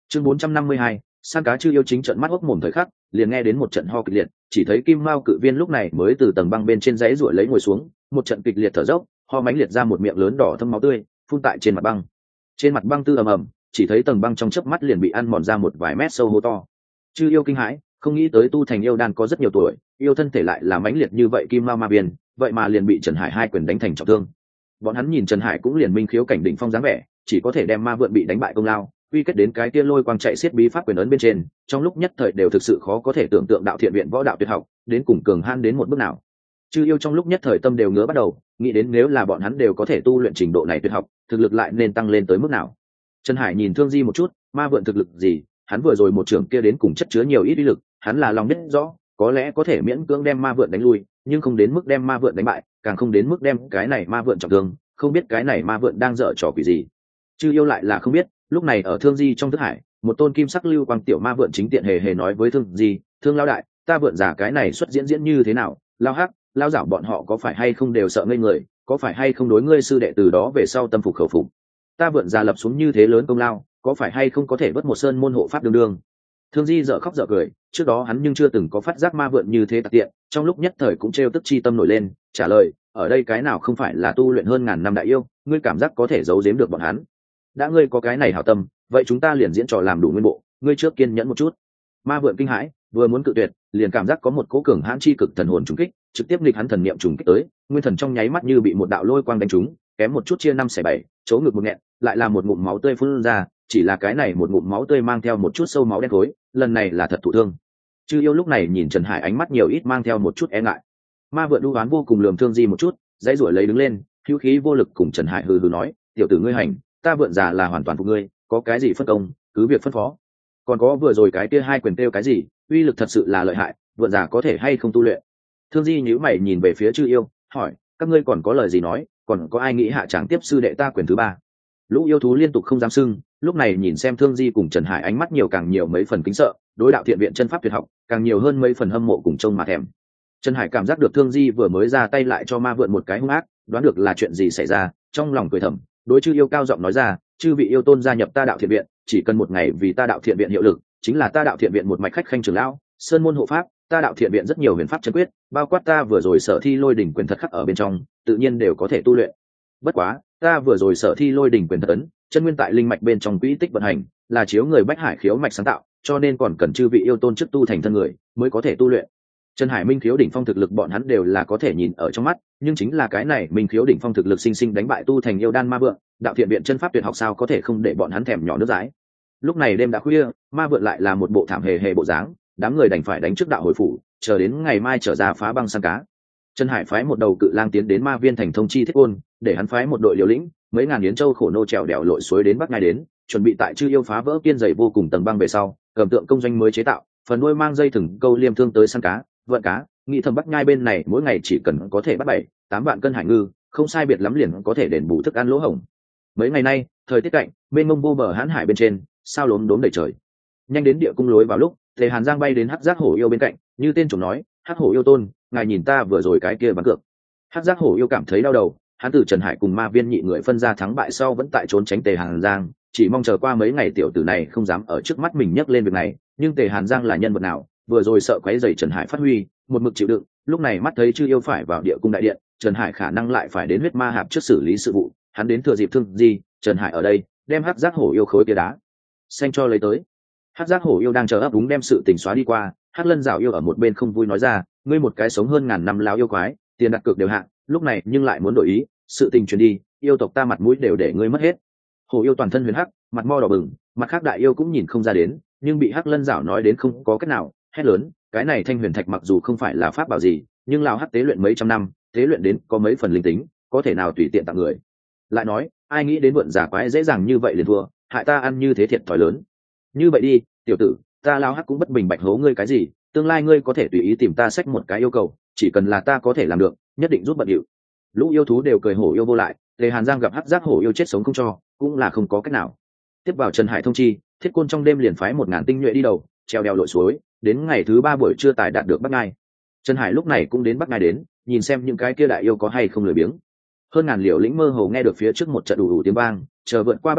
Chương 452, săn cá chư yêu chính trận mắt hốc mồm thời khắc, liền nghe đến một trận ho kịch liệt, chỉ thấy Kim Mao cự viên lúc này mới từ tầng băng bên trên dãy ruổi lấy ngồi xuống, một trận kịch liệt thở dốc, ho mãnh liệt ra một miệng lớn đỏ thâm máu tươi, phun tại trên mặt băng. Trên mặt băng tư ầm ầm, chỉ thấy tầng băng trong chớp mắt liền bị ăn mòn ra một vài mét sâu hố to. Chư yêu kinh hãi, không nghĩ tới tu thành yêu đan có rất nhiều tuổi, yêu thân thể lại là mãnh liệt như vậy Kim Mao ma viên, vậy mà liền bị Trần Hải hai quyền đánh thành trọng thương. Bọn hắn nhìn Trần Hải cũng liền minh khiếu cảnh đỉnh phong dáng vẻ, chỉ có thể đem ma vượn bị đánh bại công lao quy kết đến cái kia lôi quang chạy xiết bí pháp quyền ấn bên trên, trong lúc nhất thời đều thực sự khó có thể tưởng tượng đạo thiện viện võ đạo tuyệt học đến cùng cường han đến một bước nào. Chư yêu trong lúc nhất thời tâm đều ngứa bắt đầu, nghĩ đến nếu là bọn hắn đều có thể tu luyện trình độ này tuyệt học, thực lực lại nên tăng lên tới mức nào. Trần Hải nhìn Thương Di một chút, ma vượn thực lực gì, hắn vừa rồi một trưởng kia đến cùng chất chứa nhiều ít uy lực, hắn là lòng biết rõ, có lẽ có thể miễn cưỡng đem ma vượn đánh lui, nhưng không đến mức đem ma vượn đánh bại, càng không đến mức đem cái này ma vượn trọng thương, không biết cái này ma vượn đang dở trò quỷ gì. Chư yêu lại là không biết, lúc này ở Thương Di trong thức hải, một tôn kim sắc lưu quang tiểu ma vượn chính tiện hề hề nói với Thương Di, Thương lão đại, ta vượn giả cái này xuất diễn như thế nào, lao hắc, lao dảo bọn họ có phải hay không đều sợ ngây người, có phải hay không đối ngươi sư đệ từ đó về sau tâm phục khẩu phục, ta vượn giả lập xuống như thế lớn công lao, có phải hay không có thể vớt một sơn môn hộ pháp đương đương. Thương Di dở khóc dở cười, trước đó hắn nhưng chưa từng có phát giác ma vượn như thế tạc tiện, trong lúc nhất thời cũng trêu tức chi tâm nổi lên, trả lời, ở đây cái nào không phải là tu luyện hơn ngàn năm đại yêu, ngươi cảm giác có thể giấu giếm được bọn hắn. Đã ngươi có cái này hảo tâm, vậy chúng ta liền diễn trò làm đủ nguyên bộ, ngươi trước kiên nhẫn một chút. Ma vượn kinh hãi, vừa muốn cự tuyệt, liền cảm giác có một cỗ cường hãn chi cực thần hồn trùng kích, trực tiếp nghịch hắn thần niệm trùng kích tới, nguyên thần trong nháy mắt như bị một đạo lôi quang đánh trúng, kém một chút chia 5/7, chỗ ngực một nghẹn, lại là một ngụm máu tươi phun ra, chỉ là cái này một ngụm máu tươi mang theo một chút sâu máu đen khối, lần này là thật thụ thương. Chư yêu lúc này nhìn Trần Hải ánh mắt nhiều ít mang theo một chút e ngại. Ma vượn đu oán vô cùng lườm Thương Di một chút, dãy ruổi lấy đứng lên, hữu khí vô lực cùng Trần Hải hừ hừ nói, tiểu tử ngươi hành, ta vượn già là hoàn toàn phục ngươi, có cái gì phân công cứ việc phân phó. Còn có vừa rồi cái kia hai quyền kêu cái gì, uy lực thật sự là lợi hại, vượn già có thể hay không tu luyện. Thương Di nhíu mày nhìn về phía Chư yêu, hỏi, các ngươi còn có lời gì nói, còn có ai nghĩ hạ tràng tiếp sư đệ ta quyền thứ ba. Lũ yêu thú liên tục không dám sưng, lúc này nhìn xem Thương Di cùng Trần Hải ánh mắt nhiều càng nhiều mấy phần kính sợ, đối đạo thiện viện chân pháp tuyệt học càng nhiều hơn mấy phần hâm mộ cùng trông mà thèm. Trần Hải cảm giác được Thương Di vừa mới ra tay lại cho ma vượn một cái hung ác, đoán được là chuyện gì xảy ra, trong lòng cười thầm, đối Chư yêu cao giọng nói ra, chư vị yêu tôn gia nhập ta đạo thiện viện, chỉ cần một ngày vì ta đạo thiện viện hiệu lực, chính là ta đạo thiện viện một mạch khách khanh trưởng lão, sơn môn hộ pháp, ta đạo thiện viện rất nhiều huyền pháp chân quyết, bao quát ta vừa rồi sở thi lôi đỉnh quyền thật khắc ở bên trong, tự nhiên đều có thể tu luyện. Bất quá, ta vừa rồi sở thi lôi đỉnh quyền thật ấn, chân nguyên tại linh mạch bên trong quỹ tích vận hành, là chiếu người bách hải khiếu mạch sáng tạo, cho nên còn cần chư vị yêu tôn chức tu thành thân người mới có thể tu luyện. Trần Hải minh khiếu đỉnh phong thực lực bọn hắn đều là có thể nhìn ở trong mắt, nhưng chính là cái này minh khiếu đỉnh phong thực lực sinh sinh đánh bại tu thành yêu đan ma vượng, đạo thiện viện chân pháp tuyệt học sao có thể không để bọn hắn thèm nhỏ nước dãi. Lúc này đêm đã khuya, ma vượng lại là một bộ thảm hề hề bộ dáng, đám người đành phải đánh trước đạo hồi phủ, chờ đến ngày mai trở ra phá băng săn cá. Trần Hải phái một đầu cự lang tiến đến ma viên thành thông chi thiết côn, để hắn phái một đội liều lĩnh, mấy ngàn yến châu khổ nô trèo đèo lội suối đến bắc ngay đến, chuẩn bị tại chư yêu phá vỡ kiên dày vô cùng tầng băng về sau, cầm tượng công doanh mới chế tạo, phần nuôi mang dây thừng câu liêm thương tới săn cá, vận cá, nghĩ thầm bắc nhai bên này mỗi ngày chỉ cần có thể bắt 7-8 vạn cân hải ngư, không sai biệt lắm liền có thể đền bù thức ăn lỗ hổng. Mấy ngày nay, thời tiết cạnh, bên mông vô bờ hãn hải bên trên, sao lốm đốm đầy trời. Nhanh đến địa cung lối vào lúc, Tề Hàn Giang bay đến Hắc Giác Hổ yêu bên cạnh, như tên chủng nói, Hắc Hổ yêu tôn, ngài nhìn ta vừa rồi cái kia bắn cược. Hắc Giác Hổ yêu cảm thấy đau đầu, hắn từ Trần Hải cùng ma viên nhị người phân ra thắng bại sau vẫn tại trốn tránh Tề Hàn Giang, chỉ mong chờ qua mấy ngày tiểu tử này không dám ở trước mắt mình nhắc lên việc này, nhưng Tề Hàn Giang là nhân vật nào, vừa rồi sợ quấy rầy Trần Hải phát huy, một mực chịu đựng, lúc này mắt thấy chư yêu phải vào địa cung đại điện, Trần Hải khả năng lại phải đến huyết ma hạp trước xử lý sự vụ, hắn đến thừa dịp Thương Di, Trần Hải ở đây, đem Hắc Giác Hổ yêu khối kia đá xanh cho lấy tới. Hắc Giác Hổ yêu đang chờ ấp úng đem sự tình xóa đi qua, Hắc Lân Giảo yêu ở một bên không vui nói ra, ngươi một cái sống hơn ngàn năm láo yêu quái, tiền đặt cược đều hạ, lúc này nhưng lại muốn đổi ý, sự tình truyền đi, yêu tộc ta mặt mũi đều để ngươi mất hết. Hổ yêu toàn thân huyền hắc, mặt mo đỏ bừng, mặt khác đại yêu cũng nhìn không ra đến, nhưng bị Hắc Lân Giảo nói đến không có cách nào, hét lớn, cái này thanh huyền thạch mặc dù không phải là pháp bảo gì, nhưng lão Hắc tế luyện mấy trăm năm, tế luyện đến có mấy phần linh tính, có thể nào tùy tiện tặng người. Lại nói, ai nghĩ đến vượn giả quái dễ dàng như vậy liền thua, hại ta ăn như thế thiệt thòi lớn. Như vậy đi, tiểu tử, ta lão Hắc cũng bất bình bạch hố ngươi cái gì, tương lai ngươi có thể tùy ý tìm ta xách một cái yêu cầu, chỉ cần là ta có thể làm được, nhất định giúp bận điệu. Lũ yêu thú đều cười hổ yêu vô lại, Tề Hàn Giang gặp Hắc Giác Hổ yêu chết sống không cho, cũng là không có cách nào. Tiếp vào Trần Hải thông chi, Thiết Côn trong đêm liền phái 1000 tinh nhuệ đi đầu, treo đèo lội suối, đến ngày thứ 3 buổi trưa tài đạt được Bắc Ngai. Trần Hải lúc này cũng đến Bắc Ngai đến, nhìn xem những cái kia đại yêu có hay không lười biếng. Hơn ngàn liều lĩnh mơ hồ nghe được phía trước một trận đủ tiếng vang, chờ vượt qua Bắc Ngai,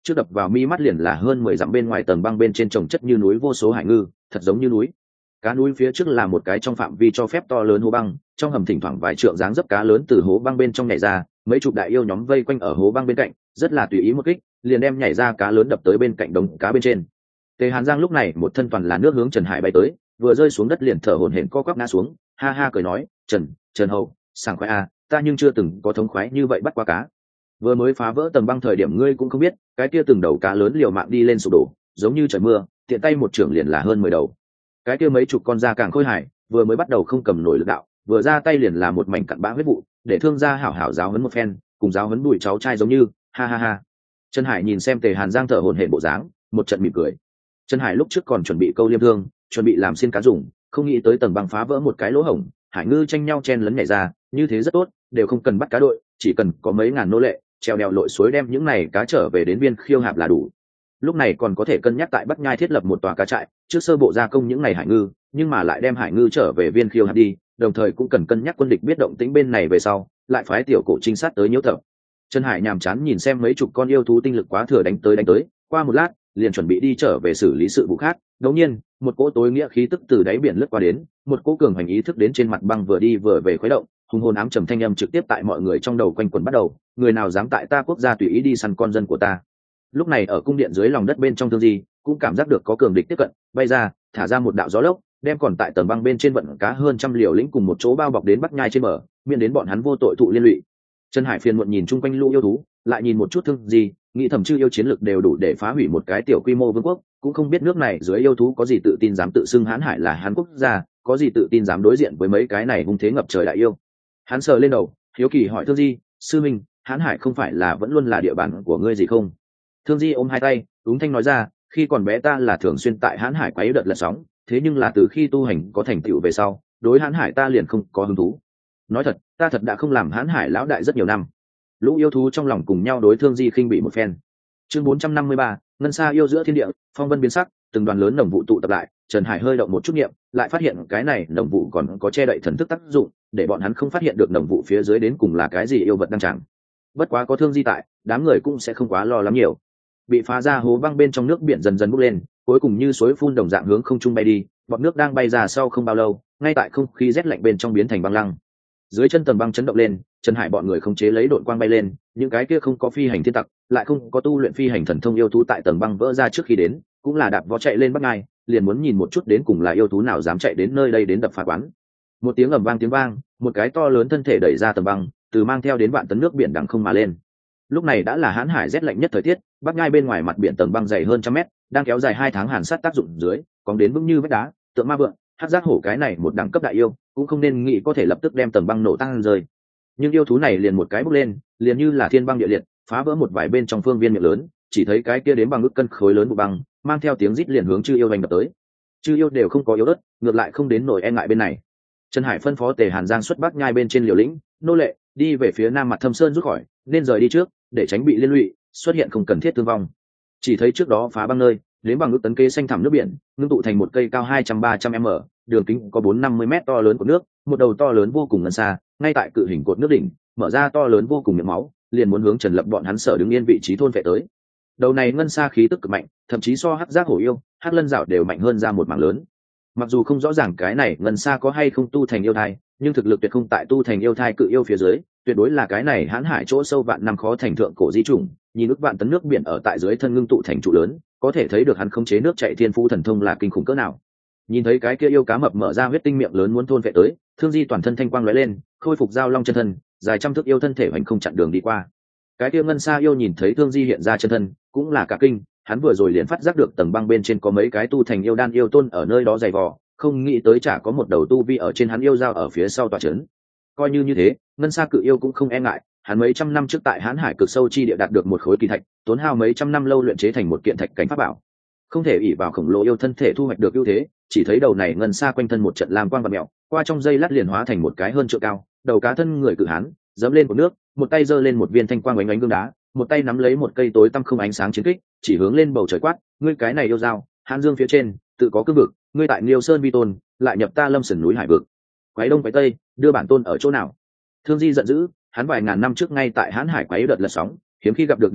trước đập vào mi mắt liền là hơn 10 dặm bên ngoài tầng băng bên trên trồng chất như núi vô số hải ngư, thật giống như núi. Cá núi phía trước là một cái trong phạm vi cho phép to lớn hố băng, trong hầm thỉnh thoảng vài trượng dáng dấp cá lớn từ hố băng bên trong nhảy ra, mấy chục đại yêu nhóm vây quanh ở hố băng bên cạnh, rất là tùy ý một kích, liền đem nhảy ra cá lớn đập tới bên cạnh đống cá bên trên. Tề Hàn Giang lúc này một thân toàn là nước hướng Trần Hải bay tới, vừa rơi xuống đất liền thở hổn hển co quắp ngã xuống, ha ha cười nói, "Trần hậu, sảng khoái à, ta nhưng chưa từng có thống khoái như vậy bắt qua cá. Vừa mới phá vỡ tầng băng thời điểm ngươi cũng không biết, cái kia từng đầu cá lớn liều mạng đi lên sụp đổ, giống như trời mưa, tiện tay một trưởng liền là hơn 10 đầu. Cái kia mấy chục con da càng khôi hài, vừa mới bắt đầu không cầm nổi lực đạo, vừa ra tay liền là một mảnh cặn bã huyết vụ, để thương gia hảo hảo giáo huấn một phen, cùng giáo huấn bùi cháu trai giống như, ha ha ha." Trần Hải nhìn xem Tề Hàn Giang thở hổn hển bộ dáng, một trận mỉm cười. Trần Hải lúc trước còn chuẩn bị câu liêm thương, chuẩn bị làm xiên cá dùng, không nghĩ tới tầng băng phá vỡ một cái lỗ hổng, hải ngư tranh nhau chen lấn nhảy ra, như thế rất tốt, đều không cần bắt cá đội, chỉ cần có mấy ngàn nô lệ, treo đèo lội suối đem những này cá trở về đến biên khiêu hạp là đủ. Lúc này còn có thể cân nhắc tại Bắc Nhai thiết lập một tòa cá trại, trước sơ bộ gia công những này hải ngư, nhưng mà lại đem hải ngư trở về viên khiêu hạp đi, đồng thời cũng cần cân nhắc quân địch biết động tĩnh bên này về sau, lại phái tiểu cổ trinh sát tới nhiễu tập. Trần Hải nhàm chán nhìn xem mấy chục con yêu thú tinh lực quá thừa đánh tới, qua một lát, liền chuẩn bị đi trở về xử lý sự vụ khác. Đột nhiên, một cỗ tối nghĩa khí tức từ đáy biển lướt qua đến, một cỗ cường hành ý thức đến trên mặt băng vừa đi vừa về khuấy động, hùng hồn ám trầm thanh âm trực tiếp tại mọi người trong đầu quanh quẩn bắt đầu, người nào dám tại ta quốc gia tùy ý đi săn con dân của ta. Lúc này ở cung điện dưới lòng đất bên trong Thương Di cũng cảm giác được có cường địch tiếp cận, bay ra, thả ra một đạo gió lốc, đem còn tại tầng băng bên trên vận cá hơn trăm liều lĩnh cùng một chỗ bao bọc đến Bắc Nhai trên bờ, miễn đến bọn hắn vô tội thụ liên lụy. Trần Hải phiền muộn nhìn chung quanh lũ yêu thú, lại nhìn một chút Thương Di, nghĩ thầm chư yêu chiến lực đều đủ để phá hủy một cái tiểu quy mô vương quốc, cũng không biết nước này dưới yêu thú có gì tự tin dám tự xưng Hán Hải là Hán quốc gia, có gì tự tin dám đối diện với mấy cái này hung thế ngập trời đại yêu. Hắn sờ lên đầu, hiếu kỳ hỏi Thương Di, sư minh, Hán Hải không phải là vẫn luôn là địa bàn của ngươi gì không? Thương Di ôm hai tay, đúng thanh nói ra, khi còn bé ta là thường xuyên tại Hán Hải quấy đợt lật sóng, thế nhưng là từ khi tu hành có thành tựu về sau, đối Hán Hải ta liền không có hứng thú. Nói thật, ta thật đã không làm Hán Hải lão đại rất nhiều năm. Lũ yêu thú trong lòng cùng nhau đối Thương Di khinh bị một phen. Chương 453, ngân xa yêu giữa thiên địa, phong vân biến sắc, từng đoàn lớn nồng vụ tụ tập lại, Trần Hải hơi động một chút niệm, lại phát hiện cái này nồng vụ còn có che đậy thần thức tác dụng, để bọn hắn không phát hiện được nồng vụ phía dưới đến cùng là cái gì yêu vật đang chẳng. Bất quá có Thương Di tại, đám người cũng sẽ không quá lo lắng nhiều. Bị phá ra hố băng bên trong nước biển dần dần bốc lên, cuối cùng như suối phun đồng dạng hướng không trung bay đi, bọt nước đang bay ra sau không bao lâu, ngay tại không khí rét lạnh bên trong biến thành băng lăng. Dưới chân tầng băng chấn động lên, Trần Hải bọn người khống chế lấy đội quang bay lên, những cái kia không có phi hành thiên tặc, lại không có tu luyện phi hành thần thông yêu thú tại tầng băng vỡ ra trước khi đến, cũng là đạp vó chạy lên Bắc Ngai, liền muốn nhìn một chút đến cùng là yêu thú nào dám chạy đến nơi đây đến đập phá quán. Một tiếng ầm vang tiếng vang, một cái to lớn thân thể đẩy ra tầng băng, từ mang theo đến vạn tấn nước biển đằng không mà lên. Lúc này đã là Hán Hải rét lạnh nhất thời tiết, Bắc Ngai bên ngoài mặt biển tầng băng dày hơn trăm mét, đang kéo dài 2 tháng hàn sát tác dụng dưới, cóng đến vững như vách đá, tượng ma vượng, hắc giác hổ cái này một đẳng cấp đại yêu, cũng không nên nghĩ có thể lập tức đem tầng băng nổ tăng rơi. Nhưng yêu thú này liền một cái bốc lên, liền như là thiên băng địa liệt, phá vỡ một vài bên trong phương viên miệng lớn, chỉ thấy cái kia đến bằng ức cân khối lớn bộ băng, mang theo tiếng rít liền hướng chư yêu hành đập tới. Chư yêu đều không có yếu đất, ngược lại không đến nổi e ngại bên này. Trần Hải phân phó Tề Hàn Giang xuất Bắc Nhai bên trên liều lĩnh, nô lệ đi về phía nam mặt Thâm Sơn rút khỏi, nên rời đi trước, để tránh bị liên lụy, xuất hiện không cần thiết thương vong. Chỉ thấy trước đó phá băng nơi, đến bằng ức tấn kê xanh thẳm nước biển, ngưng tụ thành một cây cao 200-300 m, đường kính có 450 m to lớn của nước, một đầu to lớn vô cùng ngân xa, ngay tại cự hình cột nước đỉnh, mở ra to lớn vô cùng miệng máu, liền muốn hướng Trần Lập bọn hắn sở đứng yên vị trí thôn vệ tới. Đầu này ngân xa khí tức cực mạnh, thậm chí so hắc giác hổ yêu, hắc lân dạo đều mạnh hơn ra một mảng lớn. Mặc dù không rõ ràng cái này ngân xa có hay không tu thành yêu thai, nhưng thực lực tuyệt không tại tu thành yêu thai cự yêu phía dưới, tuyệt đối là cái này Hán Hải chỗ sâu vạn năm khó thành thượng cổ di chủng, nhìn ước vạn tấn nước biển ở tại dưới thân ngưng tụ thành trụ lớn, có thể thấy được hắn khống chế nước chảy thiên phú thần thông là kinh khủng cỡ nào. Nhìn thấy cái kia yêu cá mập mở ra huyết tinh miệng lớn muốn thôn vệ tới, Thương Di toàn thân thanh quang lóe lên, khôi phục giao long chân thân, dài trăm thước yêu thân thể hoành không chặn đường đi qua. Cái kia ngân xa yêu nhìn thấy Thương Di hiện ra chân thân, cũng là cả kinh, hắn vừa rồi liền phát giác được tầng băng bên trên có mấy cái tu thành yêu đan yêu tôn ở nơi đó dày vò, không nghĩ tới chả có một đầu tu vi ở trên hắn yêu dao ở phía sau tòa trấn. Coi như thế, ngân xa cự yêu cũng không e ngại, hắn mấy trăm năm trước tại Hán Hải cực sâu chi địa đạt được một khối kỳ thạch, tốn hao mấy trăm năm lâu luyện chế thành một kiện thạch cảnh pháp bảo. Không thể ỷ vào khổng lồ yêu thân thể thu hoạch được ưu thế, chỉ thấy đầu này ngân xa quanh thân một trận lam quang và mèo, qua trong dây lát liền hóa thành một cái hơn trượng cao, đầu cá thân người cự hán, dẫm lên một nước, một tay giơ lên một viên thanh quang ánh ánh gương đá, một tay nắm lấy một cây tối tăm không ánh sáng chiến kích, chỉ hướng lên bầu trời quát, ngươi cái này yêu dao, Hán Dương phía trên, tự có cương vực, ngươi tại Liêu Sơn vi tôn, lại nhập ta Lâm Sườn núi hải vực. Quái đông quái tây, đưa bản tôn ở chỗ nào? Thương Di giận dữ, hắn vài ngàn năm trước ngay tại Hán Hải quái đợt lật sóng, hiếm khi gặp được địch thủ,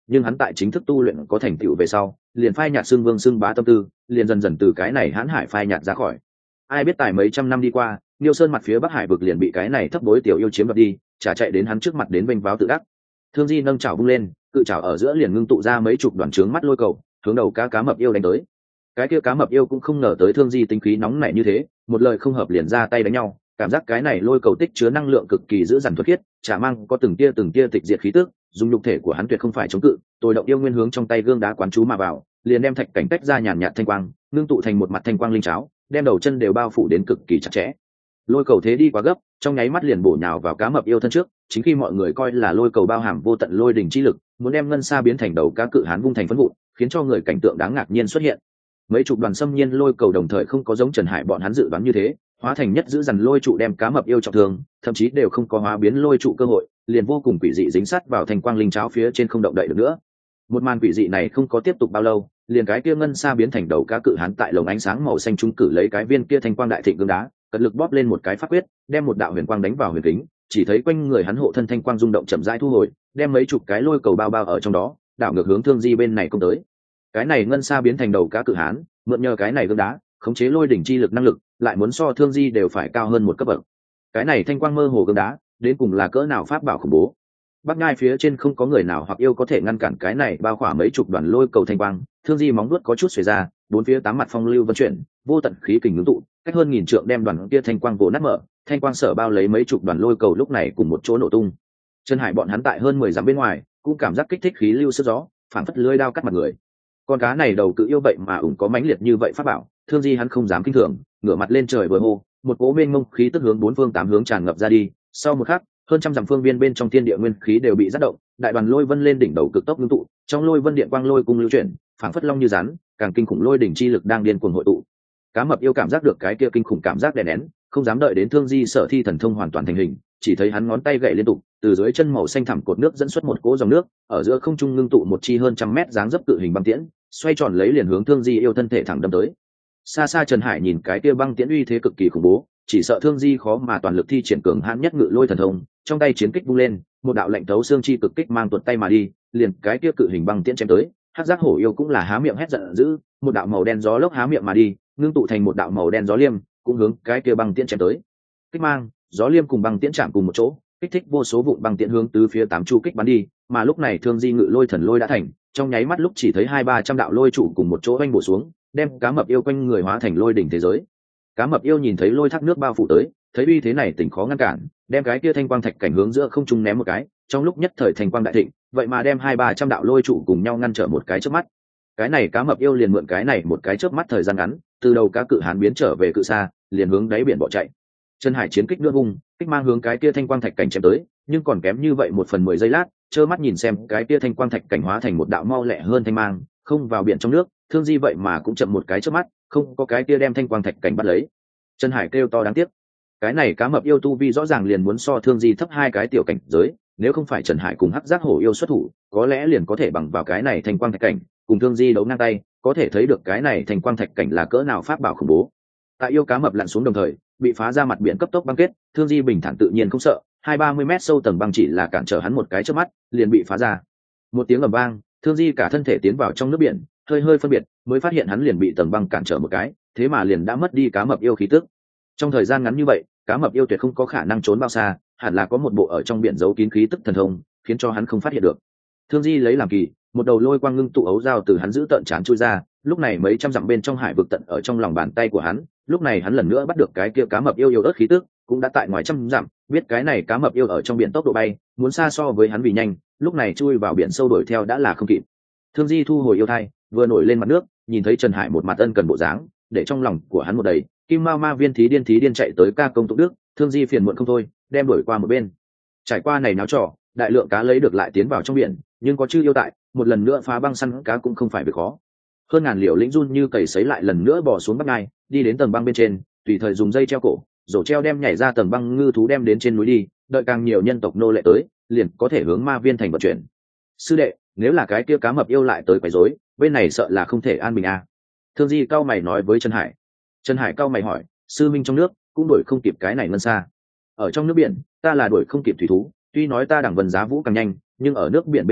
nhưng hắn tại chính thức tu luyện có thành tựu về sau liền phai nhạt xưng vương xưng bá tâm tư, liền dần dần từ cái này hãn hải phai nhạt ra khỏi. Ai biết tại mấy trăm năm đi qua, Niêu Sơn mặt phía Bắc Hải vực liền bị cái này thấp bối tiểu yêu chiếm đoạt đi, trả chạy đến hắn trước mặt đến vênh váo tự đắc. Thương Di nâng chảo vung lên, cự chảo ở giữa liền ngưng tụ ra mấy chục đoàn trướng mắt lôi cầu, hướng đầu cá mập yêu đánh tới. Cái kia cá mập yêu cũng không ngờ tới Thương Di tính khí nóng nảy như thế, một lời không hợp liền ra tay đánh nhau, cảm giác cái này lôi cầu tích chứa năng lượng cực kỳ dữ dằn thuật khiết, chả mang có từng tia tịch diệt khí tức, dùng nhục thể của hắn tuyệt không phải chống cự, tôi động yêu nguyên hướng trong tay gương đá quán chú mà vào, liền đem thạch cảnh tách ra nhàn nhạt thanh quang, ngưng tụ thành một mặt thanh quang linh cháo, đem đầu chân đều bao phủ đến cực kỳ chặt chẽ. Lôi cầu thế đi quá gấp, trong nháy mắt liền bổ nhào vào cá mập yêu thân trước, chính khi mọi người coi là lôi cầu bao hàm vô tận lôi đỉnh chi lực, muốn đem ngân sa biến thành đầu cá cự hán vung thành phấn vụn, khiến cho người cảnh tượng đáng ngạc nhiên xuất hiện. Mấy chục đoàn xâm nhiên lôi cầu đồng thời không có giống Trần Hải bọn hắn dự đoán như thế, hóa thành nhất giữ dằn lôi trụ đem cá mập yêu trọng thương, thậm chí đều không có hóa biến lôi trụ cơ hội, liền vô cùng quỷ dị dính sát vào thành quang linh cháo phía trên không động đậy được nữa. Một màn quỷ dị này không có tiếp tục bao lâu, liền cái kia ngân sa biến thành đầu cá cự hán tại lồng ánh sáng màu xanh trung cử lấy cái viên kia thanh quang đại thịnh gương đá, cật lực bóp lên một cái pháp quyết, đem một đạo huyền quang đánh vào huyền kính, chỉ thấy quanh người hắn hộ thân thanh quang rung động chậm rãi thu hồi, đem mấy chục cái lôi cầu bao bao ở trong đó, đảo ngược hướng Thương Di bên này công tới. Cái này ngân sa biến thành đầu cá cự hán, mượn nhờ cái này gương đá, khống chế lôi đỉnh chi lực năng lực, lại muốn so Thương Di đều phải cao hơn một cấp bậc. Cái này thanh quang mơ hồ gương đá, đến cùng là cỡ nào pháp bảo khủng bố. Bắc Nhai phía trên không có người nào hoặc yêu có thể ngăn cản cái này bao khỏa mấy chục đoàn lôi cầu thanh quang, Thương Di móng vuốt có chút xuề ra, bốn phía tám mặt phong lưu vận chuyển, vô tận khí kình ngưng tụ, cách hơn nghìn trượng đem đoàn kia thanh quang vồ nát mở, thanh quang sở bao lấy mấy chục đoàn lôi cầu lúc này cùng một chỗ nổ tung. Trần Hải bọn hắn tại hơn 10 dặm bên ngoài, cũng cảm giác kích thích khí lưu sức gió, phản phất lưỡi đao cắt mặt người. Con cá này đầu cự yêu vậy mà ủng có mãnh liệt như vậy pháp bảo, Thương Di hắn không dám kinh thường, ngửa mặt lên trời vừa hô, một cỗ mênh mông khí tức hướng bốn phương tám hướng tràn ngập ra đi. Sau một khắc, hơn trăm dặm phương viên bên trong thiên địa nguyên khí đều bị dắt động, đại đoàn lôi vân lên đỉnh đầu cực tốc ngưng tụ, trong lôi vân điện quang lôi cung lưu chuyển, phảng phất long như rắn, càng kinh khủng lôi đỉnh chi lực đang điên cuồng hội tụ. Cá mập yêu cảm giác được cái kia kinh khủng cảm giác đè nén, không dám đợi đến Thương Di sở thi thần thông hoàn toàn thành hình, chỉ thấy hắn ngón tay gậy liên tục, từ dưới chân màu xanh thẳm cột nước dẫn xuất một cỗ dòng nước, ở giữa không trung ngưng tụ một chi hơn trăm mét dáng dấp cự hình băng tiễn, xoay tròn lấy liền hướng Thương Di yêu thân thể thẳng đâm tới. Xa xa Trần Hải nhìn cái kia băng tiễn uy thế cực kỳ khủng bố, chỉ sợ Thương Di khó mà toàn lực thi triển cường hãn nhất ngự lôi thần thông, trong tay chiến kích vung lên, một đạo lệnh tấu xương chi cực kích mang tuột tay mà đi, liền cái kia cự hình băng tiễn chém tới. Hắc giác hổ yêu cũng là há miệng hét giận dữ, một đạo màu đen gió lốc há miệng mà đi, ngưng tụ thành một đạo màu đen gió liêm, cũng hướng cái kia băng tiễn chém tới. Kích mang, gió liêm cùng băng tiễn chạm cùng một chỗ, kích thích vô số vụn băng tiễn hướng tứ phía tám chu kích bắn đi, mà lúc này Thương Di ngự lôi thần lôi đã thành, trong nháy mắt lúc chỉ thấy 200-300 đạo lôi trụ cùng một chỗ oanh bổ xuống, đem cá mập yêu quanh người hóa thành lôi đỉnh thế giới. Cá mập yêu nhìn thấy lôi thác nước bao phủ tới, thấy uy thế này tỉnh khó ngăn cản, đem cái kia thanh quang thạch cảnh hướng giữa không trung ném một cái, trong lúc nhất thời thanh quang đại thịnh, vậy mà đem 200-300 đạo lôi trụ cùng nhau ngăn trở một cái chớp mắt. Cái này cá mập yêu liền mượn cái này một cái chớp mắt thời gian ngắn, từ đầu cá cự hán biến trở về cự xa, liền hướng đáy biển bỏ chạy. Trần Hải chiến kích đưa vung, kích mang hướng cái kia thanh quang thạch cảnh chém tới, nhưng còn kém như vậy 1/10 giây lát, trơ mắt nhìn xem cái kia thanh quang thạch cảnh hóa thành một đạo mau lẹ hơn thanh mang, không vào biển trong nước. Thương Di vậy mà cũng chậm một cái chớp mắt, không có cái kia đem thanh quang thạch cảnh bắt lấy. Trần Hải kêu to đáng tiếc. Cái này cá mập yêu tu vi rõ ràng liền muốn so Thương Di thấp hai cái tiểu cảnh giới, nếu không phải Trần Hải cùng Hắc Giác hổ yêu xuất thủ, có lẽ liền có thể bằng vào cái này thanh quang thạch cảnh, cùng Thương Di đấu ngang tay, có thể thấy được cái này thanh quang thạch cảnh là cỡ nào pháp bảo khủng bố. Tại yêu cá mập lặn xuống đồng thời, bị phá ra mặt biển cấp tốc băng kết, Thương Di bình thản tự nhiên không sợ, 20-30 mét sâu tầng băng chỉ là cản trở hắn một cái chớp mắt, liền bị phá ra. Một tiếng ầm vang, Thương Di cả thân thể tiến vào trong nước biển, hơi phân biệt, mới phát hiện hắn liền bị tầng băng cản trở một cái, thế mà liền đã mất đi cá mập yêu khí tức. Trong thời gian ngắn như vậy, cá mập yêu tuyệt không có khả năng trốn bao xa, hẳn là có một bộ ở trong biển giấu kín khí tức thần thông, khiến cho hắn không phát hiện được. Thương Di lấy làm kỳ, một đầu lôi quang ngưng tụ ấu dao từ hắn giữ tận chán chui ra, lúc này mấy trăm dặm bên trong hải vực tận ở trong lòng bàn tay của hắn, lúc này hắn lần nữa bắt được cái kia cá mập yêu ớt khí tức, cũng đã tại ngoài trăm dặm, biết cái này cá mập yêu ở trong biển tốc độ bay, muốn xa so với hắn vì nhanh, lúc này chui vào biển sâu đuổi theo đã là không kịp. Thương Di thu hồi yêu thai, vừa nổi lên mặt nước, nhìn thấy Trần Hải một mặt ân cần bộ dáng, để trong lòng của hắn một đầy, Kim Mao Ma Viên thí điên chạy tới ca công tụng đức, Thương Di phiền muộn không thôi, đem đuổi qua một bên. Trải qua này náo trò, đại lượng cá lấy được lại tiến vào trong biển, nhưng có chư yêu tại, một lần nữa phá băng săn cá cũng không phải việc khó. Hơn ngàn liều lĩnh run như cầy sấy lại lần nữa bò xuống Bắc Ngai, đi đến tầng băng bên trên, tùy thời dùng dây treo cổ, rổ treo đem nhảy ra tầng băng ngư thú đem đến trên núi đi, đợi càng nhiều nhân tộc nô lệ tới, liền có thể hướng Ma Viên thành vận chuyển. Sư đệ, nếu là cái kia cá mập yêu lại tới quấy rối, bên này sợ là không thể an bình à. Thương Di cao mày nói với Trần Hải. Trần Hải cao mày hỏi, sư minh trong nước cũng đuổi không kịp cái này ngân xa. Ở trong nước biển, ta là đuổi không kịp thủy thú, tuy nói ta đẳng vân giá vũ càng nhanh, nhưng ở nước biển bên ngoài,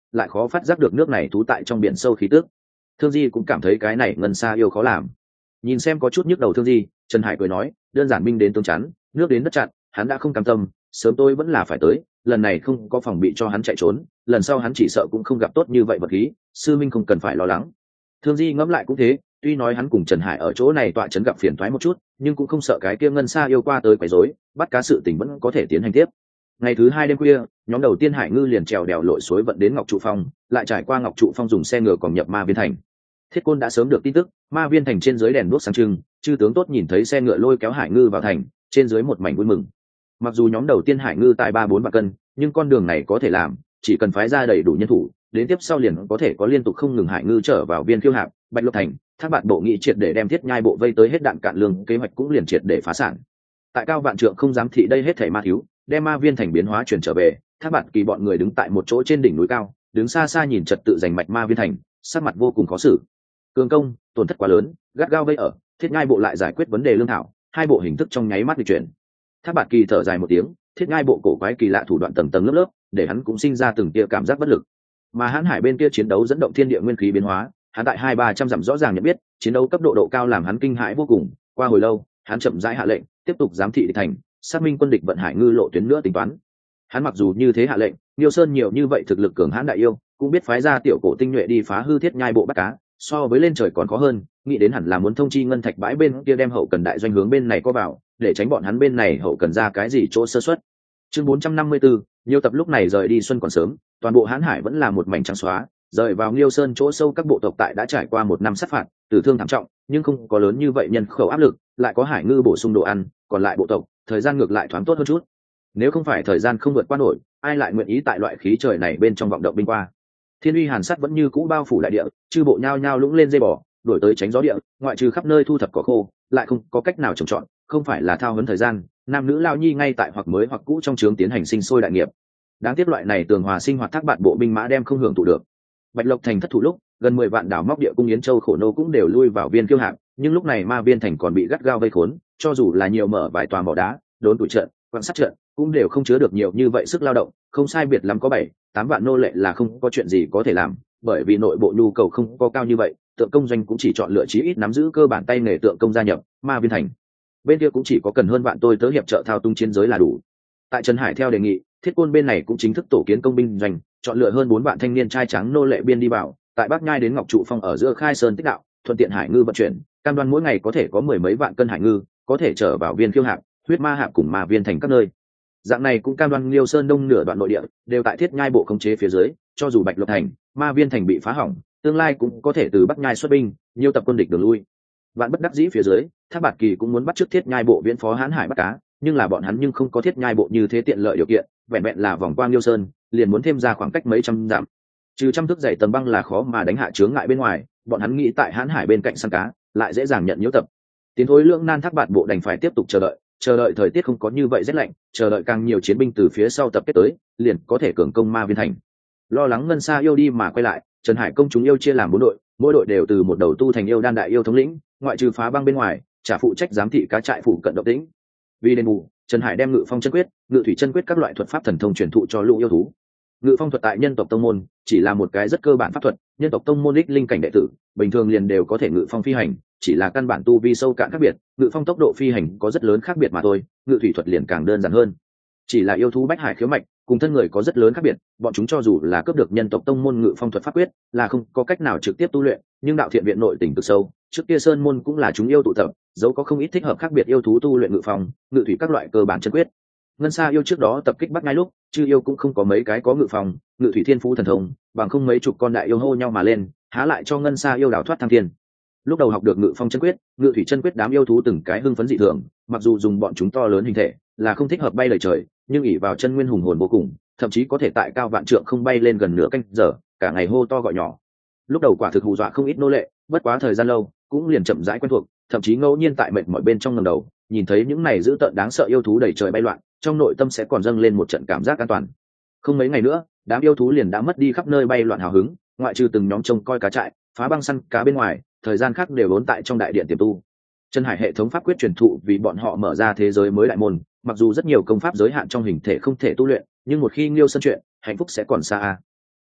lại khó phát giác được nước này thú tại trong biển sâu khí tước. Thương Di cũng cảm thấy cái này ngân xa yêu khó làm. Nhìn xem có chút nhức đầu Thương Di, Trần Hải cười nói, đơn giản binh đến tướng chắn, nước đến đất chặn, hắn đã không cam tâm, sớm tôi vẫn là phải tới, lần này không có phòng bị cho hắn chạy trốn, lần sau hắn chỉ sợ cũng không gặp tốt như vậy vật khí, sư minh không cần phải lo lắng. Thương Di ngẫm lại cũng thế, tuy nói hắn cùng Trần Hải ở chỗ này tọa trấn gặp phiền toái một chút, nhưng cũng không sợ cái kia ngân xa yêu qua tới quấy rối, bắt cá sự tình vẫn có thể tiến hành tiếp. Ngày thứ hai đêm khuya, nhóm đầu tiên Hải Ngư liền trèo đèo lội suối vận đến Ngọc Trụ Phong, lại trải qua Ngọc Trụ Phong dùng xe ngựa còn nhập Ma Viên Thành. Thiết Côn đã sớm được tin tức, Ma Viên Thành trên dưới đèn đuốc sáng trưng, chư tướng tốt nhìn thấy xe ngựa lôi kéo Hải Ngư vào thành, trên dưới một mảnh vui mừng. Mặc dù nhóm đầu tiên Hải Ngư tại 3-4 vạn cân, nhưng con đường này có thể làm, chỉ cần phái ra đầy đủ nhân thủ, đến tiếp sau liền có thể có liên tục không ngừng Hải Ngư trở vào Viên Khiêu Hạp, Bạch Lộc Thành. Thác Bạt bộ nghị triệt để đem Thiết Nhai bộ vây tới hết đạn cạn lương, kế hoạch cũng liền triệt để phá sản. Tại Cao Vạn Trượng không dám thị đây hết thảy ma thiếu, đem Ma Viên Thành biến hóa chuyển trở về. Thác Bạt Kỳ bọn người đứng tại một chỗ trên đỉnh núi cao, đứng xa xa nhìn trật tự giành mạch Ma Viên Thành, sắc mặt vô cùng khó xử. Cường công, tổn thất quá lớn, gắt gao vây ở, Thiết Nhai bộ lại giải quyết vấn đề lương thảo, hai bộ hình thức trong nháy mắt di chuyển. Thác Bạt Kỳ thở dài một tiếng, Thiết Nhai bộ cổ quái kỳ lạ thủ đoạn tầng tầng lớp lớp, để hắn cũng sinh ra từng tia cảm giác bất lực. Mà Hán Hải bên kia chiến đấu dẫn động thiên địa nguyên khí biến hóa, hắn tại 200-300 dặm rõ ràng nhận biết, chiến đấu cấp độ độ cao làm hắn kinh hãi vô cùng. Qua hồi lâu, hắn chậm rãi hạ lệnh, tiếp tục giám thị địch thành, xác minh quân địch vận Hải Ngư lộ tuyến nữa tính toán. Hắn mặc dù như thế hạ lệnh, Niêu Sơn nhiều như vậy thực lực cường hãn đại yêu, cũng biết phái ra tiểu cổ tinh nhuệ đi phá hư Thiết Nhai bộ bắt cá, so với lên trời còn khó hơn. Nghĩ đến hẳn là muốn thông chi ngân thạch bãi bên kia đem hậu cần đại doanh hướng bên này có vào, để tránh bọn hắn bên này hậu cần ra cái gì chỗ sơ suất. Chương 454, nhiều tập lúc này rời đi xuân còn sớm, toàn bộ Hán Hải vẫn là một mảnh trắng xóa, rời vào Niêu Sơn chỗ sâu các bộ tộc tại đã trải qua 1 năm sát phạt, tử thương thảm trọng, nhưng không có lớn như vậy nhân khẩu áp lực, lại có Hải Ngư bổ sung đồ ăn, còn lại bộ tộc, thời gian ngược lại thoáng tốt hơn chút. Nếu không phải thời gian không vượt qua nổi, ai lại nguyện ý tại loại khí trời này bên trong vọng động binh qua. Thiên uy hàn sắt vẫn như cũ bao phủ đại địa, chư bộ nhao nhao lũng lên dây bò, đuổi tới tránh gió địa, ngoại trừ khắp nơi thu thập cỏ khô, lại không có cách nào trồng trọt, không phải là thao hấn thời gian, nam nữ lao nhi ngay tại hoặc mới hoặc cũ trong trướng tiến hành sinh sôi đại nghiệp. Đáng tiếc loại này tường hòa sinh hoạt Thác Bạt bộ binh mã đem không hưởng thụ được. Bạch Lộc Thành thất thủ lúc, gần 10 vạn đảo móc địa cung Yến Châu khổ nô cũng đều lui vào Viên Khiêu Hạp, nhưng lúc này Ma Viên Thành còn bị gắt gao vây khốn, cho dù là nhiều mở vài tòa mỏ đá, đốn tuổi trận, quan sát trận, cũng đều không chứa được nhiều như vậy sức lao động, không sai biệt lắm có 7-8 vạn nô lệ là không có chuyện gì có thể làm, bởi vì nội bộ nhu cầu không có cao như vậy, tượng công doanh cũng chỉ chọn lựa chí ít nắm giữ cơ bản tay nghề tượng công gia nhập Ma Viên Thành. Bên kia cũng chỉ có cần hơn vạn tôi tớ hiệp trợ thao tung chiến giới là đủ. Tại Trần Hải theo đề nghị, Thiết Côn bên này cũng chính thức tổ kiến công binh doanh, chọn lựa hơn 4 vạn thanh niên trai trắng nô lệ biên đi vào, tại Bắc Nhai đến Ngọc Trụ Phong ở giữa khai sơn tích đạo, thuận tiện Hải Ngư vận chuyển, cam đoan mỗi ngày có thể có 10 mấy vạn cân Hải Ngư, có thể trở vào Viên Khiêu Hạp, Huyết Ma Hạp cùng Ma Viên Thành các nơi. Dạng này cũng cam đoan Liêu Sơn đông nửa đoạn nội địa đều tại Thiết Nhai bộ khống chế phía dưới, cho dù Bạch Lộc Thành, Ma Viên Thành bị phá hỏng, tương lai cũng có thể từ Bắc Nhai xuất binh, nhiều tập quân địch đường lui. Vạn bất đắc dĩ phía dưới, Thác Bạt Kỳ cũng muốn bắt chước Thiết Nhai bộ viễn phó Hán Hải bắt cá, nhưng là bọn hắn nhưng không có Thiết Nhai bộ như thế tiện lợi điều kiện, vẹn vẹn là vòng qua Liêu Sơn, liền muốn thêm ra khoảng cách mấy trăm dặm. Trừ trăm thước dày tầng băng là khó mà đánh hạ chướng ngại bên ngoài, bọn hắn nghĩ tại Hán Hải bên cạnh săn cá, lại dễ dàng nhận nhiễu tập. Tiến thối lưỡng nan Thác Bạt bộ đành phải tiếp tục chờ đợi thời tiết không có như vậy rét lạnh, chờ đợi càng nhiều chiến binh từ phía sau tập kết tới, liền có thể cường công Ma Viên Thành. Lo lắng ngân xa yêu đi mà quay lại, Trần Hải công chúng yêu chia làm 4 đội, mỗi đội đều từ một đầu tu thành yêu đan đại yêu thống lĩnh, ngoại trừ phá băng bên ngoài, trả phụ trách giám thị cá trại phụ cận động tĩnh. Vì đền bù, Trần Hải đem Ngự Phong chân quyết, Ngự thủy chân quyết các loại thuật pháp thần thông truyền thụ cho lũ yêu thú. Ngự phong thuật tại nhân tộc tông môn chỉ là một cái rất cơ bản pháp thuật, nhân tộc tông môn đích linh cảnh đệ tử bình thường liền đều có thể ngự phong phi hành, chỉ là căn bản tu vi sâu cạn khác biệt, ngự phong tốc độ phi hành có rất lớn khác biệt mà thôi, ngự thủy thuật liền càng đơn giản hơn. Chỉ là yêu thú bách hải khiếu mạch cùng thân người có rất lớn khác biệt, bọn chúng cho dù là cướp được nhân tộc tông môn ngự phong thuật pháp quyết là không có cách nào trực tiếp tu luyện, nhưng đạo thiện viện nội tình cực sâu, trước kia sơn môn cũng là chúng yêu tụ tập, dẫu có không ít thích hợp khác biệt yêu thú tu luyện ngự phong, ngự thủy các loại cơ bản chân quyết. Ngân Sa yêu trước đó tập kích bắt ngay lúc, chư yêu cũng không có mấy cái có ngự phong, ngự thủy thiên phú thần thông, bằng không mấy chục con đại yêu hô nhau mà lên, há lại cho Ngân Sa yêu đào thoát thăng thiên. Lúc đầu học được ngự phong chân quyết, ngự thủy chân quyết, đám yêu thú từng cái hưng phấn dị thường, mặc dù dùng bọn chúng to lớn hình thể là không thích hợp bay lời trời, nhưng ỷ vào chân nguyên hùng hồn vô cùng, thậm chí có thể tại cao vạn trượng không bay lên gần nửa canh giờ, cả ngày hô to gọi nhỏ. Lúc đầu quả thực hù dọa không ít nô lệ, bất quá thời gian lâu cũng liền chậm rãi quen thuộc, thậm chí ngẫu nhiên tại mệt mỏi bên trong ngẩng đầu nhìn thấy những này dữ tợn đáng sợ yêu thú đầy trời bay loạn, trong nội tâm sẽ còn dâng lên một trận cảm giác an toàn. Không mấy ngày nữa, đám yêu thú liền đã mất đi khắp nơi bay loạn hào hứng, ngoại trừ từng nhóm trông coi cá trại, phá băng săn cá bên ngoài, thời gian khác đều vốn tại trong đại điện tiềm tu. Chân Hải hệ thống pháp quyết truyền thụ vì bọn họ mở ra thế giới mới đại môn, mặc dù rất nhiều công pháp giới hạn trong hình thể không thể tu luyện, nhưng một khi Nghiêu Sơn chuyện, hạnh phúc sẽ còn xa.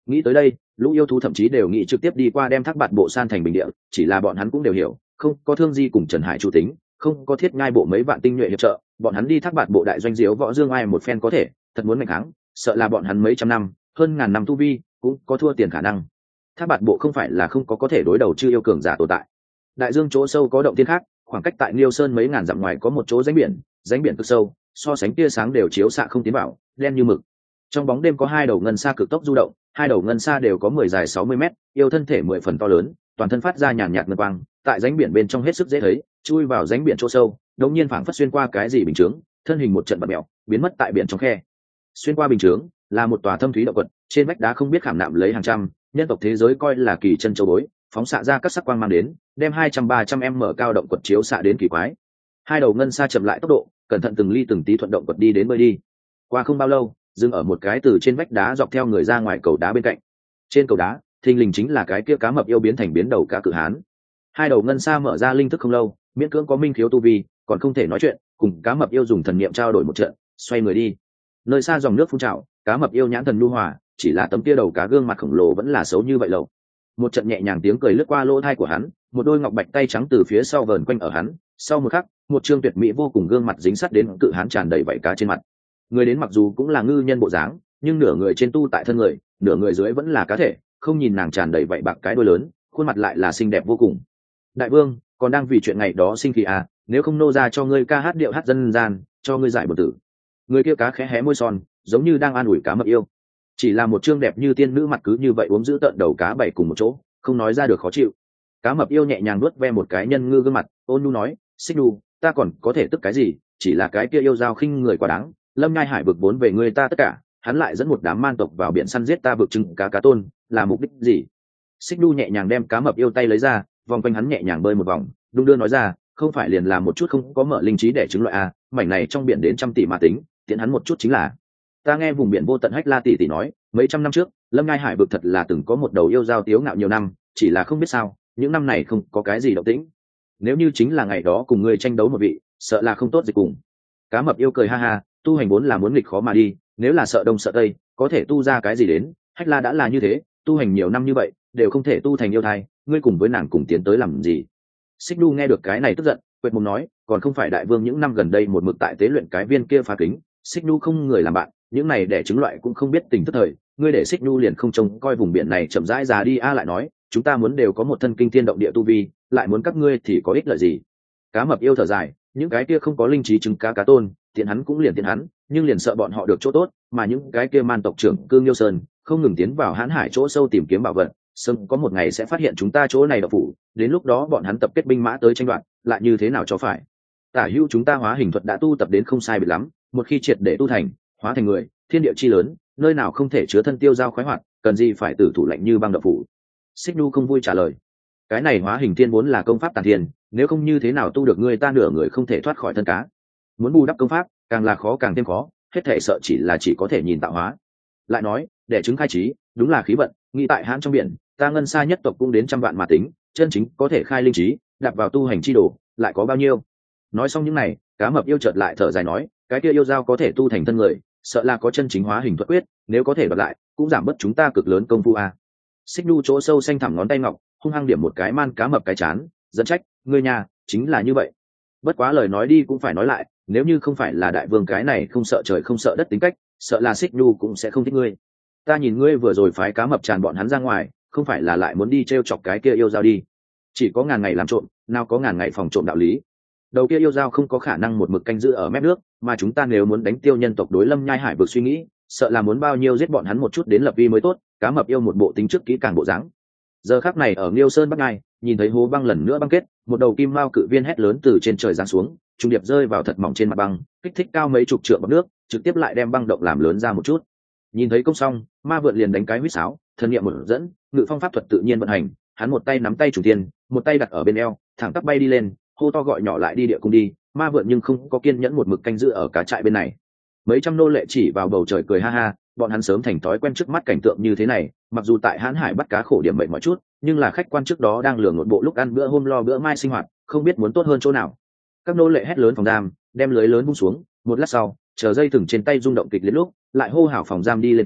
Nghĩ tới đây, lũ yêu thú thậm chí đều nghĩ trực tiếp đi qua đem Thác Bạt Bộ san thành bình địa, chỉ là bọn hắn cũng đều hiểu, không có Thương Di cùng Trần Hải chủ tính, không có Thiết Ngai Bộ mấy vạn tinh nhuệ hiệp trợ, bọn hắn đi Thác Bạt Bộ đại doanh diếu võ dương ai một phen có thể, thật muốn ngày kháng, sợ là bọn hắn mấy trăm năm, hơn ngàn năm tu vi, cũng có thua tiền khả năng. Thác Bạt Bộ không phải là không có thể đối đầu Chư yêu cường giả tồn tại. Đại dương chỗ sâu có động tiên khác, khoảng cách tại Liêu Sơn mấy ngàn dặm ngoài có một chỗ rãnh biển cực sâu, so sánh tia sáng đều chiếu xạ không tiến vào, đen như mực. Trong bóng đêm có hai đầu ngân sa cực tốc du động, hai đầu ngân sa đều có 10 dài 60 mét, yêu thân thể 10 phần to lớn, toàn thân phát ra nhàn nhạt ngân quang, tại rãnh biển bên trong hết sức dễ thấy, chui vào rãnh biển chỗ sâu, đột nhiên phảng phất xuyên qua cái gì bình chướng, thân hình một trận bật mèo, biến mất tại biển trong khe. Xuyên qua bình chướng là một tòa thâm thúy động quật, trên vách đá không biết khảm nạm lấy hàng trăm, nhân tộc thế giới coi là kỳ chân châu bối, phóng xạ ra các sắc quang mang đến, đem 200-300m cao động quật chiếu xạ đến kỳ quái. Hai đầu ngân sa chậm lại tốc độ, cẩn thận từng ly từng tí thuận động quật đi đến bơi đi. Qua không bao lâu, dừng ở một cái từ trên vách đá dọc theo người ra ngoài cầu đá bên cạnh. Trên cầu đá, thình lình chính là cái kia cá mập yêu biến thành biến đầu cá cự hán. Hai đầu ngân sa mở ra linh thức không lâu, miễn cưỡng có minh khiếu tu vi, còn không thể nói chuyện, cùng cá mập yêu dùng thần niệm trao đổi một trận, xoay người đi. Nơi xa dòng nước phun trào, cá mập yêu nhãn thần nhu hòa, chỉ là tấm kia đầu cá gương mặt khổng lồ vẫn là xấu như vậy lâu. Một trận nhẹ nhàng tiếng cười lướt qua lỗ tai của hắn, một đôi ngọc bạch tay trắng từ phía sau vờn quanh ở hắn, sau một khắc, một trương tuyệt mỹ vô cùng gương mặt dính sát đến cự hán tràn đầy vảy cá trên mặt. Người đến mặc dù cũng là ngư nhân bộ dáng, nhưng nửa người trên tu tại thân người, nửa người dưới vẫn là cá thể, không nhìn nàng tràn đầy vảy bạc cái đuôi lớn, khuôn mặt lại là xinh đẹp vô cùng. Đại vương, còn đang vì chuyện ngày đó sinh khí à, nếu không nô ra cho ngươi ca hát điệu hát dân gian, cho ngươi giải bờ tử. Người kia cá khẽ hé môi son, giống như đang an ủi cá mập yêu. Chỉ là một trương đẹp như tiên nữ mặt cứ như vậy uống giữ tận đầu cá bảy cùng một chỗ, không nói ra được khó chịu. Cá mập yêu nhẹ nhàng nuốt ve một cái nhân ngư gương mặt, ôn nhu nói, xích đu, ta còn có thể tức cái gì, chỉ là cái kia yêu dao khinh người quá đáng. Lâm Nhai Hải vực vốn về người ta tất cả, hắn lại dẫn một đám man tộc vào biển săn giết ta vực trưng cá tôn, là mục đích gì? Xích đu nhẹ nhàng đem cá mập yêu tay lấy ra, vòng quanh hắn nhẹ nhàng bơi một vòng, đung đưa nói ra, không phải liền là một chút không có mở linh trí để chứng loại a, mảnh này trong biển đến trăm tỷ mà tính, tiện hắn một chút chính là. Ta nghe vùng biển vô tận Hách La tỷ tỷ nói, mấy trăm năm trước, Lâm Nhai Hải vực thật là từng có một đầu yêu dao tiếu ngạo nhiều năm, chỉ là không biết sao, những năm này không có cái gì động tĩnh. Nếu như chính là ngày đó cùng ngươi tranh đấu một vị, sợ là không tốt gì cùng. Cá mập yêu cười ha ha, tu hành vốn là muốn nghịch khó mà đi, nếu là sợ đông sợ tây, có thể tu ra cái gì đến, Hách La đã là như thế, tu hành nhiều năm như vậy, đều không thể tu thành yêu thai, ngươi cùng với nàng cùng tiến tới làm gì? Xích Đu nghe được cái này tức giận, quệt mồm nói, còn không phải đại vương những năm gần đây một mực tại tế luyện cái viên kia phá kính, Xích Đu không người làm bạn, những này để chứng loại cũng không biết tình tức thời, ngươi để Xích Đu liền không trông coi vùng biển này chậm rãi già đi a lại nói, chúng ta muốn đều có một thân kinh thiên động địa tu vi, lại muốn các ngươi thì có ích lợi gì? Cá mập yêu thở dài, những cái kia không có linh trí chứng cá tôn, tiện hắn cũng liền tiện hắn, nhưng liền sợ bọn họ được chỗ tốt, mà những cái kia man tộc trưởng Cương Liêu Sơn không ngừng tiến vào hãn hải chỗ sâu tìm kiếm bảo vật, sớm có một ngày sẽ phát hiện chúng ta chỗ này độc phủ, đến lúc đó bọn hắn tập kết binh mã tới tranh đoạt, lại như thế nào cho phải? Tả hữu chúng ta hóa hình thuật đã tu tập đến không sai biệt lắm, một khi triệt để tu thành, hóa thành người, thiên địa chi lớn, nơi nào không thể chứa thân tiêu giao khoái hoạt, cần gì phải tử thủ lạnh như băng độc phủ? Xích Nhu không vui trả lời, cái này hóa hình thiên vốn là công pháp tàn thiên, nếu không như thế nào tu được người ta nửa người không thể thoát khỏi thân cá, muốn bù đắp công pháp càng là khó càng thêm khó, hết thể sợ chỉ có thể nhìn tạo hóa. Lại nói để chứng khai trí đúng là khí vận, nghĩ tại hãn trong biển ta ngân xa nhất tộc cũng đến trăm vạn mà tính, chân chính có thể khai linh trí đặt vào tu hành chi đồ lại có bao nhiêu? Nói xong những này, cá mập yêu chợt lại thở dài nói, cái kia yêu dao có thể tu thành thân người, sợ là có chân chính hóa hình thuật quyết, nếu có thể đoạt lại cũng giảm bớt chúng ta cực lớn công phu a. Xích Nhu chỗ sâu xanh thẳm ngón tay ngọc hung hăng điểm một cái man cá mập cái chán, dẫn trách, ngươi nhà chính là như vậy. Bất quá lời nói đi cũng phải nói lại, nếu như không phải là đại vương cái này không sợ trời không sợ đất tính cách, sợ là Xích Nhu cũng sẽ không thích ngươi. Ta nhìn ngươi vừa rồi phái cá mập tràn bọn hắn ra ngoài, không phải là lại muốn đi trêu chọc cái kia yêu dao đi? Chỉ có ngàn ngày làm trộm, nào có ngàn ngày phòng trộm đạo lý. Đầu kia yêu dao không có khả năng một mực canh giữ ở mép nước, mà chúng ta nếu muốn đánh tiêu nhân tộc đối Lâm Nhai Hải vực suy nghĩ, sợ là muốn bao nhiêu giết bọn hắn một chút đến lập vi mới tốt. Cá mập yêu một bộ tính trước kỹ càng bộ dáng. Giờ khắc này ở Liêu Sơn Bắc Ngai, nhìn thấy hố băng lần nữa băng kết, một đầu kim mao cự viên hét lớn từ trên trời giáng xuống, trung điệp rơi vào thật mỏng trên mặt băng, kích thích cao mấy chục trượng bọt nước, trực tiếp lại đem băng động làm lớn ra một chút. Nhìn thấy công xong, ma vượn liền đánh cái huýt sáo, thần niệm một dẫn, ngự phong pháp thuật tự nhiên vận hành, hắn một tay nắm tay chủ tiên, một tay đặt ở bên eo, thẳng tắp bay đi lên, hô to gọi nhỏ lại đi địa cung đi. Ma vượn nhưng không có kiên nhẫn một mực canh giữ ở cá trại bên này. Mấy trăm nô lệ chỉ vào bầu trời cười ha ha, bọn hắn sớm thành thói quen trước mắt cảnh tượng như thế này, mặc dù tại hãn hải bắt cá khổ điểm mệnh mọi chút, nhưng là khách quan trước đó đang lường một bộ lúc ăn bữa hôm lo bữa mai sinh hoạt, không biết muốn tốt hơn chỗ nào. Các nô lệ hét lớn phòng giam, đem lưới lớn bung xuống, một lát sau, chờ dây thừng trên tay rung động kịch liệt lúc, lại hô hào phòng giam đi lên túm,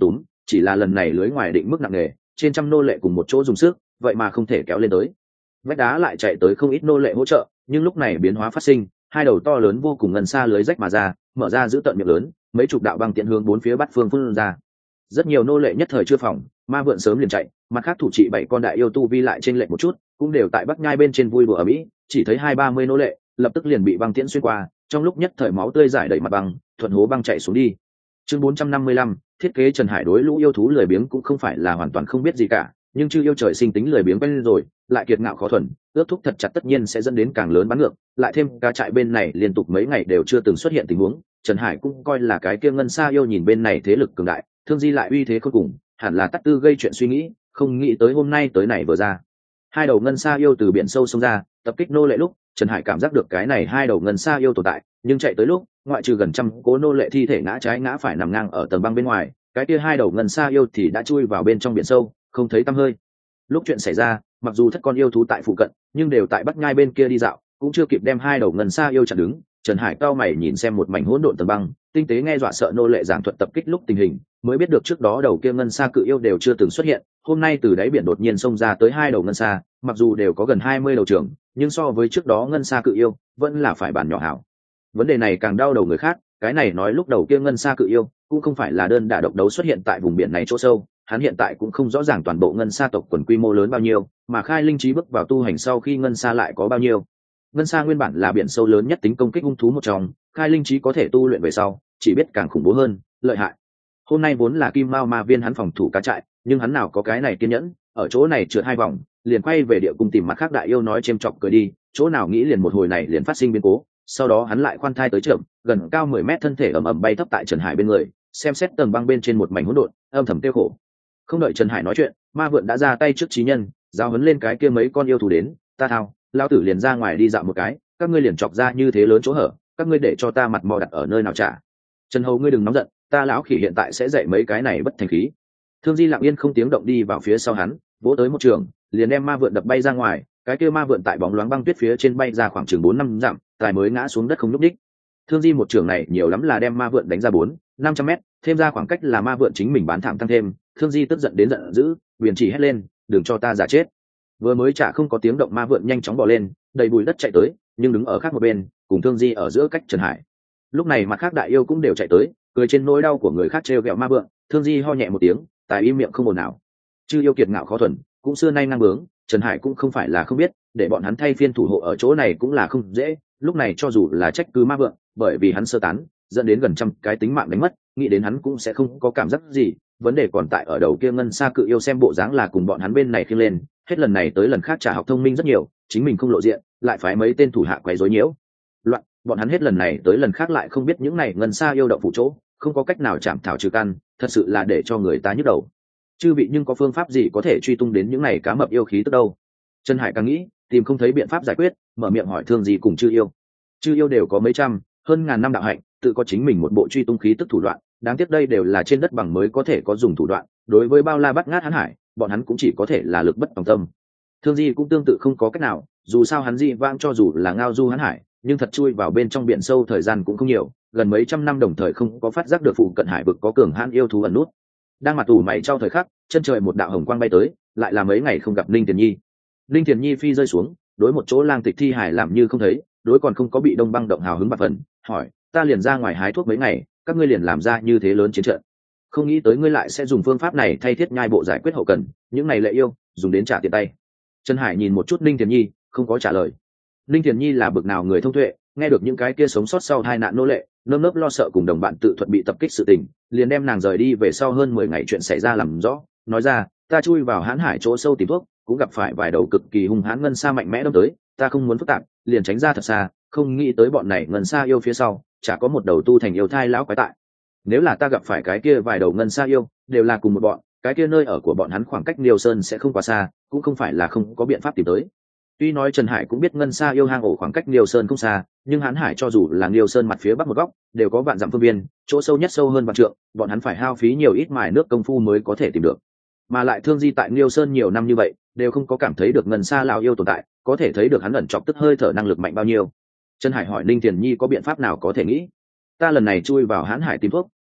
chỉ là lần này lưới ngoài định mức nặng nề, trên trăm nô lệ cùng một chỗ dùng sức, vậy mà không thể kéo lên tới. Vách đá lại chạy tới không ít nô lệ hỗ trợ, nhưng lúc này biến hóa phát sinh, hai đầu to lớn vô cùng ngân xa lưới rách mà ra, mở ra giữ tận miệng lớn, mấy chục đạo băng tiện hướng bốn phía bắt phương phun ra. Rất nhiều nô lệ nhất thời chưa phòng, ma vượn sớm liền chạy, mặt khác thủ trị 7 con đại yêu tu vi lại trên lệnh một chút, cũng đều tại bắc nhai bên trên vui đùa ở mỹ, chỉ thấy 20-30 nô lệ lập tức liền bị băng tiễn xuyên qua, trong lúc nhất thời máu tươi rải đầy mặt băng, thuận hố băng chạy xuống đi. Chương 455, thiết kế Trần Hải đối lũ yêu thú lười biếng cũng không phải là hoàn toàn không biết gì cả, nhưng chư yêu trời sinh tính lười biếng quen rồi, lại kiệt ngạo khó thuần, ước thúc thật chặt tất nhiên sẽ dẫn đến càng lớn bắn ngược, lại thêm cá trại bên này liên tục mấy ngày đều chưa từng xuất hiện tình huống, Trần Hải cũng coi là cái kia ngân xa yêu nhìn bên này thế lực cường đại, thương di lại uy thế khôn cùng, hẳn là tắc tư gây chuyện suy nghĩ, không nghĩ tới hôm nay tới này vừa ra. Hai đầu ngân xa yêu từ biển sâu xông ra, tập kích nô lệ lúc, Trần Hải cảm giác được cái này hai đầu ngân xa yêu tồn tại, nhưng chạy tới lúc, ngoại trừ gần trăm cố nô lệ thi thể ngã trái ngã phải nằm ngang ở tầng băng bên ngoài, cái kia hai đầu ngân xa yêu thì đã chui vào bên trong biển sâu, không thấy tăm hơi. Lúc chuyện xảy ra, mặc dù thất con yêu thú tại phụ cận, nhưng đều tại bắc nhai bên kia đi dạo, cũng chưa kịp đem hai đầu ngân xa yêu chặn đứng. Trần Hải cao mày nhìn xem một mảnh hỗn độn tầng băng, tinh tế nghe dọa sợ nô lệ giảng thuật tập kích lúc tình hình, mới biết được trước đó đầu kia ngân xa cự yêu đều chưa từng xuất hiện, hôm nay từ đáy biển đột nhiên xông ra tới hai đầu ngân xa, mặc dù đều có gần 20 đầu trưởng, nhưng so với trước đó ngân xa cự yêu, vẫn là phải bản nhỏ hảo. Vấn đề này càng đau đầu người khác, cái này nói lúc đầu kia ngân xa cự yêu cũng không phải là đơn đả độc đấu xuất hiện tại vùng biển này chỗ sâu, hắn hiện tại cũng không rõ ràng toàn bộ ngân sa tộc quần quy mô lớn bao nhiêu, mà khai linh trí bước vào tu hành sau khi ngân sa lại có bao nhiêu. Ngân sa nguyên bản là biển sâu lớn nhất tính công kích hung thú một trong, khai linh trí có thể tu luyện về sau, chỉ biết càng khủng bố hơn, lợi hại. Hôm nay vốn là kim mao ma viên hắn phòng thủ cá trại, nhưng hắn nào có cái này kiên nhẫn, ở chỗ này trượt 2 vòng, liền quay về địa cung tìm mặt khác đại yêu nói chêm chọc cười đi, chỗ nào nghĩ liền một hồi này liền phát sinh biến cố. Sau đó hắn lại khoan thai tới chậm, gần cao 10 mét thân thể ầm ầm bay thấp tại Trần Hải bên người, xem xét tầng băng bên trên một mảnh hỗn độn, âm thầm tiêu khổ. Không đợi Trần Hải nói chuyện, ma vượn đã ra tay trước chí nhân, giao huấn lên cái kia mấy con yêu thú đến, ta thao, lão tử liền ra ngoài đi dạo một cái, các ngươi liền chọc ra như thế lớn chỗ hở, các ngươi để cho ta mặt mò đặt ở nơi nào trả. Trần Hầu ngươi đừng nóng giận, ta lão khỉ hiện tại sẽ dạy mấy cái này bất thành khí. Thương Di lặng yên không tiếng động đi vào phía sau hắn, vỗ tới một trường, liền đem ma vượn đập bay ra ngoài, cái kia ma vượn tại bóng loáng băng tuyết phía trên bay ra khoảng chừng 4-5 dặm, tài mới ngã xuống đất không nhúc nhích. Thương Di một trường này nhiều lắm là đem ma vượn đánh ra 400-500 mét, thêm ra khoảng cách là ma vượn chính mình bán thảm tăng thêm. Thương Di tức giận đến giận dữ, huyền chỉ hét lên, đừng cho ta giả chết. Vừa mới chả không có tiếng động ma vượn nhanh chóng bò lên, đầy bụi đất chạy tới, nhưng đứng ở khác một bên, cùng Thương Di ở giữa cách Trần Hải. Lúc này mặt khác đại yêu cũng đều chạy tới, cười trên nỗi đau của người khác trêu ghẹo ma vượn. Thương Di ho nhẹ một tiếng, tài im miệng không ồn nào. Chư yêu kiệt ngạo khó thuần, cũng xưa nay ngang bướng, Trần Hải cũng không phải là không biết, để bọn hắn thay phiên thủ hộ ở chỗ này cũng là không dễ. Lúc này cho dù là trách cứ ma vượn, bởi vì hắn sơ tán, dẫn đến gần trăm cái tính mạng đánh mất, nghĩ đến hắn cũng sẽ không có cảm giác gì. Vấn đề còn tại ở đầu kia ngân xa cự yêu xem bộ dáng là cùng bọn hắn bên này khiêng lên, hết lần này tới lần khác trả học thông minh rất nhiều, chính mình không lộ diện, lại phái mấy tên thủ hạ quấy rối nhiễu loạn, bọn hắn hết lần này tới lần khác lại không biết những này ngân xa yêu động phụ chỗ, không có cách nào chạm thảo trừ căn, thật sự là để cho người ta nhức đầu. Chư vị nhưng có phương pháp gì có thể truy tung đến những này cá mập yêu khí tức đâu? Trần Hải càng nghĩ, tìm không thấy biện pháp giải quyết, mở miệng hỏi Thương Di cùng chư yêu. Chư yêu đều có mấy trăm, hơn ngàn năm đạo hạnh, tự có chính mình một bộ truy tung khí tức thủ đoạn, đáng tiếc đây đều là trên đất bằng mới có thể có dùng thủ đoạn, đối với bao la bát ngát hán hải, bọn hắn cũng chỉ có thể là lực bất tòng tâm. Thương Di cũng tương tự không có cách nào, dù sao hắn Di vang cho dù là ngao du hán hải, nhưng thật chui vào bên trong biển sâu thời gian cũng không nhiều, gần mấy trăm năm đồng thời không có phát giác được phụ cận hải vực có cường hãn yêu thú ẩn nút. Đang mặt tủ mày trao thời khắc, chân trời một đạo hồng quang bay tới, lại là mấy ngày không gặp Ninh Tiền Nhi. Ninh Tiền Nhi phi rơi xuống, đối một chỗ lang tịch thi hải làm như không thấy, đối còn không có bị đông băng động hào hứng bạc phần, hỏi, ta liền ra ngoài hái thuốc mấy ngày, các ngươi liền làm ra như thế lớn chiến trận, không nghĩ tới ngươi lại sẽ dùng phương pháp này thay thiết nhai bộ giải quyết hậu cần, những này lệ yêu dùng đến trả tiền tay. Trần Hải nhìn một chút Ninh Tiền Nhi, không có trả lời. Ninh Tiền Nhi là bực nào người thông tuệ, nghe được những cái kia sống sót sau tai nạn nô lệ nơm nớp lo sợ cùng đồng bạn tự thuận bị tập kích sự tình, liền đem nàng rời đi về sau hơn 10 ngày chuyện xảy ra làm rõ, nói ra, ta chui vào hãn hải chỗ sâu tìm thuốc, cũng gặp phải vài đầu cực kỳ hung hãn ngân sa mạnh mẽ đâm tới, ta không muốn phức tạp, liền tránh ra thật xa, không nghĩ tới bọn này ngân sa yêu phía sau, chả có một đầu tu thành yêu thai lão quái tại. Nếu là ta gặp phải cái kia vài đầu ngân sa yêu, đều là cùng một bọn, cái kia nơi ở của bọn hắn khoảng cách Liêu Sơn sẽ không quá xa, cũng không phải là không có biện pháp tìm tới. Tuy nói Trần Hải cũng biết ngân sa yêu hang ổ khoảng cách Liêu Sơn không xa, nhưng hắn hải cho dù là Liêu Sơn mặt phía bắc một góc, đều có vạn dặm phương viên, chỗ sâu nhất sâu hơn vạn trượng, bọn hắn phải hao phí nhiều ít mài nước công phu mới có thể tìm được. Mà lại Thương Di tại Liêu Sơn nhiều năm như vậy, đều không có cảm thấy được ngân sa lão yêu tồn tại, có thể thấy được hắn ẩn chọc tức hơi thở năng lực mạnh bao nhiêu. Trần Hải hỏi Ninh Tiền Nhi có biện pháp nào có thể nghĩ. Ta lần này chui vào hãn hải tìm thuốc,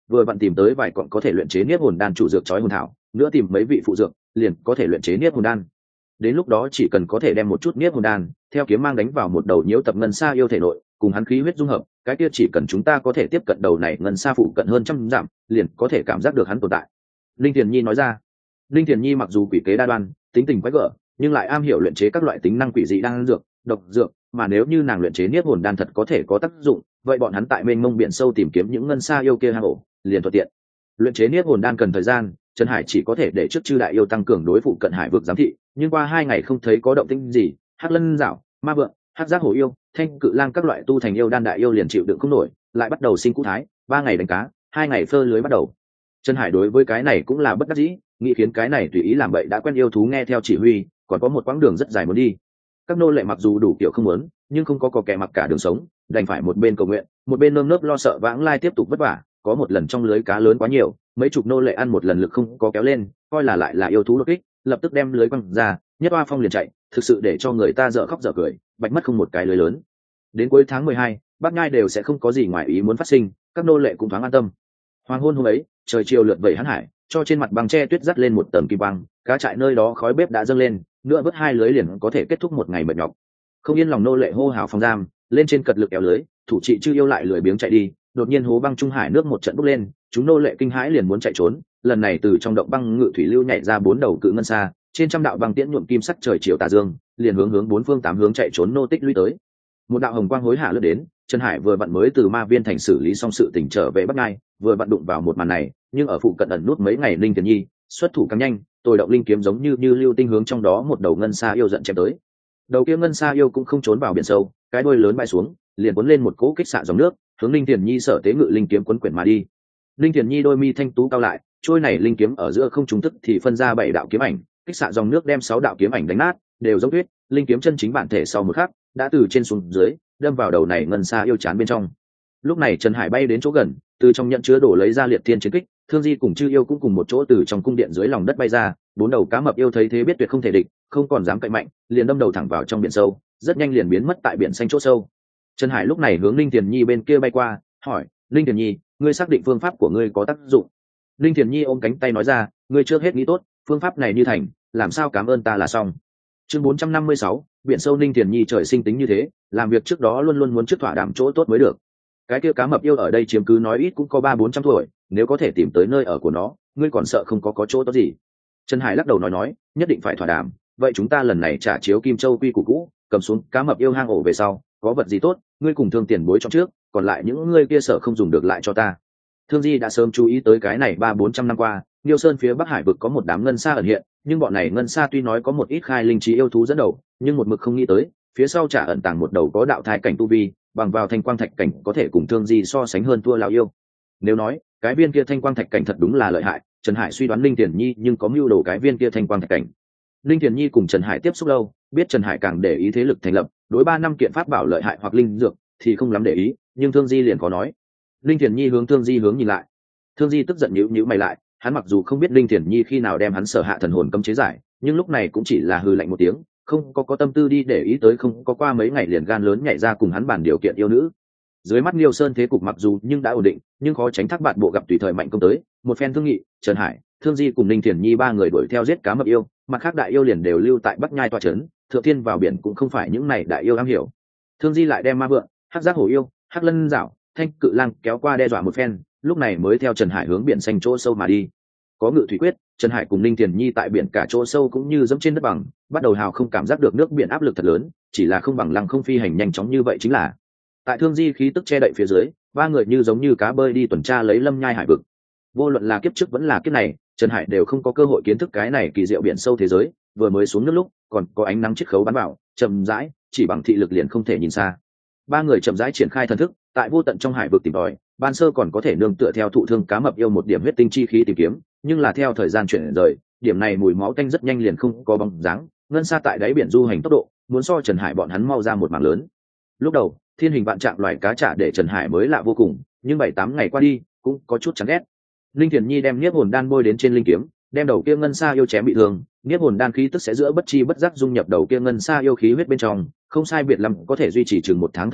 vừa vặn tìm tới vài cọn có thể luyện chế niết hồn đan chủ dược chói hồn thảo, nữa tìm mấy vị phụ dược, liền có thể luyện chế niết hồn đan. Đến lúc đó chỉ cần có thể đem một chút niết hồn đan theo kiếm mang đánh vào một đầu nhiễu tập ngân sa yêu thể nội, cùng hắn khí huyết dung hợp, cái kia chỉ cần chúng ta có thể tiếp cận đầu này ngân sa phụ cận hơn trăm dặm, liền có thể cảm giác được hắn tồn tại. Linh Tiền Nhi nói ra. Linh Tiền Nhi mặc dù quỷ kế đa đoan, tính tình quái gở, nhưng lại am hiểu luyện chế các loại tính năng quỷ dị đan dược, độc dược, mà nếu như nàng luyện chế niết hồn đan thật có thể có tác dụng, vậy bọn hắn tại mênh mông biển sâu tìm kiếm những ngân sa yêu kia hang ổ, liền thuận tiện. Luyện chế niết hồn đan cần thời gian, Trần Hải chỉ có thể để trước chư đại yêu tăng cường đối phụ cận hải vực giám thị, nhưng qua 2 ngày không thấy có động tĩnh gì, hắc lân dạo, ma vượng, hắc giác hổ yêu, thanh cự lang các loại tu thành yêu đan đại yêu liền chịu đựng không nổi, lại bắt đầu sinh cũ thái, 3 ngày đánh cá, 2 ngày phơ lưới bắt đầu. Trần Hải đối với cái này cũng là bất đắc dĩ, nghĩ khiến cái này tùy ý làm bậy đã quen yêu thú nghe theo chỉ huy, còn có một quãng đường rất dài muốn đi. Các nô lệ mặc dù đủ kiểu không muốn, nhưng không có kẻ mặc cả đường sống, đành phải một bên cầu nguyện, một bên nơm nớp lo sợ vãng lai tiếp tục vất vả. Có một lần trong lưới cá lớn quá nhiều, mấy chục nô lệ ăn một lần lực không có kéo lên, coi là lại là yêu thú đột kích, lập tức đem lưới quăng ra, nhất oa phong liền chạy, thực sự để cho người ta dở khóc dở cười, bạch mất không một cái lưới lớn. Đến cuối tháng 12, Bắc Nhai đều sẽ không có gì ngoài ý muốn phát sinh, các nô lệ cũng thoáng an tâm. Hoàng hôn hôm ấy, trời chiều lượt vẩy hãn hải, cho trên mặt băng tre tuyết dắt lên một tầng kim băng, cá trại nơi đó khói bếp đã dâng lên, nữa vớt 2 lưới liền có thể kết thúc một ngày mệt nhọc. Không yên lòng nô lệ hô hào phòng giam, lên trên cật lực kéo lưới, thủ trị chư yêu lại lười biếng chạy đi, đột nhiên hố băng trung hải nước một trận bốc lên, chúng nô lệ kinh hãi liền muốn chạy trốn, lần này từ trong động băng ngự thủy lưu nhảy ra 4 đầu cự ngân sa, trên trăm đạo băng tiễn nhuộm kim sắc trời chiều tà dương, liền hướng 4 phương 8 hướng chạy trốn nô tích lũy tới. Một đạo hồng quang hối hả lướt đến, Trần Hải vừa vặn mới từ ma viên thành xử lý xong sự tình trở về Bắc Ngai, vừa vặn đụng vào một màn này, nhưng ở phụ cận ẩn nút mấy ngày Linh Tiền Nhi, xuất thủ càng nhanh, tôi động linh kiếm giống như lưu tinh hướng trong đó một đầu ngân sa yêu giận chém tới. Đầu kia ngân sa yêu cũng không trốn vào biển sâu, cái đuôi lớn bay xuống, liền cuốn lên một cỗ kích xạ dòng nước, hướng Linh Tiền Nhi sở tế ngự linh kiếm cuốn quyển mà đi. Linh Tiền Nhi đôi mi thanh tú cao lại, trôi này linh kiếm ở giữa không trung tức thì phân ra 7 đạo kiếm ảnh, kích xạ dòng nước đem 6 đạo kiếm ảnh đánh nát, đều giống tuyết, linh kiếm chân chính bản thể sau một khắc, đã từ trên xuống dưới, đâm vào đầu này ngân sa yêu chán bên trong. Lúc này Trần Hải bay đến chỗ gần, từ trong nhận chứa đổ lấy ra liệt thiên chiến kích, Thương Di cùng chư yêu cũng cùng một chỗ từ trong cung điện dưới lòng đất bay ra, 4 đầu cá mập yêu thấy thế biết tuyệt không thể địch, không còn dám cậy mạnh, liền đâm đầu thẳng vào trong biển sâu, rất nhanh liền biến mất tại biển xanh chỗ sâu. Trần Hải lúc này hướng Linh Tiền Nhi bên kia bay qua, hỏi: "Linh Tiền Nhi, ngươi xác định phương pháp của ngươi có tác dụng?" Linh Tiền Nhi ôm cánh tay nói ra: "Ngươi trước hết nghĩ tốt, phương pháp này như thành, làm sao cảm ơn ta là xong." Chương 456, biển sâu. Linh Tiền Nhi trời sinh tính như thế, làm việc trước đó luôn luôn muốn trước thỏa đảm chỗ tốt mới được. Cái kia cá mập yêu ở đây chiếm cứ nói ít cũng có 300-400 tuổi, nếu có thể tìm tới nơi ở của nó, ngươi còn sợ không có chỗ tốt gì? Trần Hải lắc đầu nói, nhất định phải thỏa đảm, vậy chúng ta lần này trả chiếu Kim Châu quy củ cũ, cầm xuống cá mập yêu hang ổ về sau, có vật gì tốt, ngươi cùng Thương tiền bối trong trước, còn lại những ngươi kia sợ không dùng được lại cho ta. Thương Di đã sớm chú ý tới cái này 300-400 năm qua, Niêu Sơn phía Bắc Hải vực có một đám ngân sa ẩn hiện, nhưng bọn này ngân sa tuy nói có một ít khai linh trí yêu thú dẫn đầu, nhưng một mực không nghĩ tới, phía sau trả ẩn tàng một đầu có đạo thai cảnh tu vi, bằng vào thanh quang thạch cảnh có thể cùng Thương Di so sánh hơn thua lão yêu. Nếu nói cái viên kia thanh quang thạch cảnh thật đúng là lợi hại, Trần Hải suy đoán Linh Tiền Nhi nhưng có mưu đồ cái viên kia thanh quang thạch cảnh. Linh Tiền Nhi cùng Trần Hải tiếp xúc lâu, biết Trần Hải càng để ý thế lực thành lập, đối 3 năm kiện pháp bảo lợi hại hoặc linh dược thì không lắm để ý, nhưng Thương Di liền có nói. Linh Tiền Nhi hướng Thương Di hướng nhìn lại. Thương Di tức giận nhíu mày lại, hắn mặc dù không biết Linh Tiền Nhi khi nào đem hắn sở hạ thần hồn cấm chế giải, nhưng lúc này cũng chỉ là hừ lạnh một tiếng, không có tâm tư đi để ý tới không có qua mấy ngày liền gan lớn nhảy ra cùng hắn bàn điều kiện yêu nữ. Dưới mắt Liêu Sơn thế cục mặc dù nhưng đã ổn định, nhưng khó tránh thác bạn bộ gặp tùy thời mạnh công tới, một phen thương nghị, Trần Hải, Thương Di cùng Linh Tiền Nhi 3 người đuổi theo giết cá mập yêu, mặt khác đại yêu liền đều lưu tại Bắc Nhai tọa trấn, thượng thiên vào biển cũng không phải những này đại yêu am hiểu. Thương Di lại đem ma vượng, hắc giác hổ yêu, hắc lân dạo, thanh cự lang kéo qua đe dọa một phen, lúc này mới theo Trần Hải hướng biển xanh chỗ sâu mà đi. Có ngự thủy quyết, Trần Hải cùng Linh Tiền Nhi tại biển cả chỗ sâu cũng như dẫm trên đất bằng, bắt đầu hào không cảm giác được nước biển áp lực thật lớn, chỉ là không bằng lăng không phi hành nhanh chóng như vậy chính là. Tại Thương Di khí tức che đậy phía dưới, 3 người như giống như cá bơi đi tuần tra lấy lâm nhai hải vực. Vô luận là kiếp trước vẫn là kiếp này, Trần Hải đều không có cơ hội kiến thức cái này kỳ diệu biển sâu thế giới, vừa mới xuống nước lúc, còn có ánh nắng chiết khấu bắn vào, chậm rãi, chỉ bằng thị lực liền không thể nhìn xa. 3 người chậm rãi triển khai thần thức, tại vô tận trong hải vực tìm tòi, ban sơ còn có thể nương tựa theo thụ thương cá mập yêu một điểm huyết tinh chi khí tìm kiếm, nhưng là theo thời gian chuyển rời, điểm này mùi máu tanh rất nhanh liền không có bóng dáng, ngân xa tại đáy biển du hành tốc độ, muốn so Trần Hải bọn hắn mau ra một mảng lớn. Lúc đầu, thiên hình vạn trạng loài cá trả để Trần Hải mới lạ vô cùng, nhưng 7-8 ngày qua đi, cũng có chút chán ghét. Linh Thiền Nhi đem niết hồn đan bôi đến trên linh kiếm, đem đầu kia ngân sa yêu chém bị thương, niết hồn đan khí tức sẽ giữa bất chi bất giác dung nhập đầu kia ngân sa yêu khí huyết bên trong, không sai biệt lắm có thể duy trì chừng 1 tháng thời gian,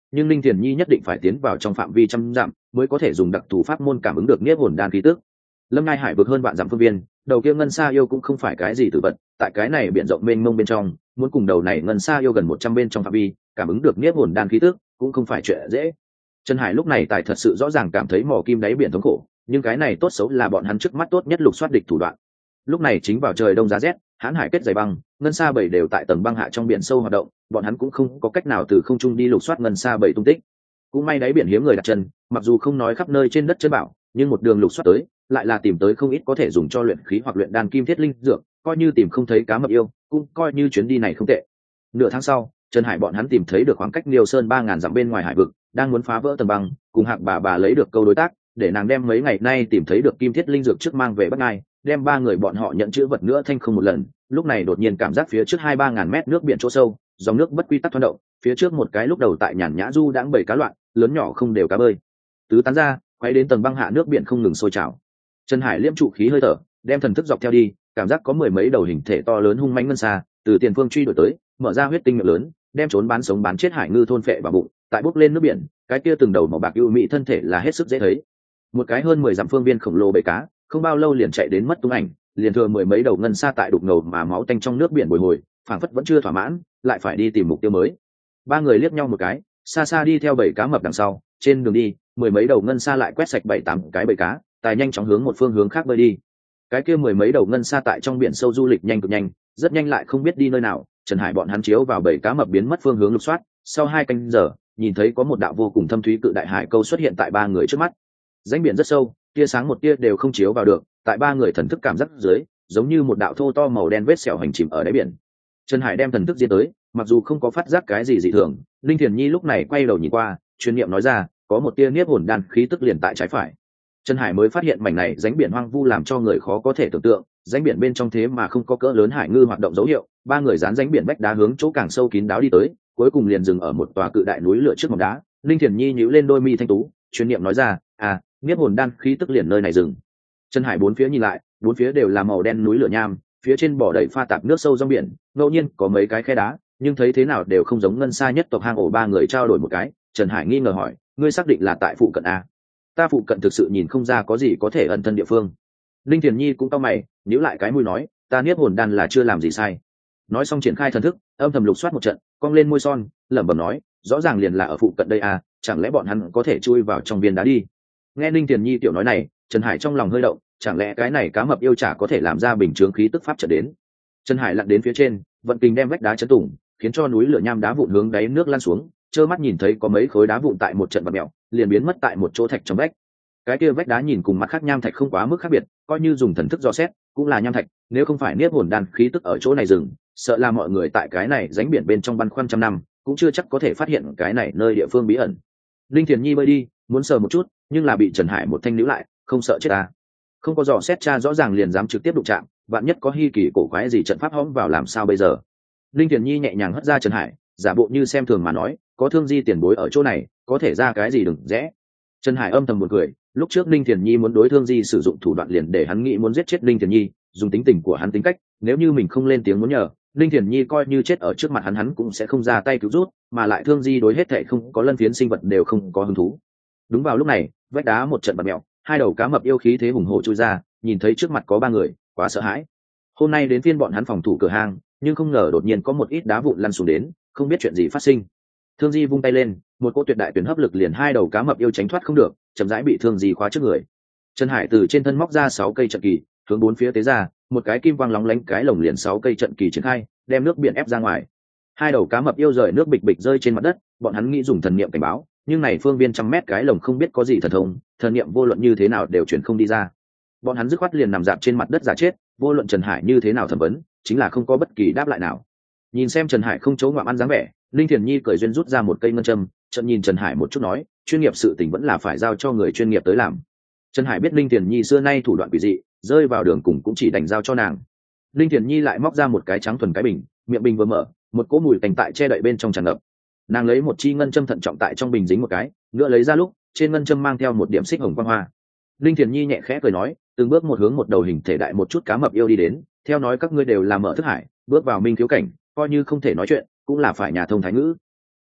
nhưng linh thiền nhi nhất định phải tiến vào trong phạm vi trăm dặm mới có thể dùng đặc thù pháp môn cảm ứng được nhiếp hồn đan khí tức. Lâm Ngai Hải vực hơn vạn dặm phương viên, đầu kia ngân sa yêu cũng không phải cái gì tử vật, tại cái này biển rộng mênh mông bên trong, muốn cùng đầu này ngân sa yêu gần 100 bên trong phạm vi cảm ứng được nhiếp hồn đan khí tức cũng không phải chuyện dễ. Trần Hải lúc này tại thật sự rõ ràng cảm thấy mò kim đáy biển thống khổ, nhưng cái này tốt xấu là bọn hắn trước mắt tốt nhất lục soát địch thủ đoạn. Lúc này chính vào trời đông giá rét, hãn hải kết dày băng, ngân sa bảy đều tại tầng băng hạ trong biển sâu hoạt động, bọn hắn cũng không có cách nào từ không trung đi lục soát ngân sa bảy tung tích. Cũng may đáy biển hiếm người đặt chân, mặc dù không nói khắp nơi trên đất chân bảo, nhưng một đường lục soát tới, lại là tìm tới không ít có thể dùng cho luyện khí hoặc luyện đan kim thiết linh dược, coi như tìm không thấy cá mập yêu, cũng coi như chuyến đi này không tệ. Nửa tháng sau, Trần Hải bọn hắn tìm thấy được khoảng cách Liêu Sơn 3000 dặm bên ngoài hải vực, đang muốn phá vỡ tầng băng, cùng Hạc bà lấy được câu đối tác, để nàng đem mấy ngày nay tìm thấy được kim thiết linh dược trước mang về Bắc Ngai, đem ba người bọn họ nhận chữ vật nữa thanh không một lần. Lúc này đột nhiên cảm giác phía trước 2-3 ngàn mét nước biển chỗ sâu, dòng nước bất quy tắc thoăn động, phía trước một cái lúc đầu tại nhàn nhã du đãng bầy cá loạn, lớn nhỏ không đều cá bơi, tứ tán ra, quay đến tầng băng hạ nước biển không ngừng sôi trào. Trần Hải liễm trụ khí hơi thở, đem thần thức dọc theo đi, cảm giác có mười mấy đầu hình thể to lớn hung mãnh ngân xa từ tiền phương truy đuổi tới, mở ra huyết tinh miệng lớn, đem trốn bán sống bán chết hải ngư thôn phệ vào bụng, tại bốc lên nước biển, cái kia từng đầu màu bạc ưu mỹ thân thể là hết sức dễ thấy. Một cái hơn 10 dặm phương viên khổng lồ bầy cá, không bao lâu liền chạy đến mất tung ảnh, liền thừa mười mấy đầu ngân sa tại đục ngầu mà máu tanh trong nước biển bồi hồi, phảng phất vẫn chưa thỏa mãn, lại phải đi tìm mục tiêu mới. Ba người liếc nhau một cái, xa xa đi theo bầy cá mập đằng sau, trên đường đi, mười mấy đầu ngân sa lại quét sạch 7-8 cái bầy cá, tài nhanh chóng hướng một phương hướng khác bơi đi. Cái kia mười mấy đầu ngân sa tại trong biển sâu du lịch nhanh cực nhanh, rất nhanh lại không biết đi nơi nào. Trần Hải bọn hắn chiếu vào bầy cá mập biến mất phương hướng lục soát, sau 2 canh giờ, nhìn thấy có một đạo vô cùng thâm thúy cự đại hải câu xuất hiện tại ba người trước mắt. Rãnh biển rất sâu, tia sáng một tia đều không chiếu vào được, tại ba người thần thức cảm giác dưới, giống như một đạo thô to màu đen vết sẹo hành chìm ở đáy biển. Trần Hải đem thần thức diệt tới, mặc dù không có phát giác cái gì dị thường, Linh Thiền Nhi lúc này quay đầu nhìn qua, chuyên niệm nói ra, có một tia niết hồn đan khí tức liền tại trái phải. Trần Hải mới phát hiện mảnh này rãnh biển hoang vu làm cho người khó có thể tưởng tượng, rãnh biển bên trong thế mà không có cỡ lớn hải ngư hoạt động dấu hiệu. Ba người dán rãnh biển vách đá hướng chỗ càng sâu kín đáo đi tới, cuối cùng liền dừng ở một tòa cự đại núi lửa trước mỏm đá. Linh Thiền Nhi nhíu lên đôi mi thanh tú, chuyên niệm nói ra, niết hồn đan khí tức liền nơi này dừng. Trần Hải bốn phía nhìn lại, bốn phía đều là màu đen núi lửa nham, phía trên bỏ đầy pha tạp nước sâu trong biển, ngẫu nhiên có mấy cái khe đá, nhưng thấy thế nào đều không giống ngân sa nhất tộc hang ổ. Ba người trao đổi một cái, Trần Hải nghi ngờ hỏi, ngươi xác định là tại phụ cận a? Ta phụ cận thực sự nhìn không ra có gì có thể ẩn thân địa phương. Linh Thiền Nhi cũng cau mày, nhíu lại cái mũi nói, ta niết hồn đan là chưa làm gì sai. Nói xong triển khai thần thức, âm thầm lục soát một trận, cong lên môi son, lẩm bẩm nói, rõ ràng liền là ở phụ cận đây à, chẳng lẽ bọn hắn có thể chui vào trong viên đá đi? Nghe Linh Thiền Nhi tiểu nói này, Trần Hải trong lòng hơi động, chẳng lẽ cái này cá mập yêu chả có thể làm ra bình chướng khí tức pháp trận đến? Trần Hải lặn đến phía trên, vận kình đem vách đá chấn tủng, khiến cho núi lửa nham đá vụn hướng đáy nước lăn xuống, trơ mắt nhìn thấy có mấy khối đá vụn tại một trận vặn mèo, liền biến mất tại một chỗ thạch trong vách. Cái kia vách đá nhìn cùng mặt khác nham thạch không quá mức khác biệt, coi như dùng thần thức dò xét, cũng là nham thạch, nếu không phải niết hồn đan khí tức ở chỗ này dừng, sợ là mọi người tại cái này rãnh biển bên trong băn khoăn trăm năm, cũng chưa chắc có thể phát hiện cái này nơi địa phương bí ẩn. Linh Thiền Nhi bơi đi, muốn sờ một chút, nhưng là bị Trần Hải một thanh níu lại, không sợ chết ta. Không có dò xét cha rõ ràng liền dám trực tiếp đụng chạm, vạn nhất có hi kỳ cổ quái gì trận pháp hõm vào làm sao bây giờ? Linh Thiền Nhi nhẹ nhàng hất ra Trần Hải, giả bộ như xem thường mà nói, có Thương Di tiền bối ở chỗ này, có thể ra cái gì đừng rẽ. Trần Hải âm thầm một cười, lúc trước Linh Thiền Nhi muốn đối Thương Di sử dụng thủ đoạn liền để hắn nghĩ muốn giết chết Linh Thiền Nhi, dùng tính tình của hắn tính cách, nếu như mình không lên tiếng muốn nhờ, Linh Thiền Nhi coi như chết ở trước mặt hắn cũng sẽ không ra tay cứu rút, mà lại Thương Di đối hết thảy không có lân phiến sinh vật đều không có hứng thú. Đúng vào lúc này, vách đá một trận bật mèo, hai đầu cá mập yêu khí thế hùng hổ chui ra, nhìn thấy trước mặt có ba người, quá sợ hãi. Hôm nay đến phiên bọn hắn phòng thủ cửa hang, nhưng không ngờ đột nhiên có một ít đá vụn lăn xuống đến, không biết chuyện gì phát sinh. Thương Di vung tay lên, một cỗ tuyệt đại tuyển hấp lực liền hai đầu cá mập yêu tránh thoát không được, chậm rãi bị Thương Di khóa trước người. Trần Hải từ trên thân móc ra 6 cây trận kỳ, hướng bốn phía tế ra, một cái kim quang lóng lánh cái lồng liền 6 cây trận kỳ triển khai, đem nước biển ép ra ngoài. Hai đầu cá mập yêu rời nước bịch bịch rơi trên mặt đất, bọn hắn nghĩ dùng thần niệm cảnh báo, nhưng này phương viên trăm mét cái lồng không biết có gì thần thông, thần niệm vô luận như thế nào đều chuyển không đi ra. Bọn hắn dứt khoát liền nằm dạp trên mặt đất giả chết, vô luận Trần Hải như thế nào thẩm vấn, chính là không có bất kỳ đáp lại nào. Nhìn xem Trần Hải không chấu ngoạm ăn dáng vẻ, Linh Thiền Nhi cười duyên rút ra một cây ngân châm, chợt nhìn Trần Hải một chút nói, chuyên nghiệp sự tình vẫn là phải giao cho người chuyên nghiệp tới làm. Trần Hải biết Linh Thiền Nhi xưa nay thủ đoạn quỷ dị, rơi vào đường cùng cũng chỉ đành giao cho nàng. Linh Thiền Nhi lại móc ra một cái trắng thuần cái bình, miệng bình vừa mở, một cỗ mùi cành tại che đậy bên trong tràn ngập. Nàng lấy một chi ngân châm thận trọng tại trong bình dính một cái, nữa lấy ra lúc trên ngân châm mang theo một điểm xích hồng quang hoa. Linh Thiền Nhi nhẹ khẽ cười nói, từng bước một hướng một đầu hình thể đại một chút cá mập yêu đi đến, theo nói các ngươi đều là mở thức hải, bước vào minh thiếu cảnh, coi như không thể nói chuyện, cũng là phải nhà thông thái ngữ.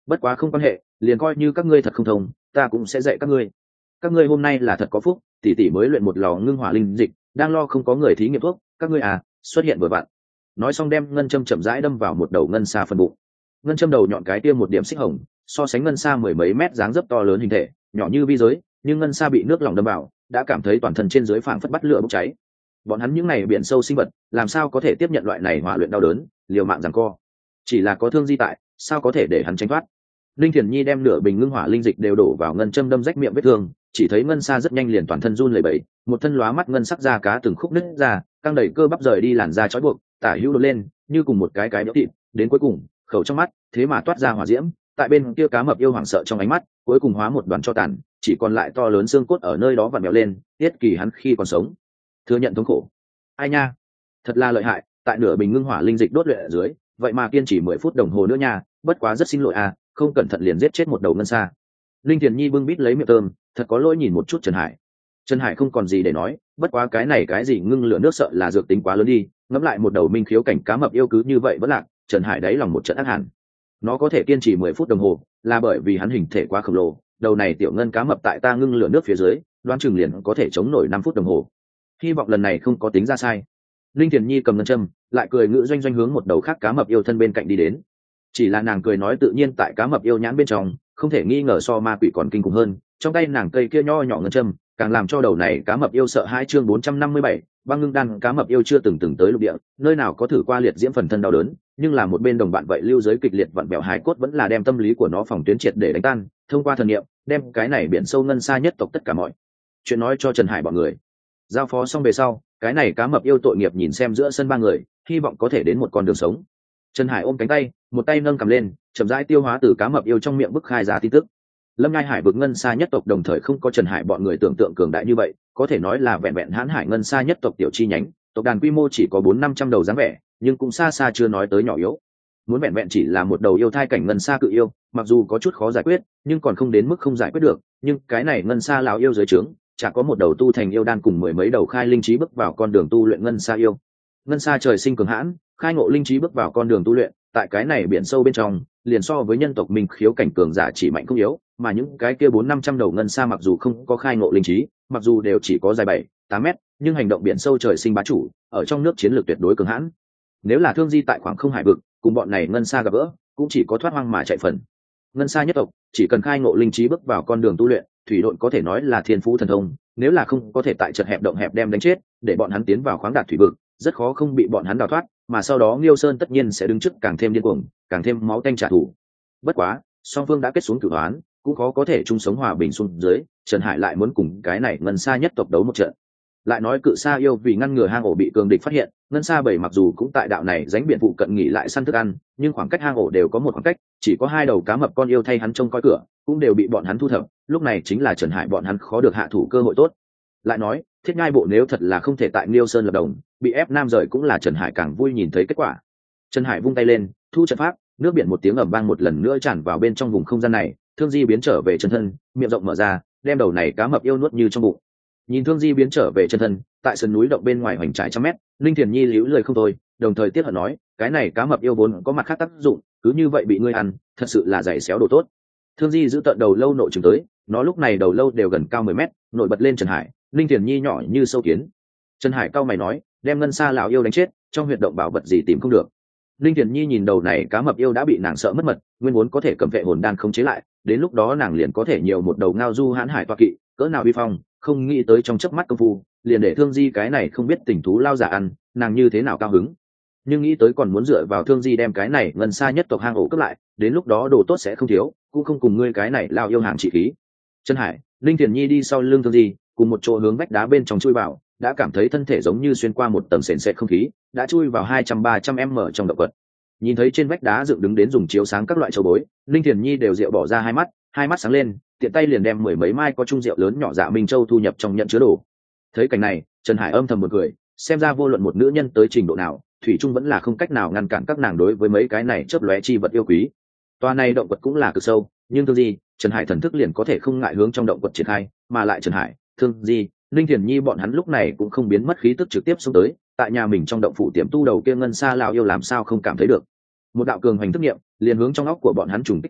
bất quá không quan hệ, liền coi như các ngươi thật không thông, ta cũng sẽ dạy các ngươi hôm nay là thật có phúc, tỷ tỷ mới luyện một lò ngưng hỏa linh dịch, đang lo không có người thí nghiệm thuốc, các ngươi xuất hiện vừa vặn. Nói xong đem ngân châm chậm rãi đâm vào một đầu ngân xa phần bụng. Ngân châm đầu nhọn cái tiêm một điểm xích hồng, so sánh ngân xa mười mấy mét dáng dấp to lớn hình thể, nhỏ như vi giới, nhưng ngân xa bị nước lỏng đâm vào, đã cảm thấy toàn thân trên dưới phảng phất bắt lửa bốc cháy. Bọn hắn những này biển sâu sinh vật, làm sao có thể tiếp nhận loại này hỏa luyện đau đớn, liều mạng giằng co. Chỉ là có thương di tại, sao có thể để hắn tránh thoát. Linh Thiền Nhi đem nửa bình ngưng hỏa linh dịch đều đổ vào ngân châm đâm rách miệng vết thương, chỉ thấy ngân xa rất nhanh liền toàn thân run lẩy bẩy, một thân lóa mắt ngân sắc da cá từng khúc nứt ra, căng đẩy cơ bắp rời đi làn da trói buộc, tả hữu đột lên, như cùng một cái béo thịt, đến cuối cùng, khẩu trong mắt, thế mà toát ra hỏa diễm, tại bên kia cá mập yêu hoảng sợ trong ánh mắt, cuối cùng hóa một đoàn tro tàn, chỉ còn lại to lớn xương cốt ở nơi đó vặn vẹo lên, tiết kỳ hắn khi còn sống, thừa nhận thống khổ. Ai nha, thật là lợi hại, tại nửa bình ngưng hỏa linh dịch đốt luyện ở dưới, vậy mà kiên trì 10 phút đồng hồ nữa nha, bất quá rất xin lỗi không cẩn thận liền giết chết một đầu ngân xa. Linh Thiền Nhi bưng bít lấy miệng tôm, thật có lỗi nhìn một chút Trần Hải không còn gì để nói, bất quá cái gì ngưng lửa nước sợ là dược tính quá lớn đi, ngẫm lại một đầu minh khiếu cảnh cá mập yêu cứ như vậy vẫn lạc, Trần Hải đáy lòng một trận ác hẳn. Nó có thể kiên trì 10 phút đồng hồ, là bởi vì hắn hình thể quá khổng lồ, đầu này tiểu ngân cá mập tại ta ngưng lửa nước phía dưới, đoán chừng liền có thể chống nổi 5 phút đồng hồ. Hy vọng lần này không có tính ra sai. Linh Thiền Nhi cầm ngân châm, lại cười ngữ doanh doanh hướng một đầu khác cá mập yêu thân bên cạnh đi đến. Chỉ là nàng cười nói tự nhiên tại cá mập yêu nhãn bên trong, không thể nghi ngờ so ma quỷ còn kinh khủng hơn, trong tay nàng cây kia nho nhỏ ngân châm, càng làm cho đầu này cá mập yêu sợ hãi. Chương 457, băng ngưng đan. Cá mập yêu chưa từng tới lục địa, nơi nào có thử qua liệt diễm phần thân đau đớn, nhưng là một bên đồng bạn vậy lưu giới kịch liệt vặn bẹo hài cốt vẫn là đem tâm lý của nó phòng tuyến triệt để đánh tan, thông qua thần niệm, đem cái này biển sâu ngân xa nhất tộc tất cả mọi chuyện nói cho Trần Hải bọn người. Giao phó xong về sau, cái này cá mập yêu tội nghiệp nhìn xem giữa sân ba người, hy vọng có thể đến một con đường sống. Trần Hải ôm cánh tay, một tay nâng cầm lên, chậm rãi tiêu hóa từ cá mập yêu trong miệng bức khai ra tin tức. Lâm Ngai Hải vực ngân xa nhất tộc đồng thời không có Trần Hải bọn người tưởng tượng cường đại như vậy, có thể nói là vẹn vẹn hãn hải ngân xa nhất tộc tiểu chi nhánh, tộc đàn quy mô chỉ có 400-500 đầu dáng vẻ, nhưng cũng xa xa chưa nói tới nhỏ yếu. Muốn vẹn vẹn chỉ là một đầu yêu thai cảnh ngân xa cự yêu, mặc dù có chút khó giải quyết, nhưng còn không đến mức không giải quyết được, nhưng cái này ngân xa lão yêu dưới trướng, chả có một đầu tu thành yêu đan cùng 10 mấy đầu khai linh trí bước vào con đường tu luyện ngân xa yêu. Ngân xa trời sinh cường hãn, khai ngộ linh trí bước vào con đường tu luyện, tại cái này biển sâu bên trong, liền so với nhân tộc mình khiếu cảnh cường giả chỉ mạnh không yếu, mà những cái kia 400-500 đầu ngân xa mặc dù không có khai ngộ linh trí, mặc dù đều chỉ có dài 7-8 mét, nhưng hành động biển sâu trời sinh bá chủ, ở trong nước chiến lược tuyệt đối cường hãn. Nếu là thương di tại khoảng không hải vực, cùng bọn này ngân xa gặp gỡ, cũng chỉ có thoát hoang mà chạy phần. Ngân xa nhất tộc chỉ cần khai ngộ linh trí bước vào con đường tu luyện, thủy độn có thể nói là thiên phú thần thông, nếu là không có thể tại chật hẹp động hẹp đem đánh chết, để bọn hắn tiến vào khoáng đạt thủy vực, rất khó không bị bọn hắn đào thoát, mà sau đó Nghiêu Sơn tất nhiên sẽ đứng trước càng thêm điên cuồng, càng thêm máu tanh trả thù. Bất quá, song phương đã kết xuống cửu đoán, cũng khó có thể chung sống hòa bình xuống dưới, Trần Hải lại muốn cùng cái này ngân xa nhất tộc đấu một trận. Lại nói cự sa yêu vì ngăn ngừa hang ổ bị cường địch phát hiện, ngân sa bảy mặc dù cũng tại đạo này dánh biển phụ cận nghỉ lại săn thức ăn, nhưng khoảng cách hang ổ đều có một khoảng cách, chỉ có 2 đầu cá mập con yêu thay hắn trông coi cửa, cũng đều bị bọn hắn thu thập, lúc này chính là Trần Hải bọn hắn khó được hạ thủ cơ hội tốt. Lại nói, Thiết Ngai bộ nếu thật là không thể tại Liêu Sơn lập đồng, bị ép nam rời cũng là Trần Hải càng vui nhìn thấy kết quả. Trần Hải vung tay lên, thu trận pháp, nước biển một tiếng ầm vang một lần nữa tràn vào bên trong vùng không gian này, Thương Di biến trở về chân thân, miệng rộng mở ra, đem đầu này cá mập yêu nuốt như trong bụng. Nhìn Thương Di biến trở về chân thân, tại sườn núi động bên ngoài hoành trải trăm mét, Linh Thiền Nhi liễu lời không thôi, đồng thời tiếc hận nói, cái này cá mập yêu vốn có mặt khác tác dụng, cứ như vậy bị ngươi ăn, thật sự là giày xéo đồ tốt. Thương Di giữ tận đầu lâu nội trừng tới, nó lúc này đầu lâu đều gần cao 10 mét, nổi bật lên Trần Hải. Linh Thiền Nhi nhỏ như sâu kiến. Trần Hải cau mày nói, đem ngân sa lão yêu đánh chết, trong huyệt động bảo vật gì tìm không được. Linh Thiền Nhi nhìn đầu này cá mập yêu đã bị nàng sợ mất mật, nguyên vốn có thể cầm vệ hồn đan khống chế lại, đến lúc đó nàng liền có thể nhiều một đầu ngao du hãn hải toa kỵ, cỡ nào uy phong, không nghĩ tới trong chớp mắt công phu, liền để Thương Di cái này không biết tình thú lao giả ăn, nàng như thế nào cao hứng. Nhưng nghĩ tới còn muốn dựa vào Thương Di đem cái này ngân sa nhất tộc hang ổ cướp lại, đến lúc đó đồ tốt sẽ không thiếu, cũng không cùng ngươi cái này lao yêu hàng trị khí. Trần Hải, Linh Thiền Nhi đi sau lưng Thương Di, cùng một chỗ hướng vách đá bên trong chui vào, đã cảm thấy thân thể giống như xuyên qua một tầng sền sệt không khí, đã chui vào 200-300 m trong động vật. Nhìn thấy trên vách đá dựng đứng đến dùng chiếu sáng các loại châu bối, Linh Thiền Nhi đều rượu bỏ ra hai mắt sáng lên, tiện tay liền đem 10 mấy mai có chung rượu lớn nhỏ dạ minh châu thu nhập trong nhận chứa đồ. Thấy cảnh này, Trần Hải âm thầm một cười, xem ra vô luận một nữ nhân tới trình độ nào, thủy chung vẫn là không cách nào ngăn cản các nàng đối với mấy cái này chớp lóe chi vật yêu quý. Toa này động vật cũng là cực sâu, nhưng Thương Di, Trần Hải thần thức liền có thể không ngại hướng trong động vật triển khai, mà lại Trần Hải, Thương Di, Linh Thiền Nhi bọn hắn lúc này cũng không biến mất khí tức trực tiếp xông tới, tại nhà mình trong động phủ tiềm tu đầu kia ngân sa lão yêu làm sao không cảm thấy được. Một đạo cường hành thức nghiệm liền hướng trong óc của bọn hắn trùng kích tới,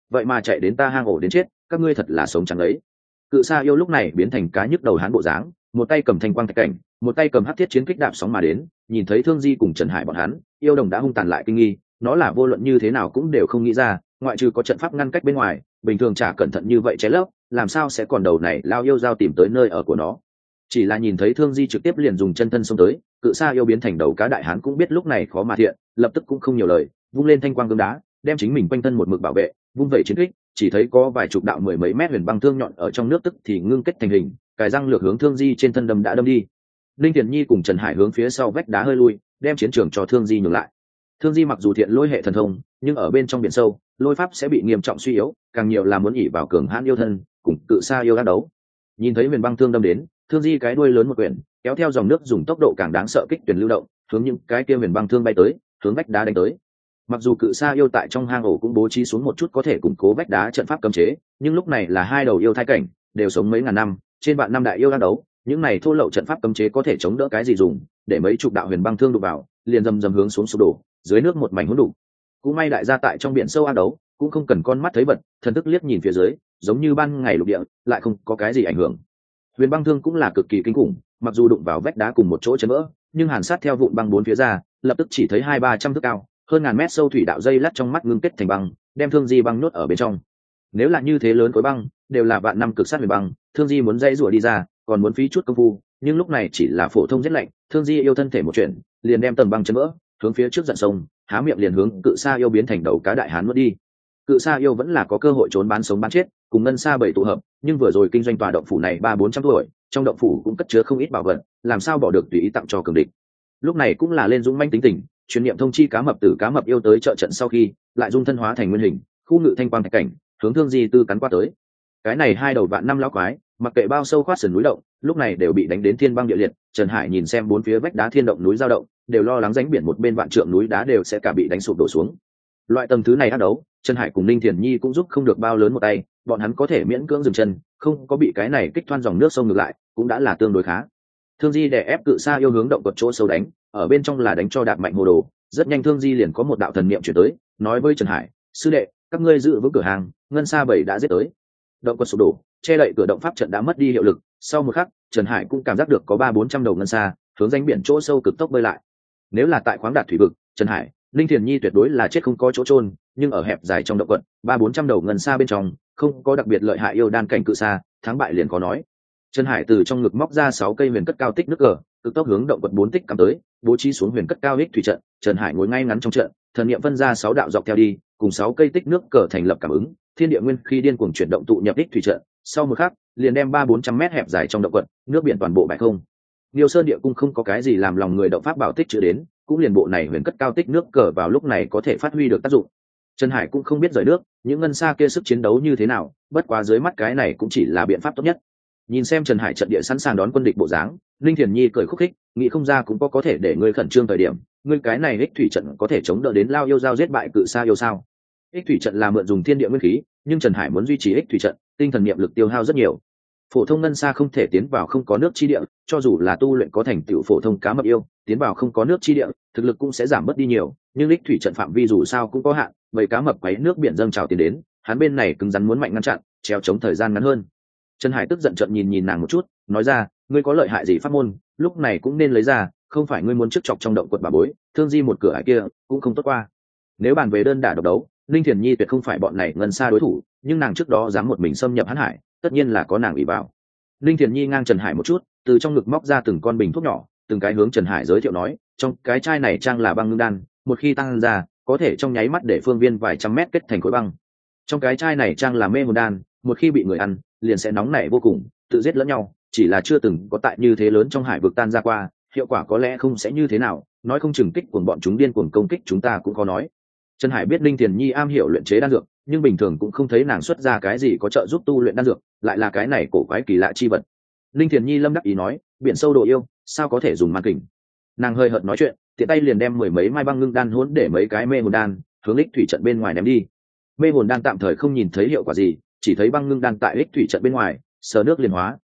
vậy mà chạy đến ta hang ổ đến chết, các ngươi thật là sống trắng ấy. Cự Sa yêu lúc này biến thành cá nhức đầu hán bộ dáng, một tay cầm thanh quang thạch cảnh, một tay cầm hắc thiết chiến kích đạp sóng mà đến, nhìn thấy Thương Di cùng Trần Hải bọn hắn, yêu đồng đã hung tàn lại kinh nghi, nó là vô luận như thế nào cũng đều không nghĩ ra, ngoại trừ có trận pháp ngăn cách bên ngoài, bình thường chả cẩn thận như vậy cháy lấp, làm sao sẽ còn đầu này lao yêu giao tìm tới nơi ở của nó. Chỉ là nhìn thấy Thương Di trực tiếp liền dùng chân thân xông tới, Cự Sa yêu biến thành đầu cá đại hán cũng biết lúc này khó mà thiện, lập tức cũng không nhiều lời, vung lên thanh quang gương đá, đem chính mình quanh thân một mực bảo vệ, vung vẩy chiến kích, chỉ thấy có vài chục đạo mười mấy mét huyền băng thương nhọn ở trong nước tức thì ngưng kết thành hình, cài răng lược hướng Thương Di trên thân đâm đã đâm đi. Linh Thiền Nhi cùng Trần Hải hướng phía sau vách đá hơi lui, đem chiến trường cho Thương Di nhường lại. Thương Di mặc dù thiện lôi hệ thần thông, nhưng ở bên trong biển sâu, lôi pháp sẽ bị nghiêm trọng suy yếu, càng nhiều là muốn ỉ vào cường hãn yêu thân, cùng Cự Sa yêu đắc đấu. Nhìn thấy huyền băng thương đâm đến, Thương Di cái đuôi lớn một quyển, kéo theo dòng nước dùng tốc độ càng đáng sợ kích tuyển lưu động, hướng những cái kia huyền băng thương bay tới, hướng vách đá đánh tới. Mặc dù Cự Sa yêu tại trong hang ổ cũng bố trí xuống một chút có thể củng cố vách đá trận pháp cấm chế, nhưng lúc này là hai đầu yêu thai cảnh, đều sống mấy ngàn năm, trên vạn năm đại yêu đang đấu, những này thô lậu trận pháp cấm chế có thể chống đỡ cái gì dùng, để mấy chục đạo huyền băng thương đụng vào, liền dầm dầm hướng xuống sụp đổ, dưới nước một mảnh hỗn độn. Cũng may đại gia tại trong biển sâu ác đấu, cũng không cần con mắt thấy vật, thần thức liếc nhìn phía dưới, giống như ban ngày lục địa, lại không có cái gì ảnh hưởng. Huyền băng thương cũng là cực kỳ kinh khủng, mặc dù đụng vào vách đá cùng một chỗ chấn vỡ, nhưng hàn sát theo vụn băng bốn phía ra, lập tức chỉ thấy 200-300 thước cao, hơn ngàn mét sâu thủy đạo dây lắt trong mắt ngưng kết thành băng, đem Thương Di băng nuốt ở bên trong. Nếu là như thế lớn khối băng, đều là vạn năm cực sát huyền băng, Thương Di muốn dây rủa đi ra, còn muốn phí chút công phu, nhưng lúc này chỉ là phổ thông rét lạnh, Thương Di yêu thân thể một chuyện, liền đem tầng băng chấn vỡ, hướng phía trước giận sông, há miệng liền hướng Cự Sa yêu biến thành đầu cá đại hán nuốt đi. Cự Sa yêu vẫn là có cơ hội trốn bán sống bán chết, cùng Ngân Sa bảy tụ hợp, nhưng vừa rồi kinh doanh tòa động phủ này 300-400 tuổi, trong động phủ cũng cất chứa không ít bảo vật, làm sao bỏ được tùy ý tặng cho cường địch. Lúc này cũng là lên dũng manh tính tình, truyền niệm thông chi cá mập tử cá mập yêu tới trợ trận sau khi, lại dung thân hóa thành nguyên hình, khu ngự thanh quang thạch cảnh, hướng Thương Di tư cắn qua tới. Cái này hai đầu vạn năm lão quái, mặc kệ bao sâu khoát sườn núi động, lúc này đều bị đánh đến thiên băng địa liệt. Trần Hải nhìn xem bốn phía vách đá thiên động núi dao động, đều lo lắng rãnh biển một bên vạn trượng núi đá đều sẽ cả bị đánh sụp đổ xuống. Loại tầng thứ này ác đấu, Trần Hải cùng Ninh Thiền Nhi cũng giúp không được bao lớn một tay, bọn hắn có thể miễn cưỡng dừng chân, không có bị cái này kích thoăn dòng nước sông ngược lại, cũng đã là tương đối khá. Thương Di đè ép Cự Sa yêu hướng động cột chỗ sâu đánh, ở bên trong là đánh cho đạp mạnh hồ đồ, rất nhanh Thương Di liền có một đạo thần niệm chuyển tới, nói với Trần Hải, sư đệ, các ngươi giữ vững cửa hàng, Ngân Sa bảy đã giết tới. Động cột sụp đổ, che đậy cửa động pháp trận đã mất đi hiệu lực, sau một khắc, Trần Hải cũng cảm giác được có 300-400 đầu ngân sa hướng rãnh biển chỗ sâu cực tốc bơi lại. Nếu là tại khoáng đạt thủy vực, Trần Hải, Linh Thiền Nhi tuyệt đối là chết không có chỗ chôn, nhưng ở hẹp dài trong động quật, 300-400 đầu ngân sa bên trong, không có đặc biệt lợi hại yêu đan cảnh cự sa, thắng bại liền có nói. Trần Hải từ trong ngực móc ra 6 cây huyền cất cao tích nước cờ, cực tốc hướng động quật 4 tích cắm tới, bố trí xuống huyền cất cao ích thủy trận. Trần Hải ngồi ngay ngắn trong trận, thần niệm phân ra 6 đạo dọc theo đi, cùng 6 cây tích nước cờ thành lập cảm ứng, thiên địa nguyên khi điên cuồng chuyển động tụ nhập ích thủy trận. Sau một khắc, liền đem 300-400 mét hẹp dài trong động quật, nước biển toàn bộ bại không. Niêu Sơn địa cung không có cái gì làm lòng người động pháp bảo tích chữa đến, cũng liền bộ này huyền cất cao tích nước cờ vào lúc này có thể phát huy được tác dụng. Trần Hải cũng không biết rời nước, những ngân sa kia sức chiến đấu như thế nào, bất quá dưới mắt cái này cũng chỉ là biện pháp tốt nhất. Nhìn xem Trần Hải trận địa sẵn sàng đón quân địch bộ dáng, Linh Thiền Nhi cười khúc khích, nghĩ không ra cũng có thể để ngươi khẩn trương thời điểm, ngươi cái này ích thủy trận có thể chống đỡ đến lao yêu giao giết bại cự sa yêu sao? Ích thủy trận là mượn dùng thiên địa nguyên khí, nhưng Trần Hải muốn duy trì ích thủy trận, tinh thần niệm lực tiêu hao rất nhiều. Phổ thông ngân sa không thể tiến vào không có nước chi địa, cho dù là tu luyện có thành tựu phổ thông cá mập yêu, tiến vào không có nước chi địa, thực lực cũng sẽ giảm mất đi nhiều, nhưng ích thủy trận phạm vi dù sao cũng có hạn, vậy cá mập quấy nước biển dâng trào tiến đến, hắn bên này cứng rắn muốn mạnh ngăn chặn, treo chống thời gian ngắn hơn. Trần Hải tức giận trợn nhìn nàng một chút, nói ra, ngươi có lợi hại gì pháp môn, lúc này cũng nên lấy ra, không phải ngươi muốn trước chọc trong động quật bà bối, thương di một cửa ải kia cũng không tốt qua. Nếu bàn về đơn đả độc đấu, Linh Thiền Nhi tuyệt không phải bọn này ngân xa đối thủ, nhưng nàng trước đó dám một mình xâm nhập Hán Hải, tất nhiên là có nàng ủy vào. Linh Thiền Nhi ngang Trần Hải một chút, từ trong ngực móc ra từng con bình thuốc nhỏ, từng cái hướng Trần Hải giới thiệu nói, trong cái chai này trang là băng ngưng đan, một khi tăng ra, có thể trong nháy mắt để phương viên vài trăm mét kết thành khối băng. Trong cái chai này trang là mê hồn đan, một khi bị người ăn, liền sẽ nóng nảy vô cùng, tự giết lẫn nhau, chỉ là chưa từng có tại như thế lớn trong hải vực tan ra qua, hiệu quả có lẽ không sẽ như thế nào, nói không chừng kích của bọn chúng điên cuồng công kích chúng ta cũng khó nói. Trần Hải biết Linh Thiền Nhi am hiểu luyện chế đan dược, nhưng bình thường cũng không thấy nàng xuất ra cái gì có trợ giúp tu luyện đan dược, lại là cái này cổ quái kỳ lạ chi vật. Linh Thiền Nhi lâm đắc ý nói, biển sâu độ yêu, sao có thể dùng man kình. Nàng hơi hợt nói chuyện, tiện tay liền đem mười mấy mai băng ngưng đan hỗn để mấy cái mê hồn đan, hướng Lịch thủy trận bên ngoài ném đi. Mê hồn đan tạm thời không nhìn thấy hiệu quả gì, chỉ thấy băng ngưng đan tại Lịch thủy trận bên ngoài, sờ nước liền hóa,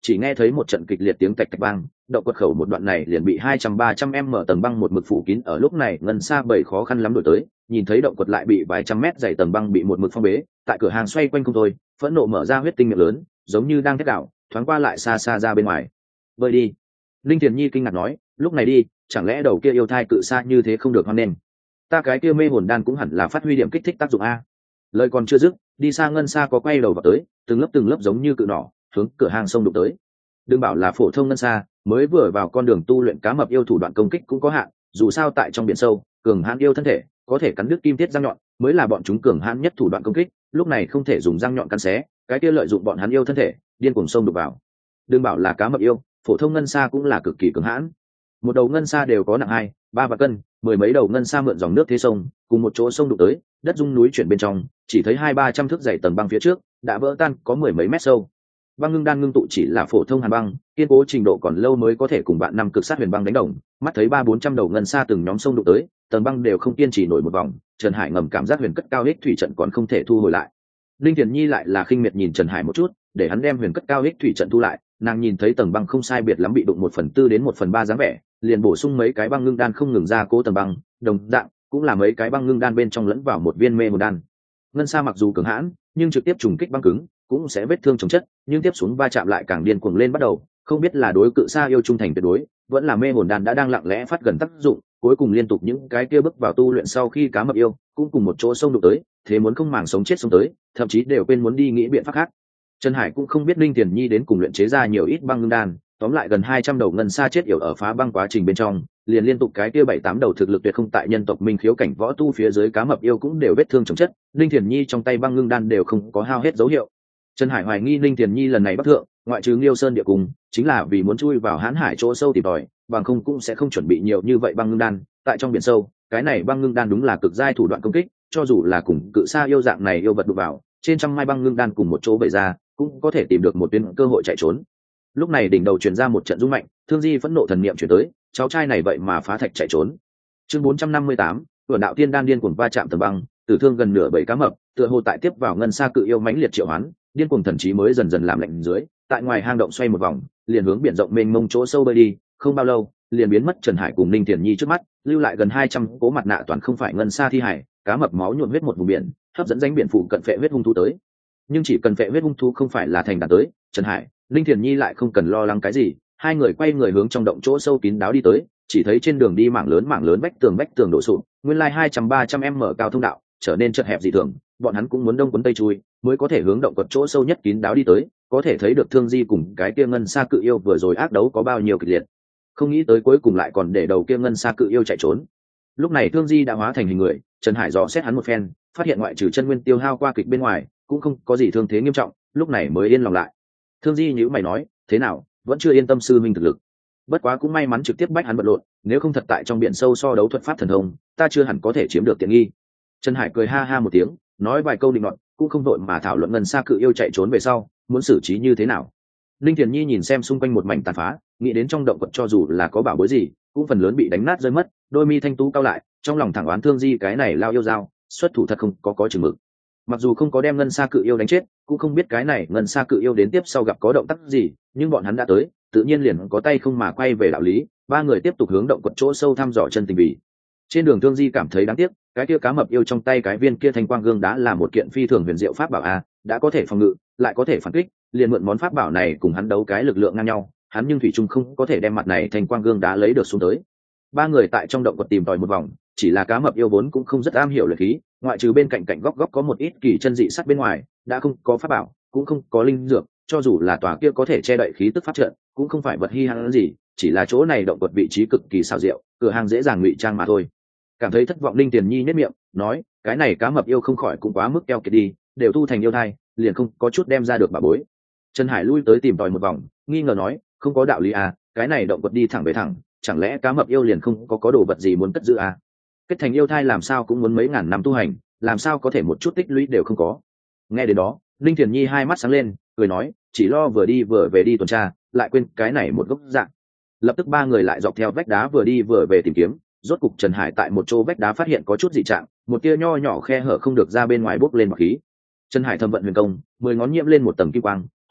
chỉ nghe thấy một trận kịch liệt tiếng tạch tạch bang, động quật khẩu một đoạn này liền bị 200-300 m tầng băng một mực phủ kín. Ở lúc này ngân xa bảy khó khăn lắm đổi tới, nhìn thấy động quật lại bị vài trăm mét dày tầng băng bị một mực phong bế, tại cửa hàng xoay quanh không thôi, phẫn nộ mở ra huyết tinh miệng lớn, giống như đang thét đảo, thoáng qua lại xa xa ra bên ngoài. Bơi đi. Linh Thiền Nhi kinh ngạc nói, lúc này đi, chẳng lẽ đầu kia yêu thai cự xa như thế không được hoan nghênh? Ta cái kia mê hồn đan cũng hẳn là phát huy điểm kích thích tác dụng a. Lời còn chưa dứt, đi xa ngân xa có quay đầu vào tới, từng lớp giống như cự nỏ, hướng cửa hàng sông đụng tới. Đừng bảo là phổ thông ngân xa, mới vừa vào con đường tu luyện cá mập yêu thủ đoạn công kích cũng có hạn, dù sao tại trong biển sâu, cường hãn yêu thân thể có thể cắn đứt kim tiết răng nhọn, mới là bọn chúng cường hãn nhất thủ đoạn công kích, lúc này không thể dùng răng nhọn cắn xé, cái kia lợi dụng bọn hắn yêu thân thể, điên cuồng sông đục vào. Đừng bảo là cá mập yêu, phổ thông ngân xa cũng là cực kỳ cường hãn. Một đầu ngân xa đều có nặng 2-3 vạn cân, mười mấy đầu ngân xa mượn dòng nước thế sông, cùng một chỗ sông đục tới, đất rung núi chuyển bên trong, chỉ thấy 200-300 thước dày tầng băng phía trước đã vỡ tan có mười mấy mét sâu. Băng ngưng đan ngưng tụ chỉ là phổ thông hàn băng, kiên cố trình độ còn lâu mới có thể cùng bạn năm cực sát huyền băng đánh đồng. Mắt thấy 300-400 đầu ngân xa từng nhóm sông đục tới, tầng băng đều không kiên trì nổi một vòng, Trần Hải ngầm cảm giác huyền cất cao ích thủy trận còn không thể thu hồi lại. Linh Thiền Nhi lại là khinh miệt nhìn Trần Hải một chút, để hắn đem huyền cất cao ích thủy trận thu lại. Nàng nhìn thấy tầng băng không sai biệt lắm bị đụng 1/4 đến 1/3 dáng vẻ, liền bổ sung mấy cái băng ngưng đan không ngừng ra cố tầng băng, đồng dạng cũng là mấy cái băng ngưng đan bên trong lẫn vào một viên mê hồn đan. Ngân xa mặc dù cường hãn, nhưng trực tiếp trùng kích băng cứng cũng sẽ vết thương chồng chất, nhưng tiếp xuống va chạm lại càng điên cuồng lên bắt đầu. Không biết là đối cự xa yêu trung thành tuyệt đối, vẫn là mê hồn đan đã đang lặng lẽ phát gần tác dụng, cuối cùng liên tục những cái kia bước vào tu luyện sau khi cá mập yêu cũng cùng một chỗ sông đụng tới, thế muốn không màng sống chết xông tới, thậm chí đều quên muốn đi nghĩ biện pháp khác. Trần Hải cũng không biết Linh Tiền Nhi đến cùng luyện chế ra nhiều ít băng ngưng đan, tóm lại gần 200 đầu ngân sa chết yểu ở phá băng quá trình bên trong, liền liên tục cái kia 7-8 đầu thực lực tuyệt không tại nhân tộc minh khiếu cảnh võ tu phía dưới cá mập yêu cũng đều vết thương chồng chất, Linh Tiền Nhi trong tay băng ngưng đan đều không có hao hết dấu hiệu. Trần Hải hoài nghi Linh Tiền Nhi lần này bắc thượng, ngoại trừ Liêu Sơn địa cung, chính là vì muốn chui vào Hán Hải chỗ sâu tìm tòi, bằng không cũng sẽ không chuẩn bị nhiều như vậy băng ngưng đan. Tại trong biển sâu, cái này băng ngưng đan đúng là cực giai thủ đoạn công kích, cho dù là cùng cự sa yêu dạng này yêu vật đụng vào, trên trăm mai băng ngưng đan cùng một chỗ bày ra, cũng có thể tìm được một tuyến cơ hội chạy trốn. Lúc này đỉnh đầu truyền ra một trận rung mạnh, Thương Di phẫn nộ thần niệm truyền tới, cháu trai này vậy mà phá thạch chạy trốn. Chương 458, Tuần đạo tiên đan điên cuồng va chạm tầng băng, Tử Thương gần nửa bầy cá mập, tựa hồ tại tiếp vào ngân sa cự yêu mãnh liệt triệu hoán, điên cuồng thần trí mới dần dần làm lạnh dưới, tại ngoài hang động xoay một vòng, liền hướng biển rộng mênh mông chỗ sâu bơi đi, không bao lâu, liền biến mất Trần Hải cùng Ninh Tiền Nhi trước mắt, lưu lại gần 200 cố mặt nạ toàn không phải ngân sa thi hải, cá mập máu nhuộm huyết một vùng biển, hấp dẫn danh biển phụ cận phệ huyết hung thú tới. Nhưng chỉ cần phệ huyết hung thú không phải là thành đàn tới, Trần Hải, Ninh Tiền Nhi lại không cần lo lắng cái gì, hai người quay người hướng trong động chỗ sâu kín đáo đi tới, chỉ thấy trên đường đi mảng lớn vách tường đổ sụp, nguyên lai 200-300 m cao thông đạo, trở nên chật hẹp dị thường, bọn hắn cũng muốn đông quấn tây chui, mới có thể hướng động quật chỗ sâu nhất kín đáo đi tới, có thể thấy được Thương Di cùng cái kia ngân sa cự yêu vừa rồi ác đấu có bao nhiêu kịch liệt. Không nghĩ tới cuối cùng lại còn để đầu kia ngân sa cự yêu chạy trốn. Lúc này Thương Di đã hóa thành hình người, Trần Hải dò xét hắn một phen, phát hiện ngoại trừ chân nguyên tiêu hao qua kịch bên ngoài, cũng không có gì thương thế nghiêm trọng, lúc này mới yên lòng lại. Thương Di nhíu mày nói, thế nào, vẫn chưa yên tâm sư minh thực lực. Bất quá cũng may mắn trực tiếp bách hắn bật lộn, nếu không thật tại trong biển sâu so đấu thuật pháp thần thông, ta chưa hẳn có thể chiếm được tiện nghi. Trần Hải cười ha ha một tiếng, nói vài câu định luận, cũng không vội mà thảo luận ngân sa cự yêu chạy trốn về sau, muốn xử trí như thế nào. Linh Thiền Nhi nhìn xem xung quanh một mảnh tàn phá, nghĩ đến trong động quật cho dù là có bảo bối gì, cũng phần lớn bị đánh nát rơi mất, đôi mi thanh tú cao lại, trong lòng thẳng oán Thương Di cái này lao yêu dao, xuất thủ thật không có chừng mực. Mặc dù không có đem ngân sa cự yêu đánh chết, cũng không biết cái này ngân sa cự yêu đến tiếp sau gặp có động tác gì, nhưng bọn hắn đã tới, tự nhiên liền có tay không mà quay về đạo lý. Ba người tiếp tục hướng động quật chỗ sâu thăm dò chân tình vì. Trên đường Thương Di cảm thấy đáng tiếc, cái kia cá mập yêu trong tay cái viên kia thanh quang gương đá là một kiện phi thường huyền diệu pháp bảo a, đã có thể phòng ngự, lại có thể phản kích, liền mượn món pháp bảo này cùng hắn đấu cái lực lượng ngang nhau, hắn nhưng thủy chung không có thể đem mặt này thanh quang gương đá lấy được xuống tới. Ba người tại trong động quật tìm tòi một vòng, chỉ là cá mập yêu vốn cũng không rất am hiểu luyện khí, ngoại trừ bên cạnh góc có một ít kỳ chân dị sắt bên ngoài, đã không có pháp bảo, cũng không có linh dược, cho dù là tòa kia có thể che đậy khí tức pháp trận, cũng không phải vật hi hãn gì, chỉ là chỗ này động quật vị trí cực kỳ xảo diệu, cửa hàng dễ dàng ngụy trang mà thôi. Cảm thấy thất vọng, Linh Tiền Nhi nhếch miệng, nói, cái này cá mập yêu không khỏi cũng quá mức keo kiệt đi, đều tu thành yêu thai, liền không có chút đem ra được bà bối. Trần Hải lui tới tìm tòi một vòng, nghi ngờ nói, không có đạo lý à, cái này động quật đi thẳng về thẳng, chẳng lẽ cá mập yêu liền không có đồ vật gì muốn cất giữ à? Kết thành yêu thai làm sao cũng muốn mấy ngàn năm tu hành, làm sao có thể một chút tích lũy đều không có. Nghe đến đó, Linh Thiền Nhi hai mắt sáng lên, cười nói, chỉ lo vừa đi vừa về đi tuần tra, lại quên cái này một gốc dạng. Lập tức ba người lại dọc theo vách đá vừa đi vừa về tìm kiếm, rốt cục Trần Hải tại một chỗ vách đá phát hiện có chút dị trạng, một tia nho nhỏ khe hở không được ra bên ngoài bốc lên bọt khí. Trần Hải thâm vận huyền công, 10 ngón nhiễm lên một tầng kim quang,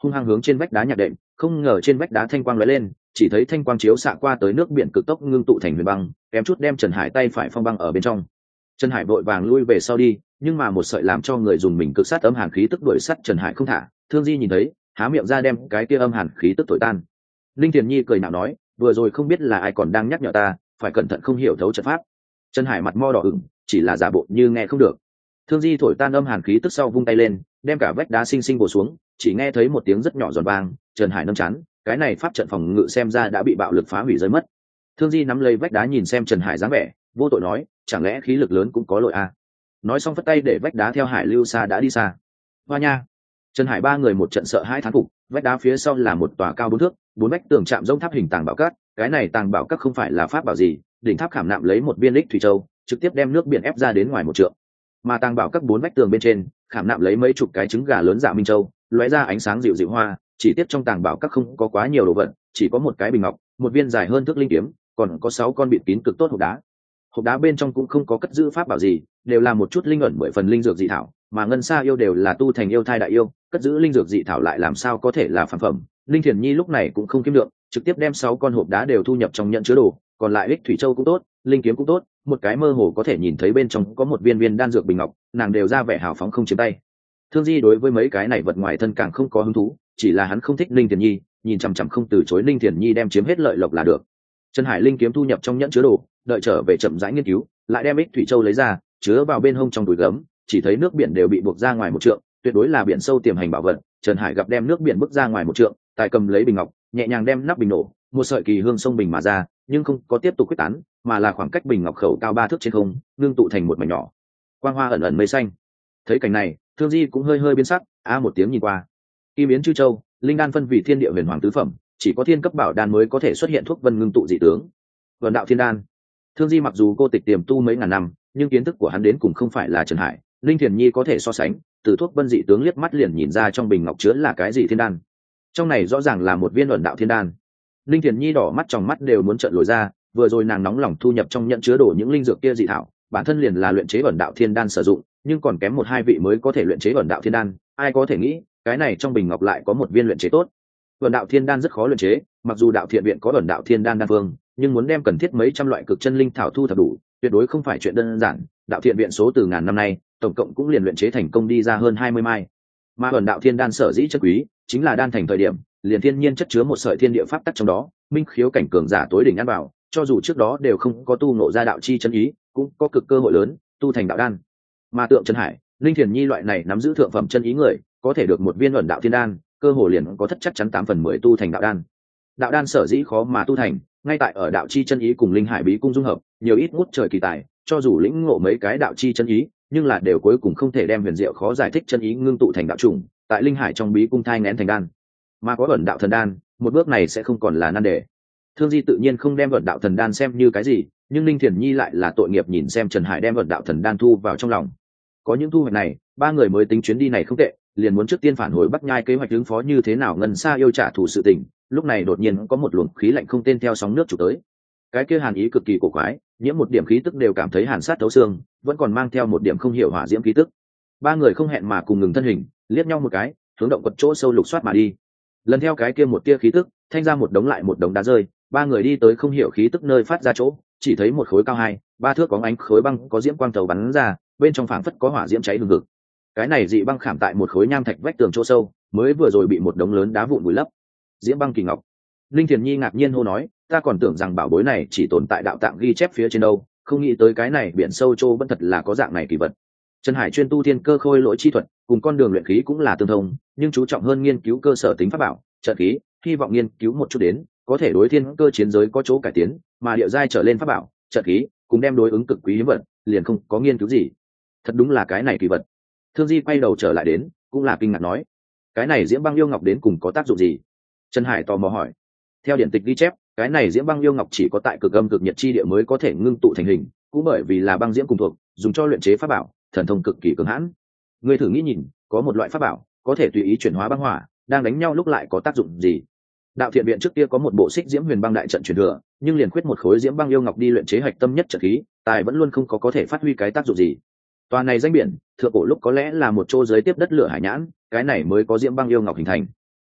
hung hăng hướng trên vách đá nhạc đệm. Không ngờ trên vách đá thanh quang lóe lên, chỉ thấy thanh quang chiếu xạ qua tới nước biển cực tốc ngưng tụ thành huyền băng, kém chút đem Trần Hải tay phải phong băng ở bên trong. Trần Hải vội vàng lui về sau đi, nhưng mà một sợi làm cho người dùng mình cực sát âm hàn khí tức đuổi sát Trần Hải không thả. Thương Di nhìn thấy, há miệng ra đem cái kia âm hàn khí tức thổi tan. Linh Thiền Nhi cười nhạo nói, vừa rồi không biết là ai còn đang nhắc nhở ta, phải cẩn thận không hiểu thấu trận pháp. Trần Hải mặt mo đỏ ửng, chỉ là giả bộ như nghe không được. Thương Di thổi tan âm hàn khí tức sau vung tay lên, đem cả vách đá xinh xinh bổ xuống, chỉ nghe thấy một tiếng rất nhỏ giòn vang. Trần Hải nâng chán, cái này pháp trận phòng ngự xem ra đã bị bạo lực phá hủy rơi mất. Thương Di nắm lấy vách đá nhìn xem Trần Hải dáng vẻ, vô tội nói, chẳng lẽ khí lực lớn cũng có lỗi à? Nói xong phất tay để vách đá theo hải lưu xa đã đi xa. Hoa nha! Trần Hải ba người một trận sợ hãi thán phục, vách đá phía sau là một tòa cao 4 thước, 4 vách tường chạm rông tháp hình tàng bảo cát, cái này tàng bảo cát không phải là pháp bảo gì, đỉnh tháp khảm nạm lấy một viên lịch thủy châu, trực tiếp đem nước biển ép ra đến ngoài 1 trượng. Mà tàng bảo cát 4 vách tường bên trên, khảm nạm lấy mấy chục cái trứng gà lớn dạ minh châu, lóe ra ánh sáng dịu dịu hoa, chỉ tiếp trong tàng bảo cát không có quá nhiều đồ vật, chỉ có một cái bình ngọc, một viên dài hơn thước linh kiếm, còn có 6 con bịt kín cực tốt hộp đá. Hộp đá bên trong cũng không có cất giữ pháp bảo gì, đều là một chút linh ẩn 10 phần linh dược dị thảo, mà ngân sa yêu đều là tu thành yêu thai đại yêu, cất giữ linh dược dị thảo lại làm sao có thể là phản phẩm. Linh Thiền Nhi lúc này cũng không kiếm được, trực tiếp đem 6 con hộp đá đều thu nhập trong nhận chứa đồ, còn lại ích thủy châu cũng tốt, linh kiếm cũng tốt, một cái mơ hồ có thể nhìn thấy bên trong có một viên viên đan dược bình ngọc, nàng đều ra vẻ hào phóng không chiếm tay. Thương Di đối với mấy cái này vật ngoài thân càng không có hứng thú, chỉ là hắn không thích Linh Thiền Nhi, nhìn chằm chằm không từ chối Linh Thiền Nhi đem chiếm hết lợi lộc là được. Trần Hải linh kiếm thu nhập trong nhẫn chứa đồ, đợi trở về chậm rãi nghiên cứu, lại đem ích thủy châu lấy ra, chứa vào bên hông trong túi gấm, chỉ thấy nước biển đều bị buộc ra ngoài 1 trượng, tuyệt đối là biển sâu tiềm hành bảo vật. Trần Hải gặp đem nước biển bước ra ngoài 1 trượng, tài cầm lấy bình ngọc, nhẹ nhàng đem nắp bình nổ, một sợi kỳ hương sông bình mà ra, nhưng không có tiếp tục quyết tán, mà là khoảng cách bình ngọc khẩu cao 3 thước trên không, ngưng tụ thành một mảnh nhỏ. Quang hoa ẩn ẩn mây xanh. Thấy cảnh này, Thương Di cũng hơi hơi biến sắc, một tiếng nhìn qua. Kim biến chư châu, linh đan phân vị thiên địa huyền hoàng tứ phẩm, chỉ có thiên cấp bảo đan mới có thể xuất hiện thuốc vân ngưng tụ dị tướng. Vân đạo thiên đan. Thương Di mặc dù cô tịch tiềm tu mấy ngàn năm, nhưng kiến thức của hắn đến cùng không phải là Trần Hải, Linh Thiền Nhi có thể so sánh, từ thuốc vân dị tướng liếc mắt liền nhìn ra trong bình ngọc chứa là cái gì thiên đan. Trong này rõ ràng là một viên ẩn đạo thiên đan. Linh Thiền Nhi đỏ mắt tròng mắt đều muốn trợn lồi ra, vừa rồi nàng nóng lòng thu nhập trong nhận chứa đồ những linh dược kia dị thảo, bản thân liền là luyện chế ẩn đạo thiên đan sử dụng, nhưng còn kém 1-2 vị mới có thể luyện chế ẩn đạo thiên đan, ai có thể nghĩ, cái này trong bình ngọc lại có một viên luyện chế tốt. Ẩn đạo thiên đan rất khó luyện chế, mặc dù đạo thiện viện có ẩn đạo thiên đan đan phương, nhưng muốn đem cần thiết mấy trăm loại cực chân linh thảo thu thập đủ, tuyệt đối không phải chuyện đơn giản. Đạo thiện viện số từ ngàn năm nay, tổng cộng cũng liền luyện chế thành công đi ra hơn 20 mai. Mà ẩn đạo thiên đan sở dĩ chất quý, chính là đan thành thời điểm, liền thiên nhiên chất chứa một sợi thiên địa pháp tắc trong đó, minh khiếu cảnh cường giả tối đỉnh ăn vào, cho dù trước đó đều không có tu ngộ ra đạo chi chân ý, cũng có cực cơ hội lớn tu thành đạo đan. Mà tượng Trần Hải, Linh Thiền Nhi loại này nắm giữ thượng phẩm chân ý người, có thể được một viên ẩn đạo thiên đan, cơ hội liền có thất chắc chắn 8/10 tu thành đạo đan. Đạo đan sở dĩ khó mà tu thành, ngay tại ở đạo chi chân ý cùng linh hải bí cung dung hợp, nhiều ít ngút trời kỳ tài, cho dù lĩnh ngộ mấy cái đạo chi chân ý, nhưng là đều cuối cùng không thể đem huyền diệu khó giải thích chân ý ngưng tụ thành đạo trùng, tại linh hải trong bí cung thai nghén thành đan. Mà có ẩn đạo thần đan, một bước này sẽ không còn là nan đề. Thương Di tự nhiên không đem ẩn đạo thần đan xem như cái gì, nhưng Linh Thiền Nhi lại là tội nghiệp nhìn xem Trần Hải đem ẩn đạo thần đan thu vào trong lòng. Có những thu hoạch này, ba người mới tính chuyến đi này không tệ, liền muốn trước tiên phản hồi Bắc Nhai kế hoạch ứng phó như thế nào ngân xa yêu trả thù sự tình. Lúc này đột nhiên có một luồng khí lạnh không tên theo sóng nước chủ tới. Cái kia hàn ý cực kỳ cổ quái, nhiễm một điểm khí tức đều cảm thấy hàn sát thấu xương, vẫn còn mang theo một điểm không hiểu hỏa diễm khí tức. Ba người không hẹn mà cùng ngừng thân hình, liếc nhau một cái, hướng động quật chỗ sâu lục soát mà đi. Lần theo cái kia một tia khí tức, thanh ra một đống lại một đống đá rơi, ba người đi tới không hiểu khí tức nơi phát ra chỗ, chỉ thấy một khối cao 2-3 thước có ánh khối băng có diễm quang tàu bắn ra, bên trong phảng phất có hỏa diễm cháy hừng hực. Cái này dị băng khảm tại một khối nham thạch vách tường chỗ sâu, mới vừa rồi bị một đống lớn đá vụn vùi lấp. Diễm băng kỳ ngọc. Linh Thiền Nhi ngạc nhiên hô nói, ta còn tưởng rằng bảo bối này chỉ tồn tại đạo tạng ghi chép phía trên đâu, không nghĩ tới cái này biển sâu châu vẫn thật là có dạng này kỳ vật. Trần Hải chuyên tu thiên cơ khôi lỗi chi thuật, cùng con đường luyện khí cũng là tương thông, nhưng chú trọng hơn nghiên cứu cơ sở tính pháp bảo, trận khí, hy vọng nghiên cứu một chút đến, có thể đối thiên cơ chiến giới có chỗ cải tiến, mà địa giai trở lên pháp bảo, trận khí, cùng đem đối ứng cực quý hiếm vật, liền không có nghiên cứu gì. Thật đúng là cái này kỳ vật. Thương Di quay đầu trở lại đến, cũng là kinh ngạc nói, cái này diễm băng yêu ngọc đến cùng có tác dụng gì? Trần Hải tò mò hỏi. Theo điển tịch ghi chép, cái này diễm băng yêu ngọc chỉ có tại cực âm cực nhiệt chi địa mới có thể ngưng tụ thành hình, cũng bởi vì là băng diễm cùng thuộc, dùng cho luyện chế pháp bảo, thần thông cực kỳ cường hãn. Ngươi thử nghĩ nhìn, có một loại pháp bảo có thể tùy ý chuyển hóa băng hỏa, đang đánh nhau lúc lại có tác dụng gì? Đạo thiện viện trước kia có một bộ xích diễm huyền băng đại trận truyền thừa, nhưng liền khuyết một khối diễm băng yêu ngọc đi luyện chế hạch tâm nhất trận khí, tài vẫn luôn không có thể phát huy cái tác dụng gì. Tòa này danh biển, thượng cổ lúc có lẽ là một chỗ dưới tiếp đất lửa hải nhãn, cái này mới có diễm băng yêu ngọc hình thành.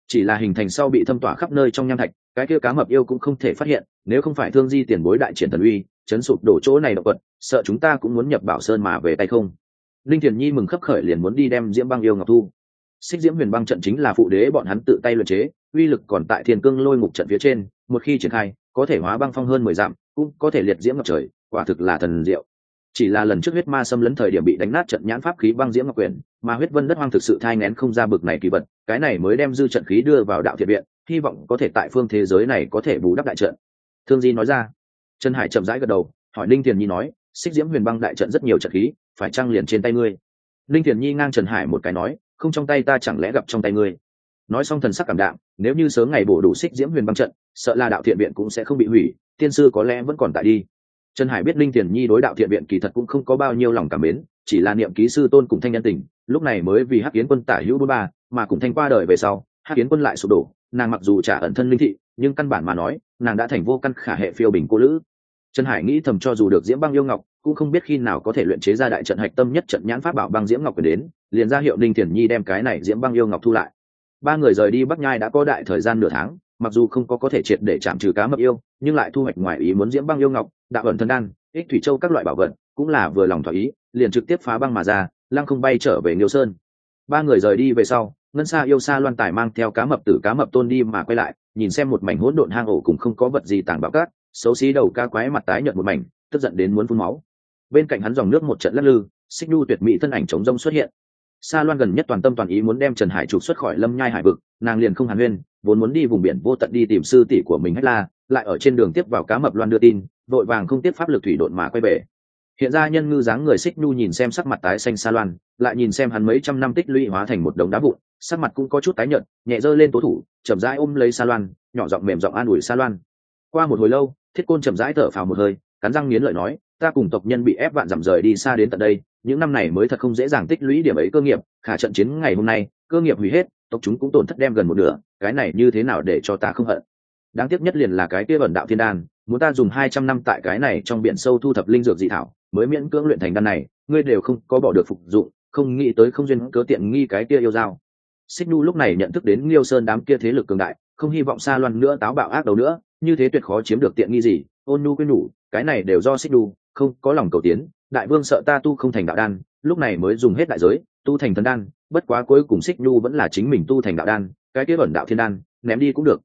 chỉ là hình thành sau bị thâm tỏa khắp nơi trong nham thạch, cái kia cá mập yêu cũng không thể phát hiện, nếu không phải Thương Di tiền bối đại triển thần uy chấn sụp đổ chỗ này động vật, sợ chúng ta cũng muốn nhập Bảo Sơn mà về tay không. Linh Thiền Nhi mừng khấp khởi liền muốn đi đem Diễm Băng yêu ngọc thu. Xích Diễm Huyền Băng trận chính là phụ đế bọn hắn tự tay luyện chế, uy lực còn tại Thiên Cương Lôi Ngục trận phía trên, một khi triển khai có thể hóa băng phong hơn 10 dặm, cũng có thể liệt diễm ngập trời, quả thực là thần diệu. Chỉ là lần trước huyết ma xâm lấn thời điểm bị đánh nát trận nhãn pháp khí băng diễm ngọc quyền, mà huyết vân đất hoang thực sự thai nghén không ra bực này kỳ vật, cái này mới đem dư trận khí đưa vào đạo thiện viện, hy vọng có thể tại phương thế giới này có thể bù đắp đại trận. Thương Di nói ra. Trần Hải chậm rãi gật đầu, hỏi Linh Thiền Nhi nói, Xích Diễm Huyền Băng đại trận rất nhiều trận khí, phải chăng liền trên tay ngươi? Linh Thiền Nhi ngang Trần Hải một cái nói, không trong tay ta chẳng lẽ gặp trong tay ngươi? Nói xong thần sắc cảm đạm, nếu như sớm ngày bổ đủ Xích Diễm Huyền Băng trận, sợ là đạo thiện viện cũng sẽ không bị hủy, tiên sư có lẽ vẫn còn tại đi. Trần Hải biết Linh Thiền Nhi đối đạo thiện viện kỳ thật cũng không có bao nhiêu lòng cảm mến, chỉ là niệm ký sư tôn cùng thanh nhân tình, lúc này mới vì Hắc Kiến Quân tả hữu 43, mà cùng thanh qua đời về sau, Hắc Kiến Quân lại sụp đổ, nàng mặc dù trả ẩn thân linh thị, nhưng căn bản mà nói, nàng đã thành vô căn khả hệ phiêu bình cô lữ. Trần Hải nghĩ thầm cho dù được Diễm Băng yêu ngọc, cũng không biết khi nào có thể luyện chế ra đại trận hạch tâm nhất trận nhãn pháp bảo băng diễm ngọc quyền đến, liền ra hiệu Linh Thiền Nhi đem cái này Diễm Băng yêu ngọc thu lại. Ba người rời đi Bắc Nhai đã có đại thời gian nửa tháng, mặc dù không có thể triệt để chạm trừ cá mập yêu, nhưng lại thu hoạch ngoài ý muốn Diễm Băng yêu ngọc, đạo ẩn thân đan, ích thủy châu các loại bảo vật, cũng là vừa lòng thỏa ý, liền trực tiếp phá băng mà ra, lăng không bay trở về Nghiêu Sơn. Ba người rời đi về sau, Ngân Sa yêu Sa Loan Tài mang theo cá mập tử cá mập tôn đi mà quay lại, nhìn xem một mảnh hỗn độn hang ổ cùng không có vật gì tàng bảo cát, xấu xí đầu cá quái mặt tái nhợt một mảnh, tức giận đến muốn phun máu. Bên cạnh hắn dòng nước một trận lắc lư, Xích Nhu tuyệt mỹ thân ảnh chống rông xuất hiện. Sa Loan gần nhất toàn tâm toàn ý muốn đem Trần Hải trục xuất khỏi Lâm Nhai hải vực, nàng liền không hàn huyên, vốn muốn đi vùng biển vô tận đi tìm sư tỷ của mình Hách La, lại ở trên đường tiếp vào cá mập loan đưa tin, vội vàng không tiếp pháp lực thủy độn mà quay về. Hiện ra nhân ngư dáng người Xích Nhu nhìn xem sắc mặt tái xanh Sa Loan, lại nhìn xem hắn mấy trăm năm tích lũy hóa thành một đống đá vụn, sắc mặt cũng có chút tái nhợt, nhẹ giơ lên tố thủ, chậm rãi ôm lấy Sa Loan, nhỏ giọng mềm giọng an ủi Sa Loan. Qua một hồi lâu, Thiết Côn chậm rãi thở phào một hơi, cắn răng nghiến lợi nói, ta cùng tộc nhân bị ép vạn dặm rời đi xa đến tận đây, những năm này mới thật không dễ dàng tích lũy điểm ấy cơ nghiệp, khả trận chiến ngày hôm nay, cơ nghiệp hủy hết, tộc chúng cũng tổn thất đem gần một nửa, cái này như thế nào để cho ta không hận? Đáng tiếc nhất liền là cái kia ẩn đạo thiên đan, muốn ta dùng 200 năm tại cái này trong biển sâu thu thập linh dược dị thảo, mới miễn cưỡng luyện thành đan này, ngươi đều không có bỏ được phục dụng, không nghĩ tới không duyên cớ tiện nghi cái kia yêu dao. Xích Nhu lúc này nhận thức đến Liêu Sơn đám kia thế lực cường đại, không hy vọng Sa Loan nữa táo bạo ác đầu nữa, như thế tuyệt khó chiếm được tiện nghi gì. Ôn Nhu khuyên nhủ, cái này đều do Xích Nhu, không có lòng cầu tiến, đại vương sợ ta tu không thành đạo đan, lúc này mới dùng hết đại giới tu thành thần đan, bất quá cuối cùng Xích Nhu vẫn là chính mình tu thành đạo đan, cái kia ẩn đạo thiên đan ném đi cũng được.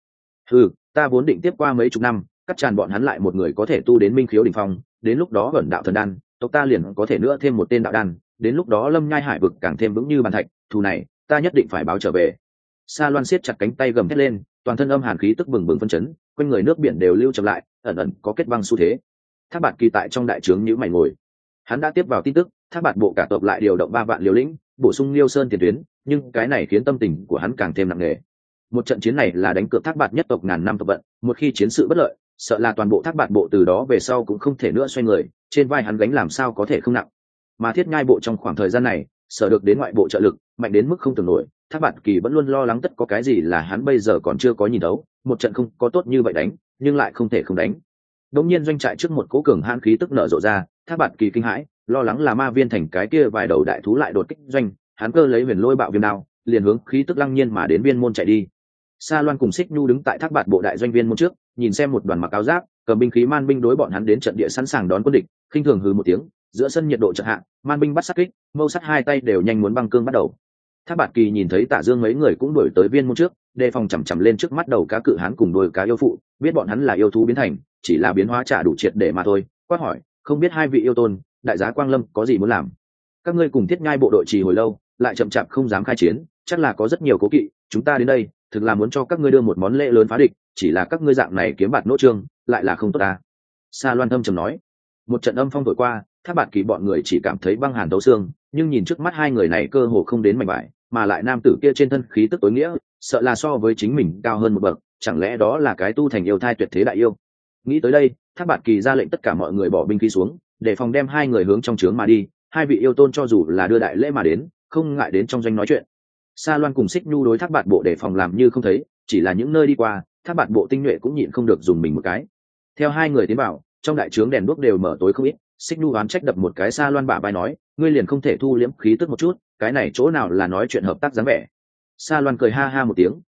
Ta vốn định tiếp qua mấy chục năm, cắt tràn bọn hắn lại một người có thể tu đến minh khiếu đỉnh phong, đến lúc đó ẩn đạo thần đan, tộc ta liền có thể nữa thêm một tên đạo đan, đến lúc đó Lâm Nhai hải vực càng thêm vững như bàn thạch, thù này ta nhất định phải báo trở về. Sa Loan siết chặt cánh tay gầm thét lên, toàn thân âm hàn khí tức bừng bừng phân chấn, quanh người nước biển đều lưu chậm lại, ẩn ẩn có kết băng xu thế. Thác Bạt Kỳ tại trong đại trướng nhíu mày ngồi, hắn đã tiếp vào tin tức, Thác Bạt bộ cả tộc lại điều động 3 vạn liều lĩnh, bổ sung Liêu Sơn tiền tuyến, nhưng cái này khiến tâm tình của hắn càng thêm nặng nề. Một trận chiến này là đánh cược Thác Bạt nhất tộc ngàn năm tộc vận, một khi chiến sự bất lợi, sợ là toàn bộ Thác Bạt bộ từ đó về sau cũng không thể nữa xoay người, trên vai hắn gánh làm sao có thể không nặng. Mà Thiết Nhai bộ trong khoảng thời gian này, sở được đến ngoại bộ trợ lực, mạnh đến mức không tưởng nổi, Thác Bạt Kỳ vẫn luôn lo lắng tất có cái gì là hắn bây giờ còn chưa có nhìn thấu, một trận không có tốt như vậy đánh, nhưng lại không thể không đánh. Đột nhiên doanh trại trước một cỗ cường hãn khí tức nở rộ ra, Thác Bạt Kỳ kinh hãi, lo lắng là Ma Viên thành cái kia vài đầu đại thú lại đột kích doanh, hắn cơ lấy huyền lôi bạo viêm đao, liền hướng khí tức lăng nhiên mà đến viên môn chạy đi. Sa Loan cùng Xích Nhu đứng tại Thác Bạt bộ đại doanh viên môn trước, nhìn xem một đoàn mặc áo giáp, cầm binh khí man binh đối bọn hắn đến trận địa sẵn sàng đón quân địch, khinh thường hừ một tiếng, giữa sân nhiệt độ chợt hạ, man binh bắt sát kích, mâu sắt hai tay đều nhanh muốn băng cương bắt đầu. Thác Bạt Kỳ nhìn thấy Tả Dương mấy người cũng đuổi tới viên môn trước, đề phòng chằm chằm lên trước mắt đầu cá cự hán cùng đôi cá yêu phụ, biết bọn hắn là yêu thú biến thành, chỉ là biến hóa trả đủ triệt để mà thôi. Quát hỏi, không biết hai vị yêu tôn, đại giá Quang Lâm có gì muốn làm? Các ngươi cùng Thiết Nhai bộ đội trì hồi lâu, lại chậm chạp không dám khai chiến, chắc là có rất nhiều cố kỵ. Chúng ta đến đây, thực là muốn cho các ngươi đưa một món lễ lớn phá địch, chỉ là các ngươi dạng này kiếm bạt nỗ trương, lại là không tốt ta. Sa Loan thâm trầm nói. Một trận âm phong thổi qua, Thác Bạt Kỳ bọn người chỉ cảm thấy băng hàn thấu xương, nhưng nhìn trước mắt hai người này cơ hồ không đến mảnh vải, mà lại nam tử kia trên thân khí tức tối nghĩa, sợ là so với chính mình cao hơn một bậc, chẳng lẽ đó là cái tu thành yêu thai tuyệt thế đại yêu? Nghĩ tới đây, Thác Bạt Kỳ ra lệnh tất cả mọi người bỏ binh khí xuống, để phòng đem hai người hướng trong trướng mà đi. Hai vị yêu tôn cho dù là đưa đại lễ mà đến, không ngại đến trong doanh nói chuyện. Sa Loan cùng Xích Nhu đối Thác Bạt bộ để phòng làm như không thấy, chỉ là những nơi đi qua, Thác Bạt bộ tinh nhuệ cũng nhịn không được dùng mình một cái. Theo hai người tiến vào, trong đại trướng đèn đuốc đều mở tối không ít. Xích Nhu oán trách đập một cái Sa Loan bả vai nói, ngươi liền không thể thu liễm khí tức một chút, cái này chỗ nào là nói chuyện hợp tác dáng vẻ. Sa Loan cười ha ha một tiếng,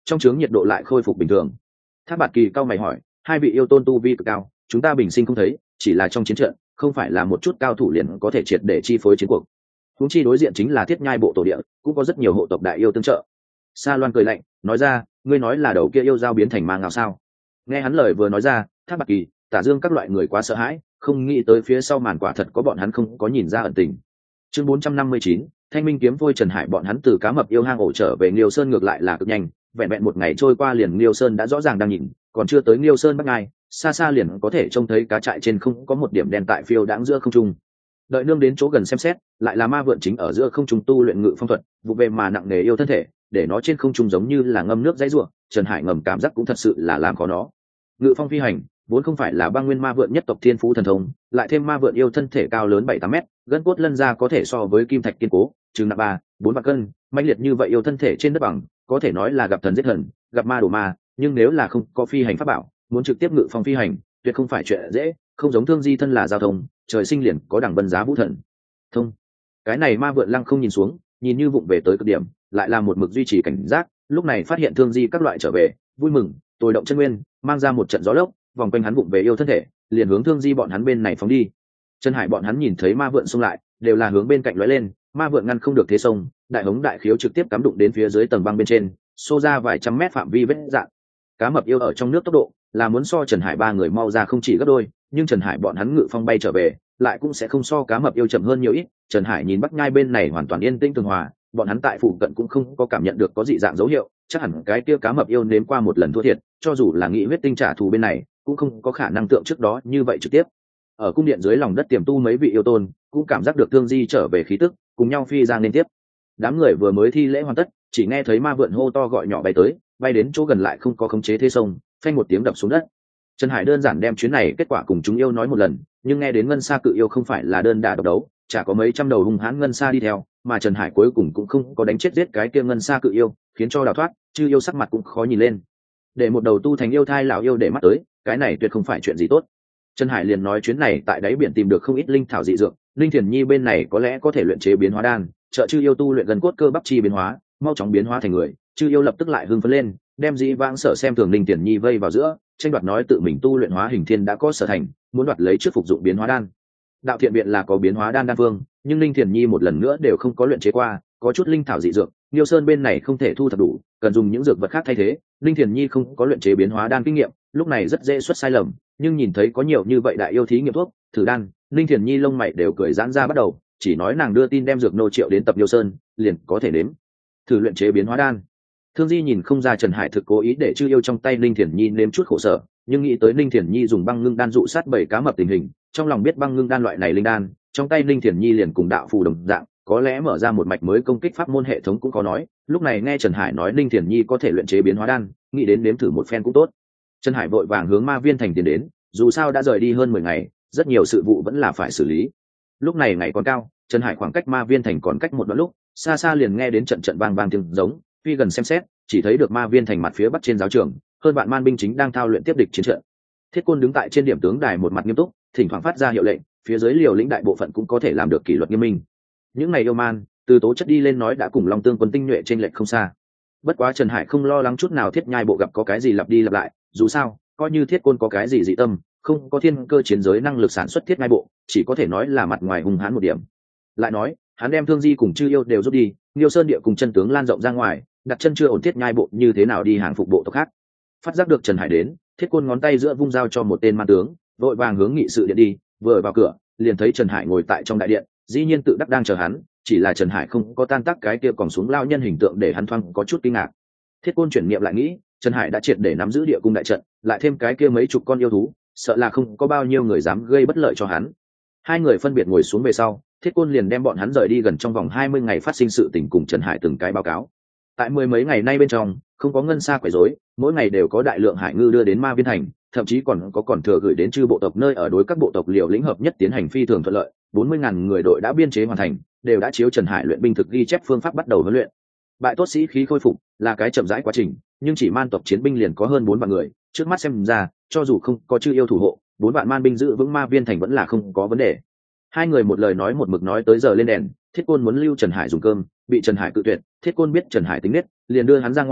trong trướng nhiệt độ lại khôi phục bình thường. Thác Bạt Kỳ cao mày hỏi, hai vị yêu tôn tu vi cực cao, chúng ta bình sinh không thấy, chỉ là trong chiến trận không phải là một chút cao thủ liền có thể triệt để chi phối chiến cuộc. Huống chi đối diện chính là Thiết Nhai bộ tổ địa, cũng có rất nhiều hộ tộc đại yêu tương trợ. Sa Loan cười lạnh nói ra, ngươi nói là đầu kia yêu giao biến thành ma ngao sao? Nghe hắn lời vừa nói ra, Thác Bạt Kỳ, Tả Dương các loại người quá sợ hãi, không nghĩ tới phía sau màn quả thật có bọn hắn không có nhìn ra ẩn tình. Chương 459, Thanh Minh kiếm vôi Trần Hải bọn hắn từ cá mập yêu hang ổ trở về Liêu Sơn ngược lại là cực nhanh, vẹn vẹn một ngày trôi qua liền Liêu Sơn đã rõ ràng đang nhìn, còn chưa tới Liêu Sơn bắc ngai, xa xa liền có thể trông thấy cá trại trên không có một điểm đen tại phiêu đãng giữa không trung. Đợi nương đến chỗ gần xem xét, lại là ma vượn chính ở giữa không trung tu luyện ngự phong thuật, vụ về mà nặng nề yêu thân thể, để nó trên không trung giống như là ngâm nước dãy rủa. Trần Hải ngầm cảm giác cũng thật sự là làm khó nó. Ngự phong phi hành vốn không phải là băng nguyên ma vượn nhất tộc thiên phú thần thông, lại thêm ma vượn yêu thân thể cao lớn 7-8 mét, gân cốt lân ra có thể so với kim thạch kiên cố, chừng nặng 3-4 vạn cân, mãnh liệt như vậy yêu thân thể trên đất bằng, có thể nói là gặp thần giết thần, gặp ma đổ ma. Nhưng nếu là không có phi hành pháp bảo, muốn trực tiếp ngự phong phi hành, tuyệt không phải chuyện dễ. Không giống Thương Di thân là giao thông, trời sinh liền có đẳng vân giá vũ thần thông. Cái này ma vượn lăng không nhìn xuống, nhìn như vụng về tới cực điểm, lại là một mực duy trì cảnh giác. Lúc này phát hiện Thương Di các loại trở về, vui mừng tôi động chân nguyên, mang ra một trận gió lốc, vòng quanh hắn vụng về yêu thân thể, liền hướng Thương Di bọn hắn bên này phóng đi. Trần Hải bọn hắn nhìn thấy ma vượn xông lại, đều là hướng bên cạnh lóe lên, ma vượn ngăn không được thế sông, đại hống đại khiếu trực tiếp cắm đụng đến phía dưới tầng băng bên trên, xô ra vài trăm mét phạm vi vết dạn. Cá mập yêu ở trong nước tốc độ là muốn so Trần Hải ba người mau ra không chỉ gấp đôi, nhưng Trần Hải bọn hắn ngự phong bay trở về, lại cũng sẽ không so cá mập yêu chậm hơn nhiều ít. Trần Hải nhìn Bắc Nhai bên này hoàn toàn yên tĩnh tường hòa, bọn hắn tại phụ cận cũng không có cảm nhận được có dị dạng dấu hiệu, chắc hẳn cái kia cá mập yêu nếm qua một lần thua thiệt, cho dù là nghĩ huyết tinh trả thù bên này, cũng không có khả năng tượng trước đó như vậy trực tiếp. Ở cung điện dưới lòng đất tiềm tu mấy vị yêu tôn cũng cảm giác được Thương Di trở về khí tức, cùng nhau phi ra liên tiếp. Đám người vừa mới thi lễ hoàn tất, chỉ nghe thấy ma vượn hô to gọi nhỏ bay tới, bay đến chỗ gần lại không có khống chế thế sông, phanh một tiếng đập xuống đất. Trần Hải đơn giản đem chuyến này kết quả cùng chúng yêu nói một lần, nhưng nghe đến ngân sa cự yêu không phải là đơn đả độc đấu, chả có mấy trăm đầu hung hãn ngân sa đi theo, mà Trần Hải cuối cùng cũng không có đánh chết giết cái kia ngân sa cự yêu, khiến cho đào thoát, chư yêu sắc mặt cũng khó nhìn lên. Để một đầu tu thành yêu thai lão yêu để mắt tới, cái này tuyệt không phải chuyện gì tốt. Trần Hải liền nói chuyến này tại đáy biển tìm được không ít linh thảo dị dược, Linh Thiền Nhi bên này có lẽ có thể luyện chế biến hóa đan, trợ chư yêu tu luyện gần cốt cơ bắp chi biến hóa, mau chóng biến hóa thành người. Chư yêu lập tức lại hưng phấn lên, đem dĩ vãng sở xem thường Linh Thiền Nhi vây vào giữa, tranh đoạt nói tự mình tu luyện hóa hình thiên đã có sở thành, muốn đoạt lấy trước phục dụng biến hóa đan. Đạo Thiện viện là có biến hóa đan đan phương, nhưng Linh Thiền Nhi một lần nữa đều không có luyện chế qua, có chút linh thảo dị dược, Niêu Sơn bên này không thể thu thập đủ, cần dùng những dược vật khác thay thế. Linh Thiền Nhi không có luyện chế biến hóa đan kinh nghiệm, lúc này rất dễ xuất sai lầm, nhưng nhìn thấy có nhiều như vậy đại yêu thí nghiệm thuốc, thử đan, Linh Thiền Nhi lông mày đều cười giãn ra bắt đầu, chỉ nói nàng đưa tin đem dược nô triệu đến tập Niêu Sơn, liền có thể nếm thử luyện chế biến hóa đan. Thương Di nhìn không ra Trần Hải thực cố ý để chư yêu trong tay Linh Thiền Nhi nếm chút khổ sở, nhưng nghĩ tới Linh Thiền Nhi dùng băng ngưng đan dụ sát 7 cá mập tình hình, trong lòng biết băng ngưng đan loại này linh đan, trong tay Linh Thiền Nhi liền cùng đạo phù đồng dạng, có lẽ mở ra một mạch mới công kích pháp môn hệ thống cũng có nói. Lúc này nghe Trần Hải nói Linh Thiền Nhi có thể luyện chế biến hóa đan, nghĩ đến nếm thử một phen cũng tốt. Trần Hải vội vàng hướng Ma Viên thành tiến đến, dù sao đã rời đi hơn 10 ngày, rất nhiều sự vụ vẫn là phải xử lý. Lúc này ngày còn cao, Trần Hải khoảng cách Ma Viên thành còn cách một đoạn lúc, xa xa liền nghe đến trận trận vang vang tiếng giống, phi gần xem xét, chỉ thấy được Ma Viên thành mặt phía bắc trên giáo trường, hơn vạn man binh chính đang thao luyện tiếp địch chiến trận. Thiết Côn đứng tại trên điểm tướng đài một mặt nghiêm túc, thỉnh thoảng phát ra hiệu lệnh, phía dưới liều lĩnh đại bộ phận cũng có thể làm được kỷ luật nghiêm minh. Những ngày yêu man, từ tố chất đi lên nói đã cùng Long Tương quân tinh nhuệ trên lệch không xa. Bất quá Trần Hải không lo lắng chút nào Thiết Nhai bộ gặp có cái gì lặp đi lặp lại, dù sao, coi như Thiết Côn có cái gì dị tâm, không có thiên cơ chiến giới năng lực sản xuất Thiết Nhai bộ, chỉ có thể nói là mặt ngoài hung hãn một điểm. Lại nói, hắn đem Thương Di cùng chư yêu đều rút đi, Niêu Sơn địa cùng chân tướng lan rộng ra ngoài, đặt chân chưa ổn Thiết Nhai bộ như thế nào đi hàng phục bộ tộc khác. Phát giác được Trần Hải đến, Thiết Côn ngón tay giữa vung dao cho một tên man tướng, vội vàng hướng nghị sự điện đi, vừa vào cửa, liền thấy Trần Hải ngồi tại trong đại điện, dĩ nhiên tự đắc đang chờ hắn, chỉ là Trần Hải không có tan tác cái kia còn xuống lao nhân hình tượng để hắn thoáng có chút kinh ngạc. Thiết Côn chuyển niệm lại nghĩ, Trần Hải đã triệt để nắm giữ địa cung đại trận, lại thêm cái kia mấy chục con yêu thú, sợ là không có bao nhiêu người dám gây bất lợi cho hắn. Hai người phân biệt ngồi xuống về sau, Thiết Côn liền đem bọn hắn rời đi gần trong vòng 20 ngày phát sinh sự tình cùng Trần Hải từng cái báo cáo. Tại 10 mấy ngày nay bên trong, không có ngân sa quấy rối, mỗi ngày đều có đại lượng hải ngư đưa đến Ma Viên thành, thậm chí còn thừa gửi đến chư bộ tộc nơi ở đối các bộ tộc liều lĩnh hợp nhất tiến hành phi thường thuận lợi. 40.000 người đội đã biên chế hoàn thành, đều đã chiếu Trần Hải luyện binh thực ghi chép phương pháp bắt đầu huấn luyện. Bại tốt sĩ khí khôi phục là cái chậm rãi quá trình, nhưng chỉ man tộc chiến binh liền có hơn 4 vạn người, trước mắt xem ra, cho dù không có chư yêu thủ hộ, 4 vạn man binh giữ vững Ma Viên thành vẫn là không có vấn đề. Hai người một lời nói một mực nói tới giờ lên đèn. Thiết Côn muốn lưu Trần Hải dùng cơm, bị Trần Hải cự tuyệt. Thiết Côn biết Trần Hải tính nết, liền đưa hắn ra ngoài,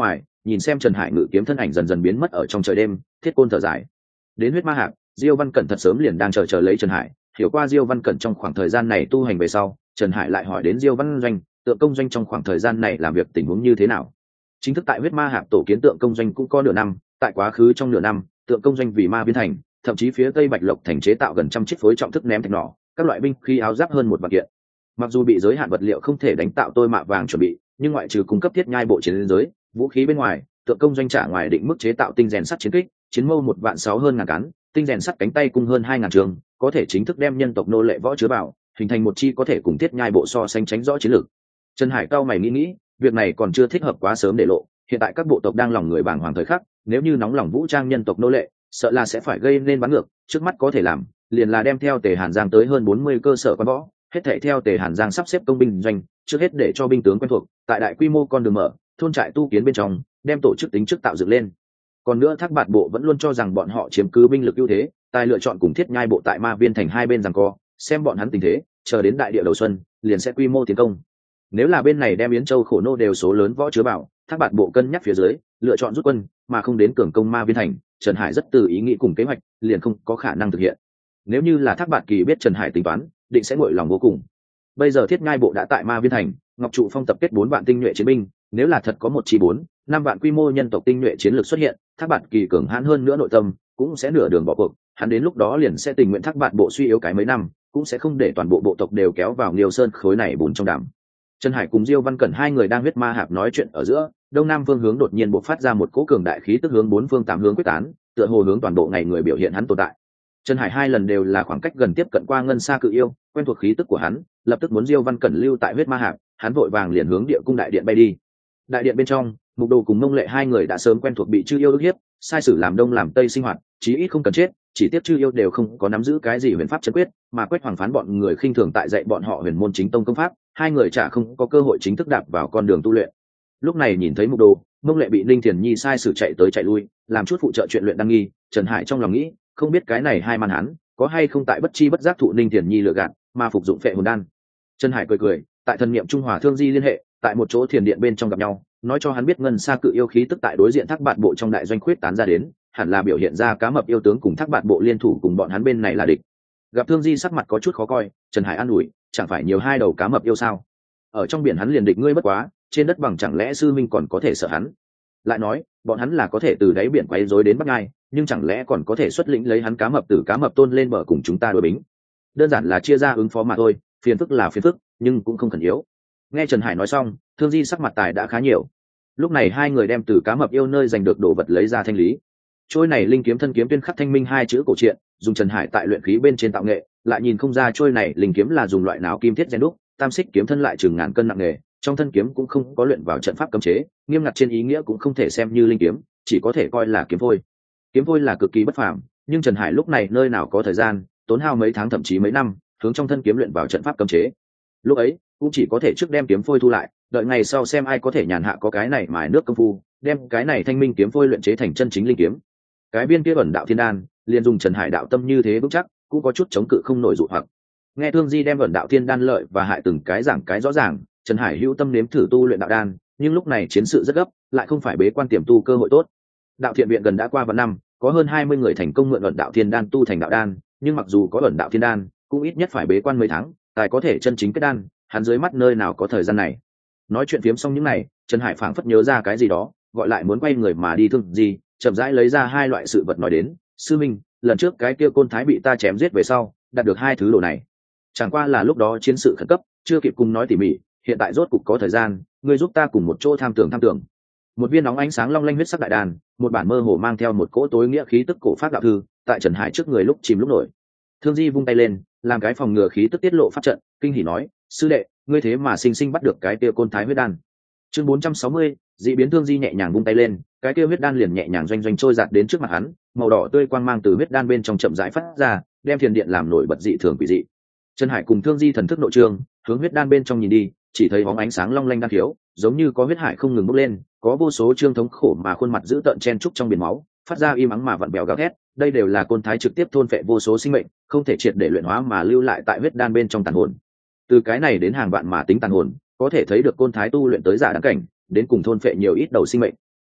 nhìn xem Trần Hải ngự kiếm thân ảnh dần dần biến mất ở trong trời đêm. Thiết Côn thở dài. Đến huyết ma hạp, Diêu Văn Cẩn thật sớm liền đang chờ lấy Trần Hải. Hiểu qua Diêu Văn Cẩn trong khoảng thời gian này tu hành về sau, Trần Hải lại hỏi đến Diêu Văn Doanh, Tượng Công Doanh trong khoảng thời gian này làm việc tình huống như thế nào. Chính thức tại huyết ma hạp tổ kiến Tượng Công Doanh cũng có nửa năm, tại quá khứ trong nửa năm, Tượng Công Doanh vì ma biến thành, thậm chí phía tây Bạch Lộc thành chế tạo gần trăm chiếc phối trọng thức ném thạch nỏ, các loại binh khí áo giáp hơn một vạn kiện. Mặc dù bị giới hạn vật liệu không thể đánh tạo tôi mạ vàng chuẩn bị, nhưng ngoại trừ cung cấp thiết nhai bộ chiến giới, vũ khí bên ngoài, Tượng Công Doanh trả ngoài định mức chế tạo tinh rèn sắt chiến kích, chiến mâu 1.600.000 hơn ngàn cán, tinh rèn sắt cánh tay cung hơn 2.000 trường, có thể chính thức đem nhân tộc nô lệ võ chứa vào, hình thành một chi có thể cùng thiết nhai bộ so sánh tránh rõ chiến lược. Trần Hải cao mày nghĩ, việc này còn chưa thích hợp quá sớm để lộ, hiện tại các bộ tộc đang lòng người bàng hoàng thời khắc, nếu như nóng lòng vũ trang nhân tộc nô lệ, sợ là sẽ phải gây nên bắn ngược. Trước mắt có thể làm, liền là đem theo Tề Hàn Giang tới hơn 40 cơ sở quan võ, hết thảy theo Tề Hàn Giang sắp xếp công binh doanh, trước hết để cho binh tướng quen thuộc, tại đại quy mô con đường mở, thôn trại tu kiến bên trong, đem tổ chức tính chức tạo dựng lên. Còn nữa Thác Bạt bộ vẫn luôn cho rằng bọn họ chiếm cứ binh lực ưu thế, tài lựa chọn cùng Thiết Nhai bộ tại Ma Viên thành hai bên giằng co, xem bọn hắn tình thế, chờ đến đại địa đầu xuân, liền sẽ quy mô tiến công. Nếu là bên này đem Yến Châu khổ nô đều số lớn võ chứa bảo, Thác Bạt bộ cân nhắc phía dưới, lựa chọn rút quân, mà không đến cường công Ma Viên thành, Trần Hải rất từ ý nghĩ cùng kế hoạch, liền không có khả năng thực hiện. Nếu như là Thác Bạt Kỳ biết Trần Hải tính toán, định sẽ nguội lòng vô cùng. Bây giờ Thiết Nhai bộ đã tại Ma Viên thành, Ngọc Trụ Phong tập kết 4 vạn tinh nhuệ chiến binh, nếu là thật có một chi 4-5 vạn quy mô nhân tộc tinh nhuệ chiến lược xuất hiện, Thác Bạt Kỳ cường hãn hơn nữa nội tâm, cũng sẽ nửa đường bỏ cuộc, hắn đến lúc đó liền sẽ tình nguyện Thác Bạt bộ suy yếu cái mấy năm, cũng sẽ không để toàn bộ bộ tộc đều kéo vào Liêu Sơn khối này bùn trong đàm. Trần Hải cùng Diêu Văn Cẩn hai người đang huyết ma hạp nói chuyện ở giữa, đông nam phương hướng đột nhiên bộc phát ra một cỗ cường đại khí tức hướng bốn phương tám hướng quyết tán, tựa hồ hướng toàn bộ ngày người biểu hiện hắn tồn tại. Trần Hải hai lần đều là khoảng cách gần tiếp cận qua ngân xa cự yêu, quen thuộc khí tức của hắn, lập tức muốn Diêu Văn Cẩn lưu tại huyết ma hạp, hắn vội vàng liền hướng địa cung đại điện bay đi. Đại điện bên trong, Mục Đồ cùng Mông Lệ hai người đã sớm quen thuộc bị chư yêu ức hiếp, sai sử làm đông làm tây sinh hoạt, chí ít không cần chết, chỉ tiếc chư yêu đều không có nắm giữ cái gì huyền pháp chân quyết, mà Quách Hoàng phán bọn người khinh thường tại dạy bọn họ huyền môn chính tông công pháp, hai người chả không có cơ hội chính thức đạp vào con đường tu luyện. Lúc này nhìn thấy Mục Đồ, Mông Lệ bị Ninh Thiền Nhi sai sử chạy tới chạy lui, làm chút phụ trợ chuyện luyện đăng nghi, Trần Hải trong lòng nghĩ, không biết cái này hai man hắn có hay không tại bất chi bất giác thụ Ninh Thiền Nhi lừa gạt, mà phục dụng phệ hồn đan. Trần Hải cười, tại thần niệm trung hòa thương di liên hệ, tại một chỗ thiền điện bên trong gặp nhau, nói cho hắn biết ngân xa cự yêu khí tức tại đối diện Thác Bạt bộ trong đại doanh khuyết tán ra đến, hẳn là biểu hiện ra cá mập yêu tướng cùng Thác Bạt bộ liên thủ cùng bọn hắn bên này là địch. Gặp thương di sắc mặt có chút khó coi, Trần Hải an ủi, chẳng phải nhiều hai đầu cá mập yêu sao? Ở trong biển hắn liền địch ngươi bất quá, trên đất bằng chẳng lẽ sư minh còn có thể sợ hắn? Lại nói, bọn hắn là có thể từ đáy biển quấy rối đến Bắc Ngai, nhưng chẳng lẽ còn có thể xuất lĩnh lấy hắn cá mập từ cá mập tôn lên bờ cùng chúng ta đối bính? Đơn giản là chia ra ứng phó mà thôi, phiền phức là phiền phức, nhưng cũng không khẩn yếu. Nghe Trần Hải nói xong, thương di sắc mặt tài đã khá nhiều. Lúc này hai người đem từ cá mập yêu nơi giành được đồ vật lấy ra thanh lý. Trôi này linh kiếm thân kiếm tuyên khắc thanh minh hai chữ cổ truyện, dùng Trần Hải tại luyện khí bên trên tạo nghệ, lại nhìn không ra trôi này linh kiếm là dùng loại nào kim thiết rèn đúc, tam xích kiếm thân lại chừng ngàn cân nặng nghề, trong thân kiếm cũng không có luyện vào trận pháp cấm chế, nghiêm ngặt trên ý nghĩa cũng không thể xem như linh kiếm, chỉ có thể coi là kiếm phôi. Kiếm phôi là cực kỳ bất phàm, nhưng Trần Hải lúc này nơi nào có thời gian, tốn hao mấy tháng thậm chí mấy năm, hướng trong thân kiếm luyện vào trận pháp cấm chế. Lúc ấy, cũng chỉ có thể trước đem kiếm phôi thu lại, đợi ngày sau xem ai có thể nhàn hạ có cái này mài nước công phu, đem cái này thanh minh kiếm phôi luyện chế thành chân chính linh kiếm. Cái viên kia ẩn đạo thiên đan, liền dùng Trần Hải đạo tâm như thế vững chắc, cũng có chút chống cự không nổi dụ hoặc. Nghe Thương Di đem ẩn đạo thiên đan lợi và hại từng cái giảng cái rõ ràng, Trần Hải hữu tâm nếm thử tu luyện đạo đan, nhưng lúc này chiến sự rất gấp, lại không phải bế quan tiềm tu cơ hội tốt. Đạo thiện viện gần đã qua vạn năm, có hơn 20 người thành công mượn ẩn đạo thiên đan tu thành đạo đan, nhưng mặc dù có ẩn đạo thiên đan, cũng ít nhất phải bế quan mấy tháng, tài có thể chân chính kết đan, hắn dưới mắt nơi nào có thời gian này. Nói chuyện phiếm xong những này, Trần Hải phảng phất nhớ ra cái gì đó, gọi lại muốn quay người mà đi Thương Di, chậm rãi lấy ra hai loại sự vật nói đến, sư minh, lần trước cái kia côn thái bị ta chém giết về sau, đạt được hai thứ đồ này. Chẳng qua là lúc đó chiến sự khẩn cấp, chưa kịp cùng nói tỉ mỉ, hiện tại rốt cục có thời gian, ngươi giúp ta cùng một chỗ tham tưởng. Một viên nóng ánh sáng long lanh huyết sắc đại đàn, một bản mơ hồ mang theo một cỗ tối nghĩa khí tức cổ pháp đạo thư, tại Trần Hải trước người lúc chìm lúc nổi. Thương Di vung tay lên, làm cái phòng ngừa khí tức tiết lộ pháp trận, kinh hỉ nói, sư đệ, ngươi thế mà sinh sinh bắt được cái kia côn thái huyết đan. Chương 460, dị biến. Thương Di nhẹ nhàng vung tay lên, cái kia huyết đan liền nhẹ nhàng doanh doanh trôi giạt đến trước mặt hắn, màu đỏ tươi quang mang từ huyết đan bên trong chậm rãi phát ra, đem thiền điện làm nổi bật dị thường quỷ dị. Trần Hải cùng Thương Di thần thức nội trường, hướng huyết đan bên trong nhìn đi, chỉ thấy bóng ánh sáng long lanh đan thiếu, giống như có huyết hải không ngừng bốc lên, có vô số trương thống khổ mà khuôn mặt dữ tợn chen trúc trong biển máu, phát ra im ắng mà vặn bèo gào thét, đây đều là côn thái trực tiếp thôn phệ vô số sinh mệnh, không thể triệt để luyện hóa mà lưu lại tại huyết đan bên trong tàn hồn. Từ cái này đến hàng vạn mà tính tàn hồn, có thể thấy được côn thái tu luyện tới giả đáng cảnh, đến cùng thôn phệ nhiều ít đầu sinh mệnh.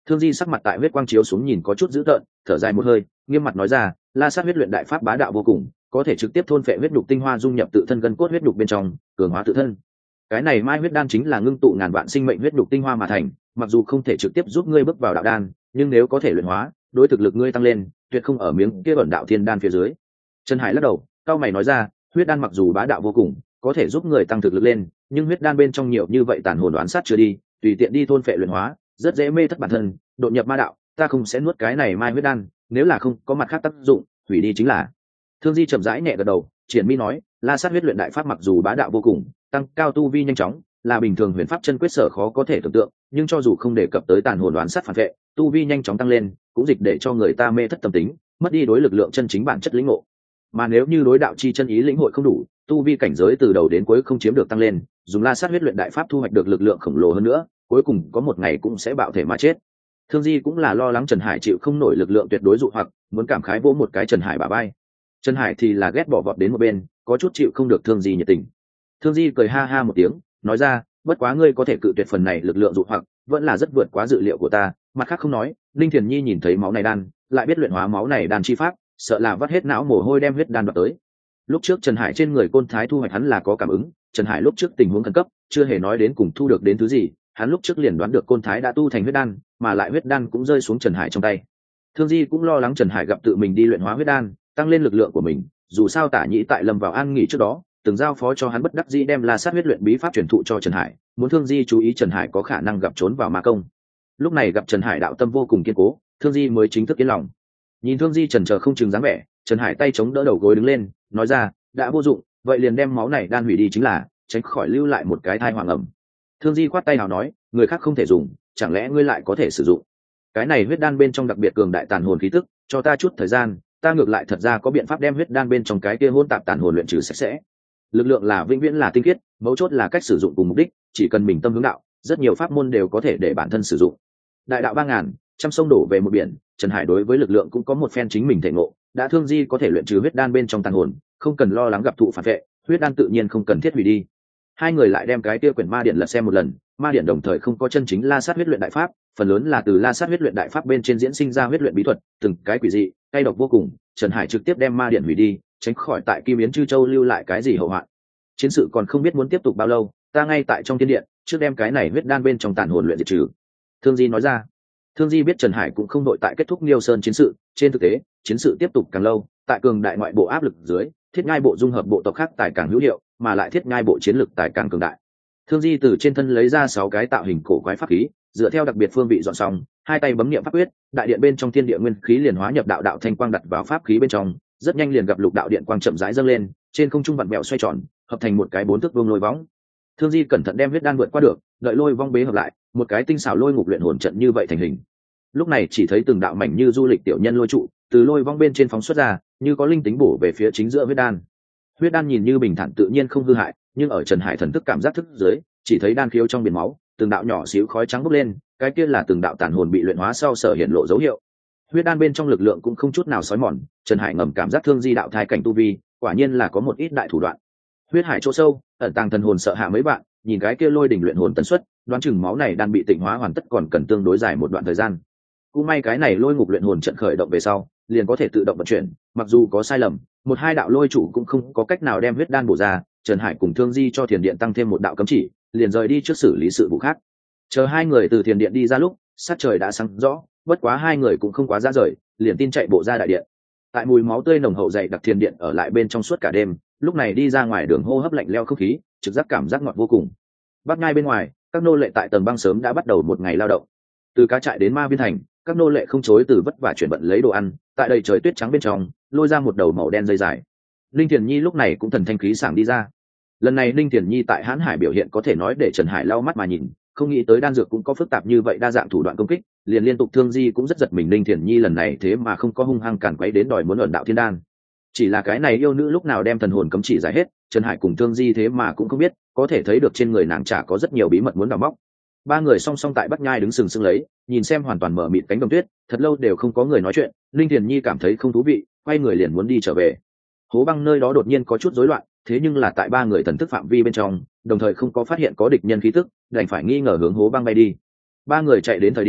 Thương Di sắc mặt tại huyết quang chiếu xuống nhìn có chút dữ tợn, thở dài một hơi, nghiêm mặt nói ra, La Sát huyết luyện đại pháp bá đạo vô cùng, có thể trực tiếp thôn phệ huyết nhục tinh hoa dung nhập tự thân gân cốt huyết nhục bên trong, cường hóa tự thân. Cái này mai huyết đan chính là ngưng tụ ngàn vạn sinh mệnh huyết nhục tinh hoa mà thành, mặc dù không thể trực tiếp giúp ngươi bước vào đạo đan, nhưng nếu có thể luyện hóa, đối thực lực ngươi tăng lên, tuyệt không ở miếng kia ẩn đạo thiên đan phía dưới. Trần Hải lắc đầu, cao mày nói ra, huyết đan mặc dù bá đạo vô cùng, có thể giúp người tăng thực lực lên, nhưng huyết đan bên trong nhiều như vậy tàn hồn đoán sát chưa đi, tùy tiện đi thôn phệ luyện hóa, rất dễ mê thất bản thân, đột nhập ma đạo. Ta không sẽ nuốt cái này mai huyết đan, nếu là không có mặt khác tác dụng, hủy đi chính là. Thương Di chậm rãi nhẹ gật đầu, triển mi nói, La Sát huyết luyện đại pháp mặc dù bá đạo vô cùng, tăng cao tu vi nhanh chóng, là bình thường huyền pháp chân quyết sở khó có thể tưởng tượng, nhưng cho dù không đề cập tới tàn hồn đoán sát phản vệ, tu vi nhanh chóng tăng lên, cũng dịch để cho người ta mê thất tâm tính, mất đi đối lực lượng chân chính bản chất lĩnh ngộ. Mà nếu như đối đạo chi chân ý lĩnh hội không đủ, tu vi cảnh giới từ đầu đến cuối không chiếm được tăng lên, dùng La Sát huyết luyện đại pháp thu hoạch được lực lượng khổng lồ hơn nữa, cuối cùng có một ngày cũng sẽ bạo thể mà chết. Thương Di cũng là lo lắng Trần Hải chịu không nổi lực lượng tuyệt đối dụ hoặc, muốn cảm khái vỗ một cái Trần Hải bả vai. Trần Hải thì là ghét bỏ vọt đến một bên, có chút chịu không được Thương Di nhiệt tình. Thương Di cười ha ha một tiếng, nói ra, bất quá ngươi có thể cự tuyệt phần này lực lượng dụ hoặc, vẫn là rất vượt quá dự liệu của ta. Mặt khác không nói, Linh Thiền Nhi nhìn thấy máu này đan, lại biết luyện hóa máu này đan chi pháp, sợ là vắt hết não mồ hôi đem huyết đan đoạt tới. Lúc trước Trần Hải trên người Côn Thái thu hoạch hắn là có cảm ứng, Trần Hải lúc trước tình huống khẩn cấp, chưa hề nói đến cùng thu được đến thứ gì, hắn lúc trước liền đoán được Côn Thái đã tu thành huyết đan, mà lại huyết đan cũng rơi xuống Trần Hải trong tay. Thương Di cũng lo lắng Trần Hải gặp tự mình đi luyện hóa huyết đan, tăng lên lực lượng của mình, dù sao Tả Nhĩ tại lâm vào an nghỉ trước đó, từng giao phó cho hắn bất đắc dĩ đem La Sát huyết luyện bí pháp truyền thụ cho Trần Hải, muốn Thương Di chú ý Trần Hải có khả năng gặp trốn vào ma công. Lúc này gặp Trần Hải đạo tâm vô cùng kiên cố, Thương Di mới chính thức yên lòng. Nhìn Thương Di chần chờ không chừng dáng vẻ, Trần Hải tay chống đỡ đầu gối đứng lên, nói ra, đã vô dụng, vậy liền đem máu này đan hủy đi chính là, tránh khỏi lưu lại một cái thai hoàng ẩm. Thương Di khoát tay nào nói, người khác không thể dùng, chẳng lẽ ngươi lại có thể sử dụng? Cái này huyết đan bên trong đặc biệt cường đại tàn hồn khí tức, cho ta chút thời gian, ta ngược lại thật ra có biện pháp đem huyết đan bên trong cái kia hỗn tạp tàn hồn luyện trừ sạch sẽ. Lực lượng là vĩnh viễn là tinh khiết, mấu chốt là cách sử dụng cùng mục đích, chỉ cần mình tâm hướng đạo, rất nhiều pháp môn đều có thể để bản thân sử dụng. Đại đạo 3000, trăm sông đổ về một biển, Trần Hải đối với lực lượng cũng có một phen chính mình thể ngộ, đã Thương Di có thể luyện trừ huyết đan bên trong tàn hồn, không cần lo lắng gặp thụ phản vệ, huyết đan tự nhiên không cần thiết hủy đi. Hai người lại đem cái kia quyển ma điển lật xem một lần, ma điển đồng thời không có chân chính La Sát huyết luyện đại pháp, phần lớn là từ La Sát huyết luyện đại pháp bên trên diễn sinh ra huyết luyện bí thuật, từng cái quỷ dị, cay độc vô cùng. Trần Hải trực tiếp đem ma điển hủy đi, tránh khỏi tại Kim Yến Chư Châu lưu lại cái gì hậu hoạn. Chiến sự còn không biết muốn tiếp tục bao lâu, ta ngay tại trong thiên điện, trước đem cái này huyết đan bên trong tàn hồn luyện diệt trừ. Thương Di nói ra. Thương Di biết Trần Hải cũng không đội tại kết thúc Liêu Sơn chiến sự, trên thực tế, chiến sự tiếp tục càng lâu, tại cường đại ngoại bộ áp lực dưới, Thiết Ngai bộ dung hợp bộ tộc khác tài càng hữu hiệu, mà lại Thiết Ngai bộ chiến lực tài càng cường đại. Thương Di từ trên thân lấy ra 6 cái tạo hình cổ quái pháp khí, dựa theo đặc biệt phương vị dọn xong, hai tay bấm niệm pháp quyết, đại điện bên trong thiên địa nguyên khí liền hóa nhập đạo đạo thanh quang đặt vào pháp khí bên trong, rất nhanh liền gặp lục đạo điện quang chậm rãi dâng lên, trên không trung vặn vẹo xoay tròn, hợp thành một cái 4 thước vuông lôi võng. Thương Di cẩn thận đem huyết đan vượt qua được, đợi lôi vong bế hợp lại, một cái tinh xảo lôi ngục luyện hồn trận như vậy thành hình. Lúc này chỉ thấy từng đạo mảnh như du lịch tiểu nhân lôi trụ, từ lôi vong bên trên phóng xuất ra, như có linh tính bổ về phía chính giữa huyết đan. Huyết đan nhìn như bình thản tự nhiên không hư hại, nhưng ở Trần Hải thần thức cảm giác thức dưới, chỉ thấy đan khiếu trong biển máu, từng đạo nhỏ xíu khói trắng bốc lên, cái kia là từng đạo tàn hồn bị luyện hóa sau sở hiện lộ dấu hiệu. Huyết đan bên trong lực lượng cũng không chút nào xói mòn, Trần Hải ngầm cảm giác Thương Di đạo thai cảnh tu vi, quả nhiên là có một ít đại thủ đoạn. Huyết hải chỗ sâu, ẩn tàng thần hồn sợ hạ mấy bạn, nhìn cái kia lôi đỉnh luyện hồn tần suất, đoán chừng máu này đang bị tịnh hóa hoàn tất còn cần tương đối dài một đoạn thời gian. Cũng may cái này lôi ngục luyện hồn trận khởi động về sau, liền có thể tự động vận chuyển, mặc dù có sai lầm, một hai đạo lôi chủ cũng không có cách nào đem huyết đan bổ ra. Trần Hải cùng Thương Di cho thiền điện tăng thêm một đạo cấm chỉ, liền rời đi trước xử lý sự vụ khác. Chờ hai người từ thiền điện đi ra lúc, sát trời đã sáng rõ, bất quá hai người cũng không quá ra rời, liền tin chạy bộ ra đại điện. Tại mùi máu tươi nồng hậu dày đặc thiền điện ở lại bên trong suốt cả đêm, lúc này đi ra ngoài đường hô hấp lạnh lẽo không khí, trực giác cảm giác ngọt vô cùng. Bắc Nhai bên ngoài, các nô lệ tại tầng băng sớm đã bắt đầu một ngày lao động. Từ cá trại đến Ma Viên thành, các nô lệ không chối từ vất vả chuyển bận lấy đồ ăn, tại đầy trời tuyết trắng bên trong, lôi ra một đầu màu đen dây dài. Linh Thiền Nhi lúc này cũng thần thanh khí sảng đi ra. Lần này Linh Thiền Nhi tại Hán Hải biểu hiện có thể nói để Trần Hải lau mắt mà nhìn, không nghĩ tới đan dược cũng có phức tạp như vậy, đa dạng thủ đoạn công kích, liền liên tục. Thương Di cũng rất giật mình, Linh Thiền Nhi lần này thế mà không có hung hăng càn quấy đến đòi muốn ẩn đạo thiên đan. Chỉ là cái này yêu nữ lúc nào đem thần hồn cấm chỉ giải hết, Trần Hải cùng Thương Di thế mà cũng không biết, có thể thấy được trên người nàng chả có rất nhiều bí mật muốn đào móc. Ba người song song tại Bắc Nhai đứng sừng sững lấy, nhìn xem hoàn toàn mở mịt cánh đồng tuyết, thật lâu đều không có người nói chuyện. Linh Thiền Nhi cảm thấy không thú vị, quay người liền muốn đi trở về. Hố băng nơi đó đột nhiên có chút rối loạn, thế nhưng là tại ba người thần thức phạm vi bên trong, đồng thời không có phát hiện có địch nhân khí tức, đành phải nghi ngờ hướng hố băng bay đi. Ba người chạy đến thời điểm,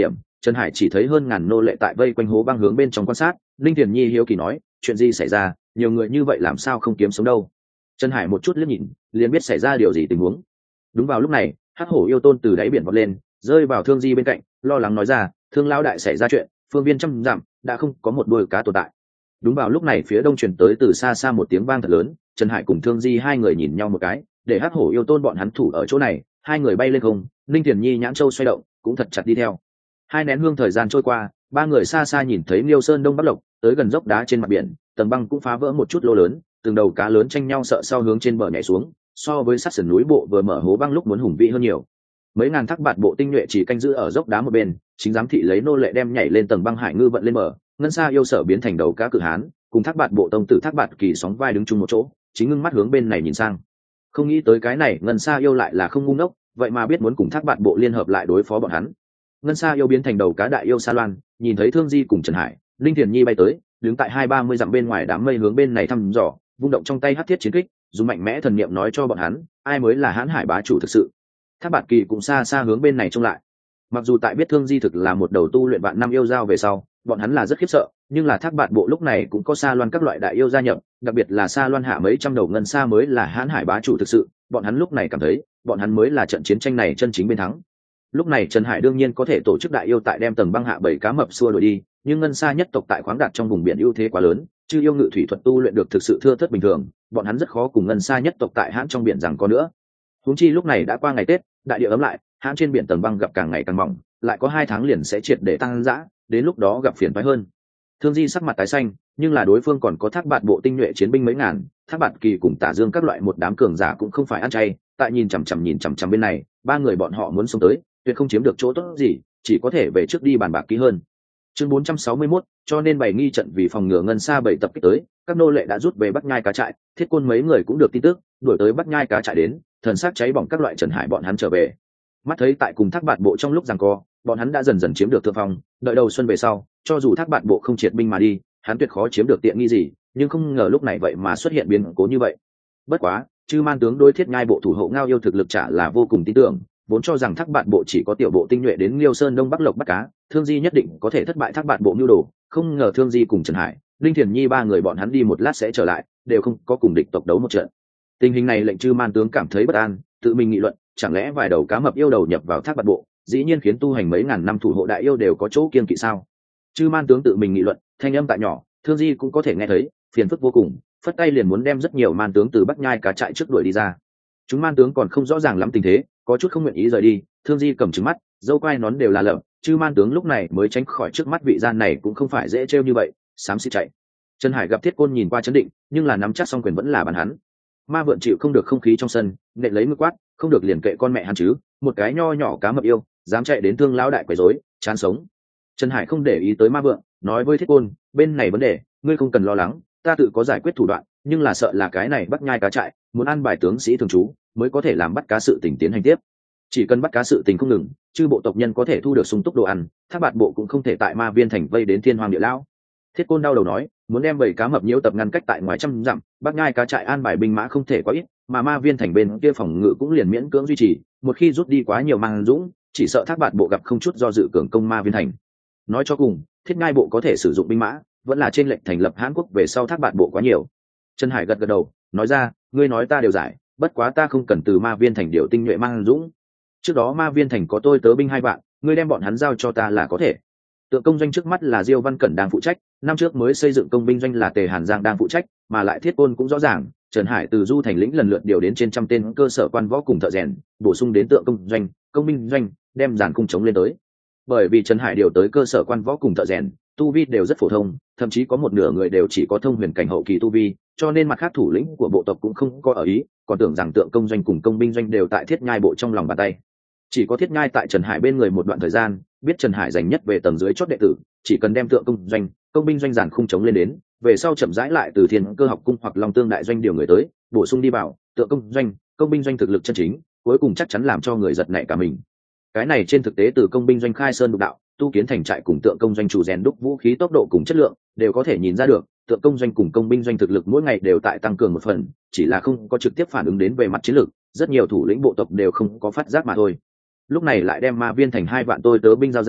Trần Hải chỉ thấy hơn ngàn nô lệ tại vây quanh hố băng hướng bên trong quan sát. Linh Tiền Nhi hiếu kỳ nói, chuyện gì xảy ra, nhiều người như vậy làm sao không kiếm sống đâu. Trần Hải một chút liếc nhìn, liền biết xảy ra điều gì tình huống. Đúng vào lúc này, Hắc Hổ yêu tôn từ đáy biển vọt lên, rơi vào Thương Di bên cạnh, lo lắng nói ra, Thương lão đại xảy ra chuyện, phương viên trăm dặm đã không có một đuôi cá tồn tại. Đúng vào lúc này phía đông truyền tới từ xa xa một tiếng vang thật lớn. Trần Hải cùng Thương Di hai người nhìn nhau một cái, để Hắc Hổ yêu tôn bọn hắn thủ ở chỗ này. Hai người bay lên không, Linh Tiền Nhi nhãn châu xoay động, cũng thật chặt đi theo. Hai nén hương thời gian trôi qua, ba người xa xa nhìn thấy Liêu Sơn Đông Bắc Lộc tới gần dốc đá trên mặt biển, tầng băng cũng phá vỡ một chút lỗ lớn, từng đầu cá lớn tranh nhau sợ sau hướng trên bờ nhảy xuống, so với sát sườn núi bộ vừa mở hố băng lúc muốn hùng vĩ hơn nhiều. Mấy ngàn thác bạt bộ tinh nhuệ chỉ canh giữ ở dốc đá một bên, chính giám thị lấy nô lệ đem nhảy lên tầng băng hải ngư vận lên bờ. Ngân Sa yêu sở biến thành đầu cá cự hán, cùng thác bạt bộ tông tử thác bạt kỳ sóng vai đứng chung một chỗ, chính ngưng mắt hướng bên này nhìn sang. Không nghĩ tới cái này Ngân Sa yêu lại là không ngu ngốc, vậy mà biết muốn cùng thác bạt bộ liên hợp lại đối phó bọn hắn. Ngân Sa yêu biến thành đầu cá đại yêu Sa Loan, nhìn thấy Thương Di cùng Trần Hải, Linh Thiền Nhi bay tới, đứng tại 2-30 dặm bên ngoài đám mây hướng bên này thăm dò, vung động trong tay hắc thiết chiến kích, dùng mạnh mẽ thần niệm nói cho bọn hắn, ai mới là Hán Hải bá chủ thực sự. Thác Bạt Kỳ cũng xa xa hướng bên này trông lại. Mặc dù tại biết Thương Di thực là một đầu tu luyện vạn năm yêu giao về sau, bọn hắn là rất khiếp sợ, nhưng là Thác Bạt bộ lúc này cũng có Sa Loan các loại đại yêu gia nhập, đặc biệt là Sa Loan hạ mấy trăm đầu ngân sa mới là Hán Hải bá chủ thực sự, bọn hắn lúc này cảm thấy, bọn hắn mới là trận chiến tranh này chân chính bên thắng. Lúc này Trần Hải đương nhiên có thể tổ chức đại yêu tại đem tầng băng hạ bảy cá mập xua đuổi đi, nhưng ngân sa nhất tộc tại khoáng đạt trong vùng biển ưu thế quá lớn, chứ yêu ngự thủy thuật tu luyện được thực sự thưa thớt bình thường, bọn hắn rất khó cùng ngân sa nhất tộc tại hãn trong biển rằng có nữa. Huống chi lúc này đã qua ngày Tết, đại địa ấm lại, hãn trên biển tầng băng gặp càng ngày càng mỏng, lại có 2 tháng liền sẽ triệt để tăng dã, đến lúc đó gặp phiền toái hơn. Thương Di sắc mặt tái xanh, nhưng là đối phương còn có Thác Bạt bộ tinh nhuệ chiến binh mấy ngàn, Thác Bạt Kỳ cùng Tả Dương các loại một đám cường giả cũng không phải ăn chay, tại nhìn chằm chằm bên này, ba người bọn họ muốn xông tới, tuyệt không chiếm được chỗ tốt gì, chỉ có thể về trước đi bàn bạc kỹ hơn. Chương 461, cho nên bày nghi trận vì phòng ngừa ngân sa bảy tập kích tới, các nô lệ đã rút về Bắc Nhai cá trại, Thiết Côn mấy người cũng được tin tức, đuổi tới Bắc Nhai cá trại đến, thần sắc cháy bỏng các loại Trần Hải bọn hắn trở về. Mắt thấy tại cùng Thác Bạt bộ trong lúc giằng co, bọn hắn đã dần dần chiếm được thượng phong, đợi đầu xuân về sau, cho dù Thác Bạt bộ không triệt binh mà đi, hắn tuyệt khó chiếm được tiện nghi gì, nhưng không ngờ lúc này vậy mà xuất hiện biến cố như vậy. Bất quá, Chư Man tướng đối Thiết Nhai bộ thủ hộ Ngao yêu thực lực trả là vô cùng tin tưởng, vốn cho rằng Thác Bạt bộ chỉ có tiểu bộ tinh nhuệ đến Liêu Sơn Đông Bắc Lộc bắt cá, Thương Di nhất định có thể thất bại Thác Bạt bộ mưu đồ, không ngờ Thương Di cùng Trần Hải, Linh Thiền Nhi ba người bọn hắn đi một lát sẽ trở lại, đều không có cùng địch tộc đấu một trận. Tình hình này lệnh Chư Man tướng cảm thấy bất an, tự mình nghị luận, chẳng lẽ vài đầu cá mập yêu đầu nhập vào Thác Bạt bộ, dĩ nhiên khiến tu hành mấy ngàn năm thủ hộ đại yêu đều có chỗ kiêng kỵ sao? Chư Man tướng tự mình nghị luận, thanh âm tại nhỏ, Thương Di cũng có thể nghe thấy, phiền phức vô cùng, phất tay liền muốn đem rất nhiều man tướng từ Bắc Nhai cá trại trước đuổi đi ra. Chúng man tướng còn không rõ ràng lắm tình thế, có chút không nguyện ý rời đi. Thương Di cầm trừng mắt, dâu quai nón đều là lợm, chư man tướng lúc này mới tránh khỏi trước mắt vị gian này cũng không phải dễ trêu như vậy, xám xịt chạy. Trần Hải gặp Thiết Côn nhìn qua chấn định, nhưng là nắm chắc song quyền vẫn là bàn hắn. Ma vượn chịu không được không khí trong sân, nện lấy mũi quát, không được liền kệ con mẹ hắn chứ, một cái nho nhỏ cá mập yêu, dám chạy đến Thương lão đại quấy rối, chán sống. Trần Hải không để ý tới ma vượn, nói với Thiết Côn, bên này vấn đề, ngươi không cần lo lắng, ta tự có giải quyết thủ đoạn, nhưng là sợ là cái này Bắc Nhai cá trại, muốn ăn bài tướng sĩ thường trú, mới có thể làm bắt cá sự tình tiến hành tiếp. Chỉ cần bắt cá sự tình không ngừng, chư bộ tộc nhân có thể thu được sung túc đồ ăn, Thác Bạt bộ cũng không thể tại Ma Viên thành vây đến Thiên Hoàng địa lão. Thiết Côn đau đầu nói, muốn đem bầy cá mập nhiễu tập ngăn cách tại ngoài trăm dặm, Bắc Nhai cá trại an bài binh mã không thể quá ít, mà Ma Viên thành bên kia phòng ngự cũng liền miễn cưỡng duy trì, một khi rút đi quá nhiều mang dũng, chỉ sợ Thác Bạt bộ gặp không chút do dự cường công Ma Viên thành. Nói cho cùng, Thiết Ngai bộ có thể sử dụng binh mã, vẫn là trên lệnh thành lập Hán quốc về sau Thác Bạt bộ quá nhiều. Trần Hải gật gật đầu, nói ra, ngươi nói ta đều giải, bất quá ta không cần từ Ma Viên thành điều tinh nhuệ mang dũng. Trước đó Ma Viên thành có tôi tớ binh 2 vạn, ngươi đem bọn hắn giao cho ta là có thể. Tượng công doanh trước mắt là Diêu Văn Cẩn đang phụ trách, năm trước mới xây dựng công binh doanh là Tề Hàn Giang đang phụ trách, mà lại Thiết Côn cũng rõ ràng, Trần Hải từ Du thành lĩnh lần lượt điều đến trên trăm tên cơ sở quan võ cùng thợ rèn, bổ sung đến tượng công doanh, công binh doanh, đem giàn cung chống lên tới. Bởi vì Trần Hải điều tới cơ sở quan võ cùng thợ rèn, tu vi đều rất phổ thông, thậm chí có một nửa người đều chỉ có thông huyền cảnh hậu kỳ tu vi, cho nên mặt khác thủ lĩnh của bộ tộc cũng không có ở ý, còn tưởng rằng tượng công doanh cùng công binh doanh đều tại Thiết Nhai bộ trong lòng bàn tay. Chỉ có Thiết Nhai tại Trần Hải bên người một đoạn thời gian, biết Trần Hải dành nhất về tầng dưới chót đệ tử, chỉ cần đem tượng công doanh, công binh doanh giản khung chống lên đến, về sau chậm rãi lại từ Thiên Cơ học cung hoặc Long Tương đại doanh điều người tới, bổ sung đi vào, tượng công doanh, công binh doanh thực lực chân chính, cuối cùng chắc chắn làm cho người giật nảy cả mình. Cái này trên thực tế từ công binh doanh khai sơn đục đạo, tu kiến thành trại cùng tượng công doanh chủ rèn đúc vũ khí tốc độ cùng chất lượng đều có thể nhìn ra được, tượng công doanh cùng công binh doanh thực lực mỗi ngày đều tại tăng cường một phần, chỉ là không có trực tiếp phản ứng đến về mặt chiến lược, rất nhiều thủ lĩnh bộ tộc đều không có phát giác mà thôi. Lúc này lại đem Ma Viên thành 2 vạn tôi tớ binh giao ra,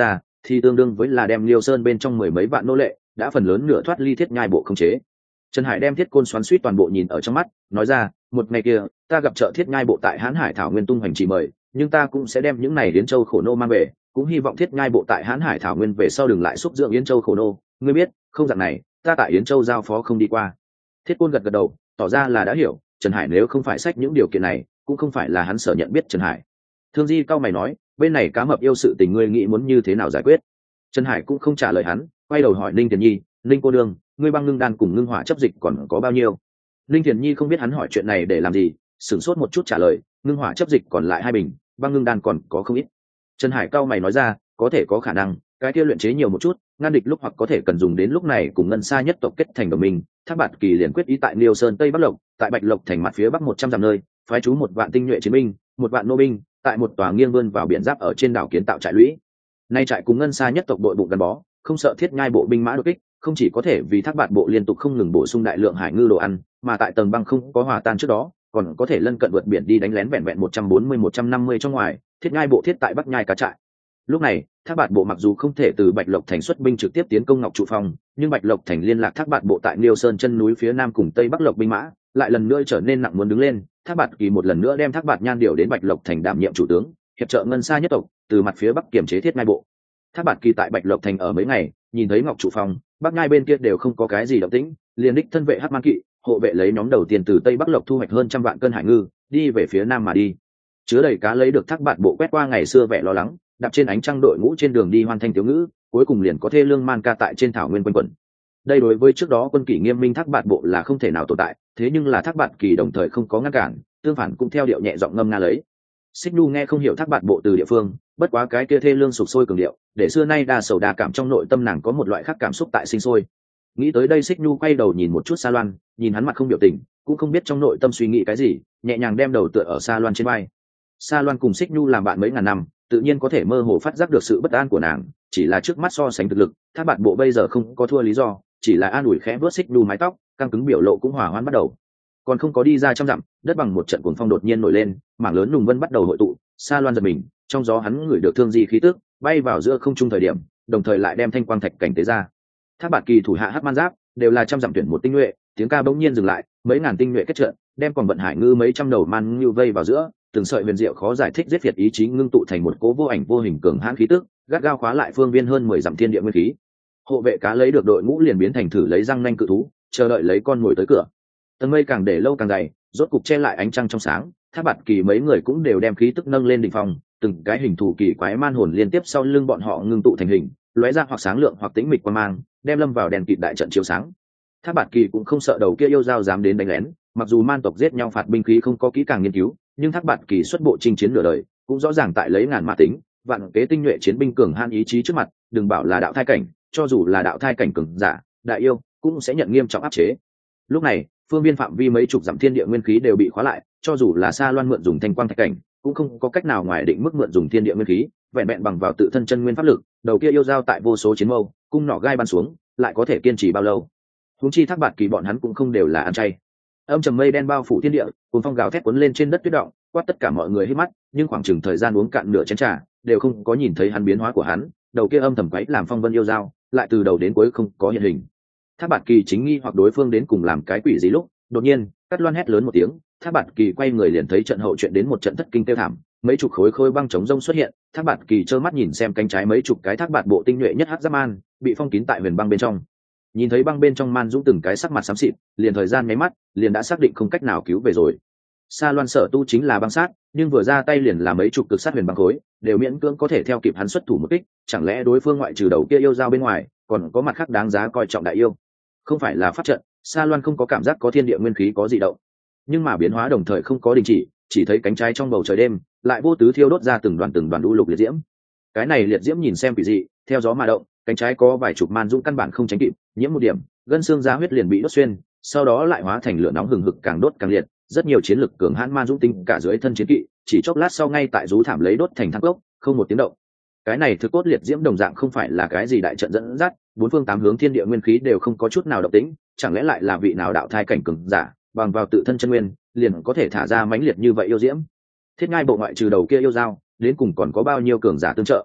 thì tương đương với là đem Liêu Sơn bên trong mười mấy vạn nô lệ đã phần lớn nửa thoát ly Thiết Nhai bộ khống chế. Trần Hải đem Thiết Côn xoắn xuýt toàn bộ nhìn ở trong mắt, nói ra, một ngày kia, ta gặp trợ Thiết Nhai bộ tại Hán Hải thảo nguyên tung hoành chỉ mời, nhưng ta cũng sẽ đem những này Yến Châu khổ nô mang về, cũng hy vọng Thiết Nhai bộ tại Hán Hải thảo nguyên về sau đừng lại xúc dưỡng Yến Châu khổ nô, ngươi biết, không dạng này, ta tại Yến Châu giao phó không đi qua. Thiết Côn gật gật đầu, tỏ ra là đã hiểu, Trần Hải nếu không phải sách những điều kiện này, cũng không phải là hắn sở nhận biết Trần Hải. Thương Di cao mày nói, bên này cá mập yêu sự tình ngươi nghĩ muốn như thế nào giải quyết? Trần Hải cũng không trả lời hắn, quay đầu hỏi Ninh Tiền Nhi, Ninh cô đương, ngươi băng ngưng đan cùng ngưng hỏa chấp dịch còn có bao nhiêu? Ninh Tiền Nhi không biết hắn hỏi chuyện này để làm gì, sửng sốt một chút trả lời, ngưng hỏa chấp dịch còn lại 2 bình, băng ngưng đan còn có không ít. Trần Hải cao mày nói ra, có thể có khả năng, cái kia luyện chế nhiều một chút, ngăn địch lúc hoặc có thể cần dùng đến lúc này cùng Ngân Sa nhất tộc kết thành đồng minh. Thác Bạt Kỳ liền quyết ý tại Liêu Sơn Tây Bắc Lộc, tại Bạch Lộc thành mặt phía bắc 100 dặm nơi, phái trú 1 vạn tinh nhuệ chiến binh, 1 vạn nô binh, tại một tòa nghiêng vươn vào biển giáp ở trên đảo kiến tạo trại lũy. Nay trại cùng Ngân Sa nhất tộc đội bụng gắn bó, không sợ Thiết Nhai bộ binh mã đột kích, không chỉ có thể vì Thác Bạt bộ liên tục không ngừng bổ sung đại lượng hải ngư đồ ăn, mà tại tầng băng không có hòa tan trước đó, còn có thể lân cận vượt biển đi đánh lén vẹn vẹn 140-150 trong ngoài. Thiết Nhai bộ thiết tại Bắc Nhai cá trại. Lúc này, Thác Bạt bộ mặc dù không thể từ Bạch Lộc thành xuất binh trực tiếp tiến công Ngọc Trụ Phong, nhưng Bạch Lộc thành liên lạc Thác Bạt bộ tại Liêu Sơn chân núi phía nam cùng Tây Bắc Lộc binh mã, lại lần nữa trở nên nặng muốn đứng lên. Thác Bạt Kỳ một lần nữa đem Thác Bạt Nhan điều đến Bạch Lộc thành đảm nhiệm chủ tướng, hiệp trợ Ngân Sa nhất tộc, từ mặt phía bắc kiểm chế Thiết Nhai bộ. Thác Bạt Kỳ tại Bạch Lộc thành ở mấy ngày, nhìn thấy Ngọc Trụ Phong, Bắc Nhai bên kia đều không có cái gì động tĩnh, liền đích thân vệ Hắc Man Kỵ, hộ vệ lấy nhóm đầu tiên từ Tây Bắc Lộc thu hoạch hơn 100 vạn cân hải ngư, đi về phía nam mà đi. Chứa đầy cá lấy được Thác Bạt bộ quét qua ngày xưa vẻ lo lắng, đạp trên ánh trăng đội ngũ trên đường đi hoàn thành thiếu ngữ, cuối cùng liền có thê lương man ca tại trên thảo nguyên quanh quẩn. Đây đối với trước đó quân kỷ nghiêm minh Thác Bạt bộ là không thể nào tồn tại, thế nhưng là Thác Bạt Kỳ đồng thời không có ngăn cản, tương phản cũng theo điệu nhẹ giọng ngâm nga lấy. Xích Nhu nghe không hiểu Thác Bạt bộ từ địa phương, bất quá cái kia thê lương sục sôi cường điệu, để xưa nay đa sầu đa cảm trong nội tâm nàng có một loại khác cảm xúc tại sinh sôi. Nghĩ tới đây Xích Nhu quay đầu nhìn một chút Sa Loan, nhìn hắn mặt không biểu tình, cũng không biết trong nội tâm suy nghĩ cái gì, nhẹ nhàng đem đầu tựa ở Sa Loan trên vai. Sa Loan cùng Xích Nhu làm bạn mấy ngàn năm, tự nhiên có thể mơ hồ phát giác được sự bất an của nàng, chỉ là trước mắt so sánh thực lực, Thác Bạt bộ bây giờ không có thua lý do, chỉ là an ủi khẽ vuốt Xích Nhu mái tóc, căng cứng biểu lộ cũng hòa hoãn bắt đầu. Còn không có đi ra trăm dặm, đất bằng một trận cuồng phong đột nhiên nổi lên, mảng lớn lùng vân bắt đầu hội tụ. Sa Loan giật mình, trong gió hắn ngửi được thương di khí tức, bay vào giữa không trung thời điểm, đồng thời lại đem thanh quang thạch cảnh tế ra. Thác Bạt Kỳ thủ hạ Hắc Man Giáp đều là trăm dặm tuyển một tinh nhuệ, tiếng ca bỗng nhiên dừng lại, mấy ngàn tinh nhuệ kết trận, đem còn vận hải ngư mấy trăm đầu man ngưu vây vào giữa, từng sợi huyền diệu khó giải thích giết phiệt ý chí ngưng tụ thành một cố vô ảnh vô hình cường hãn khí tức, gắt gao khóa lại phương viên hơn 10 dặm thiên địa nguyên khí. Hộ vệ cá lấy được đội ngũ liền biến thành thử lấy răng nanh cự thú, chờ đợi lấy con mồi tới cửa. Tầng mây càng để lâu càng dày, rốt cục che lại ánh trăng trong sáng. Thác Bạt Kỳ mấy người cũng đều đem khí tức nâng lên đỉnh phong, từng cái hình thù kỳ quái man hồn liên tiếp sau lưng bọn họ ngưng tụ thành hình, lóe ra hoặc sáng lượng hoặc tĩnh mịch quang mang, đem lâm vào đèn kịt đại trận chiếu sáng. Thác Bạt Kỳ cũng không sợ đầu kia yêu dao dám đến đánh lén, mặc dù man tộc giết nhau phạt binh khí không có kỹ càng nghiên cứu, nhưng Thác Bạt Kỳ xuất bộ chinh chiến nửa đời, cũng rõ ràng tại lấy ngàn mã tính, vạn kế tinh nhuệ chiến binh cường han ý chí trước mặt, đừng bảo là đạo thai cảnh, cho dù là đạo thai cảnh cường giả, đại yêu cũng sẽ nhận nghiêm trọng áp chế. Lúc này, phương viên phạm vi mấy chục dặm thiên địa nguyên khí đều bị khóa lại, cho dù là Sa Loan mượn dùng thanh quang thạch cảnh, cũng không có cách nào ngoài định mức mượn dùng thiên địa nguyên khí, vẹn vẹn bằng vào tự thân chân nguyên pháp lực, đầu kia yêu dao tại vô số chiến mâu, cung nỏ gai bắn xuống, lại có thể kiên trì bao lâu? Huống chi Thác Bạt Kỳ bọn hắn cũng không đều là ăn chay. Âm trầm mây đen bao phủ thiên địa, cuồng phong gào thét cuốn lên trên đất tuyết động, quát tất cả mọi người hít mắt, nhưng khoảng chừng thời gian uống cạn nửa chén trà, đều không có nhìn thấy hắn biến hóa của hắn, đầu kia âm thầm quấy làm phong vân yêu dao, lại từ đầu đến cuối không có hiện hình. Thác Bạt Kỳ chính nghi hoặc đối phương đến cùng làm cái quỷ gì lúc, đột nhiên, Cát Loan hét lớn một tiếng, Thác Bạt Kỳ quay người liền thấy trận hậu chuyện đến một trận thất kinh tiêu thảm, mấy chục khối băng chống rông xuất hiện, Thác Bạt Kỳ trơ mắt nhìn xem cánh trái mấy chục cái Thác Bạt bộ tinh nhuệ nhất hắc giáp man, bị phong kín tại huyền băng bên trong. Nhìn thấy băng bên trong man dũng từng cái sắc mặt xám xịt, liền thời gian mấy mắt, liền đã xác định không cách nào cứu về rồi. Sa Loan sở tu chính là băng sát, nhưng vừa ra tay liền là mấy chục cực sát huyền băng khối, đều miễn cưỡng có thể theo kịp hắn xuất thủ một kích, chẳng lẽ đối phương ngoại trừ đầu kia yêu dao bên ngoài, còn có mặt khác đáng giá coi trọng đại yêu? Không phải là pháp trận, Sa Loan không có cảm giác có thiên địa nguyên khí có gì động, nhưng mà biến hóa đồng thời không có đình chỉ thấy cánh trái trong bầu trời đêm lại vô tứ thiêu đốt ra từng đoàn u lục liệt diễm. Cái này liệt diễm nhìn xem quỷ dị, theo gió mà động, cánh trái có vài chục man dũng căn bản không tránh kịp, nhiễm một điểm, gân xương giá huyết liền bị đốt xuyên, sau đó lại hóa thành lửa nóng hừng hực càng đốt càng liệt, rất nhiều chiến lực cường hãn man dũng tinh cả dưới thân chiến kỵ, chỉ chốc lát sau ngay tại rú thảm lấy đốt thành thang cốc, không một tiếng động. Cái này thực cốt liệt diễm đồng dạng không phải là cái gì đại trận dẫn dắt, bốn phương tám hướng thiên địa nguyên khí đều không có chút nào động tĩnh, chẳng lẽ lại là vị nào đạo thai cảnh cường giả, bằng vào tự thân chân nguyên, liền có thể thả ra mãnh liệt như vậy yêu diễm? Thiết Ngai bộ ngoại trừ đầu kia yêu dao, đến cùng còn có bao nhiêu cường giả tương trợ?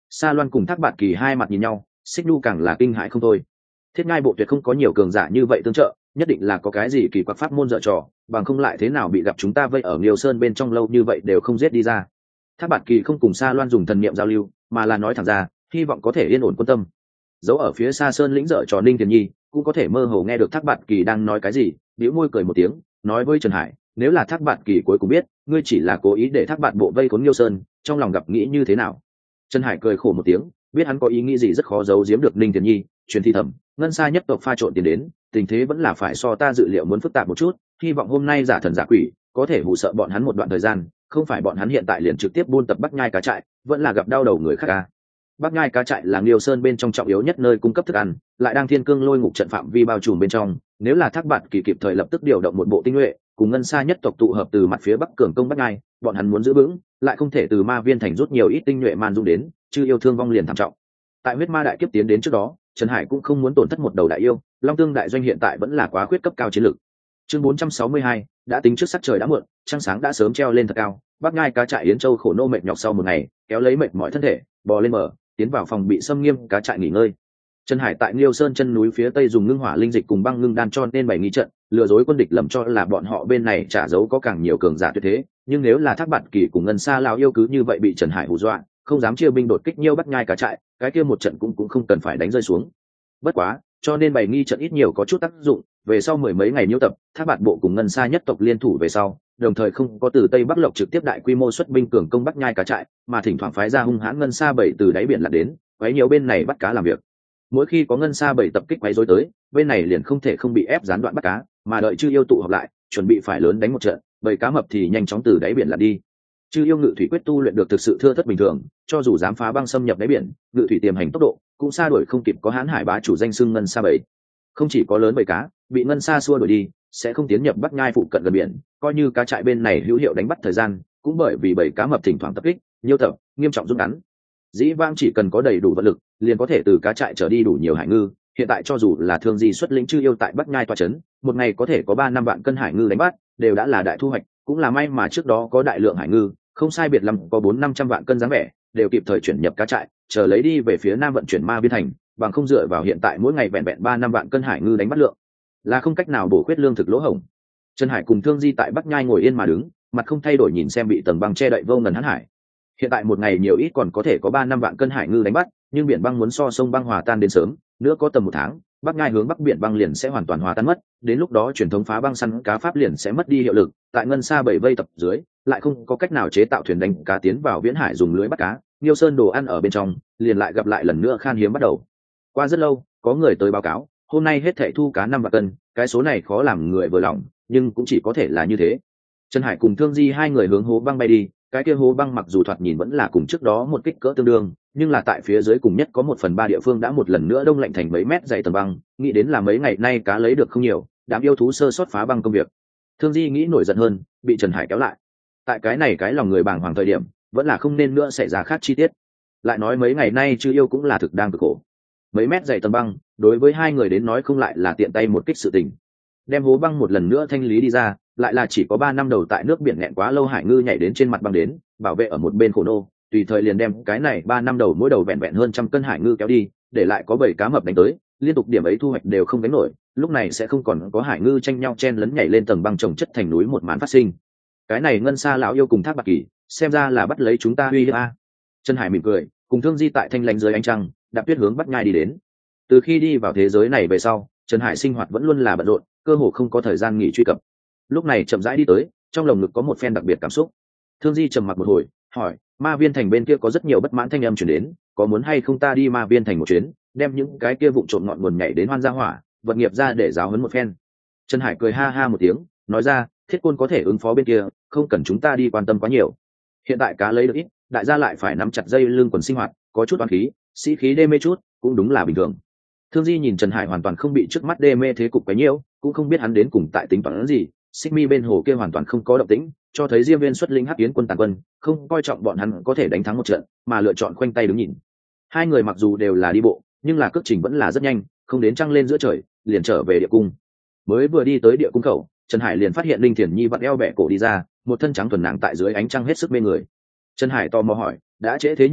Sa Loan cùng Thác Bạt Kỳ hai mặt nhìn nhau, Xích Nhu càng là kinh hãi không thôi. Thiết Ngai bộ tuyệt không có nhiều cường giả như vậy tương trợ, nhất định là có cái gì kỳ quặc pháp môn dở trò, bằng không lại thế nào bị gặp chúng ta vây ở Liêu Sơn bên trong lâu như vậy đều không giết đi ra. Thác Bạt Kỳ không cùng Sa Loan dùng thần niệm giao lưu, mà là nói thẳng ra, hy vọng có thể yên ổn quân tâm. Giấu ở phía xa sơn lĩnh dở trò Ninh Tiền Nhi, cũng có thể mơ hồ nghe được Thác Bạt Kỳ đang nói cái gì, bĩu môi cười một tiếng, nói với Trần Hải, nếu là Thác Bạt Kỳ cuối cùng biết, ngươi chỉ là cố ý để Thác Bạt bộ vây khốn Liêu Sơn, trong lòng gặp nghĩ như thế nào? Trần Hải cười khổ một tiếng, biết hắn có ý nghĩ gì rất khó giấu giếm được Ninh Tiền Nhi, truyền thi thầm, ngân xa nhất tộc pha trộn tiền đến, tình thế vẫn là phải so ta dự liệu muốn phức tạp một chút, hy vọng hôm nay giả thần giả quỷ có thể hù sợ bọn hắn một đoạn thời gian, không phải bọn hắn hiện tại liền trực tiếp buôn tập Bắc Nhai cá trại, vẫn là gặp đau đầu người khác à. Bắc Nhai cá trại là Liêu Sơn bên trong trọng yếu nhất nơi cung cấp thức ăn, lại đang thiên cương lôi ngục trận phạm vi bao trùm bên trong, nếu là Thác Bạt Kỳ kịp thời lập tức điều động một bộ tinh nhuệ, cùng ngân xa nhất tộc tụ hợp từ mặt phía bắc cường công Bắc Nhai, bọn hắn muốn giữ vững, lại không thể từ Ma Viên thành rút nhiều ít tinh nhuệ man dung đến, chứ yêu thương vong liền thảm trọng. Tại huyết ma đại kiếp tiến đến trước đó, Trần Hải cũng không muốn tổn thất một đầu đại yêu, Long Tương đại doanh hiện tại vẫn là quá khuyết cấp cao chiến lược. Chương 462, đã tính trước sắc trời đã muộn, trăng sáng đã sớm treo lên thật cao, Bắc Nhai cá trại Yến Châu khổ nô mệt nhọc sau một ngày, kéo lấy mệt mỏi thân thể, bò lên mở, tiến vào phòng bị xâm nghiêm cá trại nghỉ ngơi. Trần Hải tại Liêu Sơn chân núi phía tây dùng ngưng hỏa linh dịch cùng băng ngưng đan cho nên bày nghi trận, lừa dối quân địch lầm cho là bọn họ bên này trả dấu có càng nhiều cường giả tuyệt thế, nhưng nếu là Thác Bạt Kỳ cùng ngân xa lão yêu cứ như vậy bị Trần Hải hù dọa, không dám chia binh đột kích Nhiêu Bắc Nhai cá trại, cái kia một trận cũng không cần phải đánh rơi xuống. Bất quá, cho nên bày nghi trận ít nhiều có chút tác dụng, về sau mười mấy ngày nhiêu tập, Thác Bạt bộ cùng ngân xa nhất tộc liên thủ về sau, đồng thời không có từ Tây Bắc Lộc trực tiếp đại quy mô xuất binh cường công Bắc Nhai cá trại, mà thỉnh thoảng phái ra hung hãn ngân xa bảy từ đáy biển lặn đến, quấy nhiều bên này bắt cá làm việc. Mỗi khi có ngân xa bảy tập kích quấy rối tới, bên này liền không thể không bị ép gián đoạn bắt cá, mà đợi chư yêu tụ họp lại, chuẩn bị phải lớn đánh một trận, bầy cá mập thì nhanh chóng từ đáy biển lặn đi. Chư yêu ngự thủy quyết tu luyện được thực sự thưa thớt bình thường, cho dù dám phá băng xâm nhập đáy biển, ngự thủy tiềm hành tốc độ cũng xa đuổi không kịp có hán hải bá chủ danh xưng ngân xa bảy. Không chỉ có lớn bầy cá bị ngân xa xua đuổi đi, sẽ không tiến nhập Bắc Nhai phụ cận gần biển, coi như cá trại bên này hữu hiệu đánh bắt thời gian, cũng bởi vì bầy cá mập thỉnh thoảng tập kích, nhiều tập nghiêm trọng rút ngắn. Dĩ vãng chỉ cần có đầy đủ vật lực, liền có thể từ cá trại trở đi đủ nhiều hải ngư, hiện tại cho dù là Thương Di xuất lĩnh chư yêu tại Bắc Nhai tọa trấn, một ngày có thể có 3-5 vạn cân hải ngư đánh bắt, đều đã là đại thu hoạch, cũng là may mà trước đó có đại lượng hải ngư, không sai biệt lắm có 400-500 vạn cân dáng vẻ, đều kịp thời chuyển nhập cá trại, chờ lấy đi về phía nam vận chuyển Ma Viên thành, bằng không dựa vào hiện tại mỗi ngày vẹn vẹn 3-5 vạn cân hải ngư đánh bắt lượng, là không cách nào bổ khuyết lương thực lỗ hổng. Trần Hải cùng Thương Di tại Bắc Nhai ngồi yên mà đứng, mặt không thay đổi nhìn xem bị tầng băng che đậy vô ngần hãn hải. Hiện tại một ngày nhiều ít còn có thể có 3-5 vạn cân hải ngư đánh bắt, nhưng biển băng muốn so sông băng hòa tan đến sớm, nữa có tầm 1 tháng, Bắc Nhai hướng bắc biển băng liền sẽ hoàn toàn hòa tan mất, đến lúc đó truyền thống phá băng săn cá pháp liền sẽ mất đi hiệu lực, tại ngân xa bảy vây tập dưới, lại không có cách nào chế tạo thuyền đánh cá tiến vào viễn hải dùng lưới bắt cá, Liêu Sơn đồ ăn ở bên trong, liền lại gặp lại lần nữa khan hiếm bắt đầu. Qua rất lâu, có người tới báo cáo, hôm nay hết thảy thu cá 5 vạn cân, cái số này khó làm người vừa lòng, nhưng cũng chỉ có thể là như thế. Trần Hải cùng Thương Di hai người hướng hố băng bay đi, cái kia hố băng mặc dù thoạt nhìn vẫn là cùng trước đó một kích cỡ tương đương, nhưng là tại phía dưới cùng nhất có 1/3 địa phương đã một lần nữa đông lạnh thành mấy mét dày tầng băng, nghĩ đến là mấy ngày nay cá lấy được không nhiều, đám yêu thú sơ sót phá băng công việc. Thương Di nghĩ nổi giận hơn, bị Trần Hải kéo lại. Tại cái này cái lòng người bàng hoàng thời điểm, vẫn là không nên nữa xảy ra khác chi tiết. Lại nói mấy ngày nay chư yêu cũng là thực đang cực khổ. Mấy mét dày tầng băng, đối với hai người đến nói không lại là tiện tay một kích sự tình. Đem hố băng một lần nữa thanh lý đi ra, lại là chỉ có 3 năm đầu tại nước biển nghẹn quá lâu hải ngư nhảy đến trên mặt băng đến, bảo vệ ở một bên khổ nô, tùy thời liền đem cái này 3 năm đầu mỗi đầu vẹn vẹn hơn 100 cân hải ngư kéo đi, để lại có 7 cá mập đánh tới, liên tục điểm ấy thu hoạch đều không gánh nổi, lúc này sẽ không còn có hải ngư tranh nhau chen lấn nhảy lên tầng băng chồng chất thành núi một màn phát sinh. Cái này ngân xa lão yêu cùng Thác Bạt Kỳ, xem ra là bắt lấy chúng ta uy hiếp a. Trần Hải mỉm cười, cùng Thương Di tại thanh lãnh dưới ánh trăng, đạp tuyết hướng Bắc Nhai đi đến. Từ khi đi vào thế giới này về sau, Trần Hải sinh hoạt vẫn luôn là bận rộn, cơ hồ không có thời gian nghỉ truy cập. Lúc này chậm rãi đi tới, trong lồng ngực có một phen đặc biệt cảm xúc. Thương Di trầm mặc một hồi, hỏi, Ma Viên thành bên kia có rất nhiều bất mãn thanh âm truyền đến, có muốn hay không ta đi Ma Viên thành một chuyến, đem những cái kia vụng trộm ngọn nguồn nhảy đến hoan gia hỏa, vật nghiệp ra để giáo huấn một phen. Trần Hải cười ha ha một tiếng, nói ra, Thiết Quân có thể ứng phó bên kia, không cần chúng ta đi quan tâm quá nhiều. Hiện tại cá lấy được ít, đại gia lại phải nắm chặt dây lưng quần sinh hoạt, có chút oán khí, sĩ khí đê mê chút, cũng đúng là bình thường. Thương Di nhìn Trần Hải hoàn toàn không bị trước mắt đê mê thế cục cái nhiễu, cũng không biết hắn đến cùng tại tính toán gì. Xích Mi bên hồ kia hoàn toàn không có động tĩnh, cho thấy Diêm Viên xuất linh Hắc Yến quân tàn quân, không coi trọng bọn hắn có thể đánh thắng một trận, mà lựa chọn khoanh tay đứng nhìn. Hai người mặc dù đều là đi bộ, nhưng là cước trình vẫn là rất nhanh, không đến trăng lên giữa trời, liền trở về địa cung. Mới vừa đi tới địa cung khẩu, Trần Hải liền phát hiện Linh Thiền Nhi vặn eo bẻ cổ đi ra, một thân trắng thuần nàng tại dưới ánh trăng hết sức mê người. Trần Hải tò mò hỏi, đã trễ thế như vậy,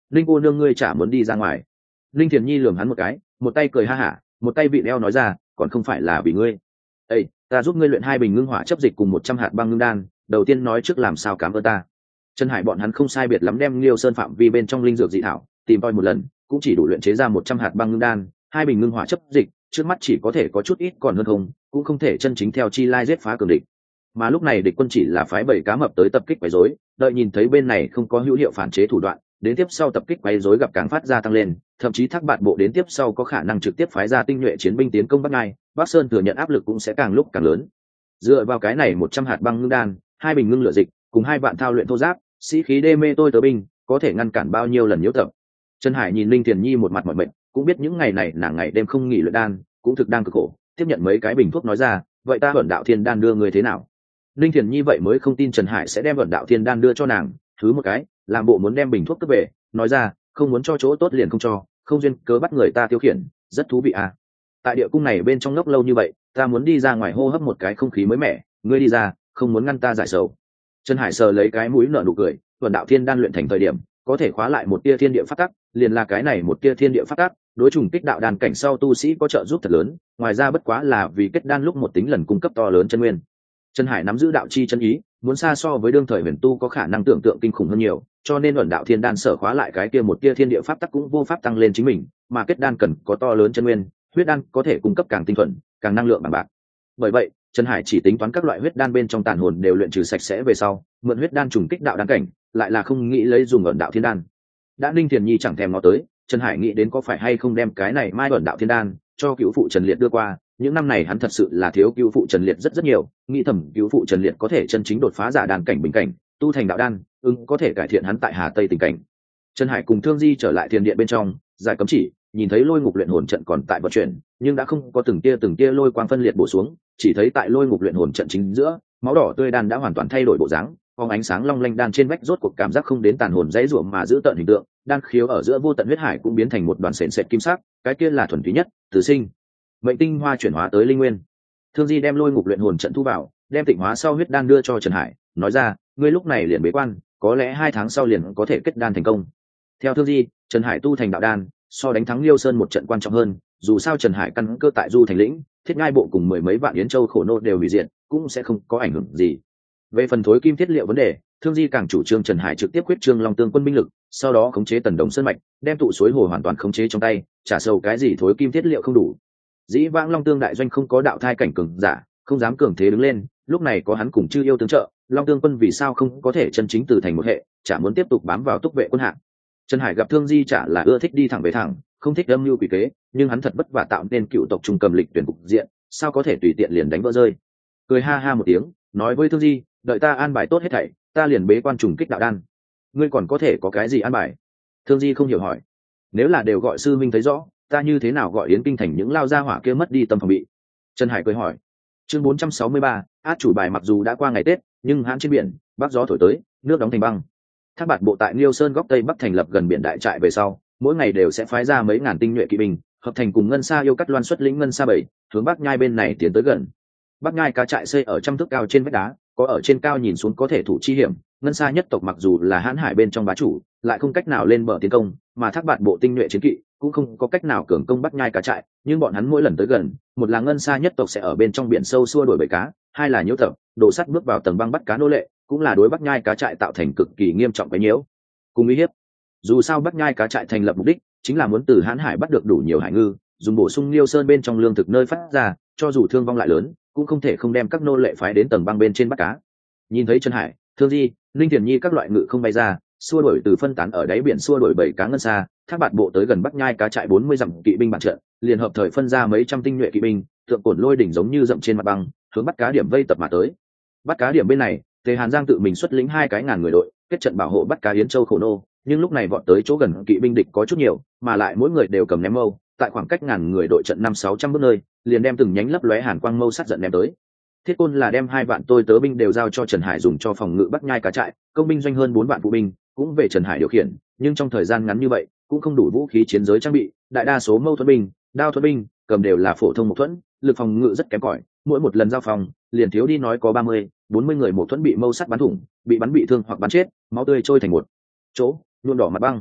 linh cô nương ngươi chả muốn đi ra ngoài. Linh Thiền Nhi lườm hắn một cái, một tay cười ha hả, một tay vị đeo nói ra, còn không phải là vì ngươi. Ê, ta giúp ngươi luyện 2 bình ngưng hỏa chấp dịch cùng 100 hạt băng ngưng đan, đầu tiên nói trước làm sao cảm ơn ta. Trần Hải bọn hắn không sai biệt lắm đem Liêu Sơn phạm vi bên trong linh dược dị thảo tìm tòi một lần, cũng chỉ đủ luyện chế ra 100 hạt băng ngưng đan, 2 bình ngưng hỏa chấp dịch, trước mắt chỉ có thể có chút ít còn hơn không, cũng không thể chân chính theo chi lai giết phá cường địch. Mà lúc này địch quân chỉ là phái 7 cá mập tới tập kích quấy rối, đợi nhìn thấy bên này không có hữu hiệu phản chế thủ đoạn, đến tiếp sau tập kích quấy rối gặp càng phát ra tăng lên, thậm chí Thác Bạt bộ đến tiếp sau có khả năng trực tiếp phái ra tinh nhuệ chiến binh tiến công Bắc Ngai, Bắc Sơn thừa nhận áp lực cũng sẽ càng lúc càng lớn. Dựa vào cái này 100 hạt băng ngưng đan, 2 bình ngưng lửa dịch, cùng 2 vạn thao luyện thô giáp, sĩ khí đê mê tôi tớ binh, có thể ngăn cản bao nhiêu lần nhiễu tập. Trần Hải nhìn Linh Tiền Nhi một mặt mỏi mệt, cũng biết những ngày này nàng ngày đêm không nghỉ luyện đan, cũng thực đang cực khổ, tiếp nhận mấy cái bình thuốc nói ra, vậy ta Vận Đạo Thiên đan đưa người thế nào? Linh Thiền Nhi vậy mới không tin Trần Hải sẽ đem Vận Đạo Thiên đan đưa cho nàng, thứ một cái, làm bộ muốn đem bình thuốc cướp về, nói ra, không muốn cho chỗ tốt liền không cho, không duyên cớ bắt người ta tiêu khiển, rất thú vị à. Tại địa cung này bên trong ngốc lâu như vậy, ta muốn đi ra ngoài hô hấp một cái không khí mới mẻ, ngươi đi ra, không muốn ngăn ta giải sầu. Trần Hải sờ lấy cái mũi nở nụ cười, Vận Đạo Thiên đan luyện thành thời điểm, có thể khóa lại một tia thiên địa phát tắc, liền là cái này một tia thiên địa phát tắc, đối trùng kích đạo đan cảnh sau tu sĩ có trợ giúp thật lớn, ngoài ra bất quá là vì kết đan lúc một tính lần cung cấp to lớn chân nguyên. Trần Hải nắm giữ đạo chi chân ý, muốn xa so với đương thời huyền tu có khả năng tưởng tượng kinh khủng hơn nhiều, cho nên Vận Đạo Thiên đan sở khóa lại cái kia một tia thiên địa pháp tắc cũng vô pháp tăng lên chính mình, mà kết đan cần có to lớn chân nguyên, huyết đan có thể cung cấp càng tinh thuần, càng năng lượng bằng bạc. Bởi vậy, Trần Hải chỉ tính toán các loại huyết đan bên trong tàn hồn đều luyện trừ sạch sẽ về sau, mượn huyết đan trùng kích đạo đan cảnh, lại là không nghĩ lấy dùng Vận Đạo Thiên đan. Đã Ninh Thiền Nhi chẳng thèm ngó tới, Trần Hải nghĩ đến có phải hay không đem cái này mai Vận Đạo Thiên đan cho cựu phụ Trần Liệt đưa qua, những năm này hắn thật sự là thiếu cựu phụ Trần Liệt rất nhiều, nghĩ thầm cựu phụ Trần Liệt có thể chân chính đột phá giả đan cảnh bình cảnh, tu thành đạo đan, có thể cải thiện hắn tại Hà Tây tình cảnh. Trần Hải cùng Thương Di trở lại thiền điện bên trong, giải cấm chỉ, nhìn thấy lôi ngục luyện hồn trận còn tại vận chuyển, nhưng đã không có từng tia lôi quang phân liệt bổ xuống, chỉ thấy tại lôi ngục luyện hồn trận chính giữa, máu đỏ tươi đan đã hoàn toàn thay đổi bộ dáng, phóng ánh sáng long lanh đan trên vách rốt cuộc cảm giác không đến tàn hồn dãy rủa mà giữ tận hình tượng, đan khiếu ở giữa vô tận huyết hải cũng biến thành một đoàn sền sệt kim sắc, cái kia là thuần túy nhất, tử sinh mệnh tinh hoa chuyển hóa tới linh nguyên. Thương Di đem lôi ngục luyện hồn trận thu vào, đem tịnh hóa sau huyết đan đưa cho Trần Hải, nói ra, ngươi lúc này liền bế quan, có lẽ 2 tháng sau liền có thể kết đan thành công. Theo Thương Di, Trần Hải tu thành đạo đan, so đánh thắng Liêu Sơn một trận quan trọng hơn, dù sao Trần Hải căn cơ tại Du Thành lĩnh, Thiết Ngai bộ cùng 10 mấy vạn yến châu khổ nô đều hủy diệt, cũng sẽ không có ảnh hưởng gì. Về phần thối kim thiết liệu vấn đề, Thương Di càng chủ trương Trần Hải trực tiếp quyết trương Long Tương quân binh lực, sau đó khống chế Tần Đồng Sơn mạch, đem tụ suối hồ hoàn toàn khống chế trong tay, trả sầu cái gì thối kim thiết liệu không đủ. Dĩ vãng Long Tương đại doanh không có đạo thai cảnh cường giả, không dám cường thế đứng lên, lúc này có hắn cùng Chư Yêu tương trợ, Long Tương quân vì sao không có thể chân chính từ thành một hệ, chả muốn tiếp tục bám vào túc vệ quân hạng. Trần Hải gặp Thương Di chả là ưa thích đi thẳng về thẳng, không thích âm mưu quỷ kế, nhưng hắn thật vất vả tạo nên cựu tộc trung cầm lịch tuyển cục diện, sao có thể tùy tiện liền đánh vỡ rơi. Cười ha ha một tiếng, nói với Thương Di, đợi ta an bài tốt hết thảy, ta liền bế quan trùng kích đạo đan. Ngươi còn có thể có cái gì an bài? Thương Di không hiểu hỏi. Nếu là đều gọi sư minh thấy rõ, ta như thế nào gọi Yến Kinh thành những lao gia hỏa kia mất đi tâm phòng bị? Trần Hải cười hỏi. Chương 463, át chủ bài mặc dù đã qua ngày Tết, nhưng hãn trên biển, bắc gió thổi tới, nước đóng thành băng. Thác Bạt bộ tại Liêu Sơn góc tây bắc thành lập gần biển đại trại về sau, mỗi ngày đều sẽ phái ra mấy ngàn tinh nhuệ kỵ binh, hợp thành cùng Ngân Sa yêu cắt loan xuất lĩnh Ngân Sa 7, hướng Bắc Nhai bên này tiến tới gần. Bắc Nhai cá trại xây ở trăm thước cao trên vách đá, có ở trên cao nhìn xuống có thể thủ chi hiểm. Ngân Sa nhất tộc mặc dù là hãn hải bên trong bá chủ, lại không cách nào lên bờ tiến công, mà Thác Bạt bộ tinh nhuệ chiến kỵ cũng không có cách nào cường công Bắc Nhai cá trại, nhưng bọn hắn mỗi lần tới gần, một là Ngân Sa nhất tộc sẽ ở bên trong biển sâu xua đuổi bầy cá, hai là nhiễu tập, đổ sắt bước vào tầng băng bắt cá nô lệ, cũng là đối Bắc Nhai cá trại tạo thành cực kỳ nghiêm trọng cái nhiễu cùng uy hiếp. Dù sao Bắc Nhai cá trại thành lập mục đích chính là muốn từ hãn hải bắt được đủ nhiều hải ngư, dùng bổ sung Liêu Sơn bên trong lương thực nơi phát ra, cho dù thương vong lại lớn, cũng không thể không đem các nô lệ phái đến tầng băng bên trên bắt cá. Nhìn thấy Trần Hải, Thương Di, Linh Thiền Nhi các loại ngự không bay ra, xua đuổi từ phân tán ở đáy biển xua đuổi bầy cá Ngân Sa, Thác Bạt bộ tới gần Bắc Nhai cá trại 40 dặm kỵ binh bản trận, liền hợp thời phân ra mấy trăm tinh nhuệ kỵ binh, tượng cổn lôi đỉnh giống như dậm trên mặt băng, hướng bắt cá điểm vây tập mà tới. Bắt cá điểm bên này, Tề Hàn Giang tự mình xuất lĩnh 2 cái ngàn người đội, kết trận bảo hộ bắt cá Yến Châu khổ nô, nhưng lúc này vọt tới chỗ gần kỵ binh địch có chút nhiều, mà lại mỗi người đều cầm ném mâu, tại khoảng cách ngàn người đội trận 500-600 bước nơi, liền đem từng nhánh lấp lóe hàn quang mâu sát giận ném tới. Thiết Côn là đem 2 vạn tôi tớ binh đều giao cho Trần Hải dùng cho phòng ngự Bắc Nhai cá trại, công binh doanh hơn 4 vạn phụ binh cũng về Trần Hải điều khiển, nhưng trong thời gian ngắn như vậy cũng không đủ vũ khí chiến giới trang bị, đại đa số mâu thuẫn binh, đao thuẫn binh cầm đều là phổ thông mâu thuẫn, lực phòng ngự rất kém cỏi, mỗi một lần giao phòng liền thiếu đi nói có 30-40 người mâu thuẫn bị mâu sắt bắn thủng, bị bắn bị thương hoặc bắn chết, máu tươi trôi thành một chỗ, nhuộm đỏ mặt băng.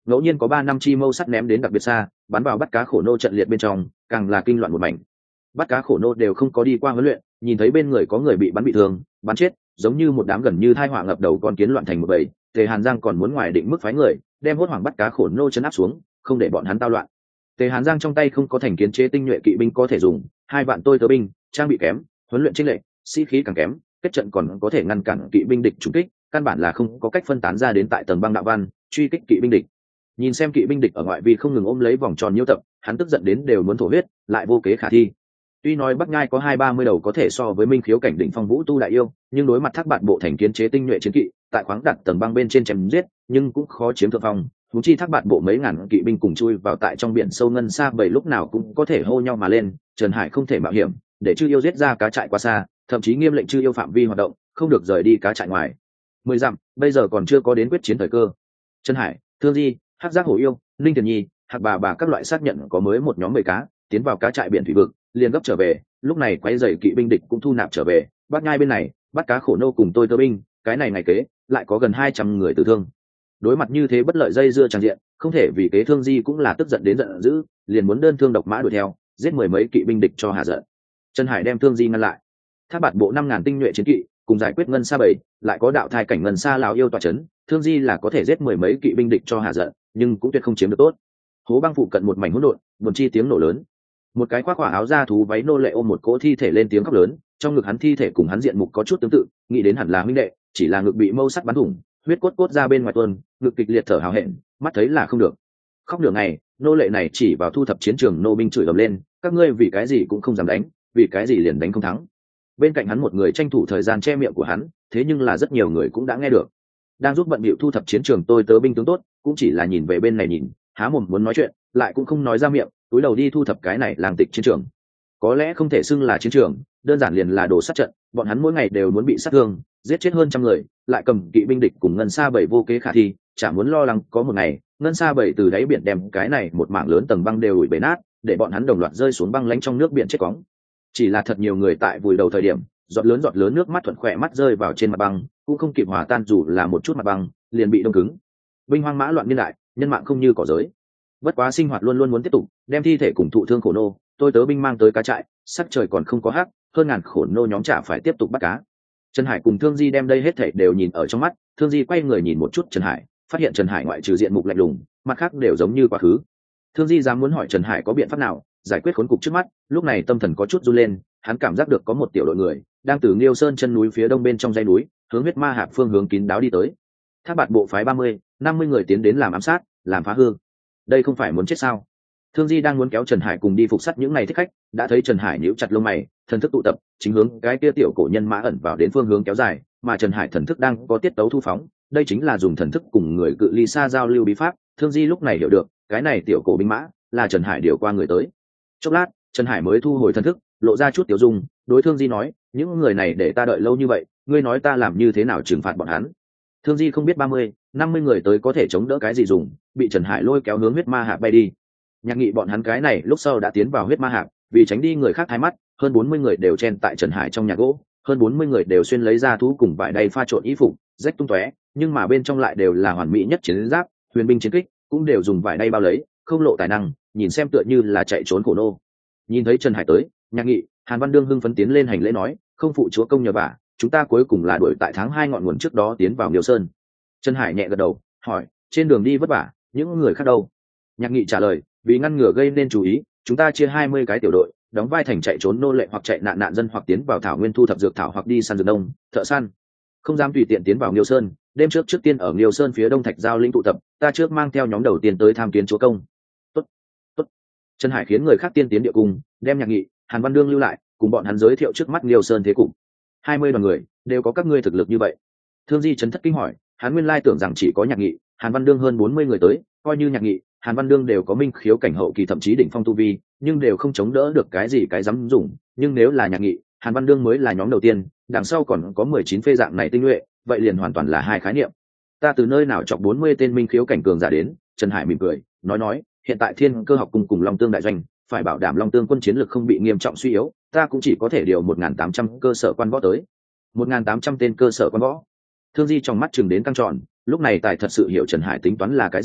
ngẫu nhiên có 3 năm chi mâu sắt ném đến đặc biệt xa, bắn vào bắt cá khổ nô trận liệt bên trong, càng là kinh loạn một mảnh. Bắt cá khổ nô đều không có đi qua huấn luyện, nhìn thấy bên người có người bị bắn bị thương, bắn chết, giống như một đám gần như thai họa ngập đầu con kiến loạn thành một bầy. Tề Hàn Giang còn muốn ngoài định mức phái người đem hốt hoảng bắt cá khổ nô chấn áp xuống, không để bọn hắn tao loạn. Tề Hàn Giang trong tay không có thành kiến chế tinh nhuệ kỵ binh có thể dùng, 2 vạn tôi tớ binh, trang bị kém, huấn luyện chênh lệch, sĩ khí càng kém, kết trận còn có thể ngăn cản kỵ binh địch trúng kích, căn bản là không có cách phân tán ra đến tại tầng băng đạo văn, truy kích kỵ binh địch. Nhìn xem kỵ binh địch ở ngoại vi không ngừng ôm lấy vòng tròn nhiễu tập, hắn tức giận đến đều muốn thổ huyết, lại vô kế khả thi. Tuy nói Bắc Nhai có 2-30 đầu có thể so với Minh Khiếu cảnh đỉnh phong vũ tu đại yêu, nhưng đối mặt Thác Bạt bộ thành kiến chế tinh nhuệ chiến kỵ, tại khoáng đặt tầng băng bên trên chém giết, nhưng cũng khó chiếm thượng phong. Huống chi Thác Bạt bộ mấy ngàn kỵ binh cùng chui vào tại trong biển sâu ngân xa bảy lúc nào cũng có thể hô nhau mà lên, Trần Hải không thể mạo hiểm, để chư yêu giết ra cá trại quá xa, thậm chí nghiêm lệnh chư yêu phạm vi hoạt động, không được rời đi cá trại ngoài 10 dặm, bây giờ còn chưa có đến quyết chiến thời cơ. Trần Hải, Thương Di, Hắc Giác Hổ yêu, Linh Tiền Nhi, Hạc Bà các loại xác nhận có mới một nhóm 10 cá tiến vào cá trại biển thủy vực, liền gấp trở về, lúc này quay dày kỵ binh địch cũng thu nạp trở về. Bát Nhai bên này bắt cá khổ nô cùng tôi tơ binh, cái này ngày kế lại có gần 200 người tử thương. Đối mặt như thế bất lợi dây dưa tràn diện, không thể vì kế Thương Di cũng là tức giận đến giận dữ, liền muốn đơn thương độc mã đuổi theo, giết 10 mấy kỵ binh địch cho hạ giận. Trần Hải đem Thương Di ngăn lại. Thác Bạt bộ 5.000 tinh nhuệ chiến kỵ cùng giải quyết ngân sa bảy, lại có đạo thai cảnh ngân sa lão yêu tọa chấn, Thương Di là có thể giết 10 mấy kỵ binh địch cho hạ giận, nhưng cũng tuyệt không chiếm được tốt. Hố băng phụ cận một mảnh hỗn độn, buồn chi tiếng nổ lớn. Một cái khoác quả áo da thú váy nô lệ ôm một cỗ thi thể lên tiếng khóc lớn, trong ngực hắn thi thể cùng hắn diện mục có chút tương tự, nghĩ đến hẳn là huynh đệ, chỉ là ngực bị mâu sắt bắn thủng, huyết cốt cốt ra bên ngoài tuôn, ngực kịch liệt thở hào hẹn, mắt thấy là không được. Khóc nửa ngày, nô lệ này chỉ vào thu thập chiến trường nô binh chửi ầm lên, các ngươi vì cái gì cũng không dám đánh, vì cái gì liền đánh không thắng. Bên cạnh hắn một người tranh thủ thời gian che miệng của hắn, thế nhưng là rất nhiều người cũng đã nghe được. Đang giúp bận bịu thu thập chiến trường tôi tớ binh tướng tốt, cũng chỉ là nhìn về bên này nhìn, há mồm muốn nói chuyện, lại cũng không nói ra miệng, túi đầu đi thu thập cái này làng tịch chiến trường. Có lẽ không thể xưng là chiến trường, đơn giản liền là đồ sát trận, bọn hắn mỗi ngày đều muốn bị sát thương, giết chết hơn 100 người, lại cầm kỵ binh địch cùng ngân sa bảy vô kế khả thi, chả muốn lo lắng có một ngày ngân sa bảy từ đáy biển đem cái này một mảng lớn tầng băng đều ủi bể nát, để bọn hắn đồng loạt rơi xuống băng lánh trong nước biển chết cóng. Chỉ là thật nhiều người tại vùi đầu thời điểm, giọt lớn nước mắt thuận khỏe mắt rơi vào trên mặt băng, cũng không kịp hòa tan dù là một chút mặt băng, liền bị đông cứng. Binh hoang mã loạn niên đại, nhân mạng không như cỏ giới. Bất quá sinh hoạt luôn luôn muốn tiếp tục, đem thi thể cùng thụ thương khổ nô, tôi tớ binh mang tới cá trại, sắc trời còn không có hắc, hơn ngàn khổ nô nhóm chả phải tiếp tục bắt cá. Trần Hải cùng Thương Di đem đây hết thảy đều nhìn ở trong mắt, Thương Di quay người nhìn một chút Trần Hải, phát hiện Trần Hải ngoại trừ diện mục lạnh lùng, mặt khác đều giống như quá khứ. Thương Di dám muốn hỏi Trần Hải có biện pháp nào giải quyết khốn cục trước mắt, lúc này tâm thần có chút run lên, hắn cảm giác được có một tiểu đội người đang từ Liêu Sơn chân núi phía đông bên trong dãy núi, hướng huyết ma hạp phương hướng kín đáo đi tới. Thác Bạt bộ phái 30-50 người tiến đến làm ám sát, làm phá hư. Đây không phải muốn chết sao? Thương Di đang muốn kéo Trần Hải cùng đi phục sát những này thích khách, đã thấy Trần Hải nhíu chặt lông mày, thần thức tụ tập, chính hướng cái kia tiểu cổ nhân mã ẩn vào đến phương hướng kéo dài, mà Trần Hải thần thức đang có tiết tấu thu phóng, đây chính là dùng thần thức cùng người cự ly xa giao lưu bí pháp. Thương Di lúc này hiểu được, cái này tiểu cổ binh mã là Trần Hải điều qua người tới. Chốc lát, Trần Hải mới thu hồi thần thức, lộ ra chút tiểu dung, đối Thương Di nói, những người này để ta đợi lâu như vậy, ngươi nói ta làm như thế nào trừng phạt bọn hắn? Thương Di không biết 30-50 người tới có thể chống đỡ cái gì dùng, bị Trần Hải lôi kéo hướng huyết ma hạp bay đi. Nhạc Nghị bọn hắn cái này lúc sau đã tiến vào huyết ma hạp, vì tránh đi người khác thái mắt, hơn 40 người đều chen tại Trần Hải trong nhà gỗ, hơn 40 người đều xuyên lấy ra thú cùng vải đầy pha trộn y phục, rách tung tóe, nhưng mà bên trong lại đều là hoàn mỹ nhất chiến giáp, huyền binh chiến kích, cũng đều dùng vải đầy bao lấy, không lộ tài năng, nhìn xem tựa như là chạy trốn khổ nô. Nhìn thấy Trần Hải tới, Nhạc Nghị, Hàn Văn Đương hưng phấn tiến lên hành lễ nói, không phụ chúa công nhờ vả, chúng ta cuối cùng là đuổi tại tháng 2 ngọn nguồn trước đó tiến vào Liêu Sơn. Trần Hải nhẹ gật đầu, hỏi, trên đường đi vất vả, những người khác đâu? Nhạc Nghị trả lời, vì ngăn ngừa gây nên chú ý, chúng ta chia 20 cái tiểu đội, đóng vai thành chạy trốn nô lệ hoặc chạy nạn dân hoặc tiến vào thảo nguyên thu thập dược thảo hoặc đi săn rừng đông, thợ săn. Không dám tùy tiện tiến vào Liêu Sơn, đêm trước tiên ở Liêu Sơn phía đông Thạch Giao lĩnh tụ tập, ta trước mang theo nhóm đầu tiên tới tham kiến chúa công. Tốt, tốt. Trần Hải khiến người khác tiên tiến địa cung, đem Nhạc Nghị, Hàn Văn Đương lưu lại, cùng bọn hắn giới thiệu trước mắt Liêu Sơn thế cục. 20 đoàn người, đều có các ngươi thực lực như vậy. Thương Di chấn thất kinh hỏi, hắn nguyên lai tưởng rằng chỉ có Nhạc Nghị, Hàn Văn Đương hơn 40 người tới, coi như Nhạc Nghị, Hàn Văn Đương đều có minh khiếu cảnh hậu kỳ thậm chí đỉnh phong tu vi, nhưng đều không chống đỡ được cái gì cái dám dùng, nhưng nếu là Nhạc Nghị, Hàn Văn Đương mới là nhóm đầu tiên, đằng sau còn có 19 phê dạng này tinh nhuệ, vậy liền hoàn toàn là hai khái niệm. Ta từ nơi nào chọc 40 tên minh khiếu cảnh cường giả đến? Trần Hải mỉm cười, nói, hiện tại Thiên Cơ học cùng Long Tương đại doanh, phải bảo đảm Long Tương quân chiến lực không bị nghiêm trọng suy yếu, ta cũng chỉ có thể điều 1.800 cơ sở quan võ tới. 1.800 tên cơ sở quan võ. Thương Di trong mắt chừng đến căng tròn, lúc này tài thật sự hiểu Trần Hải tính toán là cái gì,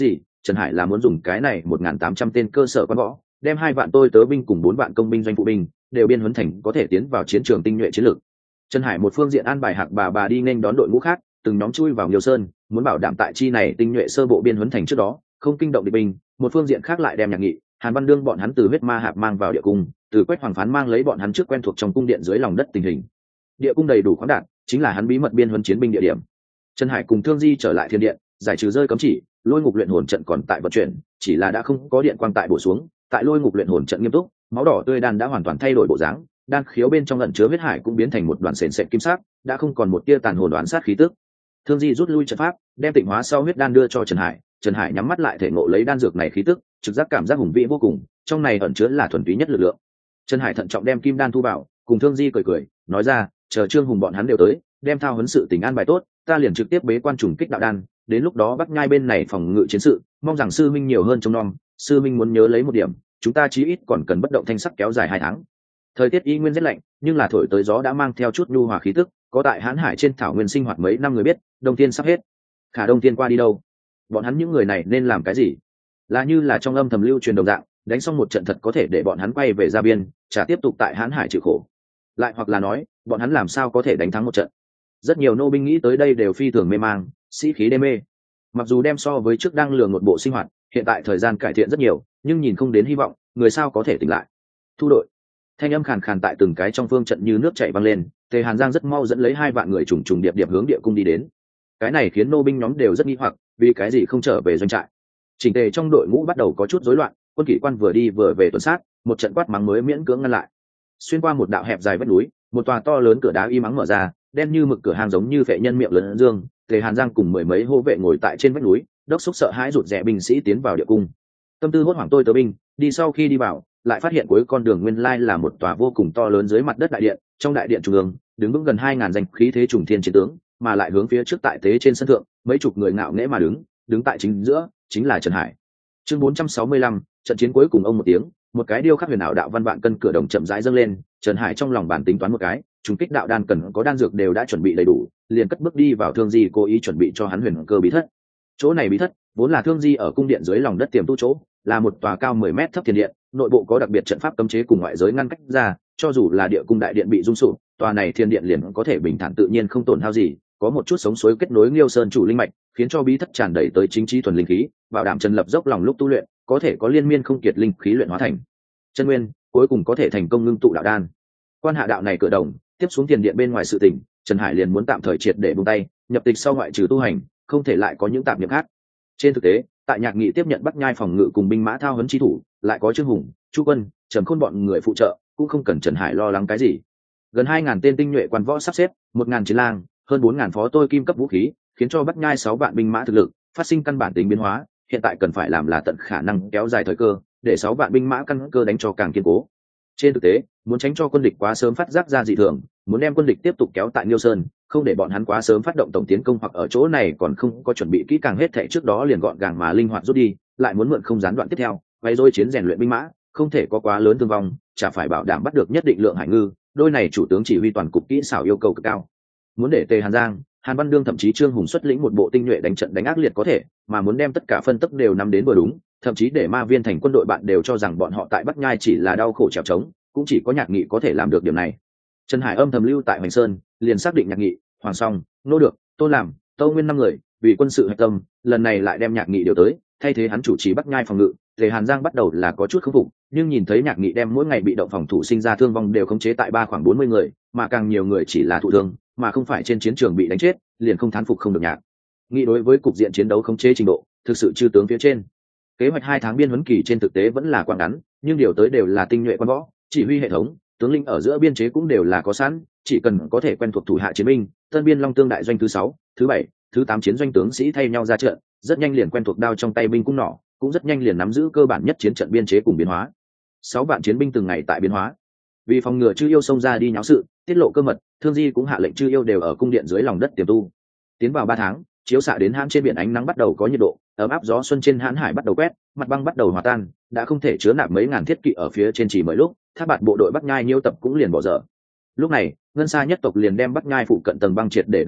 Trần Hải là muốn dùng cái này 1.800 tên cơ sở quan võ, đem 2 vạn tôi tớ binh cùng 4 vạn công binh doanh phụ binh đều biên huấn thành có thể tiến vào chiến trường tinh nhuệ chiến lược. Trần Hải một phương diện an bài Hạc Bà đi nên đón đội ngũ khác, từng nhóm chui vào Nhiều Sơn, muốn bảo đảm tại chi này tinh nhuệ sơ bộ biên huấn thành trước đó, không kinh động địch binh. Một phương diện khác lại đem Nhạc Nghị, Hàn Văn Đương bọn hắn từ huyết ma hạp mang vào địa cung, từ Quách Hoàng Phán mang lấy bọn hắn trước quen thuộc trong cung điện dưới lòng đất tình hình. Địa cung đầy đủ khoáng đạt, chính là hắn bí mật biên huấn chiến binh địa điểm. Trần Hải cùng Thương Di trở lại thiên điện, giải trừ rơi cấm chỉ, lôi ngục luyện hồn trận còn tại vận chuyển, chỉ là đã không có điện quang tại bổ xuống. Tại lôi ngục luyện hồn trận nghiêm túc, máu đỏ tươi đan đã hoàn toàn thay đổi bộ dáng, đan khiếu bên trong ẩn chứa huyết hải cũng biến thành một đoàn sền sệt kim sắc, đã không còn một tia tàn hồn đoán sát khí tức. Thương Di rút lui trận pháp, đem tịnh hóa sau huyết đan đưa cho Trần Hải. Trần Hải nhắm mắt lại thể ngộ lấy đan dược này khí tức, trực giác cảm giác hùng vĩ vô cùng, trong này ẩn chứa là thuần túy nhất lực lượng. Trần Hải thận trọng đem kim đan thu vào, cùng Thương Di cười nói ra, chờ Trương Hùng bọn hắn đều tới, đem thao huấn sự tình an bài tốt, ta liền trực tiếp bế quan trùng kích đạo đan, đến lúc đó Bắc Nhai bên này phòng ngự chiến sự, mong rằng sư minh nhiều hơn trông nom. Sư minh muốn nhớ lấy một điểm, chúng ta chí ít còn cần bất động thanh sắc kéo dài 2 tháng. Thời tiết y nguyên rất lạnh, nhưng là thổi tới gió đã mang theo chút nhu hòa khí tức, có tại Hán Hải trên thảo nguyên sinh hoạt mấy năm người biết, đông tiên sắp hết. Khả đông tiên qua đi đâu? Bọn hắn những người này nên làm cái gì? Là như là trong âm thầm lưu truyền đồng dạng, đánh xong một trận thật có thể để bọn hắn quay về gia biên, trả tiếp tục tại Hán Hải chịu khổ. Lại hoặc là nói, bọn hắn làm sao có thể đánh thắng một trận? Rất nhiều nô binh nghĩ tới đây đều phi thường mê mang, sĩ khí đê mê. Mặc dù đem so với trước đang lường một bộ sinh hoạt, hiện tại thời gian cải thiện rất nhiều, nhưng nhìn không đến hy vọng, người sao có thể tỉnh lại? Thu đội. Thanh âm khàn khàn tại từng cái trong phương trận như nước chảy văng lên, Tề Hàn Giang rất mau dẫn lấy 2 vạn người trùng trùng điệp điệp hướng địa cung đi đến. Cái này khiến nô binh nhóm đều rất nghi hoặc, vì cái gì không trở về doanh trại? Chỉnh tề trong đội ngũ bắt đầu có chút rối loạn, quân kỵ quan vừa đi vừa về tuần sát, một trận quát mắng mới miễn cưỡng ngăn lại. Xuyên qua một đạo hẹp dài vách núi, một tòa to lớn cửa đá y mắng mở ra, đen như mực cửa hàng giống như phệ nhân miệng lớn dương. Tề Hàn Giang cùng 10 mấy hô vệ ngồi tại trên vách núi, đốc xúc sợ hãi rụt rè binh sĩ tiến vào địa cung. Tâm tư hốt hoảng tôi tớ binh, đi sau khi đi vào, lại phát hiện cuối con đường nguyên lai là một tòa vô cùng to lớn dưới mặt đất đại điện. Trong đại điện trung ương, đứng vững gần 2.000 danh khí thế trùng thiên chiến tướng, mà lại hướng phía trước tại tế trên sân thượng, mấy chục người ngạo nghễ mà đứng tại chính giữa, chính là Trần Hải. Chương 465, trận chiến cuối cùng ông một tiếng, một cái điêu khắc huyền ảo đạo văn vạn cân cửa đồng chậm rãi dâng lên. Trần Hải trong lòng bản tính toán một cái, trùng kích đạo đan cần có đan dược đều đã chuẩn bị đầy đủ, liền cất bước đi vào Thương Di cố ý chuẩn bị cho hắn huyền cơ bí thất. Chỗ này bí thất vốn là Thương Di ở cung điện dưới lòng đất tiềm tu chỗ, là một tòa cao 10 mét thấp thiền điện, nội bộ có đặc biệt trận pháp cấm chế cùng ngoại giới ngăn cách ra, cho dù là địa cung đại điện bị rung sụp, tòa này thiên điện liền có thể bình thản tự nhiên không tổn hao gì. Có một chút sống suối kết nối Liêu Sơn chủ linh mạch, khiến cho bí thất tràn đầy tới chính trí thuần linh khí, bảo đảm Trần Lập dốc lòng lúc tu luyện, có thể có liên miên không kiệt linh khí luyện hóa thành chân nguyên, cuối cùng có thể thành công ngưng tụ đạo đan. Quan hạ đạo này cửa đồng, tiếp xuống tiền điện bên ngoài sự tình, Trần Hải liền muốn tạm thời triệt để buông tay, nhập tịch sau ngoại trừ tu hành, không thể lại có những tạp niệm khác. Trên thực tế, tại Nhạc Nghị tiếp nhận Bắc Nhai phòng ngự cùng binh mã thao huấn chi thủ, lại có Trương Hùng, Chu Quân, Trầm Khôn bọn người phụ trợ, cũng không cần Trần Hải lo lắng cái gì. Gần 2.000 tên tinh nhuệ quan võ sắp xếp, 1.000 chiến lang, hơn 4.000 phó tôi kim cấp vũ khí, khiến cho Bắc Nhai 6 vạn binh mã thực lực phát sinh căn bản tính biến hóa. Hiện tại cần phải làm là tận khả năng kéo dài thời cơ, để 6 vạn binh mã căn cơ đánh cho càng kiên cố. Trên thực tế, muốn tránh cho quân địch quá sớm phát giác ra dị thường, muốn đem quân địch tiếp tục kéo tại Liêu Sơn, không để bọn hắn quá sớm phát động tổng tiến công hoặc ở chỗ này còn không có chuẩn bị kỹ càng hết thảy trước đó liền gọn gàng mà linh hoạt rút đi, lại muốn mượn không gián đoạn tiếp theo, quay đôi chiến rèn luyện binh mã, không thể có quá lớn thương vong, chả phải bảo đảm bắt được nhất định lượng hải ngư. Đôi này chủ tướng chỉ huy toàn cục kỹ xảo yêu cầu cực cao. Muốn để Tề Hàn Giang, Hàn Văn Đương thậm chí Trương Hùng xuất lĩnh một bộ tinh nhuệ đánh trận đánh ác liệt có thể, mà muốn đem tất cả phân tốc đều nắm đến vừa đúng, thậm chí để Ma Viên thành quân đội bạn đều cho rằng bọn họ tại Bắc Nhai chỉ là đau khổ trèo trống, cũng chỉ có Nhạc Nghị có thể làm được điểm này. Trần Hải âm thầm lưu tại Hoành Sơn, liền xác định Nhạc Nghị, Hoàng Song, Nô Được, Tô Làm, Tâu Nguyên 5 người, vì quân sự hạch tâm, lần này lại đem Nhạc Nghị điều tới, thay thế hắn chủ trì Bắc Nhai phòng ngự. Tề Hàn Giang bắt đầu là có chút khâm phục, nhưng nhìn thấy Nhạc Nghị đem mỗi ngày bị động phòng thủ sinh ra thương vong đều khống chế tại khoảng 40 người, mà càng nhiều người chỉ là thụ thương, mà không phải trên chiến trường bị đánh chết, liền không thán phục không được Nhạc Nghị đối với cục diện chiến đấu khống chế trình độ, thực sự chư tướng phía trên. Kế hoạch 2 tháng biên huấn kỳ trên thực tế vẫn là quãng ngắn, nhưng điều tới đều là tinh nhuệ quan võ, chỉ huy hệ thống, tướng lĩnh ở giữa biên chế cũng đều là có sẵn, chỉ cần có thể quen thuộc thủ hạ chiến binh, tân biên Long Tương đại doanh thứ 6, thứ 7, thứ 8 chiến doanh tướng sĩ thay nhau ra trận, rất nhanh liền quen thuộc đao trong tay binh cung nỏ, cũng rất nhanh liền nắm giữ cơ bản nhất chiến trận biên chế cùng biến hóa. 6 vạn chiến binh từng ngày tại biến hóa. Vì phòng ngừa Chư Yêu xông ra đi nháo sự, tiết lộ cơ mật, Thương Di cũng hạ lệnh Chư Yêu đều ở cung điện dưới lòng đất tiềm tu. Tiến vào 3 tháng, chiếu xạ đến hãn trên biển ánh nắng bắt đầu có nhiệt độ, ấm áp gió xuân trên hãn hải bắt đầu quét, mặt băng bắt đầu hòa tan, đã không thể chứa nạp mấy ngàn thiết kỵ ở phía trên chỉ mới lúc, Thác Bạt bộ đội Bắc Nhai nhiêu tập cũng liền bỏ dở. Lúc này, Ngân Sa nhất tộc liền đem Bắc Nhai phụ cận tầng băng triệt để đập nát,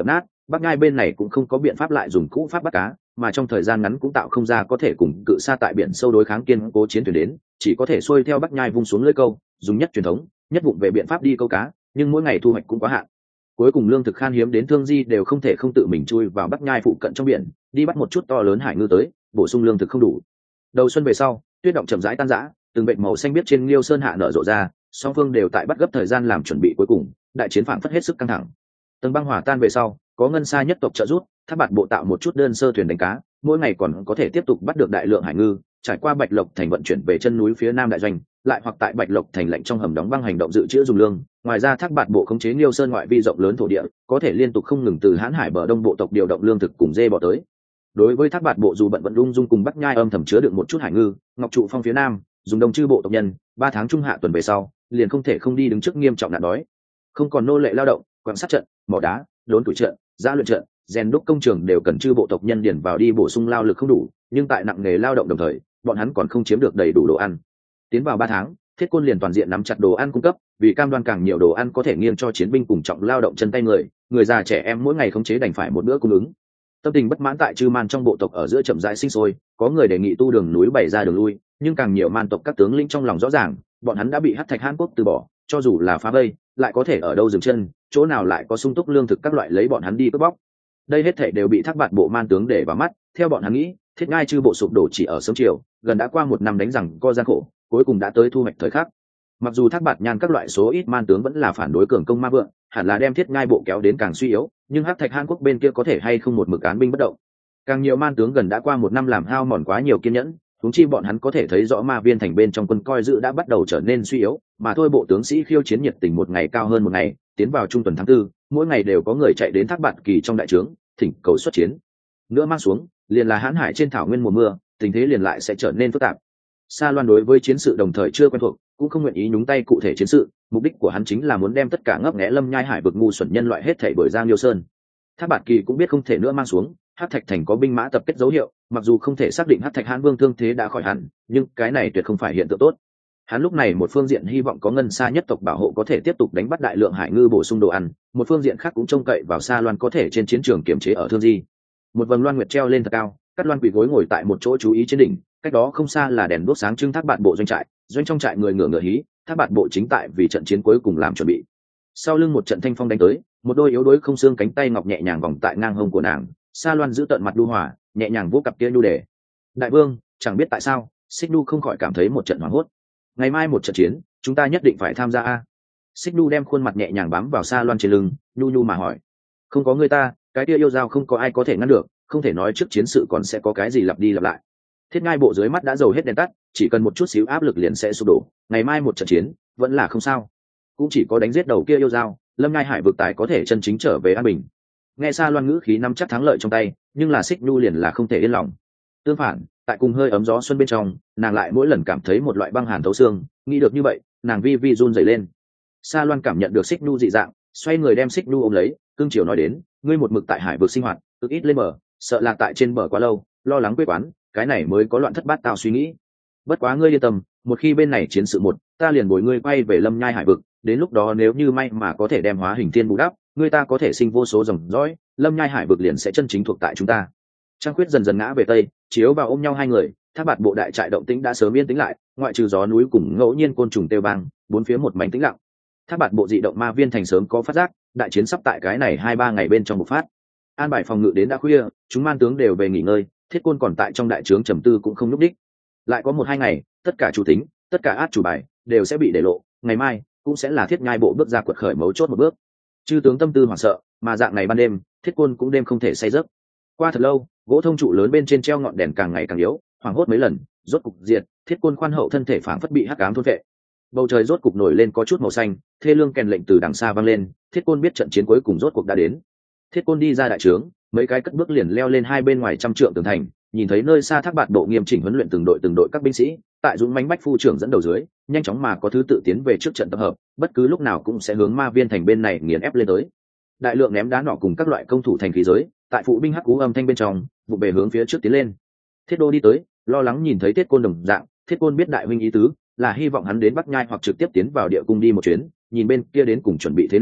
Bắc Nhai bên này cũng không có biện pháp lại dùng cũ pháp bắt cá, mà trong thời gian ngắn cũng tạo không ra có thể cùng cự sa tại biển sâu đối kháng kiên cố chiến thuyền đến, chỉ có thể xuôi theo Bắc Nhai vung xuống lưới câu, dùng nhất truyền thống, nhất vụng về biện pháp đi câu cá, nhưng mỗi ngày thu hoạch cũng quá hạn. Cuối cùng lương thực khan hiếm đến Thương Di đều không thể không tự mình chui vào Bắc Nhai phụ cận trong biển, đi bắt một chút to lớn hải ngư tới, bổ sung lương thực không đủ. Đầu xuân về sau, tuyết động chậm rãi tan rã, từng bệnh màu xanh biếc trên Liêu Sơn hạ nở rộ ra, song phương đều tại bắt gấp thời gian làm chuẩn bị cuối cùng, đại chiến phảng phất hết sức căng thẳng. Tầng băng hỏa tan về sau, có ngân sa nhất tộc trợ giúp, Thác Bạt bộ tạo một chút đơn sơ thuyền đánh cá, mỗi ngày còn có thể tiếp tục bắt được đại lượng hải ngư, trải qua Bạch Lộc thành vận chuyển về chân núi phía nam đại doanh, lại hoặc tại Bạch Lộc thành lệnh trong hầm đóng băng hành động dự trữ dùng lương. Ngoài ra Thác Bạt bộ khống chế Liêu Sơn ngoại vi rộng lớn thổ địa, có thể liên tục không ngừng từ Hán Hải bờ đông bộ tộc điều động lương thực cùng dê bò tới. Đối với Thác Bạt bộ dù bận vận ung dung cùng Bắc Nhai âm thầm chứa được một chút hải ngư, Ngọc trụ phong phía nam, dùng đông chư bộ tộc nhân, 3 tháng trung hạ tuần về sau, liền không thể không đi đứng trước nghiêm trọng nạn đói. Không còn nô lệ lao động, quan sát trận, mỏ đá, đốn tuổi trận, giã luyện trận, rèn đúc công trường đều cần chư bộ tộc nhân điền vào đi bổ sung lao lực không đủ, nhưng tại nặng nghề lao động đồng thời, bọn hắn còn không chiếm được đầy đủ đồ ăn. Tiến vào 3 tháng, Thiết Quân liền toàn diện nắm chặt đồ ăn cung cấp, vì cam đoan càng nhiều đồ ăn có thể nghiêng cho chiến binh cùng trọng lao động chân tay người già trẻ em mỗi ngày khống chế đành phải một bữa cung ứng. Tâm tình bất mãn tại Chư Man trong bộ tộc ở giữa chậm rãi sinh sôi, có người đề nghị tu đường núi bày ra đường lui, nhưng càng nhiều man tộc các tướng lĩnh trong lòng rõ ràng, bọn hắn đã bị Hắc Thạch Hán quốc từ bỏ, cho dù là phá vây, lại có thể ở đâu dừng chân, chỗ nào lại có sung túc lương thực các loại lấy bọn hắn đi cướp bóc. Đây hết thảy đều bị Thác Bạt bộ man tướng để vào mắt, theo bọn hắn nghĩ, Thiết Ngai chư bộ sụp đổ chỉ ở sớm chiều, gần đã qua 1 năm đánh rằng co gian khổ, cuối cùng đã tới thu hoạch thời khắc. Mặc dù Thác Bạt Nhan các loại số ít man tướng vẫn là phản đối cường công ma vượng, hẳn là đem Thiết Ngai bộ kéo đến càng suy yếu, nhưng Hắc Thạch Hán quốc bên kia có thể hay không một mực án binh bất động. Càng nhiều man tướng gần đã qua 1 năm làm hao mòn quá nhiều kiên nhẫn, huống chi bọn hắn có thể thấy rõ Ma Viên thành bên trong quân coi giữ đã bắt đầu trở nên suy yếu, mà thôi bộ tướng sĩ khiêu chiến nhiệt tình một ngày cao hơn một ngày, tiến vào trung tuần tháng 4, mỗi ngày đều có người chạy đến Thác Bạt kỳ trong đại trướng, thỉnh cầu xuất chiến. Nữa mang xuống, liền là Hán Hải trên thảo nguyên mùa mưa, tình thế liền lại sẽ trở nên phức tạp. Sa Loan đối với chiến sự đồng thời chưa quen thuộc, cũng không nguyện ý nhúng tay cụ thể chiến sự, mục đích của hắn chính là muốn đem tất cả ngấp nghé Lâm Nhai Hải vực ngu xuẩn nhân loại hết thảy đuổi ra Liêu Sơn. Thác Bạt kỳ cũng biết không thể nữa mang xuống, Hắc Thạch thành có binh mã tập kết dấu hiệu, mặc dù không thể xác định Hắc Thạch Hán Vương thương thế đã khỏi hẳn, nhưng cái này tuyệt không phải hiện tượng tốt. Hắn lúc này một phương diện hy vọng có ngân sa nhất tộc bảo hộ có thể tiếp tục đánh bắt đại lượng hải ngư bổ sung đồ ăn, một phương diện khác cũng trông cậy vào Sa Loan có thể trên chiến trường kiểm chế ở Thương Di. Một vầng loan nguyệt treo lên thật cao, Cát Loan quỳ gối ngồi tại một chỗ chú ý trên đỉnh, cách đó không xa là đèn đuốc sáng trưng Thác Bạt bộ doanh trại, doanh trong trại người ngựa hí, Thác Bạt bộ chính tại vì trận chiến cuối cùng làm chuẩn bị. Sau lưng một trận thanh phong đánh tới, một đôi yếu đuối không xương cánh tay ngọc nhẹ nhàng vòng tại ngang hông của nàng, Sa Loan giữ tận mặt đu hòa, nhẹ nhàng vuốt cặp kia nhu đề. Đại vương, chẳng biết tại sao, Xích Nhu không khỏi cảm thấy một trận hoảng hốt. Ngày mai một trận chiến, chúng ta nhất định phải tham gia a. Xích Nhu đem khuôn mặt nhẹ nhàng bám vào Sa Loan trên lưng, nhu nhu mà hỏi. Không có người ta, cái kia yêu dao không có ai có thể ngăn được, không thể nói trước chiến sự còn sẽ có cái gì lặp đi lặp lại. Thiết Ngai bộ dưới mắt đã dầu hết đèn tắt, chỉ cần một chút xíu áp lực liền sẽ sụp đổ, ngày mai một trận chiến, vẫn là không sao. Cũng chỉ có đánh giết đầu kia yêu dao, Lâm Nhai Hải vực tài có thể chân chính trở về an bình. Nghe Sa Loan ngữ khí nắm chắc thắng lợi trong tay, nhưng là Xích Nhu liền là không thể yên lòng. Tương phản, tại cùng hơi ấm gió xuân bên trong, nàng lại mỗi lần cảm thấy một loại băng hàn thấu xương, nghĩ được như vậy, nàng vi vi run rẩy lên. Sa Loan cảm nhận được Xích Nhu dị dạng, xoay người đem Xích Nhu ôm lấy, cương chiều nói đến, ngươi một mực tại hải vực sinh hoạt, cực ít lên bờ, sợ là tại trên bờ quá lâu, lo lắng quê quán, cái này mới có loạn thất bát tao suy nghĩ. Bất quá ngươi yên tâm, một khi bên này chiến sự một, ta liền bồi ngươi quay về Lâm Nhai Hải vực, đến lúc đó nếu như may mà có thể đem hóa hình thiên bù đắp, ngươi ta có thể sinh vô số dòng dõi, Lâm Nhai Hải vực liền sẽ chân chính thuộc tại chúng ta. Trăng khuyết dần dần ngã về tây, chiếu vào ôm nhau hai người, Thác Bạt bộ đại trại động tĩnh đã sớm yên tĩnh lại, ngoại trừ gió núi cùng ngẫu nhiên côn trùng têu vang, bốn phía một mảnh tĩnh lặng. Thác Bạt bộ dị động Ma Viên thành sớm có phát giác, đại chiến sắp tại cái này 2-3 ngày bên trong bộc phát. An bài phòng ngự đến đã khuya, chúng man tướng đều về nghỉ ngơi, Thiết Côn còn tại trong đại trướng trầm tư cũng không nhúc đích. Lại có 1-2 ngày, tất cả chủ tính, tất cả át chủ bài đều sẽ bị để lộ, ngày mai cũng sẽ là Thiết Nhai bộ bước ra quật khởi mấu chốt một bước. Chư tướng tâm tư hoảng sợ, mà dạng này ban đêm, Thiết Côn cũng đêm không thể say giấc. Qua thật lâu, gỗ thông trụ lớn bên trên treo ngọn đèn càng ngày càng yếu, hoảng hốt mấy lần, rốt cục diệt, Thiết Côn khoan hậu thân thể phảng phất bị hắc ám thôn vệ. Bầu trời rốt cục nổi lên có chút màu xanh, thê lương kèn lệnh từ đằng xa vang lên, Thiết Côn biết trận chiến cuối cùng rốt cuộc đã đến. Thiết Côn đi ra đại trướng, mấy cái cất bước liền leo lên hai bên ngoài trăm trượng tường thành, nhìn thấy nơi xa Thác Bạt bộ nghiêm chỉnh huấn luyện từng đội các binh sĩ, tại dũng mãnh bách phu trưởng dẫn đầu dưới, nhanh chóng mà có thứ tự tiến về trước trận tập hợp, bất cứ lúc nào cũng sẽ hướng Ma Viên thành bên này nghiền ép lên tới. Đại lượng ném đá nỏ cùng các loại công thủ thành khí giới, tại phụ binh hắc cú âm thanh bên trong, vụ bề hướng phía trước tiến lên. Thiết Đô đi tới, lo lắng nhìn thấy Thiết Côn đồng dạng, Thiết Côn biết đại huynh ý tứ, là hy vọng hắn đến Bắc Nhai hoặc trực tiếp tiến vào địa cung đi một chuyến, nhìn bên kia đến cùng chuẩn bị thế nào,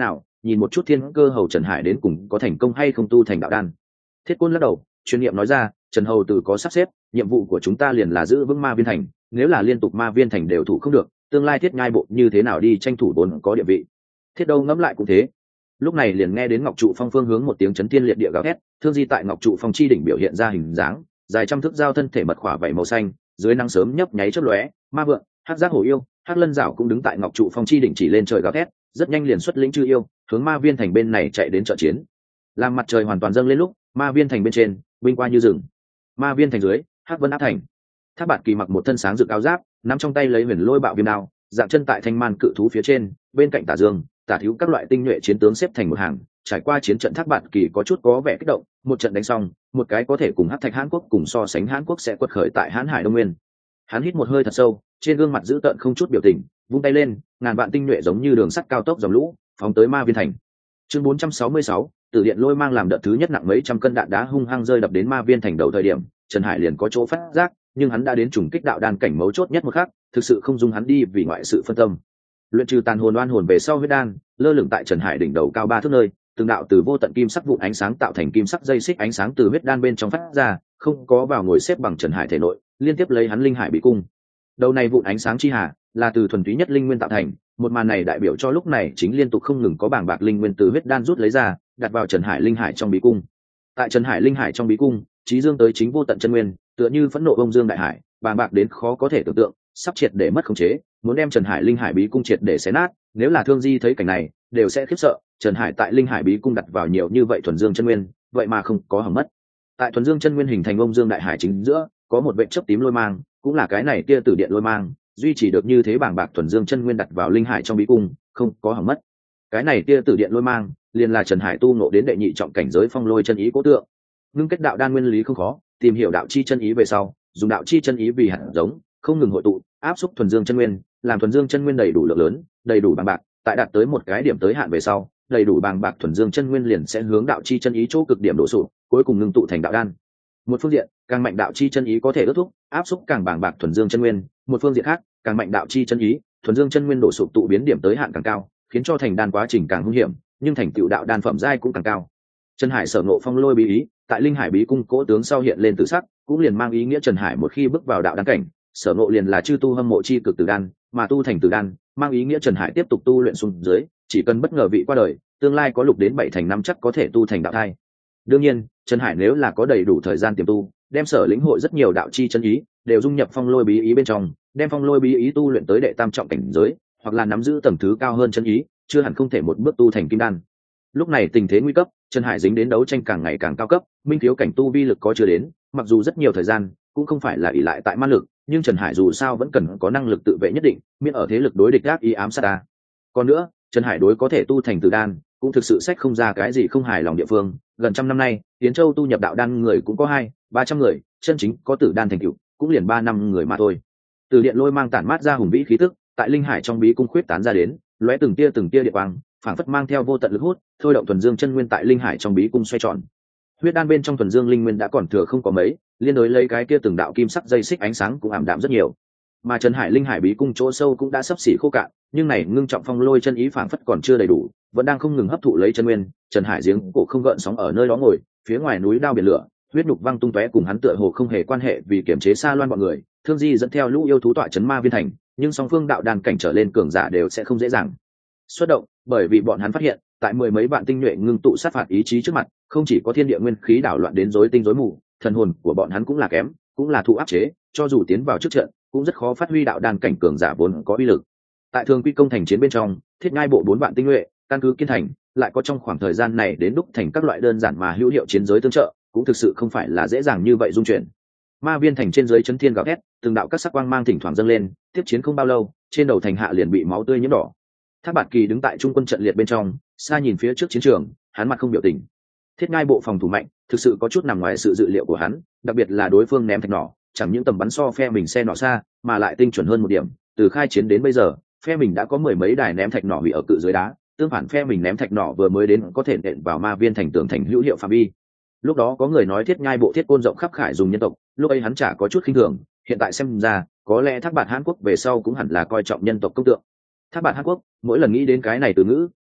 nhìn một chút thiên cơ hầu Trần Hải đến cùng có thành công hay không tu thành đạo đan. Thiết Côn lắc đầu, chuyên nghiệm nói ra, Trần hầu từ có sắp xếp, nhiệm vụ của chúng ta liền là giữ vững ma viên thành, nếu là liên tục ma viên thành đều thủ không được, tương lai Thiết Nhai bộ như thế nào đi tranh thủ vốn có địa vị. Thiết Đâu ngẫm lại cũng thế. Lúc này liền nghe đến Ngọc Trụ Phong phương hướng một tiếng chấn thiên liệt địa gào thét, Thương Di tại Ngọc Trụ Phong chi đỉnh biểu hiện ra hình dáng, dài trăm thước giao thân thể mật khỏa vảy màu xanh, dưới nắng sớm nhấp nháy chớp lóe, ma vượng, hắc giác hổ yêu, hắc lân dạo cũng đứng tại Ngọc Trụ Phong chi đỉnh chỉ lên trời gào thét, rất nhanh liền xuất lĩnh chư yêu, hướng ma viên thành bên này chạy đến trợ chiến. Làm mặt trời hoàn toàn dâng lên lúc, ma viên thành bên trên, vinh qua như rừng. Ma viên thành dưới, hắc vân áp thành. Thác Bạt Kỳ mặc một thân sáng rực áo giáp, nắm trong tay lấy huyền lôi bạo viêm đao, dạng chân tại thanh man cự thú phía trên, bên cạnh Tả Dương, Tả Thiếu các loại tinh nhuệ chiến tướng xếp thành một hàng. Trải qua chiến trận, Thác Bạt Kỳ có chút có vẻ kích động, một trận đánh xong, một cái có thể cùng Hắc Thạch Hán quốc cùng so sánh Hán quốc sẽ quật khởi tại Hán Hải Đông Nguyên. Hắn hít một hơi thật sâu, trên gương mặt dữ tợn không chút biểu tình, vung tay lên, ngàn vạn tinh nhuệ giống như đường sắt cao tốc dòng lũ, phóng tới ma viên thành. Chương 466, Tử Điện Lôi mang làm đợt thứ nhất nặng mấy trăm cân đạn đá hung hăng rơi đập đến ma viên thành đầu thời điểm, Trần Hải liền có chỗ phát giác, nhưng hắn đã đến trùng kích đạo đan cảnh mấu chốt nhất một khắc, thực sự không dung hắn đi vì ngoại sự phân tâm. Luyện trừ tàn hồn oan hồn về sau huyết đan, lơ lửng tại Trần Hải đỉnh đầu cao 3 thước nơi, từng đạo từ vô tận kim sắc vụn ánh sáng tạo thành kim sắc dây xích ánh sáng từ huyết đan bên trong phát ra, không có vào ngồi xếp bằng Trần Hải thể nội, liên tiếp lấy hắn linh hải bị cung. Đầu này vụn ánh sáng chi hà là từ thuần túy nhất linh nguyên tạo thành, một màn này đại biểu cho lúc này chính liên tục không ngừng có bảng bạc linh nguyên từ huyết đan rút lấy ra, đặt vào Trần Hải linh hải trong bí cung. Tại Trần Hải linh hải trong bí cung, trí dương tới chính vô tận chân nguyên, tựa như phẫn nộ bông dương đại hải, bàng bạc đến khó có thể tưởng tượng, sắp triệt để mất khống chế, muốn đem Trần Hải linh hải bí cung triệt để xé nát. Nếu là Thương Di thấy cảnh này, đều sẽ khiếp sợ, Trần Hải tại linh hải bí cung đặt vào nhiều như vậy thuần dương chân nguyên, vậy mà không có hỏng mất. Tại thuần dương chân nguyên hình thành bông dương đại hải chính giữa, có một vệt chớp tím lôi mang, cũng là cái này tia tử điện lôi mang, duy trì được như thế bàng bạc thuần dương chân nguyên đặt vào linh hải trong bí cung, không có hỏng mất. Cái này tia tử điện lôi mang, liền là Trần Hải tu ngộ đến đệ nhị trọng cảnh giới phong lôi chân ý cố tượng. Ngưng kết đạo đan nguyên lý không khó, tìm hiểu đạo chi chân ý về sau, dùng đạo chi chân ý vì hạt giống, không ngừng hội tụ, áp xúc thuần dương chân nguyên, làm thuần dương chân nguyên đầy đủ lượng lớn, đầy đủ bàng bạc, tại đạt tới một cái điểm tới hạn về sau, đầy đủ bàng bạc thuần dương chân nguyên liền sẽ hướng đạo chi chân ý chỗ cực điểm đổ sụp, cuối cùng ngưng tụ thành đạo đan. Một phương diện, càng mạnh đạo chi chân ý có thể ước thúc, áp xúc càng bàng bạc thuần dương chân nguyên, một phương diện khác, càng mạnh đạo chi chân ý, thuần dương chân nguyên đổ sụp tụ biến điểm tới hạn càng cao, khiến cho thành đan quá trình càng hung hiểm, nhưng thành tựu đạo đan phẩm giai cũng càng cao. Trần Hải sở ngộ phong lôi bí ý, tại linh hải bí cung cố tướng sau hiện lên tự sắc, cũng liền mang ý nghĩa Trần Hải một khi bước vào đạo đan cảnh, sở ngộ liền là chư tu hâm mộ chi cực tử đan, mà tu thành tử đan, mang ý nghĩa Trần Hải tiếp tục tu luyện xuống dưới, chỉ cần bất ngờ vị qua đời, tương lai có lục đến 7 thành năm chắc có thể tu thành đạo thai. Đương nhiên, Trần Hải nếu là có đầy đủ thời gian tiềm tu, đem sở lĩnh hội rất nhiều đạo chi chân ý, đều dung nhập phong lôi bí ý bên trong, đem phong lôi bí ý tu luyện tới đệ tam trọng cảnh giới, hoặc là nắm giữ tầng thứ cao hơn chân ý, chưa hẳn không thể một bước tu thành kim đan. Lúc này tình thế nguy cấp, Trần Hải dính đến đấu tranh càng ngày càng cao cấp, minh thiếu cảnh tu vi lực có chưa đến, mặc dù rất nhiều thời gian, cũng không phải là ỷ lại tại ma lực, nhưng Trần Hải dù sao vẫn cần có năng lực tự vệ nhất định, miễn ở thế lực đối địch ác ý ám sát ta. Còn nữa, Trần Hải đối có thể tu thành tử đan, cũng thực sự sách không ra cái gì không hài lòng địa phương. Gần trăm năm nay, Tiến Châu tu nhập đạo đan người cũng có 200-300 người, chân chính có tử đan thành tựu cũng liền 3 năm người mà thôi. Từ điện lôi mang tản mát ra hùng vĩ khí tức, tại linh hải trong bí cung khuyết tán ra đến, lóe từng tia địa quang, phảng phất mang theo vô tận lực hút, thôi động thuần dương chân nguyên tại linh hải trong bí cung xoay tròn. Huyết đan bên trong thuần dương linh nguyên đã còn thừa không có mấy, liên đối lấy cái kia từng đạo kim sắc dây xích ánh sáng cũng ảm đạm rất nhiều. Mà Trần Hải linh hải bí cung chỗ sâu cũng đã sắp xỉ khô cạn, nhưng này ngưng trọng phong lôi chân ý phảng phất còn chưa đầy đủ, vẫn đang không ngừng hấp thụ lấy chân nguyên. Trần Hải giếng cổ không gợn sóng ở nơi đó ngồi, phía ngoài núi đao biển lửa, huyết nhục văng tung tóe cùng hắn tựa hồ không hề quan hệ, vì kiểm chế Sa Loan bọn người, Thương Di dẫn theo lũ yêu thú tọa trấn ma viên thành, nhưng song phương đạo đàn cảnh trở lên cường giả đều sẽ không dễ dàng xuất động, bởi vì bọn hắn phát hiện, tại mười mấy vạn tinh nhuệ ngưng tụ sát phạt ý chí trước mặt, không chỉ có thiên địa nguyên khí đảo loạn đến rối tinh rối mù, thần hồn của bọn hắn cũng là kém, cũng là thụ áp chế, cho dù tiến vào trước trận, cũng rất khó phát huy đạo đàn cảnh cường giả vốn có uy lực. Tại Thường Quy công thành chiến bên trong, Thiết Ngai bộ 4 vạn tinh nhuệ, căn cứ kiên thành, lại có trong khoảng thời gian này đến đúc thành các loại đơn giản mà hữu hiệu chiến giới tương trợ, cũng thực sự không phải là dễ dàng như vậy dung chuyển. Ma viên thành trên dưới chấn thiên gào thét, từng đạo các sắc quang mang thỉnh thoảng dâng lên, tiếp chiến không bao lâu, trên đầu thành hạ liền bị máu tươi nhiễm đỏ. Thác Bạt Kỳ đứng tại trung quân trận liệt bên trong, xa nhìn phía trước chiến trường, hắn mặt không biểu tình. Thiết Ngai bộ phòng thủ mạnh, thực sự có chút nằm ngoài sự dự liệu của hắn, đặc biệt là đối phương ném thạch nỏ, chẳng những tầm bắn so phe mình xe nỏ xa, mà lại tinh chuẩn hơn một điểm. Từ khai chiến đến bây giờ, phe mình đã có mười mấy đài ném thạch nỏ bị ở cự dưới đá, tương phản phe mình ném thạch nỏ vừa mới đến có thể nện vào ma viên thành tường thành hữu hiệu phạm vi. Lúc đó có người nói Thiết Ngai bộ thiết côn rộng khắp khải dùng nhân tộc, lúc ấy hắn chả có chút khinh thường, hiện tại xem ra, có lẽ Thác Bạt Hán Quốc về sau cũng hẳn là coi trọng nhân tộc công tượng. Thác Bạt Hán Quốc, mỗi lần nghĩ đến cái này từ ngữ,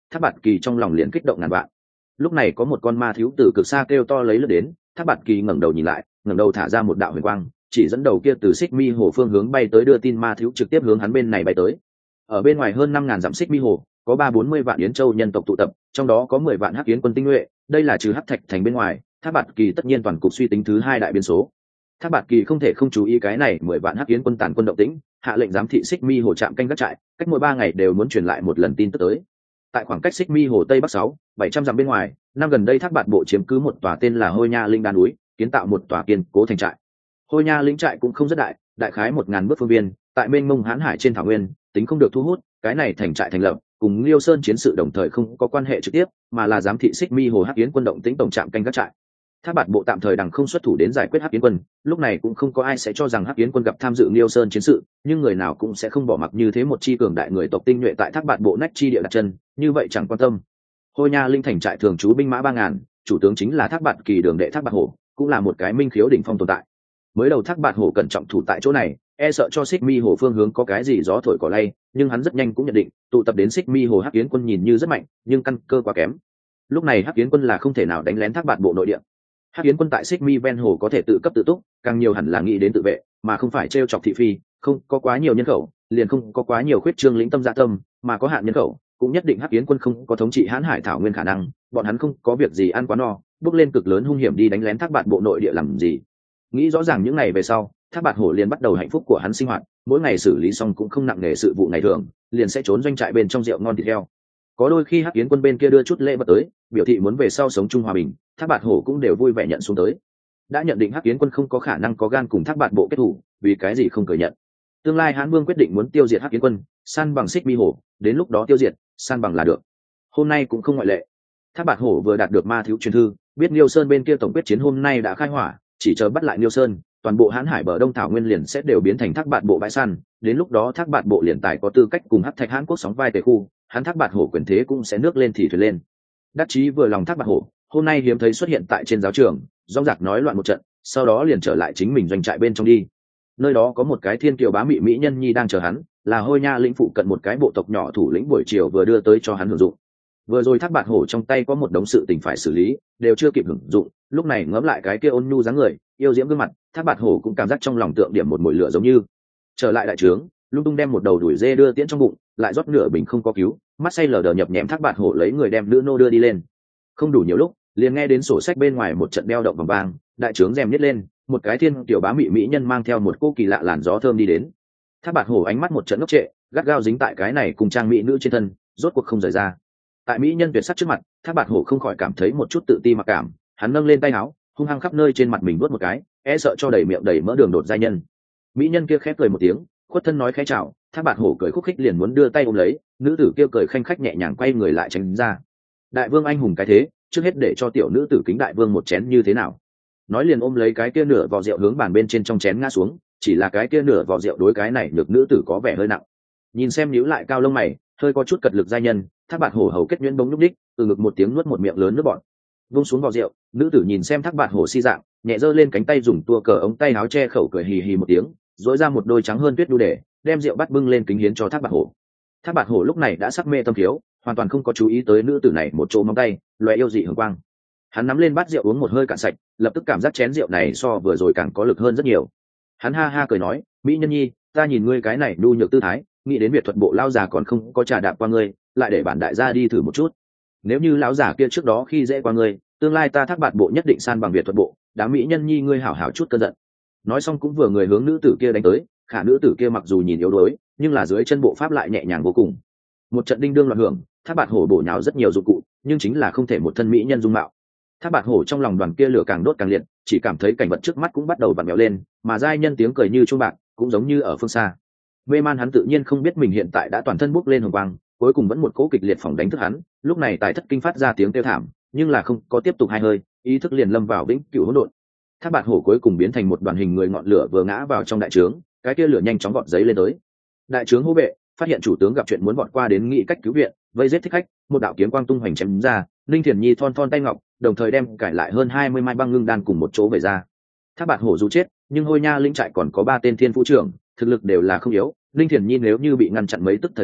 Thác Bạt Kỳ trong lòng liền kích động ngàn vạn. Lúc này có một con ma thiếu từ cực xa kêu to lấy lướt đến, Thác Bạt Kỳ ngẩng đầu nhìn lại, ngẩng đầu thả ra một đạo huyền quang, chỉ dẫn đầu kia từ Xích Mi Hồ phương hướng bay tới, đưa tin ma thiếu trực tiếp hướng hắn bên này bay tới. Ở bên ngoài hơn 5.000 dặm Xích Mi Hồ, có 340 vạn Yến Châu nhân tộc tụ tập, trong đó có 10 vạn Hắc Yến quân tinh nhuệ, đây là trừ Hắc Thạch thành bên ngoài. Thác Bạt Kỳ tất nhiên toàn cục suy tính thứ hai đại biến số. Thác Bạt Kỳ không thể không chú ý cái này 10 vạn Hắc Yến quân tàn quân động tĩnh, hạ lệnh giám thị Xích Mi Hồ trạm canh gác trại, cách mỗi 3 ngày đều muốn truyền lại một lần tin tức tới. Tại khoảng cách Xích Mi Hồ tây bắc 600-700 dặm bên ngoài, năm gần đây Thác Bạt bộ chiếm cứ một tòa tên là Hôi Nha Linh đan núi, kiến tạo một tòa kiên cố thành trại. Hôi Nha Linh trại cũng không rất đại, đại khái 1000 bước phương viên, tại mênh mông hán hải trên thảo nguyên, tính không được thu hút, cái này thành trại thành lập, cùng Liêu Sơn chiến sự đồng thời không có quan hệ trực tiếp, mà là giám thị Xích Mi Hồ Hắc Yến quân động tĩnh tổng trạm canh gác trại. Thác Bạt bộ tạm thời đằng không xuất thủ đến giải quyết Hắc Yến quân, lúc này cũng không có ai sẽ cho rằng Hắc Yến quân gặp tham dự Liêu Sơn chiến sự, nhưng người nào cũng sẽ không bỏ mặc như thế một chi cường đại người tộc tinh nhuệ tại Thác Bạt bộ nách chi địa đặt chân, như vậy chẳng quan tâm. Hôi Nha Linh thành trại thường trú binh mã 3000, chủ tướng chính là Thác Bạt Kỳ đường đệ Thác Bạt Hổ, cũng là một cái minh khiếu đỉnh phong tồn tại. Mới đầu Thác Bạt Hổ cẩn trọng thủ tại chỗ này, e sợ cho Xích Mi Hồ phương hướng có cái gì gió thổi cỏ lay, nhưng hắn rất nhanh cũng nhận định, tụ tập đến Xích Mi Hồ Hắc Yến quân nhìn như rất mạnh, nhưng căn cơ quá kém. Lúc này Hắc Yến quân là không thể nào đánh lén Thác Bạt bộ nội địa. Hắc Yến quân tại Xích Mi ven hồ có thể tự cấp tự túc, càng nhiều hẳn là nghĩ đến tự vệ, mà không phải trêu chọc thị phi, không có quá nhiều nhân khẩu, liền không có quá nhiều khuyết trương lĩnh tâm dạ tâm, mà có hạn nhân khẩu, cũng nhất định Hắc Yến quân không có thống trị Hán Hải thảo nguyên khả năng, bọn hắn không có việc gì ăn quá no, bước lên cực lớn hung hiểm đi đánh lén Thác Bạt bộ nội địa làm gì. Nghĩ rõ ràng những ngày về sau, Thác Bạt Hổ liền bắt đầu hạnh phúc của hắn sinh hoạt, mỗi ngày xử lý xong cũng không nặng nề sự vụ ngày thường, liền sẽ trốn doanh trại bên trong rượu ngon thịt heo. Có đôi khi Hắc Yến quân bên kia đưa chút lễ vật tới, biểu thị muốn về sau sống chung hòa bình, Thác Bạt Hổ cũng đều vui vẻ nhận xuống tới. Đã nhận định Hắc Yến quân không có khả năng có gan cùng Thác Bạt bộ kết thủ, vì cái gì không cởi nhận. Tương lai Hán Vương quyết định muốn tiêu diệt Hắc Yến quân, san bằng Xích Mi Hồ, đến lúc đó tiêu diệt, san bằng là được. Hôm nay cũng không ngoại lệ. Thác Bạt Hổ vừa đạt được ma thiếu truyền thư, biết Liêu Sơn bên kia tổng quyết chiến hôm nay đã khai hỏa, chỉ chờ bắt lại Liêu Sơn, toàn bộ Hán Hải bờ đông thảo nguyên liền sẽ đều biến thành Thác Bạt bộ bãi săn, đến lúc đó Thác Bạt bộ liền tài có tư cách cùng Hắc Thạch Hán quốc sóng vai tề khu, hắn Thác Bạt Hổ quyền thế cũng sẽ nước lên thì thuyền lên. Đắc chí vừa lòng Thác Bạt Hổ, hôm nay hiếm thấy xuất hiện tại trên giáo trường, rong rạc nói loạn một trận, sau đó liền trở lại chính mình doanh trại bên trong đi. Nơi đó có một cái thiên kiều bá mị mỹ nhân nhi đang chờ hắn, là Hôi Nha lĩnh phụ cận một cái bộ tộc nhỏ thủ lĩnh buổi chiều vừa đưa tới cho hắn hưởng dụng. Vừa rồi Thác Bạt Hổ trong tay có một đống sự tình phải xử lý, đều chưa kịp hưởng dụng, lúc này ngẫm lại cái kia ôn nhu dáng người, yêu diễm gương mặt, Thác Bạt Hổ cũng cảm giác trong lòng tượng điểm một mồi lửa giống như. Trở lại đại trướng, lung tung đem một đầu đuổi dê đưa tiễn trong bụng, lại rót nửa bình không có cứu, mắt say lờ đờ nhập nhèm Thác Bạt Hổ lấy người đem nữ nô đưa đi lên. Không đủ nhiều lúc, liền nghe đến sổ sách bên ngoài một trận beo động vang vang, đại trướng rèm nhếch lên, một cái thiên tiểu bá mị mỹ nhân mang theo một cô kỳ lạ làn gió thơm đi đến. Thác Bạt Hổ ánh mắt một trận ngốc trệ, gắt gao dính tại cái này cùng trang mỹ nữ trên thân, rốt cuộc không rời ra. Tại mỹ nhân tuyệt sắc trước mặt, Thác Bạt Hổ không khỏi cảm thấy một chút tự ti mặc cảm, hắn nâng lên tay áo, hung hăng khắp nơi trên mặt mình vuốt một cái, e sợ cho đầy miệng đầy mỡ đường đột giai nhân. Mỹ nhân kia khép cười một tiếng, khuất thân nói khẽ chào, Thác Bạt Hổ cười khúc khích liền muốn đưa tay ôm lấy, nữ tử kia cười khanh khách nhẹ nhàng quay người lại tránh ra. Đại vương anh hùng cái thế, trước hết để cho tiểu nữ tử kính đại vương một chén như thế nào. Nói liền ôm lấy cái kia nửa vò rượu hướng bàn bên trên trong chén ngã xuống, chỉ là cái kia nửa vò rượu đối cái này nhược nữ tử có vẻ hơi nặng. Nhìn xem nhíu lại cao lông mày, hơi có chút cật lực giai nhân, Thác Bạt Hổ hầu kết nhuyễn bỗng nhúc đích, từ ngực một tiếng nuốt một miệng lớn nước bọt. Vung xuống vò rượu, nữ tử nhìn xem Thác Bạt Hổ si dạng, nhẹ giơ lên cánh tay dùng tua cờ ống tay áo che khẩu cười hì hì một tiếng, dỗi ra một đôi trắng hơn tuyết đu để, đem rượu bắt bưng lên kính hiến cho Thác Bạt Hổ. Thác Bạt Hổ lúc này đã sắc mê tâm thiếu, hoàn toàn không có chú ý tới nữ tử này một chỗ móng tay, loé yêu dị hường quang. Hắn nắm lên bát rượu uống một hơi cạn sạch, lập tức cảm giác chén rượu này so vừa rồi càng có lực hơn rất nhiều. Hắn ha ha cười nói, mỹ nhân nhi, ta nhìn ngươi cái này nhu nhược tư thái, nghĩ đến Việt thuật bộ lão già còn không có trà đạp qua ngươi, lại để bản đại gia đi thử một chút. Nếu như lão giả kia trước đó khi dễ qua ngươi, tương lai ta Thác Bạt bộ nhất định san bằng Việt thuật bộ, đám mỹ nhân nhi ngươi hảo hảo chút cơn giận. Nói xong cũng vừa người hướng nữ tử kia đánh tới, khả nữ tử kia mặc dù nhìn yếu đuối, nhưng là dưới chân bộ pháp lại nhẹ nhàng vô cùng. Một trận đinh đương loạn hưởng, Thác Bạt Hổ bổ nhào rất nhiều dụng cụ, nhưng chính là không thể một thân mỹ nhân dung mạo. Thác Bạt Hổ trong lòng đoàn kia lửa càng đốt càng liệt, chỉ cảm thấy cảnh vật trước mắt cũng bắt đầu vặn vẹo lên, mà giai nhân tiếng cười như chuông bạc, cũng giống như ở phương xa. Mê man hắn tự nhiên không biết mình hiện tại đã toàn thân bốc lên hồng quang, cuối cùng vẫn một cỗ kịch liệt phỏng đánh thức hắn, lúc này tài thất kinh phát ra tiếng kêu thảm, nhưng là không có tiếp tục hai hơi, ý thức liền lâm vào vĩnh cửu hỗn độn. Thác Bạt Hổ cuối cùng biến thành một đoàn hình người ngọn lửa vừa ngã vào trong đại trướng, cái kia lửa nhanh chóng vọt giấy lên tới. Đại trướng hô vệ, phát hiện chủ tướng gặp chuyện muốn vọt qua đến nghĩ cách cứu viện, vây giết thích khách, một đạo kiếm quang tung hoành chém ra, Linh Thiền Nhi thon thon tay ngọc, đồng thời đem cải lại hơn 20 mai băng ngưng đan cùng một chỗ về ra. Thác Bạt Hổ dù chết, nhưng Hôi Nha lĩnh trại còn có 3 tên thiên phú trưởng, thực lực đều là không yếu, Linh Thiền Nhi nếu như bị ngăn chặn mấy tức thời gian,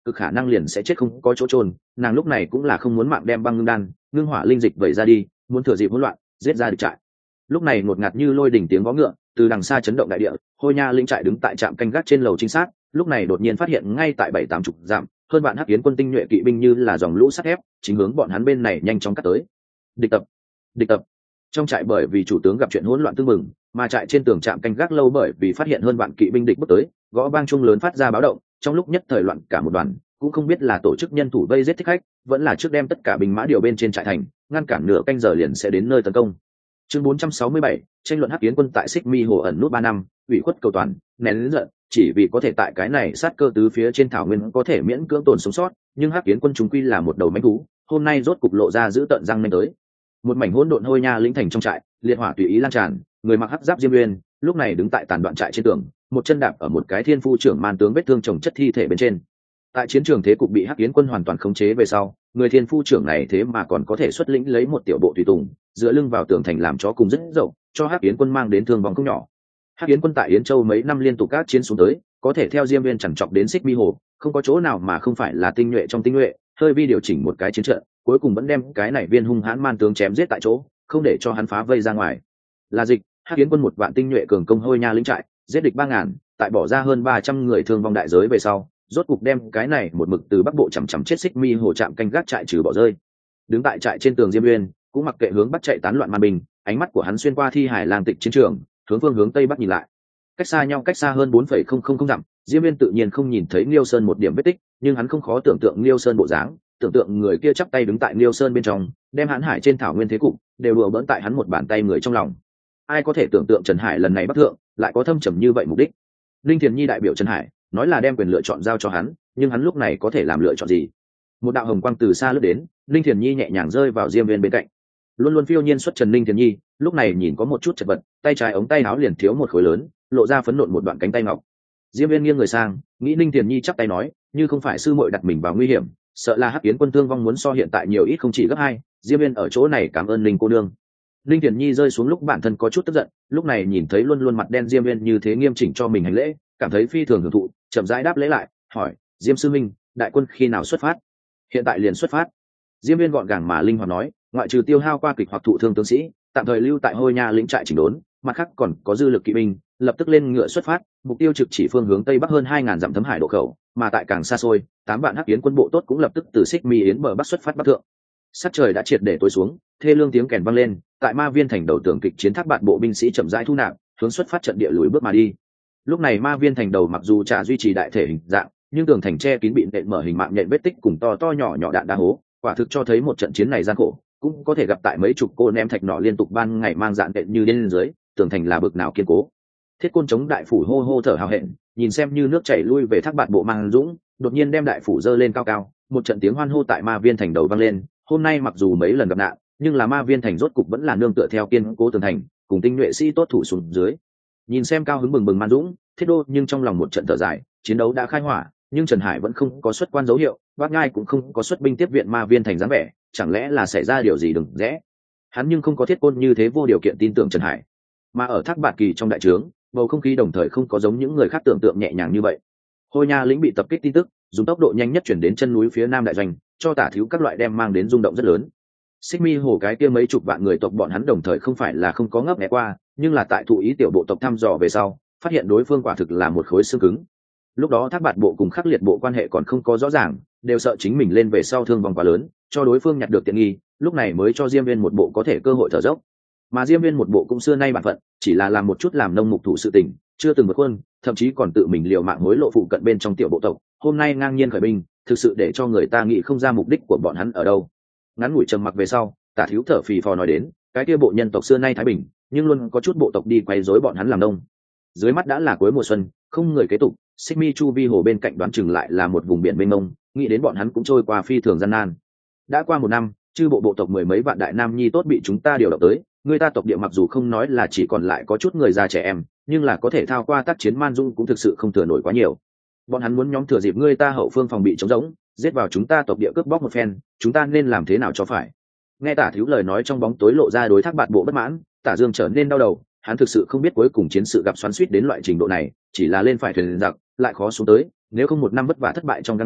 cực khả năng liền sẽ chết không có chỗ trôn. Nàng lúc này cũng là không muốn mạng đem băng ngưng đan ngưng hỏa linh dịch vẩy ra đi, muốn thừa dịp hỗn loạn giết ra địch trại. Lúc này ngột ngạt như lôi đỉnh tiếng vó ngựa từ đằng xa chấn động đại địa. Hôi Nha lĩnh trại đứng tại trạm canh gác trên lầu trinh sát, lúc này đột nhiên phát hiện ngay tại 70-80 dặm hơn bạn Hắc Yến quân tinh nhuệ kỵ binh như là dòng lũ sắt thép chính hướng bọn hắn bên này nhanh chóng cắt tới. Địch tập, địch tập. Trong trại bởi vì chủ tướng gặp chuyện hỗn loạn tương mừng, mà trại trên tường trạm canh gác lâu bởi vì phát hiện hơn bạn kỵ binh địch bước tới, gõ bang trung lớn phát ra báo động. Trong lúc nhất thời loạn cả một đoàn, cũng không biết là tổ chức nhân thủ vây giết thích khách, vẫn là trước đem tất cả binh mã điều bên trên trại thành, ngăn cản nửa canh giờ liền sẽ đến nơi tấn công. Chương 467, tranh luận Hắc Yến quân tại Xích Mi Hồ ẩn nút 3 năm, ủy khuất cầu toàn, nén giận, chỉ vì có thể tại cái này sát cơ tứ phía trên thảo nguyên có thể miễn cưỡng tồn sống sót, nhưng Hắc Yến quân chúng quy là một đầu mãnh thú, hôm nay rốt cục lộ ra giữ tận răng nanh tới. Một mảnh hỗn độn Hôi Nha lĩnh thành trong trại, liệt hỏa tùy ý lan tràn, người mặc hắc giáp Diêm Nguyên, lúc này đứng tại tàn đoạn trại trên tường, một chân đạp ở một cái thiên phu trưởng man tướng vết thương chồng chất thi thể bên trên. Tại chiến trường thế cục bị Hắc Yến quân hoàn toàn khống chế về sau, người thiên phu trưởng này thế mà còn có thể xuất lĩnh lấy một tiểu bộ tùy tùng, dựa lưng vào tường thành làm chó cùng rất dậu, cho Hắc Yến quân mang đến thương vong không nhỏ. Hắc Yến quân tại Yến Châu mấy năm liên tục các chiến xuống tới, có thể theo Diêm Viên chẳng chọc đến Xích Mi Hồ, không có chỗ nào mà không phải là tinh nhuệ trong tinh nhuệ, hơi vi điều chỉnh một cái chiến trận, cuối cùng vẫn đem cái này viên hung hãn man tướng chém giết tại chỗ, không để cho hắn phá vây ra ngoài. Là dịch, Hắc Yến quân một vạn tinh nhuệ cường công Hôi Nha lĩnh trại, giết địch 3000, tại bỏ ra hơn 300 người thương vong đại giới về sau, rốt cục đem cái này một mực từ bắc bộ chằm chằm chết Xích Mi Hồ trạm canh gác trại trừ bỏ rơi. Đứng tại trại trên tường Diêm Nguyên, cũng mặc kệ hướng bắc chạy tán loạn man binh, ánh mắt của hắn xuyên qua thi hải lang tịch chiến trường, hướng phương hướng tây bắc nhìn lại. Cách xa nhau cách xa hơn 4,000 dặm, Diêm Viên tự nhiên không nhìn thấy Liêu Sơn một điểm vết tích, nhưng hắn không khó tưởng tượng Liêu Sơn bộ dáng, tưởng tượng người kia chắp tay đứng tại Liêu Sơn bên trong, đem hãn hải trên thảo nguyên thế cục đều đùa bỡn tại hắn một bàn tay người trong lòng. Ai có thể tưởng tượng Trần Hải lần này bắc thượng lại có thâm trầm như vậy mục đích. Linh Thiền Nhi đại biểu Trần Hải, nói là đem quyền lựa chọn giao cho hắn, nhưng hắn lúc này có thể làm lựa chọn gì? Một đạo hồng quang từ xa lướt đến, Linh Thiền Nhi nhẹ nhàng rơi vào Diêm Viên bên cạnh. Luôn luôn phiêu nhiên xuất trần Linh Thiền Nhi, lúc này nhìn có một chút chật vật, tay trái ống tay áo liền thiếu một khối lớn, lộ ra phấn nộn một đoạn cánh tay ngọc. Diêm Viên nghiêng người sang, nghĩ Linh Thiền Nhi chắp tay nói, như không phải sư muội đặt mình vào nguy hiểm, sợ là Hắc Yến quân thương vong muốn so hiện tại nhiều ít không chỉ gấp 2, Diêm Viên ở chỗ này cảm ơn Linh cô nương. Linh Thiền Nhi rơi xuống lúc bản thân có chút tức giận, lúc này nhìn thấy luôn luôn mặt đen Diêm Viên như thế nghiêm chỉnh cho mình hành lễ, cảm thấy phi thường hưởng thụ, chậm rãi đáp lễ lại, hỏi, Diêm sư minh, đại quân khi nào xuất phát? Hiện tại liền xuất phát. Diêm Viên gọn gàng mà linh hoạt nói, ngoại trừ tiêu hao qua kịch hoặc thụ thương tướng sĩ, tạm thời lưu tại Hôi Nha lĩnh trại chỉnh đốn, mặt khác còn có dư lực kỵ binh, lập tức lên ngựa xuất phát, mục tiêu trực chỉ phương hướng tây bắc hơn 2000 dặm Thấm Hải độ khẩu, mà tại càng xa xôi, 8 vạn Hắc Yến quân bộ tốt cũng lập tức từ Xích Mi Yến bờ bắc xuất phát bắc thượng. Sắc trời đã triệt để tối xuống, thê lương tiếng kèn vang lên, tại Ma Viên thành đầu tường kịch chiến thác bạn bộ binh sĩ chậm rãi thu nạp, hướng xuất phát trận địa lùi bước mà đi. Lúc này Ma Viên thành đầu mặc dù trả duy trì đại thể hình dạng, nhưng tường thành che kín bị nện mở hình mạng nhện vết tích cùng to to nhỏ nhỏ đạn đá hố, quả thực cho thấy một trận chiến này gian khổ, cũng có thể gặp tại mấy chục cô ném thạch nỏ liên tục ban ngày mang dạn nện như lên dưới, tường thành là bực nào kiên cố. Thiết Côn chống đại phủ hô hô thở hào hẹn, nhìn xem như nước chảy lui về thác bạn bộ mang dũng, đột nhiên đem đại phủ dơ lên cao cao, một trận tiếng hoan hô tại Ma Viên thành đầu vang lên. Hôm nay mặc dù mấy lần gặp nạn, nhưng là Ma Viên thành rốt cục vẫn là nương tựa theo kiên cố tường thành, cùng tinh nhuệ sĩ tốt thủ xuống dưới. Nhìn xem cao hứng bừng bừng Man Dũng, Thiết Đô nhưng trong lòng một trận thở dài, chiến đấu đã khai hỏa, nhưng Trần Hải vẫn không có xuất quan dấu hiệu, Bác Ngai cũng không có xuất binh tiếp viện Ma Viên thành dáng vẻ, chẳng lẽ là xảy ra điều gì đừng rẽ. Hắn nhưng không có Thiết Côn như thế vô điều kiện tin tưởng Trần Hải. Mà ở Thác Bạt Kỳ trong đại trướng, bầu không khí đồng thời không có giống những người khác tưởng tượng nhẹ nhàng như vậy. Hôi Nha lĩnh bị tập kích tin tức, dùng tốc độ nhanh nhất chuyển đến chân núi phía nam đại doanh, cho Tả Thiếu các loại đem mang đến rung động rất lớn. Xích Mi Hồ cái kia mấy chục vạn người tộc bọn hắn đồng thời không phải là không có ngấp nghé qua, nhưng là tại thụ ý tiểu bộ tộc thăm dò về sau, phát hiện đối phương quả thực là một khối xương cứng. Lúc đó Thác Bạt bộ cùng Khắc Liệt bộ quan hệ còn không có rõ ràng, đều sợ chính mình lên về sau thương vong quá lớn, cho đối phương nhặt được tiện nghi, lúc này mới cho Diêm Viên một bộ có thể cơ hội thở dốc. Mà Diêm Viên một bộ cũng xưa nay bản phận, chỉ là làm một chút làm nông mục thủ sự tình, chưa từng vượt quân, thậm chí còn tự mình liều mạng hối lộ phụ cận bên trong tiểu bộ tộc, hôm nay ngang nhiên khởi binh, thực sự để cho người ta nghĩ không ra mục đích của bọn hắn ở đâu. Ngắn ngủi trầm mặc về sau, Tả Thiếu thở phì phò nói đến, cái kia bộ nhân tộc xưa nay thái bình, nhưng luôn có chút bộ tộc đi quấy rối bọn hắn làm nông. Dưới mắt đã là cuối mùa xuân, không người kế tục, Xích Mi chu vi hồ bên cạnh đoán chừng lại là một vùng biển mênh mông, nghĩ đến bọn hắn cũng trôi qua phi thường gian nan. Đã qua một năm, chư bộ bộ tộc mười mấy vạn đại nam nhi tốt bị chúng ta điều động tới, người ta tộc địa mặc dù không nói là chỉ còn lại có chút người già trẻ em, nhưng là có thể thao qua tác chiến man dung cũng thực sự không thừa nổi quá nhiều. Bọn hắn muốn nhóm thừa dịp người ta hậu phương phòng bị chống rỗng, giết vào chúng ta tộc địa cướp bóc một phen, chúng ta nên làm thế nào cho phải? Nghe Tả Thiếu lời nói trong bóng tối lộ ra đối Thác Bạt bộ bất mãn, Tả Dương trở nên đau đầu, hắn thực sự không biết cuối cùng chiến sự gặp xoắn xuýt đến loại trình độ này, chỉ là lên phải thuyền giặc, lại khó xuống tới, nếu không một năm vất vả thất bại trong gang tấc,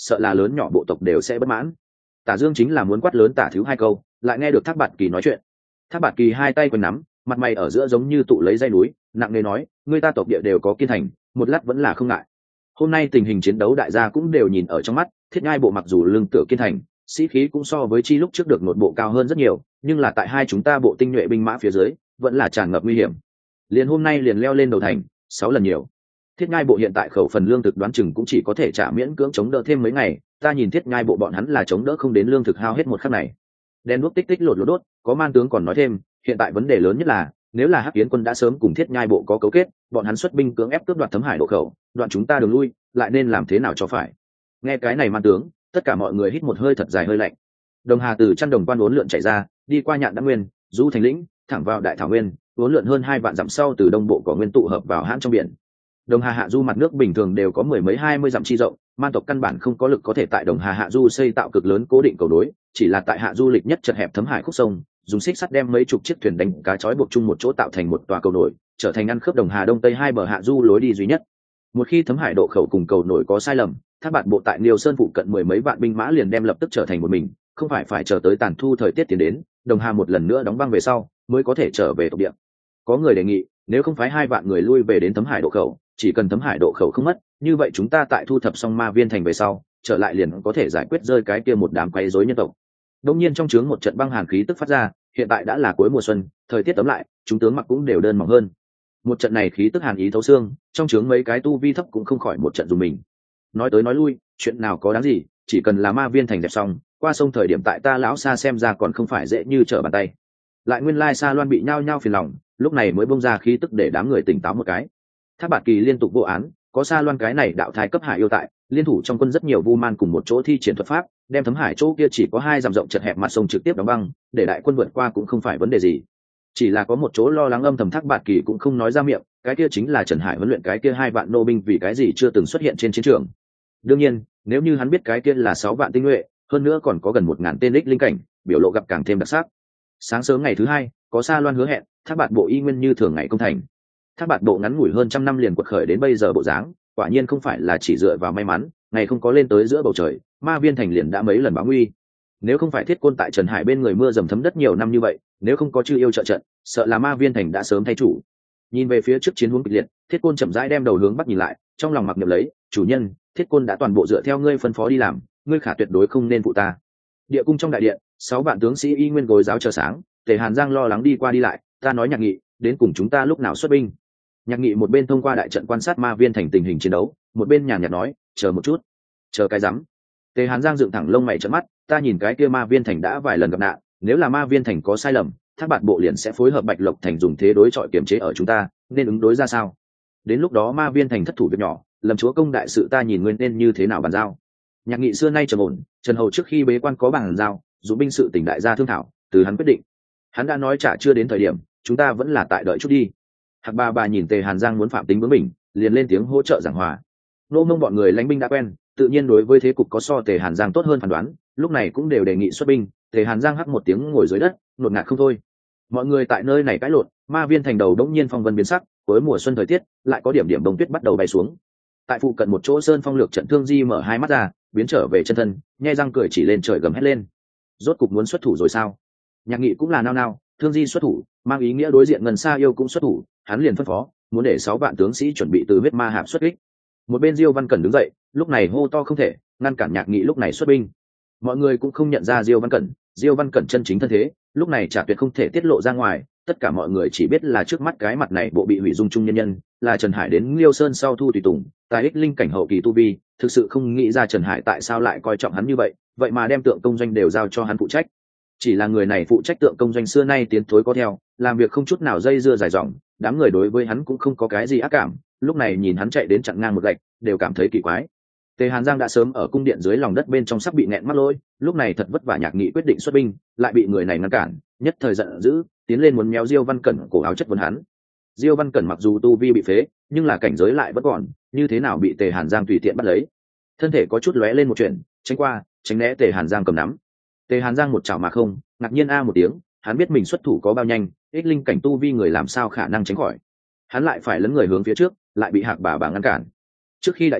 sợ là lớn nhỏ bộ tộc đều sẽ bất mãn. Tả Dương chính là muốn quát lớn Tả Thiếu hai câu, lại nghe được Thác Bạt Kỳ nói chuyện. Thác Bạt Kỳ hai tay quanh nắm, mặt mày ở giữa giống như tụ lấy dây núi, nặng nề nói, người ta tộc địa đều có kiên thành, một lát vẫn là không ngại. Hôm nay tình hình chiến đấu đại gia cũng đều nhìn ở trong mắt, Thiết Ngai bộ mặc dù lương tựa kiên thành, sĩ khí cũng so với chi lúc trước được nội bộ cao hơn rất nhiều, nhưng là tại hai chúng ta bộ tinh nhuệ binh mã phía dưới, vẫn là tràn ngập nguy hiểm. Liền hôm nay liền leo lên đầu thành, 6 lần nhiều. Thiết Ngai bộ hiện tại khẩu phần lương thực đoán chừng cũng chỉ có thể trả miễn cưỡng chống đỡ thêm mấy ngày, ta nhìn Thiết Ngai bộ bọn hắn là chống đỡ không đến lương thực hao hết một khắc này. Đen đuốc tích tích lột lột đốt, có man tướng còn nói thêm, hiện tại vấn đề lớn nhất là, nếu là Hắc Yến quân đã sớm cùng Thiết Nhai bộ có cấu kết, bọn hắn xuất binh cưỡng ép cướp đoạt Thấm Hải độ khẩu, đoạn chúng ta đường lui, lại nên làm thế nào cho phải. Nghe cái này man tướng, tất cả mọi người hít một hơi thật dài hơi lạnh. Đồng Hà từ chăn đồng quan uốn lượn chạy ra, đi qua Nhạn Đăng Nguyên, du thành lĩnh, thẳng vào Đại Thảo Nguyên, uốn lượn hơn 2 vạn dặm sau từ đông bộ có nguyên tụ hợp vào hãn trong biển. Đồng Hà hạ du mặt nước bình thường đều có 10 mấy 20 dặm chi rộng, man tộc căn bản không có lực có thể tại Đồng Hà hạ du xây tạo cực lớn cố định cầu nối, chỉ là tại hạ du lịch nhất chật hẹp Thấm Hải khúc sông, dùng xích sắt đem mấy chục chiếc thuyền đánh cá trói buộc chung một chỗ tạo thành một tòa cầu nổi, trở thành ngăn khớp Đồng Hà đông tây hai bờ hạ du lối đi duy nhất. Một khi Thấm Hải độ khẩu cùng cầu nổi có sai lầm, Thác Bạt bộ tại Liêu Sơn phụ cận 10 mấy vạn binh mã liền đem lập tức trở thành một mình, không phải chờ tới tàn thu thời tiết tiến đến, Đồng Hà một lần nữa đóng băng về sau, mới có thể trở về tộc địa. Có người đề nghị, nếu không phái 2 vạn người lui về đến Thấm Hải độ khẩu, chỉ cần Thấm Hải độ khẩu không mất, như vậy chúng ta tại thu thập xong Ma Viên thành về sau, trở lại liền có thể giải quyết rơi cái kia một đám quấy rối nhân tộc. Đột nhiên trong trướng một trận băng hàn khí tức phát ra, hiện tại đã là cuối mùa xuân, thời tiết ấm lại, chúng tướng mặc cũng đều đơn mỏng hơn. Một trận này khí tức hàn ý thấu xương, trong trướng mấy cái tu vi thấp cũng không khỏi một trận dùng mình. Nói tới nói lui, chuyện nào có đáng gì, chỉ cần là Ma Viên thành dẹp xong, qua sông thời điểm tại ta lão xa xem ra còn không phải dễ như trở bàn tay. Lại nguyên lai Sa Loan bị nhao nhao phiền lòng, lúc này mới bung ra khí tức để đám người tỉnh táo một cái. Thác Bạt Kỳ liên tục vô án, có Sa Loan cái này đạo thái cấp hải yêu tại, liên thủ trong quân rất nhiều vu man cùng một chỗ thi triển thuật pháp, đem Thấm Hải chỗ kia chỉ có 2 dặm rộng chật hẹp mặt sông trực tiếp đóng băng, để đại quân vượt qua cũng không phải vấn đề gì. Chỉ là có một chỗ lo lắng âm thầm Thác Bạt Kỳ cũng không nói ra miệng, cái kia chính là Trần Hải huấn luyện cái kia 2 vạn nô binh vì cái gì chưa từng xuất hiện trên chiến trường. Đương nhiên, nếu như hắn biết cái kia là 6 vạn tinh nhuệ, hơn nữa còn có gần 1000 tên đích linh cảnh, biểu lộ gặp càng thêm đặc sắc. Sáng sớm ngày thứ 2, có Sa Loan hứa hẹn, Thác Bạt bộ y nguyên như thường ngày công thành. Thác Bạt bộ ngắn ngủi hơn 100 năm liền quật khởi đến bây giờ bộ dáng, quả nhiên không phải là chỉ dựa vào may mắn, ngày không có lên tới giữa bầu trời, Ma Viên thành liền đã mấy lần báo nguy. Nếu không phải Thiết Côn tại Trần Hải bên người mưa dầm thấm đất nhiều năm như vậy, nếu không có chư yêu trợ trận, sợ là Ma Viên thành đã sớm thay chủ. Nhìn về phía trước chiến hướng kịch liệt, Thiết Côn chậm rãi đem đầu hướng bắc nhìn lại, trong lòng mặc niệm lấy, chủ nhân, Thiết Côn đã toàn bộ dựa theo ngươi phân phó đi làm, ngươi khả tuyệt đối không nên phụ ta. Địa cung trong đại điện, 6 vạn tướng sĩ y nguyên gối giáo chờ sáng, Tề Hàn Giang lo lắng đi qua đi lại, ta nói Nhạc Nghị, đến cùng chúng ta lúc nào xuất binh. Nhạc Nghị một bên thông qua đại trận quan sát Ma Viên thành tình hình chiến đấu, một bên nhàn nhạt nói, chờ một chút. Chờ cái rắm. Tề Hàn Giang dựng thẳng lông mày trợn mắt, ta nhìn cái kia Ma Viên thành đã vài lần gặp nạn, nếu là Ma Viên thành có sai lầm, Thác Bạt bộ liền sẽ phối hợp Bạch Lộc thành dùng thế đối chọi kiềm chế ở chúng ta, nên ứng đối ra sao? Đến lúc đó Ma Viên thành thất thủ việc nhỏ, lầm chúa công đại sự ta nhìn nguyên nên như thế nào bàn giao. Nhạc Nghị xưa nay trầm ổn, Trần Hầu trước khi bế quan có bàn giao, dù binh sự tỉnh đại gia thương thảo, từ hắn quyết định. Hắn đã nói trả chưa đến thời điểm, chúng ta vẫn là tại đợi chút đi. Hạc bà nhìn Tề Hàn Giang muốn phạm tính bướng mình, liền lên tiếng hỗ trợ giảng hòa. Nô Mông bọn người lãnh binh đã quen, tự nhiên đối với thế cục có so Tề Hàn Giang tốt hơn phán đoán, lúc này cũng đều đề nghị xuất binh. Tề Hàn Giang hắc một tiếng ngồi dưới đất, nuột ngạt không thôi. Mọi người tại nơi này cãi lộn, Ma Viên thành đầu đống nhiên phong vân biến sắc, với mùa xuân thời tiết, lại có điểm điểm bông tuyết bắt đầu bay xuống. Tại phụ cận một chỗ sơn phong lược trận Thương Di mở hai mắt ra, biến trở về chân thân, nhe răng cười chỉ lên trời gầm hét lên. Rốt cục muốn xuất thủ rồi sao? Nhạc Nghị cũng là nao nao, Thương Di xuất thủ, mang ý nghĩa đối diện Ngân Sa yêu cũng xuất thủ, hắn liền phân phó, muốn để 6 vạn tướng sĩ chuẩn bị từ huyết ma hạp xuất kích. Một bên Diêu Văn Cẩn đứng dậy, lúc này hô to không thể, ngăn cản Nhạc Nghị lúc này xuất binh. Mọi người cũng không nhận ra Diêu Văn Cẩn chân chính thân thế, lúc này chả tuyệt không thể tiết lộ ra ngoài, tất cả mọi người chỉ biết là trước mắt cái mặt này bộ bị hủy dung trung nhân nhân, là Trần Hải đến Liêu Sơn sau thu tùy tùng, tài ích linh cảnh hậu kỳ tu vi, thực sự không nghĩ ra Trần Hải tại sao lại coi trọng hắn như vậy, vậy mà đem tượng công doanh đều giao cho hắn phụ trách. Chỉ là người này phụ trách tượng công doanh xưa nay tiến thối có theo, làm việc không chút nào dây dưa dài dòng, đám người đối với hắn cũng không có cái gì ác cảm, lúc này nhìn hắn chạy đến chặn ngang một gạch, đều cảm thấy kỳ quái. Tề Hàn Giang đã sớm ở cung điện dưới lòng đất bên trong sắp bị nẹn mắt lôi, lúc này thật vất vả Nhạc Nghị quyết định xuất binh, lại bị người này ngăn cản, nhất thời giận dữ, tiến lên muốn méo Diêu Văn Cẩn cổ áo chất vấn hắn. Diêu Văn Cẩn mặc dù tu vi bị phế, nhưng là cảnh giới lại vẫn còn, như thế nào bị Tề Hàn Giang tùy tiện bắt lấy. Thân thể có chút lóe lên một chuyện, tránh qua, tránh né Tề Hàn Giang cầm nắm. Tề Hàn Giang một chảo mà không, ngạc nhiên a một tiếng, hắn biết mình xuất thủ có bao nhanh, ích linh cảnh tu vi người làm sao khả năng tránh khỏi. Hắn lại phải lấn người hướng phía trước, lại bị Hạc bà ngăn cản. Trước khi đại chiến,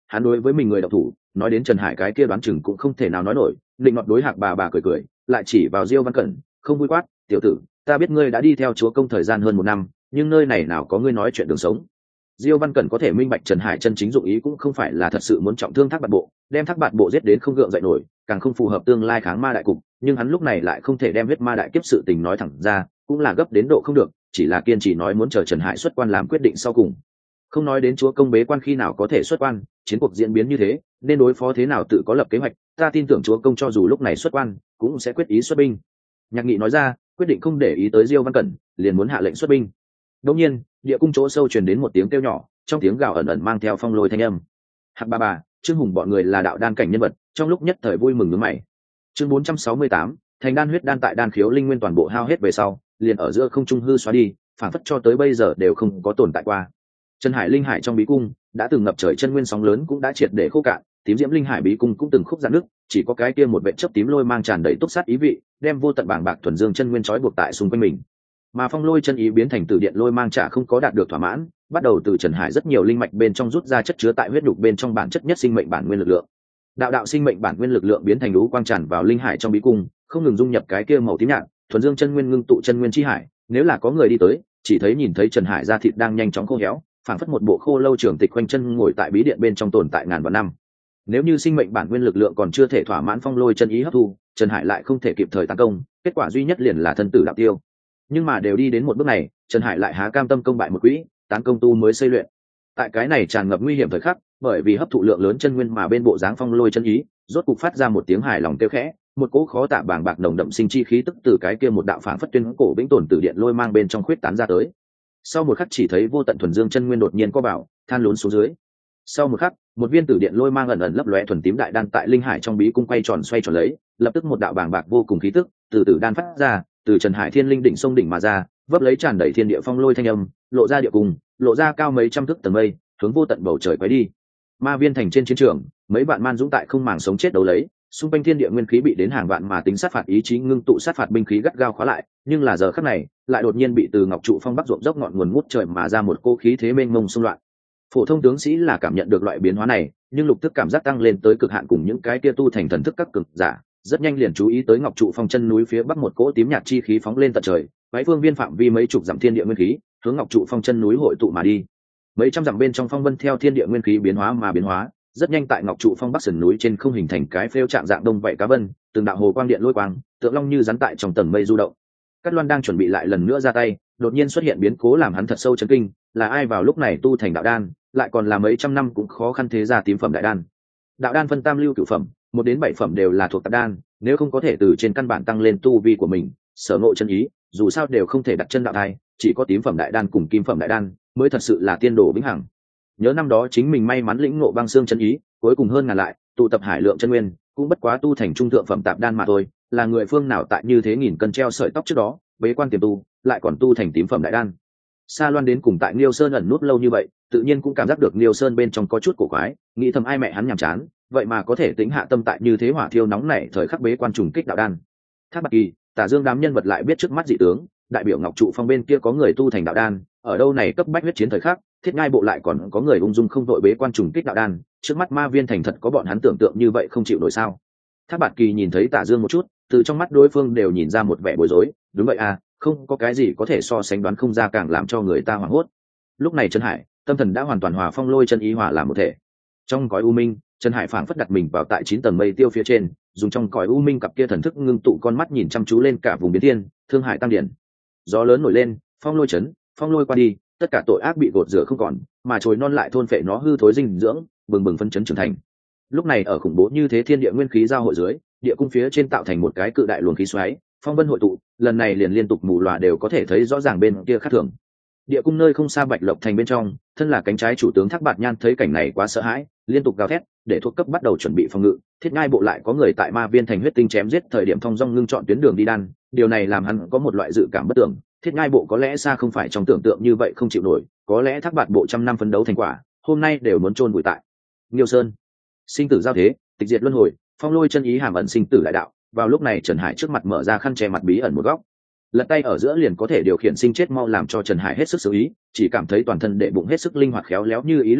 hắn đối với mình người độc thủ, nói đến Trần Hải cái kia đoán chừng cũng không thể nào nói nổi. Định ngọt đối Hạc bà cười cười, lại chỉ vào Diêu Văn Cẩn, không vui quát, tiểu tử, ta biết ngươi đã đi theo chúa công thời gian hơn 1 năm, nhưng nơi này nào có ngươi nói chuyện đường sống. Diêu Văn Cẩn có thể minh bạch Trần Hải chân chính dụng ý cũng không phải là thật sự muốn trọng thương Thác Bạt Bộ, đem Thác Bạt Bộ giết đến không gượng dậy nổi, càng không phù hợp tương lai kháng ma đại cục, nhưng hắn lúc này lại không thể đem huyết ma đại kiếp sự tình nói thẳng ra, cũng là gấp đến độ không được, chỉ là kiên trì nói muốn chờ Trần Hải xuất quan làm quyết định sau cùng. Không nói đến chúa công bế quan khi nào có thể xuất quan, chiến cuộc diễn biến như thế, nên đối phó thế nào tự có lập kế hoạch, ta tin tưởng chúa công cho dù lúc này xuất quan, cũng sẽ quyết ý xuất binh. Nhạc Nghị nói ra, quyết định không để ý tới Diêu Văn Cẩn, liền muốn hạ lệnh xuất binh. Đột nhiên, địa cung chỗ sâu truyền đến một tiếng kêu nhỏ, trong tiếng gào ẩn ẩn mang theo phong lôi thanh âm. Hạc bà, Trương Hùng bọn người là đạo đan cảnh nhân vật, trong lúc nhất thời vui mừng nhướng mày. Chương 468, thành đan huyết đan tại đan khiếu linh nguyên toàn bộ hao hết về sau, liền ở giữa không trung hư xóa đi, phản phất cho tới bây giờ đều không có tồn tại qua. Trần Hải linh hải trong bí cung đã từng ngập trời chân nguyên sóng lớn cũng đã triệt để khô cạn, tím diễm linh hải bí cung cũng từng khúc rạn nước, chỉ có cái kia một vệt chớp tím lôi mang tràn đầy túc sát ý vị, đem vô tận bảng bạc thuần dương chân nguyên trói buộc tại xung quanh mình. Mà phong lôi chân ý biến thành từ điện lôi mang trả không có đạt được thỏa mãn, bắt đầu từ Trần Hải rất nhiều linh mạch bên trong rút ra chất chứa tại huyết nhục bên trong bản chất nhất sinh mệnh bản nguyên lực lượng. Đạo sinh mệnh bản nguyên lực lượng biến thành lũ quang tràn vào linh hải trong bí cung, không ngừng dung nhập cái kia màu tím nhạt, thuần dương chân nguyên ngưng tụ chân nguyên chi hải, nếu là có người đi tới, chỉ thấy nhìn thấy Trần Hải da thịt đang nhanh chóng khô héo, phảng phất một bộ khô lâu trưởng tịch quanh chân ngồi tại bí điện bên trong tồn tại ngàn vạn năm. Nếu như sinh mệnh bản nguyên lực lượng còn chưa thể thỏa mãn phong lôi chân ý hấp thu, Trần Hải lại không thể kịp thời tấn công, kết quả duy nhất liền là thân tử đạo tiêu. Nhưng mà đều đi đến một bước này, Trần Hải lại há cam tâm công bại một quỹ, tán công tu mới xây luyện. Tại cái này tràn ngập nguy hiểm thời khắc, bởi vì hấp thụ lượng lớn chân nguyên mà bên bộ dáng phong lôi chân ý, rốt cục phát ra một tiếng hài lòng kêu khẽ, một cỗ khó tả bàng bạc nồng đậm sinh chi khí tức từ cái kia một đạo phảng phất tuyên cổ vĩnh tồn từ điện lôi mang bên trong khuyết tán ra tới. Sau một khắc chỉ thấy vô tận thuần dương chân nguyên đột nhiên co vào, than lún xuống dưới. Sau một khắc, một viên tử điện lôi mang ẩn ẩn lấp lóe thuần tím đại đan tại linh hải trong bí cung quay tròn xoay tròn lấy, lập tức một đạo bàng bạc vô cùng khí tức từ từ đan phát ra, từ Trần Hải thiên linh đỉnh sông đỉnh mà ra, vấp lấy tràn đầy thiên địa phong lôi thanh âm, lộ ra địa cung, lộ ra cao mấy trăm thước tầng mây, hướng vô tận bầu trời quay đi. Ma viên thành trên chiến trường, mấy vạn man dũng tại không màng sống chết đấu lấy, xung quanh thiên địa nguyên khí bị đến hàng vạn mà tính sát phạt ý chí ngưng tụ sát phạt binh khí gắt gao khóa lại, nhưng là giờ khắc này, lại đột nhiên bị từ ngọc trụ phong bắc ruộng dốc ngọn nguồn ngút trời mà ra một cô khí thế mênh mông xung loạn. Phổ thông tướng sĩ là cảm nhận được loại biến hóa này, nhưng lục tức cảm giác tăng lên tới cực hạn cùng những cái kia tu thành thần thức các cực giả, rất nhanh liền chú ý tới ngọc trụ phong chân núi phía bắc một cỗ tím nhạt chi khí phóng lên tận trời, váy phương viên phạm vi mấy chục dặm thiên địa nguyên khí, hướng ngọc trụ phong chân núi hội tụ mà đi. Mấy trăm dặm bên trong phong vân theo thiên địa nguyên khí biến hóa mà biến hóa, rất nhanh tại ngọc trụ phong bắc sườn núi trên không hình thành cái phêu trạng dạng đông vậy cá vân, từng đạo hồ quang điện lôi quang, tượng long như rắn tại trong tầng mây du động. Cát Loan đang chuẩn bị lại lần nữa ra tay, đột nhiên xuất hiện biến cố làm hắn thật sâu chấn kinh, là ai vào lúc này tu thành đạo đan, lại còn là mấy trăm năm cũng khó khăn thế ra tím phẩm đại đan. Đạo đan phân tam lưu cửu phẩm, 1 đến 7 phẩm đều là thuộc tạp đan, nếu không có thể từ trên căn bản tăng lên tu vi của mình, sở ngộ chân ý, dù sao đều không thể đặt chân đạo thai, chỉ có tím phẩm đại đan cùng kim phẩm đại đan mới thật sự là tiên đồ vĩnh hằng. Nhớ năm đó chính mình may mắn lĩnh ngộ băng xương chân ý, cuối cùng hơn ngàn lại, tụ tập hải lượng chân nguyên, cũng bất quá tu thành trung thượng phẩm tạp đan mà thôi, là người phương nào tại như thế nghìn cân treo sợi tóc trước đó, bế quan tiềm tu, lại còn tu thành tím phẩm đại đan. Sa Loan đến cùng tại Niêu Sơn ẩn nút lâu như vậy, tự nhiên cũng cảm giác được Niêu Sơn bên trong có chút cổ quái, nghĩ thầm ai mẹ hắn nhàm chán, vậy mà có thể tính hạ tâm tại như thế hỏa thiêu nóng này thời khắc bế quan trùng kích đạo đan. Thác Bạt Kỳ, Tả Dương đám nhân vật lại biết trước mắt dị tướng, đại biểu Ngọc trụ phong bên kia có người tu thành đạo đan, ở đâu này cấp bách huyết chiến thời khắc, Thiết Ngai bộ lại còn có người ung dung không đội bế quan trùng kích đạo đan, trước mắt Ma Viên thành thật có bọn hắn tưởng tượng như vậy không chịu nổi sao? Thác Bạt Kỳ nhìn thấy Tả Dương một chút, từ trong mắt đối phương đều nhìn ra một vẻ bối rối, đúng vậy à, không có cái gì có thể so sánh đoán không ra càng làm cho người ta hoảng hốt. Lúc này Trần Hải, tâm thần đã hoàn toàn hòa phong lôi chân ý hòa làm một thể. Trong cõi u minh, Trần Hải phảng phất đặt mình vào tại 9 tầng mây tiêu phía trên, dùng trong cõi u minh cặp kia thần thức ngưng tụ con mắt nhìn chăm chú lên cả vùng biến thiên, thương hải tăng điển. Gió lớn nổi lên, phong lôi chấn, phong lôi qua đi, tất cả tội ác bị gột rửa không còn, mà chồi non lại thôn phệ nó hư thối dinh dưỡng, bừng bừng phân chấn trưởng thành. Lúc này ở khủng bố như thế thiên địa nguyên khí giao hội dưới, địa cung phía trên tạo thành một cái cự đại luồng khí xoáy, phong vân hội tụ, lần này liền liên tục mù lòa đều có thể thấy rõ ràng bên kia khác thường. Địa cung nơi không xa Bạch Lộc thành bên trong, thân là cánh trái chủ tướng Thác Bạt Nhan thấy cảnh này quá sợ hãi, liên tục gào thét, để thuộc cấp bắt đầu chuẩn bị phòng ngự. Thiết Ngai bộ lại có người tại Ma Viên thành huyết tinh chém giết thời điểm thông dong ngưng chọn tuyến đường đi đan, điều này làm hắn có một loại dự cảm bất tưởng. Thiết Ngai bộ có lẽ xa không phải trong tưởng tượng như vậy không chịu nổi, có lẽ Thác Bạt bộ trăm năm phấn đấu thành quả, hôm nay đều muốn chôn vùi tại Niêu Sơn. Sinh tử giao thế, tịch diệt luân hồi, phong lôi chân ý hàm ẩn sinh tử đại đạo. Vào lúc này Trần Hải trước mặt mở ra khăn che mặt bí ẩn một góc, lật tay ở giữa liền có thể điều khiển sinh chết mau làm cho Trần Hải hết sức xử ý, chỉ cảm thấy toàn thân đệ bụng hết sức linh hoạt khéo léo như ý. Lúc này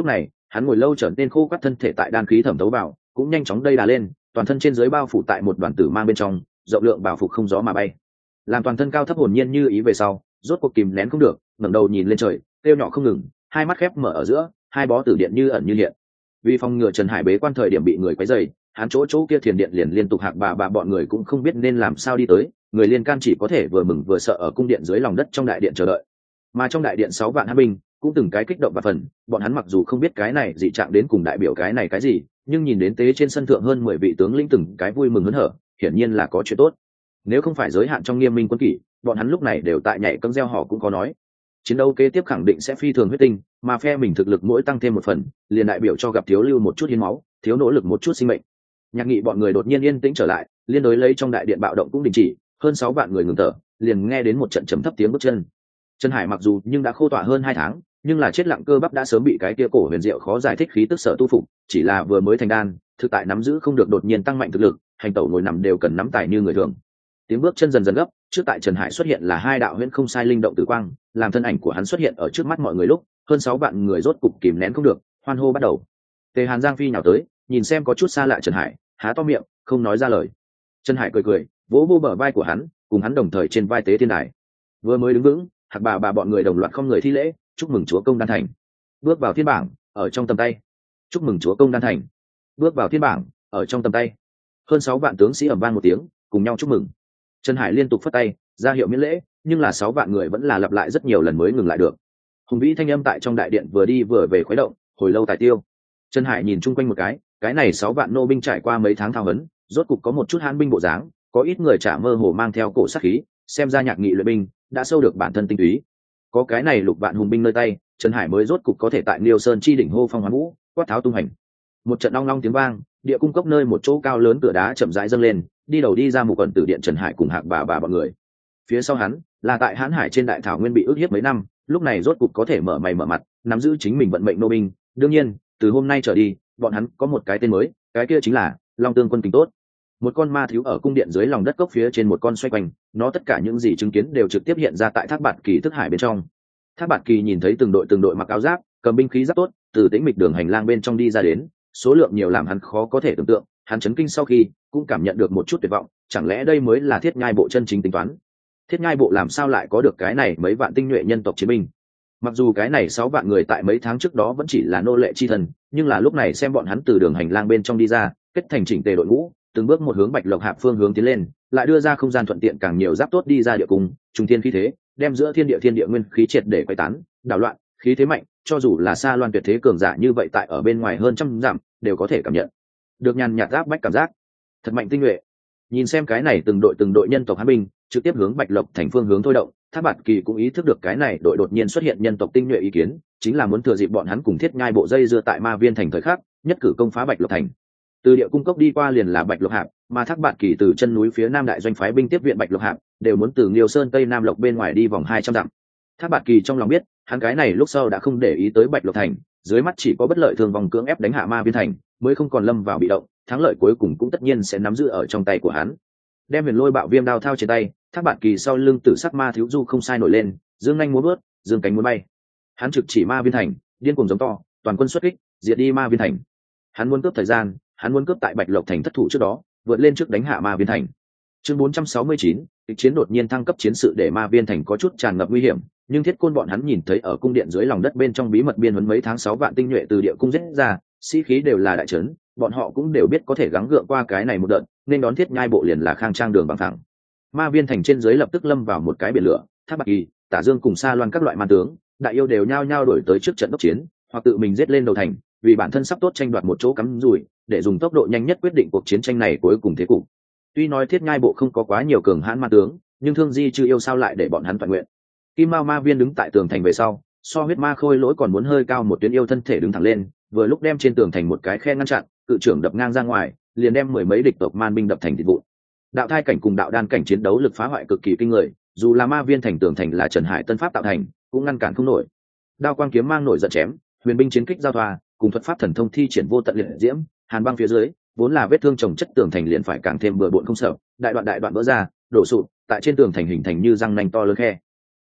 hắn ngồi lâu trở nên khô quắt, thân thể tại đan khí thẩm thấu vào cũng nhanh chóng đây đà lên, toàn thân trên dưới bao phủ tại một đoàn tử mang bên trong, rộng lượng bảo phục không gió mà bay, làm toàn thân cao thấp hồn nhiên như ý về sau, rốt cuộc kìm nén không được, ngẩng đầu nhìn lên trời, kêu nhỏ không ngừng, hai mắt khép mở ở giữa, hai bó tử điện như ẩn như hiện. Vì phòng ngừa Trần Hải bế quan thời điểm bị người quấy rầy, hắn chỗ kia thiền điện liền liên tục hạc bà bọn người cũng không biết nên làm sao đi tới, người liên can chỉ có thể vừa mừng vừa sợ ở cung điện dưới lòng đất trong đại điện chờ đợi. Mà trong đại điện 6 vạn hán binh cũng từng cái kích động và phần, bọn hắn mặc dù không biết cái này dị trạng đến cùng đại biểu cái này cái gì, nhưng nhìn đến tế trên sân thượng hơn 10 vị tướng lĩnh từng cái vui mừng hớn hở, hiển nhiên là có chuyện tốt. Nếu không phải giới hạn trong nghiêm minh quân kỷ, bọn hắn lúc này đều tại nhảy cẫng reo hò cũng có nói. Chiến đấu kế tiếp khẳng định sẽ phi thường huyết tinh, mà phe mình thực lực mỗi tăng thêm một phần, liền đại biểu cho gặp thiếu lưu một chút hiến máu, thiếu nỗ lực một chút sinh mệnh. Nhạc nghị bọn người đột nhiên yên tĩnh trở lại, liên đối lấy trong đại điện bạo động cũng đình chỉ, hơn 6 vạn người ngừng thở, liền nghe đến một trận trầm thấp tiếng bước chân. Trần Hải mặc dù nhưng đã khô tọa hơn 2 tháng, nhưng là chết lặng cơ bắp đã sớm bị cái kia cổ huyền diệu khó giải thích khí tức sở tu phục, chỉ là vừa mới thành đan, thực tại nắm giữ không được đột nhiên tăng mạnh thực lực, hành tẩu ngồi nằm đều cần nắm tài như người thường. Tiếng bước chân dần dần gấp, trước tại Trần Hải xuất hiện là 2 đạo huyễn không sai linh động tử quang, làm thân ảnh của hắn xuất hiện ở trước mắt mọi người lúc, hơn 6 vạn người rốt cục kìm nén không được, hoan hô bắt đầu. Tề Hàn Giang phi nhào tới, nhìn xem có chút xa lạ Trần Hải, há to miệng, không nói ra lời. Trần Hải cười cười, vỗ vô bờ vai của hắn, cùng hắn đồng thời trên vai tế thiên đài. Vừa mới đứng vững, hạc bà bọn người đồng loạt không người thi lễ, chúc mừng chúa công đan thành. Bước vào thiên bảng, ở trong tầm tay. Chúc mừng chúa công đan thành. Bước vào thiên bảng, ở trong tầm tay. Hơn 6 vạn tướng sĩ ầm vang một tiếng, cùng nhau chúc mừng. Trần Hải liên tục phất tay ra hiệu miễn lễ, nhưng là 6 vạn người vẫn là lặp lại rất nhiều lần mới ngừng lại được. Hùng vĩ thanh âm tại trong đại điện vừa đi vừa về khuấy động, hồi lâu tài tiêu. Trần Hải nhìn chung quanh một cái này 6 vạn nô binh trải qua mấy tháng thao huấn, rốt cục có một chút hãn binh bộ dáng, có ít người trả mơ hồ mang theo cổ sát khí, xem ra nhạc nghị luyện binh đã sâu được bản thân tinh túy. Có cái này lục vạn hùng binh nơi tay, Trần Hải mới rốt cục có thể tại Liêu Sơn chi đỉnh hô phong hoán vũ, quát tháo tung hành. Một trận long long tiếng vang, địa cung cốc nơi một chỗ cao lớn tựa đá chậm rãi dâng lên, đi đầu đi ra một quần tử điện Trần Hải cùng hạc bà bọn người. Phía sau hắn là tại Hán Hải trên đại thảo nguyên bị ức hiếp mấy năm, lúc này rốt cục có thể mở mày mở mặt, nắm giữ chính mình vận mệnh nô binh. Đương nhiên, từ hôm nay trở đi, bọn hắn có một cái tên mới, cái kia chính là Long Tương quân kính tốt. Một con ma thiếu ở cung điện dưới lòng đất cốc phía trên một con xoay quanh, nó tất cả những gì chứng kiến đều trực tiếp hiện ra tại Thác Bạt Kỳ thức hải bên trong. Thác Bạt Kỳ nhìn thấy từng đội mặc áo giáp, cầm binh khí giáp tốt, từ tĩnh mịch đường hành lang bên trong đi ra đến, số lượng nhiều làm hắn khó có thể tưởng tượng. Hắn chấn kinh sau khi cũng cảm nhận được một chút tuyệt vọng, chẳng lẽ đây mới là Thiết Nhai bộ chân chính tính toán? Thiết Nhai bộ làm sao lại có được cái này mấy vạn tinh nhuệ nhân tộc chiến binh? Mặc dù cái này 6 vạn người tại mấy tháng trước đó vẫn chỉ là nô lệ chi thần, nhưng là lúc này xem bọn hắn từ đường hành lang bên trong đi ra, kết thành chỉnh tề đội ngũ, từng bước một hướng Bạch Lộc Hạp phương hướng tiến lên, lại đưa ra không gian thuận tiện càng nhiều giáp tốt đi ra địa cung, trung thiên khí thế, đem giữa thiên địa nguyên khí triệt để quấy tán, đảo loạn, khí thế mạnh, cho dù là xa loan tuyệt thế cường giả như vậy tại ở bên ngoài hơn trăm dặm đều có thể cảm nhận được nhàn nhạt áp bách cảm giác, thật mạnh tinh nhuệ. Nhìn xem cái này từng đội nhân tộc hán binh trực tiếp hướng Bạch Lộc thành phương hướng thôi động, Thác Bạt Kỳ cũng ý thức được cái này đội đột nhiên xuất hiện nhân tộc tinh nhuệ ý kiến chính là muốn thừa dịp bọn hắn cùng Thiết Nhai bộ dây dưa tại Ma Viên thành thời khắc, nhất cử công phá Bạch Lộc thành. Từ địa cung cốc đi qua liền là Bạch Lộc Hạp, mà Thác Bạt Kỳ từ chân núi phía nam đại doanh phái binh tiếp viện Bạch Lộc Hạp, đều muốn từ Liêu Sơn tây nam lộc bên ngoài đi vòng 200 dặm. Thác Bạt Kỳ trong lòng biết, hắn cái này lúc sau đã không để ý tới Bạch Lộc thành, dưới mắt chỉ có bất lợi thương vòng cưỡng ép đánh hạ Ma Viên thành, mới không còn lâm vào bị động, thắng lợi cuối cùng cũng tất nhiên sẽ nắm giữ ở trong tay của hắn. Đem Huyền Lôi Bạo Viêm đao thao trên tay, Thác Bạt Kỳ sau lưng tử sắc ma thiếu du không sai nổi lên, dương nhanh muốn bước, dương cánh muốn bay. Hắn trực chỉ Ma Viên thành, điên cuồng giống to, toàn quân xuất kích, diệt đi Ma Viên thành. Hắn muốn cướp thời gian, hắn muốn cướp tại Bạch Lộc thành thất thủ trước đó, vượt lên trước đánh hạ Ma Viên thành. Chương 469, kịch chiến đột nhiên thăng cấp chiến sự để Ma Viên thành có chút tràn ngập nguy hiểm, nhưng Thiết Côn bọn hắn nhìn thấy ở cung điện dưới lòng đất bên trong bí mật biên huấn mấy tháng 6 vạn tinh nhuệ từ địa cung giết ra, sĩ khí đều là đại trấn, bọn họ cũng đều biết có thể gắng gượng qua cái này một đợt, nên đón Thiết Nhai bộ liền là khang trang đường bằng thẳng. Ma Viên thành trên dưới lập tức lâm vào một cái biển lửa, Thác Bạt Kỳ, Tả Dương cùng Sa Loan các loại man tướng, đại yêu đều nhao nhao đổi tới trước trận đốc chiến, hoặc tự mình giết lên đầu thành, vì bản thân sắp tốt tranh đoạt một chỗ cắm rủi, để dùng tốc độ nhanh nhất quyết định cuộc chiến tranh này cuối cùng thế cục. Tuy nói Thiết Nhai bộ không có quá nhiều cường hãn man tướng, nhưng Thương Di Chư yêu sao lại để bọn hắn toàn nguyện. Kim Mao Ma Viên đứng tại tường thành về sau, so huyết ma khôi lỗi còn muốn hơi cao một tuyến yêu thân thể đứng thẳng lên, vừa lúc đem trên tường thành một cái khe ngăn chặn, cự trưởng đập ngang ra ngoài, liền đem 10 mấy địch tộc man binh đập thành thịt vụn. Đạo thai cảnh cùng đạo đan cảnh chiến đấu lực phá hoại cực kỳ kinh người, dù là Ma Viên thành tường thành là Trần Hải tân pháp tạo thành, cũng ngăn cản không nổi. Đao quang kiếm mang nổi giận chém, huyền binh chiến kích giao thoa, cùng thuật pháp thần thông thi triển vô tận liệt diễm, hàn băng phía dưới, vốn là vết thương chồng chất tường thành liền phải càng thêm bừa bộn không sợ, đại đoạn vỡ ra, đổ sụp, tại trên tường thành hình thành như răng nanh to lớn khe.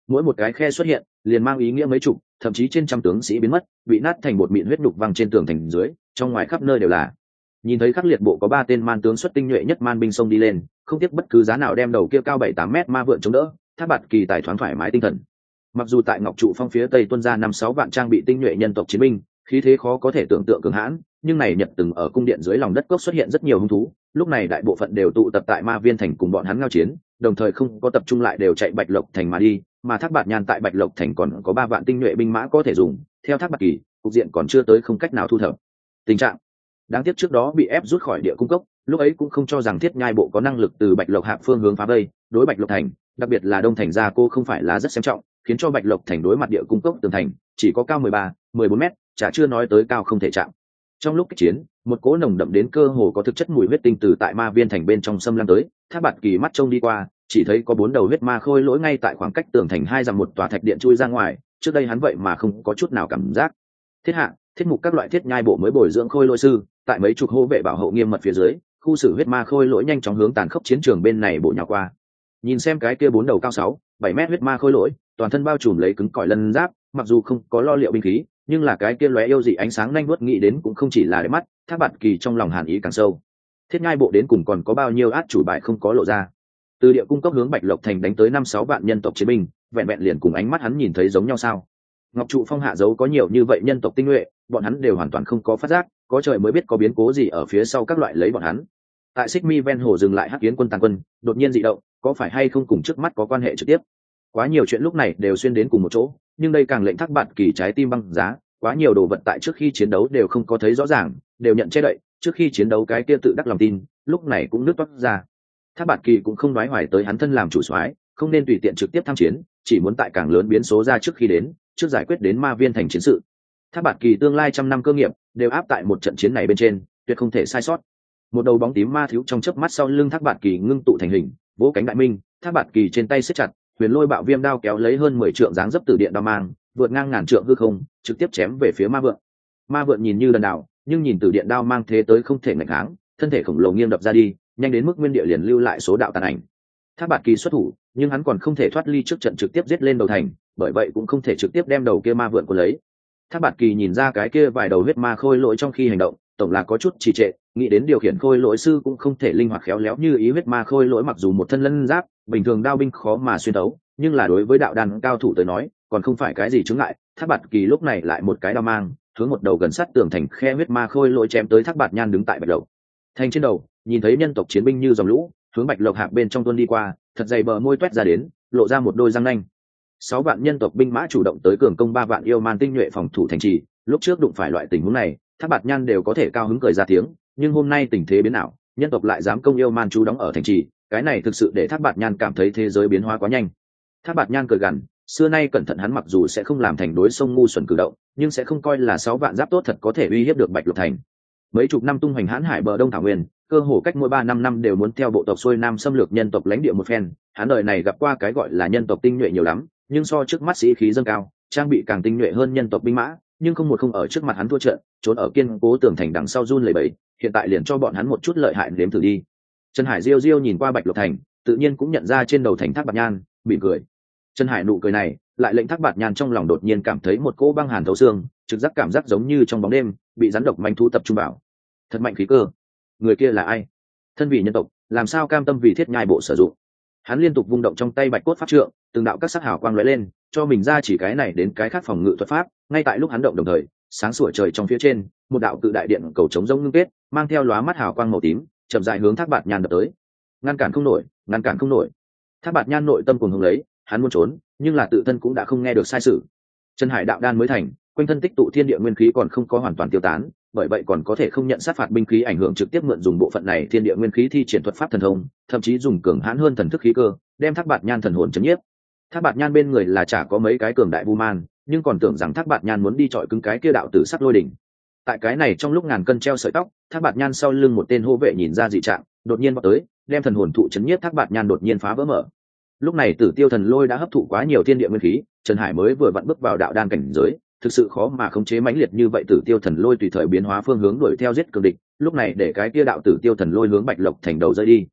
mỗi một cái khe xuất hiện liền mang ý nghĩa mấy chục thậm chí trên trăm tướng sĩ biến mất, bị nát thành một mịn huyết nhục văng trên tường thành dưới, trong ngoài khắp nơi đều là. Nhìn thấy khắc liệt bộ có 3 tên man tướng xuất tinh nhuệ nhất man binh xông đi lên, không tiếc bất cứ giá nào đem đầu kia cao 7-8 mét ma vượn chống đỡ, Thác Bạt Kỳ tài thoáng thoải mái tinh thần. Mặc dù tại Ngọc Trụ Phong phía tây tuân ra 5-6 vạn trang bị tinh nhuệ nhân tộc chiến binh, khí thế khó có thể tưởng tượng cường hãn, nhưng này Nhật từng ở cung điện dưới lòng đất cốc xuất hiện rất nhiều hung thú, lúc này đại bộ phận đều tụ tập tại Ma Viên thành cùng bọn hắn ngao chiến, đồng thời không có tập trung lại đều chạy Bạch Lộc thành mà đi, mà Thác Bạt Nhan tại Bạch Lộc thành còn có 3 vạn tinh nhuệ binh mã có thể dùng, theo Thác Bạt Kỳ, cục diện còn chưa tới không cách nào thu thập. Tình trạng đáng tiếc trước đó bị ép rút khỏi địa cung cốc, lúc ấy cũng không cho rằng Thiết Nhai bộ có năng lực từ Bạch Lộc Hạp phương hướng phá vây, đối Bạch Lộc thành, đặc biệt là Đông thành gia cô không phải là rất xem trọng, khiến cho Bạch Lộc thành đối mặt địa cung cốc tường thành, chỉ có cao 13-14 mét, chả chưa nói tới cao không thể chạm. Trong lúc kích chiến, một cỗ nồng đậm đến cơ hồ có thực chất mùi huyết tinh từ tại Ma Viên thành bên trong xâm lăng tới, Thác Bạt Kỳ mắt trông đi qua, chỉ thấy có 4 đầu huyết ma khôi lỗi ngay tại khoảng cách tường thành 2 dặm một tòa thạch điện chui ra ngoài, trước đây hắn vậy mà không có chút nào cảm giác. Thiết hạ, thiết mục các loại Thiết Nhai bộ mới bồi dưỡng khôi lỗi sư, tại mấy chục hô vệ bảo hộ nghiêm mật phía dưới, khu xử huyết ma khôi lỗi nhanh chóng hướng tàn khốc chiến trường bên này bộ nhào qua. Nhìn xem cái kia 4 đầu cao 6-7 mét huyết ma khôi lỗi, toàn thân bao trùm lấy cứng cỏi lân giáp, mặc dù không có lo liệu binh khí, nhưng là cái kia lóe yêu dị ánh sáng nhanh vuốt nghĩ đến cũng không chỉ là để mắt, Thác Bạt Kỳ trong lòng hàn ý càng sâu. Thiết Nhai bộ đến cùng còn có bao nhiêu át chủ bài không có lộ ra. Từ địa cung cốc hướng Bạch Lộc thành đánh tới 5-6 vạn nhân tộc chiến binh, vẹn vẹn liền cùng ánh mắt hắn nhìn thấy giống nhau sao? Ngọc Trụ Phong hạ dấu có nhiều như vậy nhân tộc tinh nhuệ, bọn hắn đều hoàn toàn không có phát giác, có trời mới biết có biến cố gì ở phía sau các loại lấy bọn hắn. Tại Xích Mi ven hồ dừng lại Hắc Yến quân tàn quân, đột nhiên dị động, có phải hay không cùng trước mắt có quan hệ trực tiếp? Quá nhiều chuyện lúc này đều xuyên đến cùng một chỗ, nhưng đây càng lệnh Thác Bạt Kỳ trái tim băng giá, quá nhiều đồ vật tại trước khi chiến đấu đều không có thấy rõ ràng, đều nhận che đậy, trước khi chiến đấu cái kia tự đắc lòng tin, lúc này cũng nứt toát ra. Thác Bạt Kỳ cũng không đoái hoài tới hắn thân làm chủ soái, không nên tùy tiện trực tiếp tham chiến, chỉ muốn tại càng lớn biến số ra trước khi đến, trước giải quyết đến Ma Viên thành chiến sự. Thác Bạt Kỳ tương lai trăm năm cơ nghiệp đều áp tại một trận chiến này bên trên, tuyệt không thể sai sót. Một đầu bóng tím ma thiếu trong chớp mắt sau lưng Thác Bạt Kỳ ngưng tụ thành hình, vỗ cánh đại minh, Thác Bạt Kỳ trên tay siết chặt, huyền lôi bạo viêm đao kéo lấy hơn 10 trượng dáng dấp từ điện đao mang, vượt ngang ngàn trượng hư không, trực tiếp chém về phía ma vượn. Ma vượn nhìn như lần đảo, nhưng nhìn từ điện đao mang thế tới không thể nghịch kháng, thân thể khổng lồ nghiêng đập ra đi, nhanh đến mức nguyên địa liền lưu lại số đạo tàn ảnh. Thác Bạt Kỳ xuất thủ, nhưng hắn còn không thể thoát ly trước trận trực tiếp giết lên đầu thành, bởi vậy cũng không thể trực tiếp đem đầu kia ma vượn của lấy. Thác Bạt Kỳ nhìn ra cái kia vài đầu huyết ma khôi lỗi trong khi hành động, tổng là có chút trì trệ, nghĩ đến điều khiển khôi lỗi sư cũng không thể linh hoạt khéo léo như ý. Huyết ma khôi lỗi mặc dù một thân lân giáp, bình thường đao binh khó mà xuyên tấu, nhưng là đối với đạo đàn cao thủ tới nói, còn không phải cái gì chướng ngại. Thác Bạt Kỳ lúc này lại một cái đao mang, hướng một đầu gần sát tường thành khe huyết ma khôi lỗi chém tới. Thác Bạt Nhan đứng tại Bạch Lộc thành trên đầu, nhìn thấy nhân tộc chiến binh như dòng lũ hướng Bạch Lộc Hạp bên trong tuôn đi qua, thật dày bờ môi toét ra đến, lộ ra một đôi răng nanh. 6 vạn nhân tộc binh mã chủ động tới cường công 3 vạn yêu man tinh nhuệ phòng thủ thành trì, lúc trước đụng phải loại tình huống này, Thác Bạt Nhan đều có thể cao hứng cười ra tiếng, nhưng hôm nay tình thế biến ảo, nhân tộc lại dám công yêu man trú đóng ở thành trì, cái này thực sự để Thác Bạt Nhan cảm thấy thế giới biến hóa quá nhanh. Thác Bạt Nhan cười gằn, xưa nay cẩn thận hắn mặc dù sẽ không làm thành đối sông ngu xuẩn cử động, nhưng sẽ không coi là 6 vạn giáp tốt thật có thể uy hiếp được Bạch Lộc thành. Mấy chục năm tung hoành hãn hải bờ đông thảo nguyên, cơ hồ cách mỗi 3-5 năm đều muốn theo bộ tộc xuôi nam xâm lược nhân tộc lãnh địa một phen, hắn đời này gặp qua cái gọi là nhân tộc tinh nhuệ nhiều lắm, nhưng so trước mắt sĩ khí dâng cao, trang bị càng tinh nhuệ hơn nhân tộc binh mã, nhưng không ở trước mặt hắn thua trận, trốn ở kiên cố tường thành đằng sau run lẩy bẩy, hiện tại liền cho bọn hắn một chút lợi hại nếm thử đi. Trần Hải diêu diêu nhìn qua Bạch Lộc thành, tự nhiên cũng nhận ra trên đầu thành Thác Bạt Nhan, mỉm cười. Trần Hải nụ cười này, lại lệnh Thác Bạt Nhan trong lòng đột nhiên cảm thấy một cỗ băng hàn thấu xương, trực giác cảm giác giống như trong bóng đêm bị rắn độc manh thu tập trung vào. Thật mạnh khí cơ. Người kia là ai? Thân vị nhân tộc, làm sao cam tâm vì Thiết Nhai bộ sử dụng? Hắn liên tục vung động trong tay bạch cốt pháp trượng, từng đạo các sắc hào quang lóe lên, cho mình ra chỉ cái này đến cái khác phòng ngự thuật pháp. Ngay tại lúc hắn động đồng thời, sáng sủa trời trong phía trên, một đạo cự đại điện cầu chống rông ngưng kết, mang theo lóa mắt hào quang màu tím, chậm rãi hướng Thác Bạt Nhan đập tới. Ngăn cản không nổi, ngăn cản không nổi. Thác Bạt Nhan nội tâm cuồng hùng lấy, hắn muốn trốn, nhưng là tự thân cũng đã không nghe được sai sự. Chân Hải đạo đan mới thành, quanh thân tích tụ thiên địa nguyên khí còn không có hoàn toàn tiêu tán, bởi vậy còn có thể không nhận sát phạt binh khí ảnh hưởng trực tiếp mượn dùng bộ phận này thiên địa nguyên khí thi triển thuật pháp thần thông, thậm chí dùng cường hãn hơn thần thức khí cơ, đem Thác Bạt Nhan thần hồn chấn nhiếp. Thác Bạt Nhan bên người là chả có mấy cái cường đại vu man, nhưng còn tưởng rằng Thác Bạt Nhan muốn đi chọi cứng cái kia đạo tử sắc lôi đỉnh. Tại cái này trong lúc ngàn cân treo sợi tóc, Thác Bạt Nhan sau lưng một tên hô vệ nhìn ra dị trạng, đột nhiên vọt tới, đem thần hồn thụ chấn nhiếp Thác Bạt Nhan đột nhiên phá vỡ mở. Lúc này Tử Tiêu thần lôi đã hấp thụ quá nhiều thiên địa nguyên khí, Trần Hải mới vừa vặn bước vào đạo đan cảnh giới, thực sự khó mà khống chế mãnh liệt như vậy. Tử Tiêu thần lôi tùy thời biến hóa phương hướng đuổi theo giết cường địch, lúc này để cái kia đạo Tử Tiêu thần lôi hướng Bạch Lộc thành đầu rơi đi.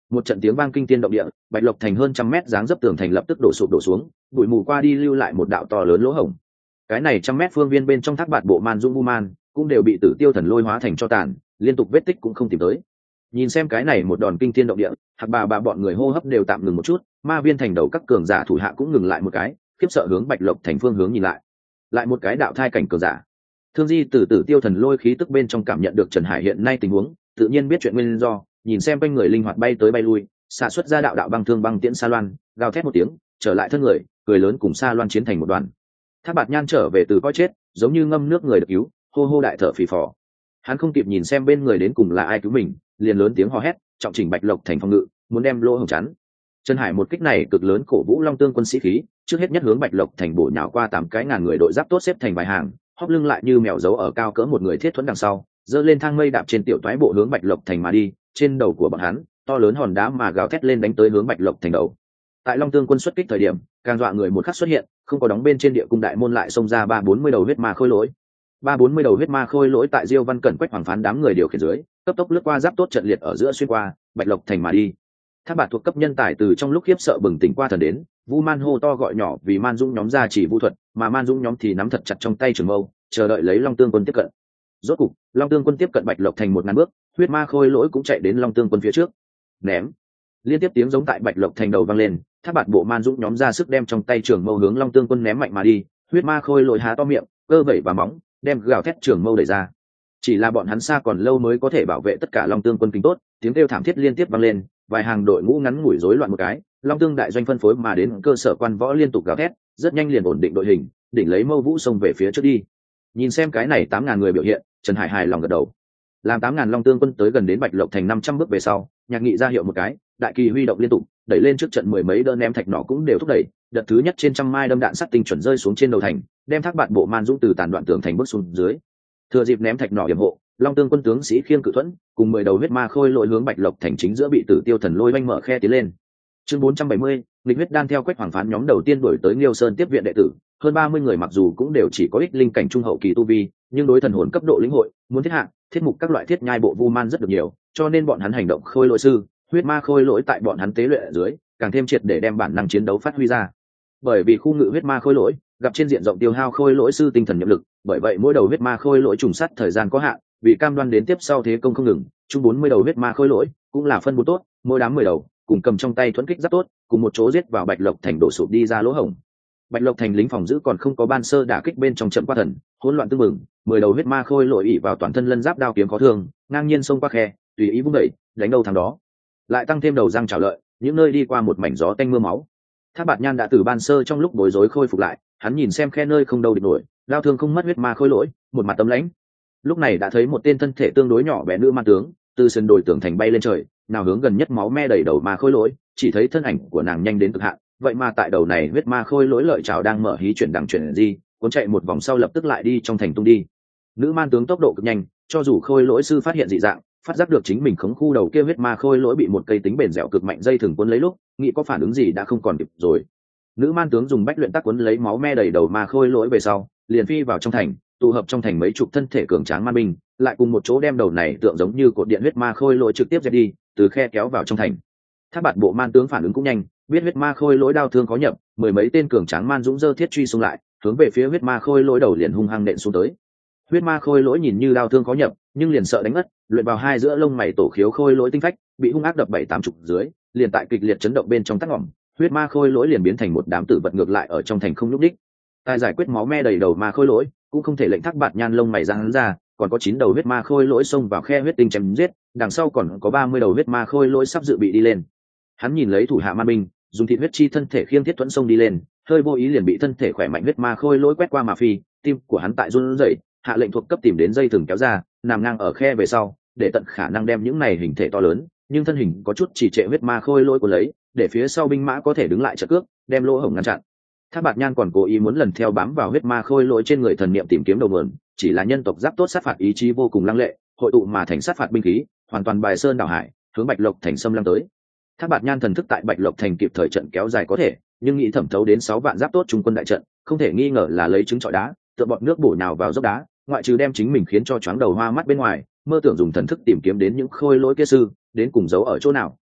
Một trận tiếng vang kinh thiên động địa, Bạch Lộc thành hơn trăm mét dáng dấp tường thành lập tức đổ sụp đổ xuống, bụi mù qua đi lưu lại một đạo to lớn lỗ hổng. Cái này trăm mét phương viên bên trong thác bạt bộ man dung vu man cũng đều bị Tử Tiêu thần lôi hóa thành cho tàn, liên tục vết tích cũng không tìm tới. Nhìn xem cái này một đòn kinh thiên động địa, Hạc bà bọn người hô hấp đều tạm ngừng một chút, ma viên thành đầu các cường giả thủ hạ cũng ngừng lại một cái, khiếp sợ hướng Bạch Lộc thành phương hướng nhìn lại một cái đạo thai cảnh cường giả. Thương Di từ Tử Tiêu thần lôi khí tức bên trong cảm nhận được Trần Hải hiện nay tình huống, tự nhiên biết chuyện nguyên do, nhìn xem quanh người linh hoạt bay tới bay lui, xạ xuất ra đạo đạo băng thương băng tiễn Sa Loan, gào thét một tiếng, trở lại thân người, cười lớn cùng Sa Loan chiến thành một đoàn. Thác Bạt Nhan trở về từ coi chết, giống như ngâm nước người được cứu, hô hô đại thở phì phò. Hắn không kịp nhìn xem bên người đến cùng là ai cứu mình, liền lớn tiếng hò hét, trọng chỉnh Bạch Lộc thành phòng ngự, muốn đem lỗ hổng chắn. Trần Hải một kích này cực lớn cổ vũ Long Tương quân sĩ khí, trước hết nhất hướng Bạch Lộc thành bổ nhào qua 8 người đội giáp tốt xếp thành vài hàng, hóp lưng lại như mèo giấu ở cao cỡ một người thiết thuẫn đằng sau, giơ lên thang mây đạp trên tiểu toái bộ hướng Bạch Lộc thành mà đi, trên đầu của bọn hắn, to lớn hòn đá mà gào thét lên đánh tới hướng Bạch Lộc thành đầu. Tại Long Tương quân xuất kích thời điểm, càng dọa người một khắc xuất hiện, không có đóng bên trên địa cung đại môn lại xông ra 340 đầu huyết ma khôi lỗi. 340 đầu huyết ma khôi lỗi tại Diêu Văn Cẩn Quách Hoàng Phán đám người điều khiển dưới, cấp tốc lướt qua giáp tốt trận liệt ở giữa xuyên qua Bạch Lộc thành mà đi. Thác Bạt thuộc cấp nhân tài từ trong lúc khiếp sợ bừng tỉnh qua thần đến, Vu Man hô to gọi nhỏ vì Man Dũng nhóm ra chỉ vu thuật, mà Man Dũng nhóm thì nắm thật chặt trong tay trường mâu, chờ đợi lấy Long Tương quân tiếp cận. Rốt cục, Long Tương quân tiếp cận Bạch Lộc thành 1000 bước, huyết ma khôi lỗi cũng chạy đến Long Tương quân phía trước. Ném. Liên tiếp tiếng giống tại Bạch Lộc thành đầu vang lên, Thác Bạt bộ Man Dũng nhóm ra sức đem trong tay trường mâu hướng Long Tương quân ném mạnh mà đi, huyết ma khôi lỗi há to miệng, cơ vẩy và móng, đem gào thét trường mâu đẩy ra. Chỉ là bọn hắn xa còn lâu mới có thể bảo vệ tất cả Long Tương quân kính tốt, tiếng kêu thảm thiết liên tiếp vang lên, vài hàng đội ngũ ngắn ngủi rối loạn một cái, Long Tương đại doanh phân phối mà đến cơ sở quan võ liên tục gào thét, rất nhanh liền ổn định đội hình, đỉnh lấy mâu vũ xông về phía trước đi. Nhìn xem cái này 8000 người biểu hiện, Trần Hải hài lòng gật đầu. Làm 8000 Long Tương quân tới gần đến Bạch Lộc thành 500 bước về sau, Nhạc Nghị ra hiệu một cái, đại kỳ huy động liên tục, đẩy lên trước trận mười mấy đỡ ném thạch nỏ cũng đều thúc đẩy, đợt thứ nhất trên trăm mai đâm đạn sắt tinh chuẩn rơi xuống trên đầu thành, đem Thác Bạt bộ Man Dũng từ tàn đoạn tường thành bước xuống dưới. Thừa dịp ném thạch nỏ yểm hộ, Long Tương quân tướng sĩ khiêng cự thuẫn, cùng 10 đầu huyết ma khôi lội hướng Bạch Lộc thành chính giữa bị Tử Tiêu thần lôi vanh mở khe tiến lên. Chương 470, Lịch huyết đan theo Quách Hoàng Phán nhóm đầu tiên đuổi tới Liêu Sơn tiếp viện đệ tử, hơn 30 người mặc dù cũng đều chỉ có ít linh cảnh trung hậu kỳ tu vi, nhưng đối thần hồn cấp độ lĩnh hội, muốn thiết hạng, thiết mục các loại thiết nhai bộ vu man rất được nhiều, cho nên bọn hắn hành động khôi lỗi sư, huyết ma khôi lỗi tại bọn hắn tế luyện ở dưới, càng thêm triệt để đem bản năng chiến đấu phát huy ra. Bởi vì khu ngự huyết ma khôi lỗi gặp trên diện rộng tiêu hao khôi lỗi sư tinh thần nhiệm lực, bởi vậy mỗi đầu huyết ma khôi lỗi trùng sát thời gian có hạn, vì cam đoan đến tiếp sau thế công không ngừng, chung 40 đầu huyết ma khôi lỗi cũng là phân bố tốt, mỗi đám 10 đầu cùng cầm trong tay thuẫn kích rất tốt, cùng một chỗ giết vào Bạch Lộc thành đổ sụp đi ra lỗ hổng. Bạch Lộc thành lính phòng giữ còn không có ban sơ đả kích bên trong trận qua thần, hỗn loạn tương mừng, 10 đầu huyết ma khôi lỗi ỷ vào toàn thân lân giáp đao kiếm có thương, ngang nhiên xông qua khe, tùy ý vung đẩy, đánh đâu thằng đó. Lại tăng thêm đầu răng trảo lợi, những nơi đi qua một mảnh gió tanh mưa máu. Thác Bạt Nhan đã từ ban sơ trong lúc bối rối khôi phục lại, hắn nhìn xem khe nơi không đâu địch nổi, đao thương không mất huyết ma khôi lỗi, một mặt tấm lãnh. Lúc này đã thấy một tên thân thể tương đối nhỏ bé nữ ma tướng, từ sườn đồi tường thành bay lên trời, nào hướng gần nhất máu me đầy đầu ma khôi lỗi, chỉ thấy thân ảnh của nàng nhanh đến cực hạn, vậy mà tại đầu này huyết ma khôi lỗi lợi chảo đang mở hí chuyển đằng chuyển gì, cuốn chạy một vòng sau lập tức lại đi trong thành tung đi. Nữ man tướng tốc độ cực nhanh, cho dù khôi lỗi sư phát hiện dị dạng, phát giác được chính mình khống khu đầu kia huyết ma khôi lỗi bị một cây tính bền dẻo cực mạnh dây thừng cuốn lấy lúc, nghĩ có phản ứng gì đã không còn kịp rồi. Nữ man tướng dùng bách luyện tắc cuốn lấy máu me đầy đầu ma khôi lỗi về sau, liền phi vào trong thành, tụ hợp trong thành mấy chục thân thể cường tráng man binh, lại cùng một chỗ đem đầu này tượng giống như cột điện huyết ma khôi lỗi trực tiếp dẹp đi, từ khe kéo vào trong thành. Thác Bạt bộ man tướng phản ứng cũng nhanh, biết huyết ma khôi lỗi đao thương có nhập, mười mấy tên cường tráng man dũng dơ thiết truy xung lại, hướng về phía huyết ma khôi lỗi đầu liền hung hăng nện xuống tới. Huyết ma khôi lỗi nhìn như đao thương có nhập, nhưng liền sợ đánh ngất, luyện vào hai giữa lông mày tổ khiếu khôi lỗi tinh phách, bị hung ác đập 7-80 dưới, liền tại kịch liệt chấn động bên trong tắc ngỏm, huyết ma khôi lỗi liền biến thành một đám tử vật ngược lại ở trong thành không nhúc đích. Tài giải quyết máu me đầy đầu ma khôi lỗi, cũng không thể lệnh Thác Bạt Nhan lông mày ra hắn ra, còn có 9 đầu huyết ma khôi lỗi xông vào khe huyết tinh chém giết, đằng sau còn có 30 đầu huyết ma khôi lỗi sắp dự bị đi lên. Hắn nhìn lấy thủ hạ man binh, dùng thịt huyết chi thân thể khiêng thiết thuẫn sông đi lên, hơi vô ý liền bị thân thể khỏe mạnh huyết ma khôi lỗi quét qua mà phi, tim của hắn tại run rẩy, hạ lệnh thuộc cấp tìm đến dây thừng kéo ra, nằm ngang ở khe về sau, để tận khả năng đem những này hình thể to lớn, nhưng thân hình có chút chỉ trệ huyết ma khôi lỗi của lấy, để phía sau binh mã có thể đứng lại trợ cước, đem lỗ hổng ngăn chặn. Thác Bạt Nhan còn cố ý muốn lần theo bám vào huyết ma khôi lỗi trên người thần niệm tìm kiếm đầu nguồn, chỉ là nhân tộc giáp tốt sát phạt ý chí vô cùng lăng lệ, hội tụ mà thành sát phạt binh khí, hoàn toàn bài sơn đảo hải, hướng Bạch Lộc thành xâm lăng tới. Thác Bạt Nhan thần thức tại Bạch Lộc thành kịp thời trận kéo dài có thể, nhưng nghĩ thẩm thấu đến 6 vạn giáp tốt trung quân đại trận, không thể nghi ngờ là lấy trứng trọi đá, tựa bọt nước bổ nhào vào dốc đá, ngoại trừ đem chính mình khiến cho choáng đầu hoa mắt bên ngoài, mơ tưởng dùng thần thức tìm kiếm đến những khôi lỗi kia sư, đến cùng giấu ở chỗ nào.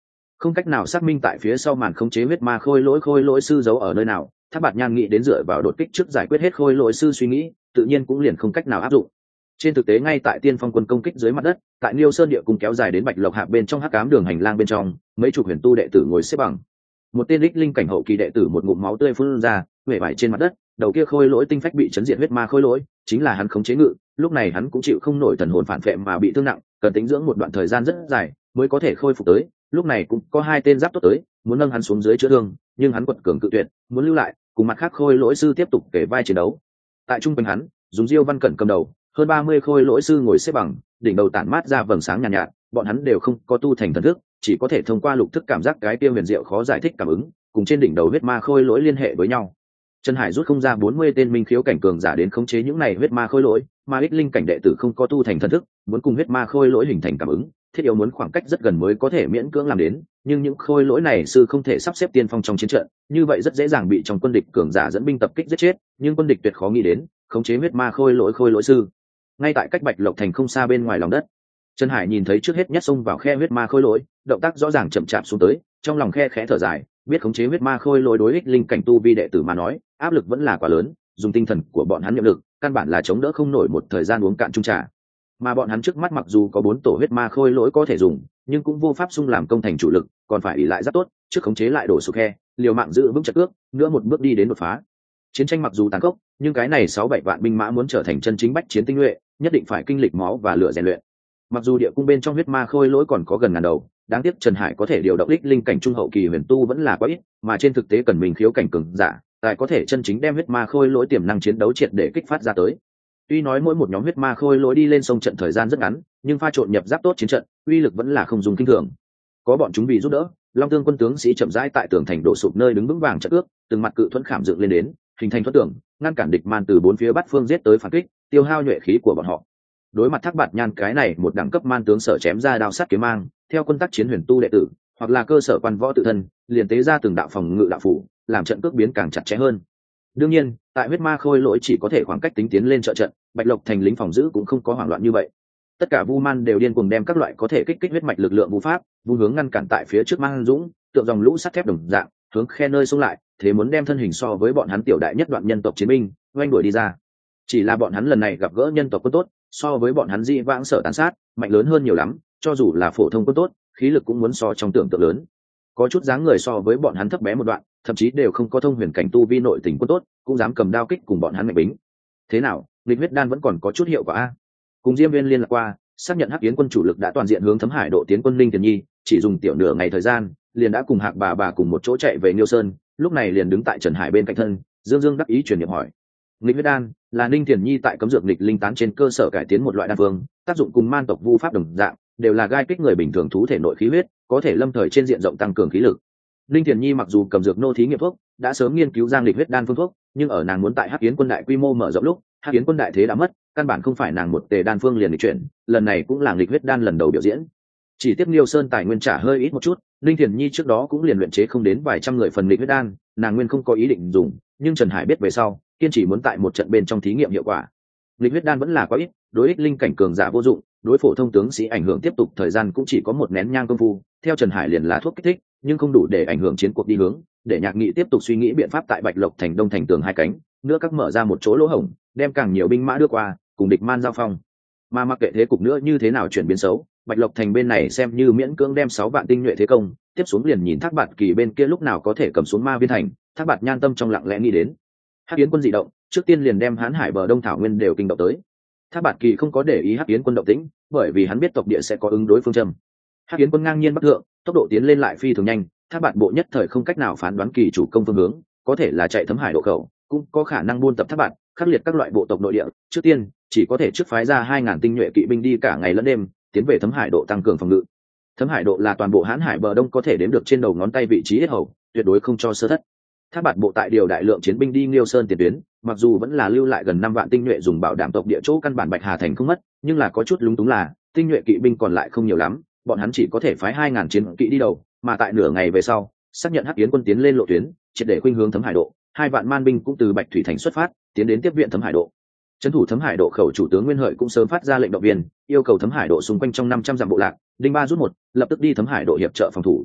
không cách nào xác minh tại phía sau màn khống chế huyết ma khôi lỗi sư giấu ở nơi nào. Thác Bạt Nhan nghĩ đến dựa vào đột kích trước giải quyết hết khôi lỗi sư suy nghĩ, tự nhiên cũng liền không cách nào áp dụng. Trên thực tế ngay tại Tiên Phong quân công kích dưới mặt đất, tại Liêu Sơn địa cung kéo dài đến Bạch Lộc Hạp bên trong hắc ám đường hành lang bên trong, mấy chục huyền tu đệ tử ngồi xếp bằng. Một tên đích linh cảnh hậu kỳ đệ tử một ngụm máu tươi phun ra, huệ vải trên mặt đất, đầu kia khôi lỗi tinh phách bị chấn diệt huyết ma khôi lỗi, chính là hắn khống chế ngự, lúc này hắn cũng chịu không nổi thần hồn phản phệ mà bị thương nặng, cần tĩnh dưỡng một đoạn thời gian rất dài mới có thể khôi phục tới. Lúc này cũng có hai tên giáp tốt tới, muốn nâng hắn xuống dưới chữa thương, nhưng hắn quật cường cự tuyệt, muốn lưu lại, cùng mặt khác khôi lỗi sư tiếp tục kể vai chiến đấu. Tại trung quanh hắn, dùng Diêu Văn Cẩn cầm đầu, hơn 30 khôi lỗi sư ngồi xếp bằng, đỉnh đầu tản mát ra vầng sáng nhàn nhạt, bọn hắn đều không có tu thành thần thức, chỉ có thể thông qua lục thức cảm giác cái kia huyền diệu khó giải thích cảm ứng, cùng trên đỉnh đầu huyết ma khôi lỗi liên hệ với nhau. Trần Hải rút không ra 40 tên minh khiếu cảnh cường giả đến khống chế những này huyết ma khôi lỗi, mà ích linh cảnh đệ tử không có tu thành thần thức, muốn cùng huyết ma khôi lỗi hình thành cảm ứng, thiết yếu muốn khoảng cách rất gần mới có thể miễn cưỡng làm đến, nhưng những khôi lỗi này sư không thể sắp xếp tiên phong trong chiến trận, như vậy rất dễ dàng bị trong quân địch cường giả dẫn binh tập kích giết chết, nhưng quân địch tuyệt khó nghĩ đến, khống chế huyết ma khôi lỗi sư. Ngay tại cách Bạch Lộc thành không xa bên ngoài lòng đất, Trần Hải nhìn thấy trước hết nhất xông vào khe huyết ma khôi lỗi, động tác rõ ràng chậm chạp xuống tới, trong lòng khe khẽ thở dài, biết khống chế huyết ma khôi lỗi đối ích linh cảnh tu vi đệ tử mà nói, áp lực vẫn là quá lớn, dùng tinh thần của bọn hắn nhiệm lực, căn bản là chống đỡ không nổi một thời gian uống cạn chung trà. Mà bọn hắn trước mắt mặc dù có 4 tổ huyết ma khôi lỗi có thể dùng, nhưng cũng vô pháp xung làm công thành chủ lực, còn phải ỷ lại rất tốt, trước khống chế lại đổ sụp khe, liều mạng giữ vững trận cước, nữa một bước đi đến đột phá. Chiến tranh mặc dù tàn khốc, nhưng cái này 6-7 vạn binh mã muốn trở thành chân chính bách chiến tinh nhuệ, nhất định phải kinh lịch máu và lửa rèn luyện. Mặc dù địa cung bên trong huyết ma khôi lỗi còn có gần ngàn đầu, đáng tiếc Trần Hải có thể điều động ích linh cảnh trung hậu kỳ huyền tu vẫn là quá ít, mà trên thực tế cần mình khiếu cảnh cường giả, tại có thể chân chính đem huyết ma khôi lỗi tiềm năng chiến đấu triệt để kích phát ra tới. Tuy nói mỗi một nhóm huyết ma khôi lỗi đi lên sông trận thời gian rất ngắn, nhưng pha trộn nhập giáp tốt chiến trận, uy lực vẫn là không dùng kinh thường. Có bọn chúng vì giúp đỡ, Long Tương quân tướng sĩ chậm rãi tại tường thành đổ sụp nơi đứng vững vàng trận ước, từng mặt cự thuẫn khảm dựng lên đến, hình thành thuẫn tường, ngăn cản địch man từ bốn phía bắt phương giết tới phản kích, tiêu hao nhuệ khí của bọn họ. Đối mặt Thác Bạt Nhan cái này một đẳng cấp man tướng sở chém ra đao sắt kiếm mang, theo quân tác chiến huyền tu đệ tử, hoặc là cơ sở quan võ tự thân, liền tế ra từng đạo phòng ngự đạo phủ, làm trận cước biến càng chặt chẽ hơn. Đương nhiên, tại huyết ma khôi lỗi chỉ có thể khoảng cách tính tiến lên trợ trận, Bạch Lộc thành lính phòng giữ cũng không có hoảng loạn như vậy. Tất cả vu man đều điên cuồng đem các loại có thể kích huyết mạch lực lượng vu pháp, vu hướng ngăn cản tại phía trước mang dũng, tượng dòng lũ sắt thép đồng dạng, hướng khe nơi xông lại, thế muốn đem thân hình so với bọn hắn tiểu đại nhất đoạn nhân tộc chiến binh, oanh đuổi đi ra. Chỉ là bọn hắn lần này gặp gỡ nhân tộc quân tốt, so với bọn hắn di vãng sở tàn sát, mạnh lớn hơn nhiều lắm, cho dù là phổ thông quân tốt, khí lực cũng muốn so trong tưởng tượng lớn. Có chút dáng người so với bọn hắn thấp bé một đoạn, thậm chí đều không có thông huyền cảnh tu vi nội tình quân tốt, cũng dám cầm đao kích cùng bọn hắn mạnh bính. Thế nào, nghịch huyết đan vẫn còn có chút hiệu quả a? Cùng Diêm Viên liên lạc qua, xác nhận Hắc Yến quân chủ lực đã toàn diện hướng Thấm Hải độ tiến quân Linh Tiền Nhi, chỉ dùng tiểu nửa ngày thời gian, liền đã cùng Hạc bà cùng một chỗ chạy về Niêu Sơn, lúc này liền đứng tại Trần Hải bên cạnh thân, Dương Dương đắc ý truyền niệm hỏi. Nghịch huyết đan là Ninh Tiền Nhi tại cấm dược nghịch linh tán trên cơ sở cải tiến một loại đan phương, tác dụng cùng man tộc vu pháp đồng dạng, đều là gai kích người bình thường thú thể nội khí huyết, có thể lâm thời trên diện rộng tăng cường khí lực. Ninh Tiền Nhi mặc dù cầm dược nô thí nghiệm thuốc, đã sớm nghiên cứu giang lịch huyết đan phương thuốc, nhưng ở nàng muốn tại Hắc Yến quân đại quy mô mở rộng lúc, Hắc Yến quân đại thế đã mất, căn bản không phải nàng một tề đan phương liền lịch chuyển, lần này cũng là nghịch huyết đan lần đầu biểu diễn. Chỉ tiếc Liêu Sơn tài nguyên trả hơi ít một chút, Ninh Tiền Nhi trước đó cũng liền luyện chế không đến vài trăm người phần nghịch huyết đan, nàng nguyên không có ý định dùng, nhưng Trần Hải biết về sau, kiên chỉ muốn tại một trận bên trong thí nghiệm hiệu quả. Nghịch huyết đan vẫn là quá ít, đối ích linh cảnh cường giả vô dụng, đối phổ thông tướng sĩ ảnh hưởng tiếp tục thời gian cũng chỉ có một nén nhang công phu, theo Trần Hải liền là thuốc kích thích, nhưng không đủ để ảnh hưởng chiến cuộc đi hướng, để Nhạc Nghị tiếp tục suy nghĩ biện pháp tại Bạch Lộc thành đông thành tường hai cánh, nữa các mở ra một chỗ lỗ hổng, đem càng nhiều binh mã đưa qua, cùng địch man giao phong. Mà mặc kệ thế cục nữa như thế nào chuyển biến xấu, Bạch Lộc thành bên này xem như miễn cưỡng đem 6 vạn tinh nhuệ thế công, tiếp xuống liền nhìn Thác Bạt Kỳ bên kia lúc nào có thể cầm xuống Ma Viên thành. Thác Bạt Nhan tâm trong lặng lẽ nghĩ đến. Hắc Yến quân dị động, trước tiên liền đem Hán Hải bờ Đông thảo nguyên đều kinh động tới. Thác Bạt Kỳ không có để ý Hắc Yến quân động tĩnh, bởi vì hắn biết tộc địa sẽ có ứng đối phương châm. Hắc Yến quân ngang nhiên bắc thượng, tốc độ tiến lên lại phi thường nhanh, Thác Bạt bộ nhất thời không cách nào phán đoán kỳ chủ công phương hướng, có thể là chạy Thấm Hải độ khẩu, cũng có khả năng buôn tập Thác Bạt, khắc liệt các loại bộ tộc nội địa. Trước tiên, chỉ có thể trước phái ra 2000 tinh nhuệ kỵ binh đi cả ngày lẫn đêm, tiến về Thấm Hải độ tăng cường phòng ngự. Thấm Hải độ là toàn bộ Hán Hải bờ Đông có thể đếm được trên đầu ngón tay vị trí yết hầu, tuyệt đối không cho sơ thất. Thác Bạt bộ tại điều đại lượng chiến binh đi Liêu Sơn tiền tuyến, mặc dù vẫn là lưu lại gần 5 vạn tinh nhuệ dùng bảo đảm tộc địa chỗ căn bản Bạch Hà thành không mất, nhưng là có chút lúng túng là tinh nhuệ kỵ binh còn lại không nhiều lắm, bọn hắn chỉ có thể phái 2000 chiến kỵ đi đầu, mà tại nửa ngày về sau, xác nhận Hắc Yến quân tiến lên lộ tuyến, triệt để khuynh hướng Thấm Hải độ, 2 vạn man binh cũng từ Bạch Thủy thành xuất phát, tiến đến tiếp viện Thấm Hải độ. Trấn thủ Thấm Hải độ khẩu chủ tướng Nguyên Hợi cũng sớm phát ra lệnh động viên, yêu cầu Thấm Hải độ xung quanh trong 500 dặm bộ lạc, Đinh Ba rút một, lập tức đi Thấm Hải độ hiệp trợ phòng thủ.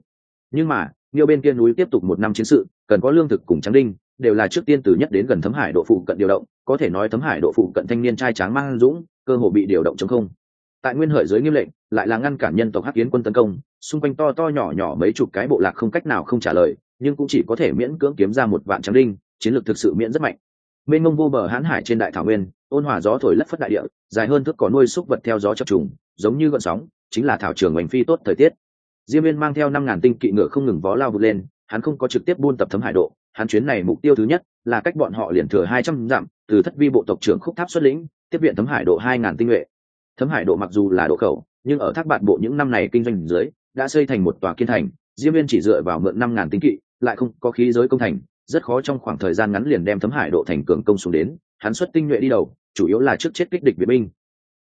Nhưng mà Niêu bên kia núi tiếp tục một năm chiến sự, cần có lương thực cùng tráng đinh, đều là trước tiên từ nhất đến gần Thấm Hải độ phụ cận điều động, có thể nói Thấm Hải độ phụ cận thanh niên trai tráng mang dũng, cơ hồ bị điều động chống không. Tại Nguyên Hợi dưới nghiêm lệnh, lại là ngăn cản nhân tộc Hắc Yến quân tấn công, xung quanh to to nhỏ nhỏ mấy chục cái bộ lạc không cách nào không trả lời, nhưng cũng chỉ có thể miễn cưỡng kiếm ra một vạn tráng đinh, chiến lược thực sự miễn rất mạnh. Mênh mông vô bờ hãn hải trên đại thảo nguyên, ôn hòa gió thổi lất phất đại địa, dài hơn thước cỏ nuôi súc vật theo gió chập trùng, giống như gợn sóng, chính là thảo trường hoành phi tốt thời tiết. Diêm Viên mang theo 5.000 tinh kỵ ngựa không ngừng vó lao vụt lên, hắn không có trực tiếp buôn tập Thấm Hải độ, hắn chuyến này mục tiêu thứ nhất là cách bọn họ liền thừa 200 dặm, từ Thất Vi bộ tộc trưởng Khúc Tháp xuất lĩnh, tiếp viện Thấm Hải độ 2.000 tinh nhuệ. Thấm Hải độ mặc dù là độ khẩu, nhưng ở Thác Bạt bộ những năm này kinh doanh dưới, đã xây thành một tòa kiên thành, Diêm Viên chỉ dựa vào mượn 5.000 tinh kỵ, lại không có khí giới công thành, rất khó trong khoảng thời gian ngắn liền đem Thấm Hải độ thành cường công xuống đến, hắn xuất tinh nhuệ đi đầu, chủ yếu là trước chết kích địch viện binh,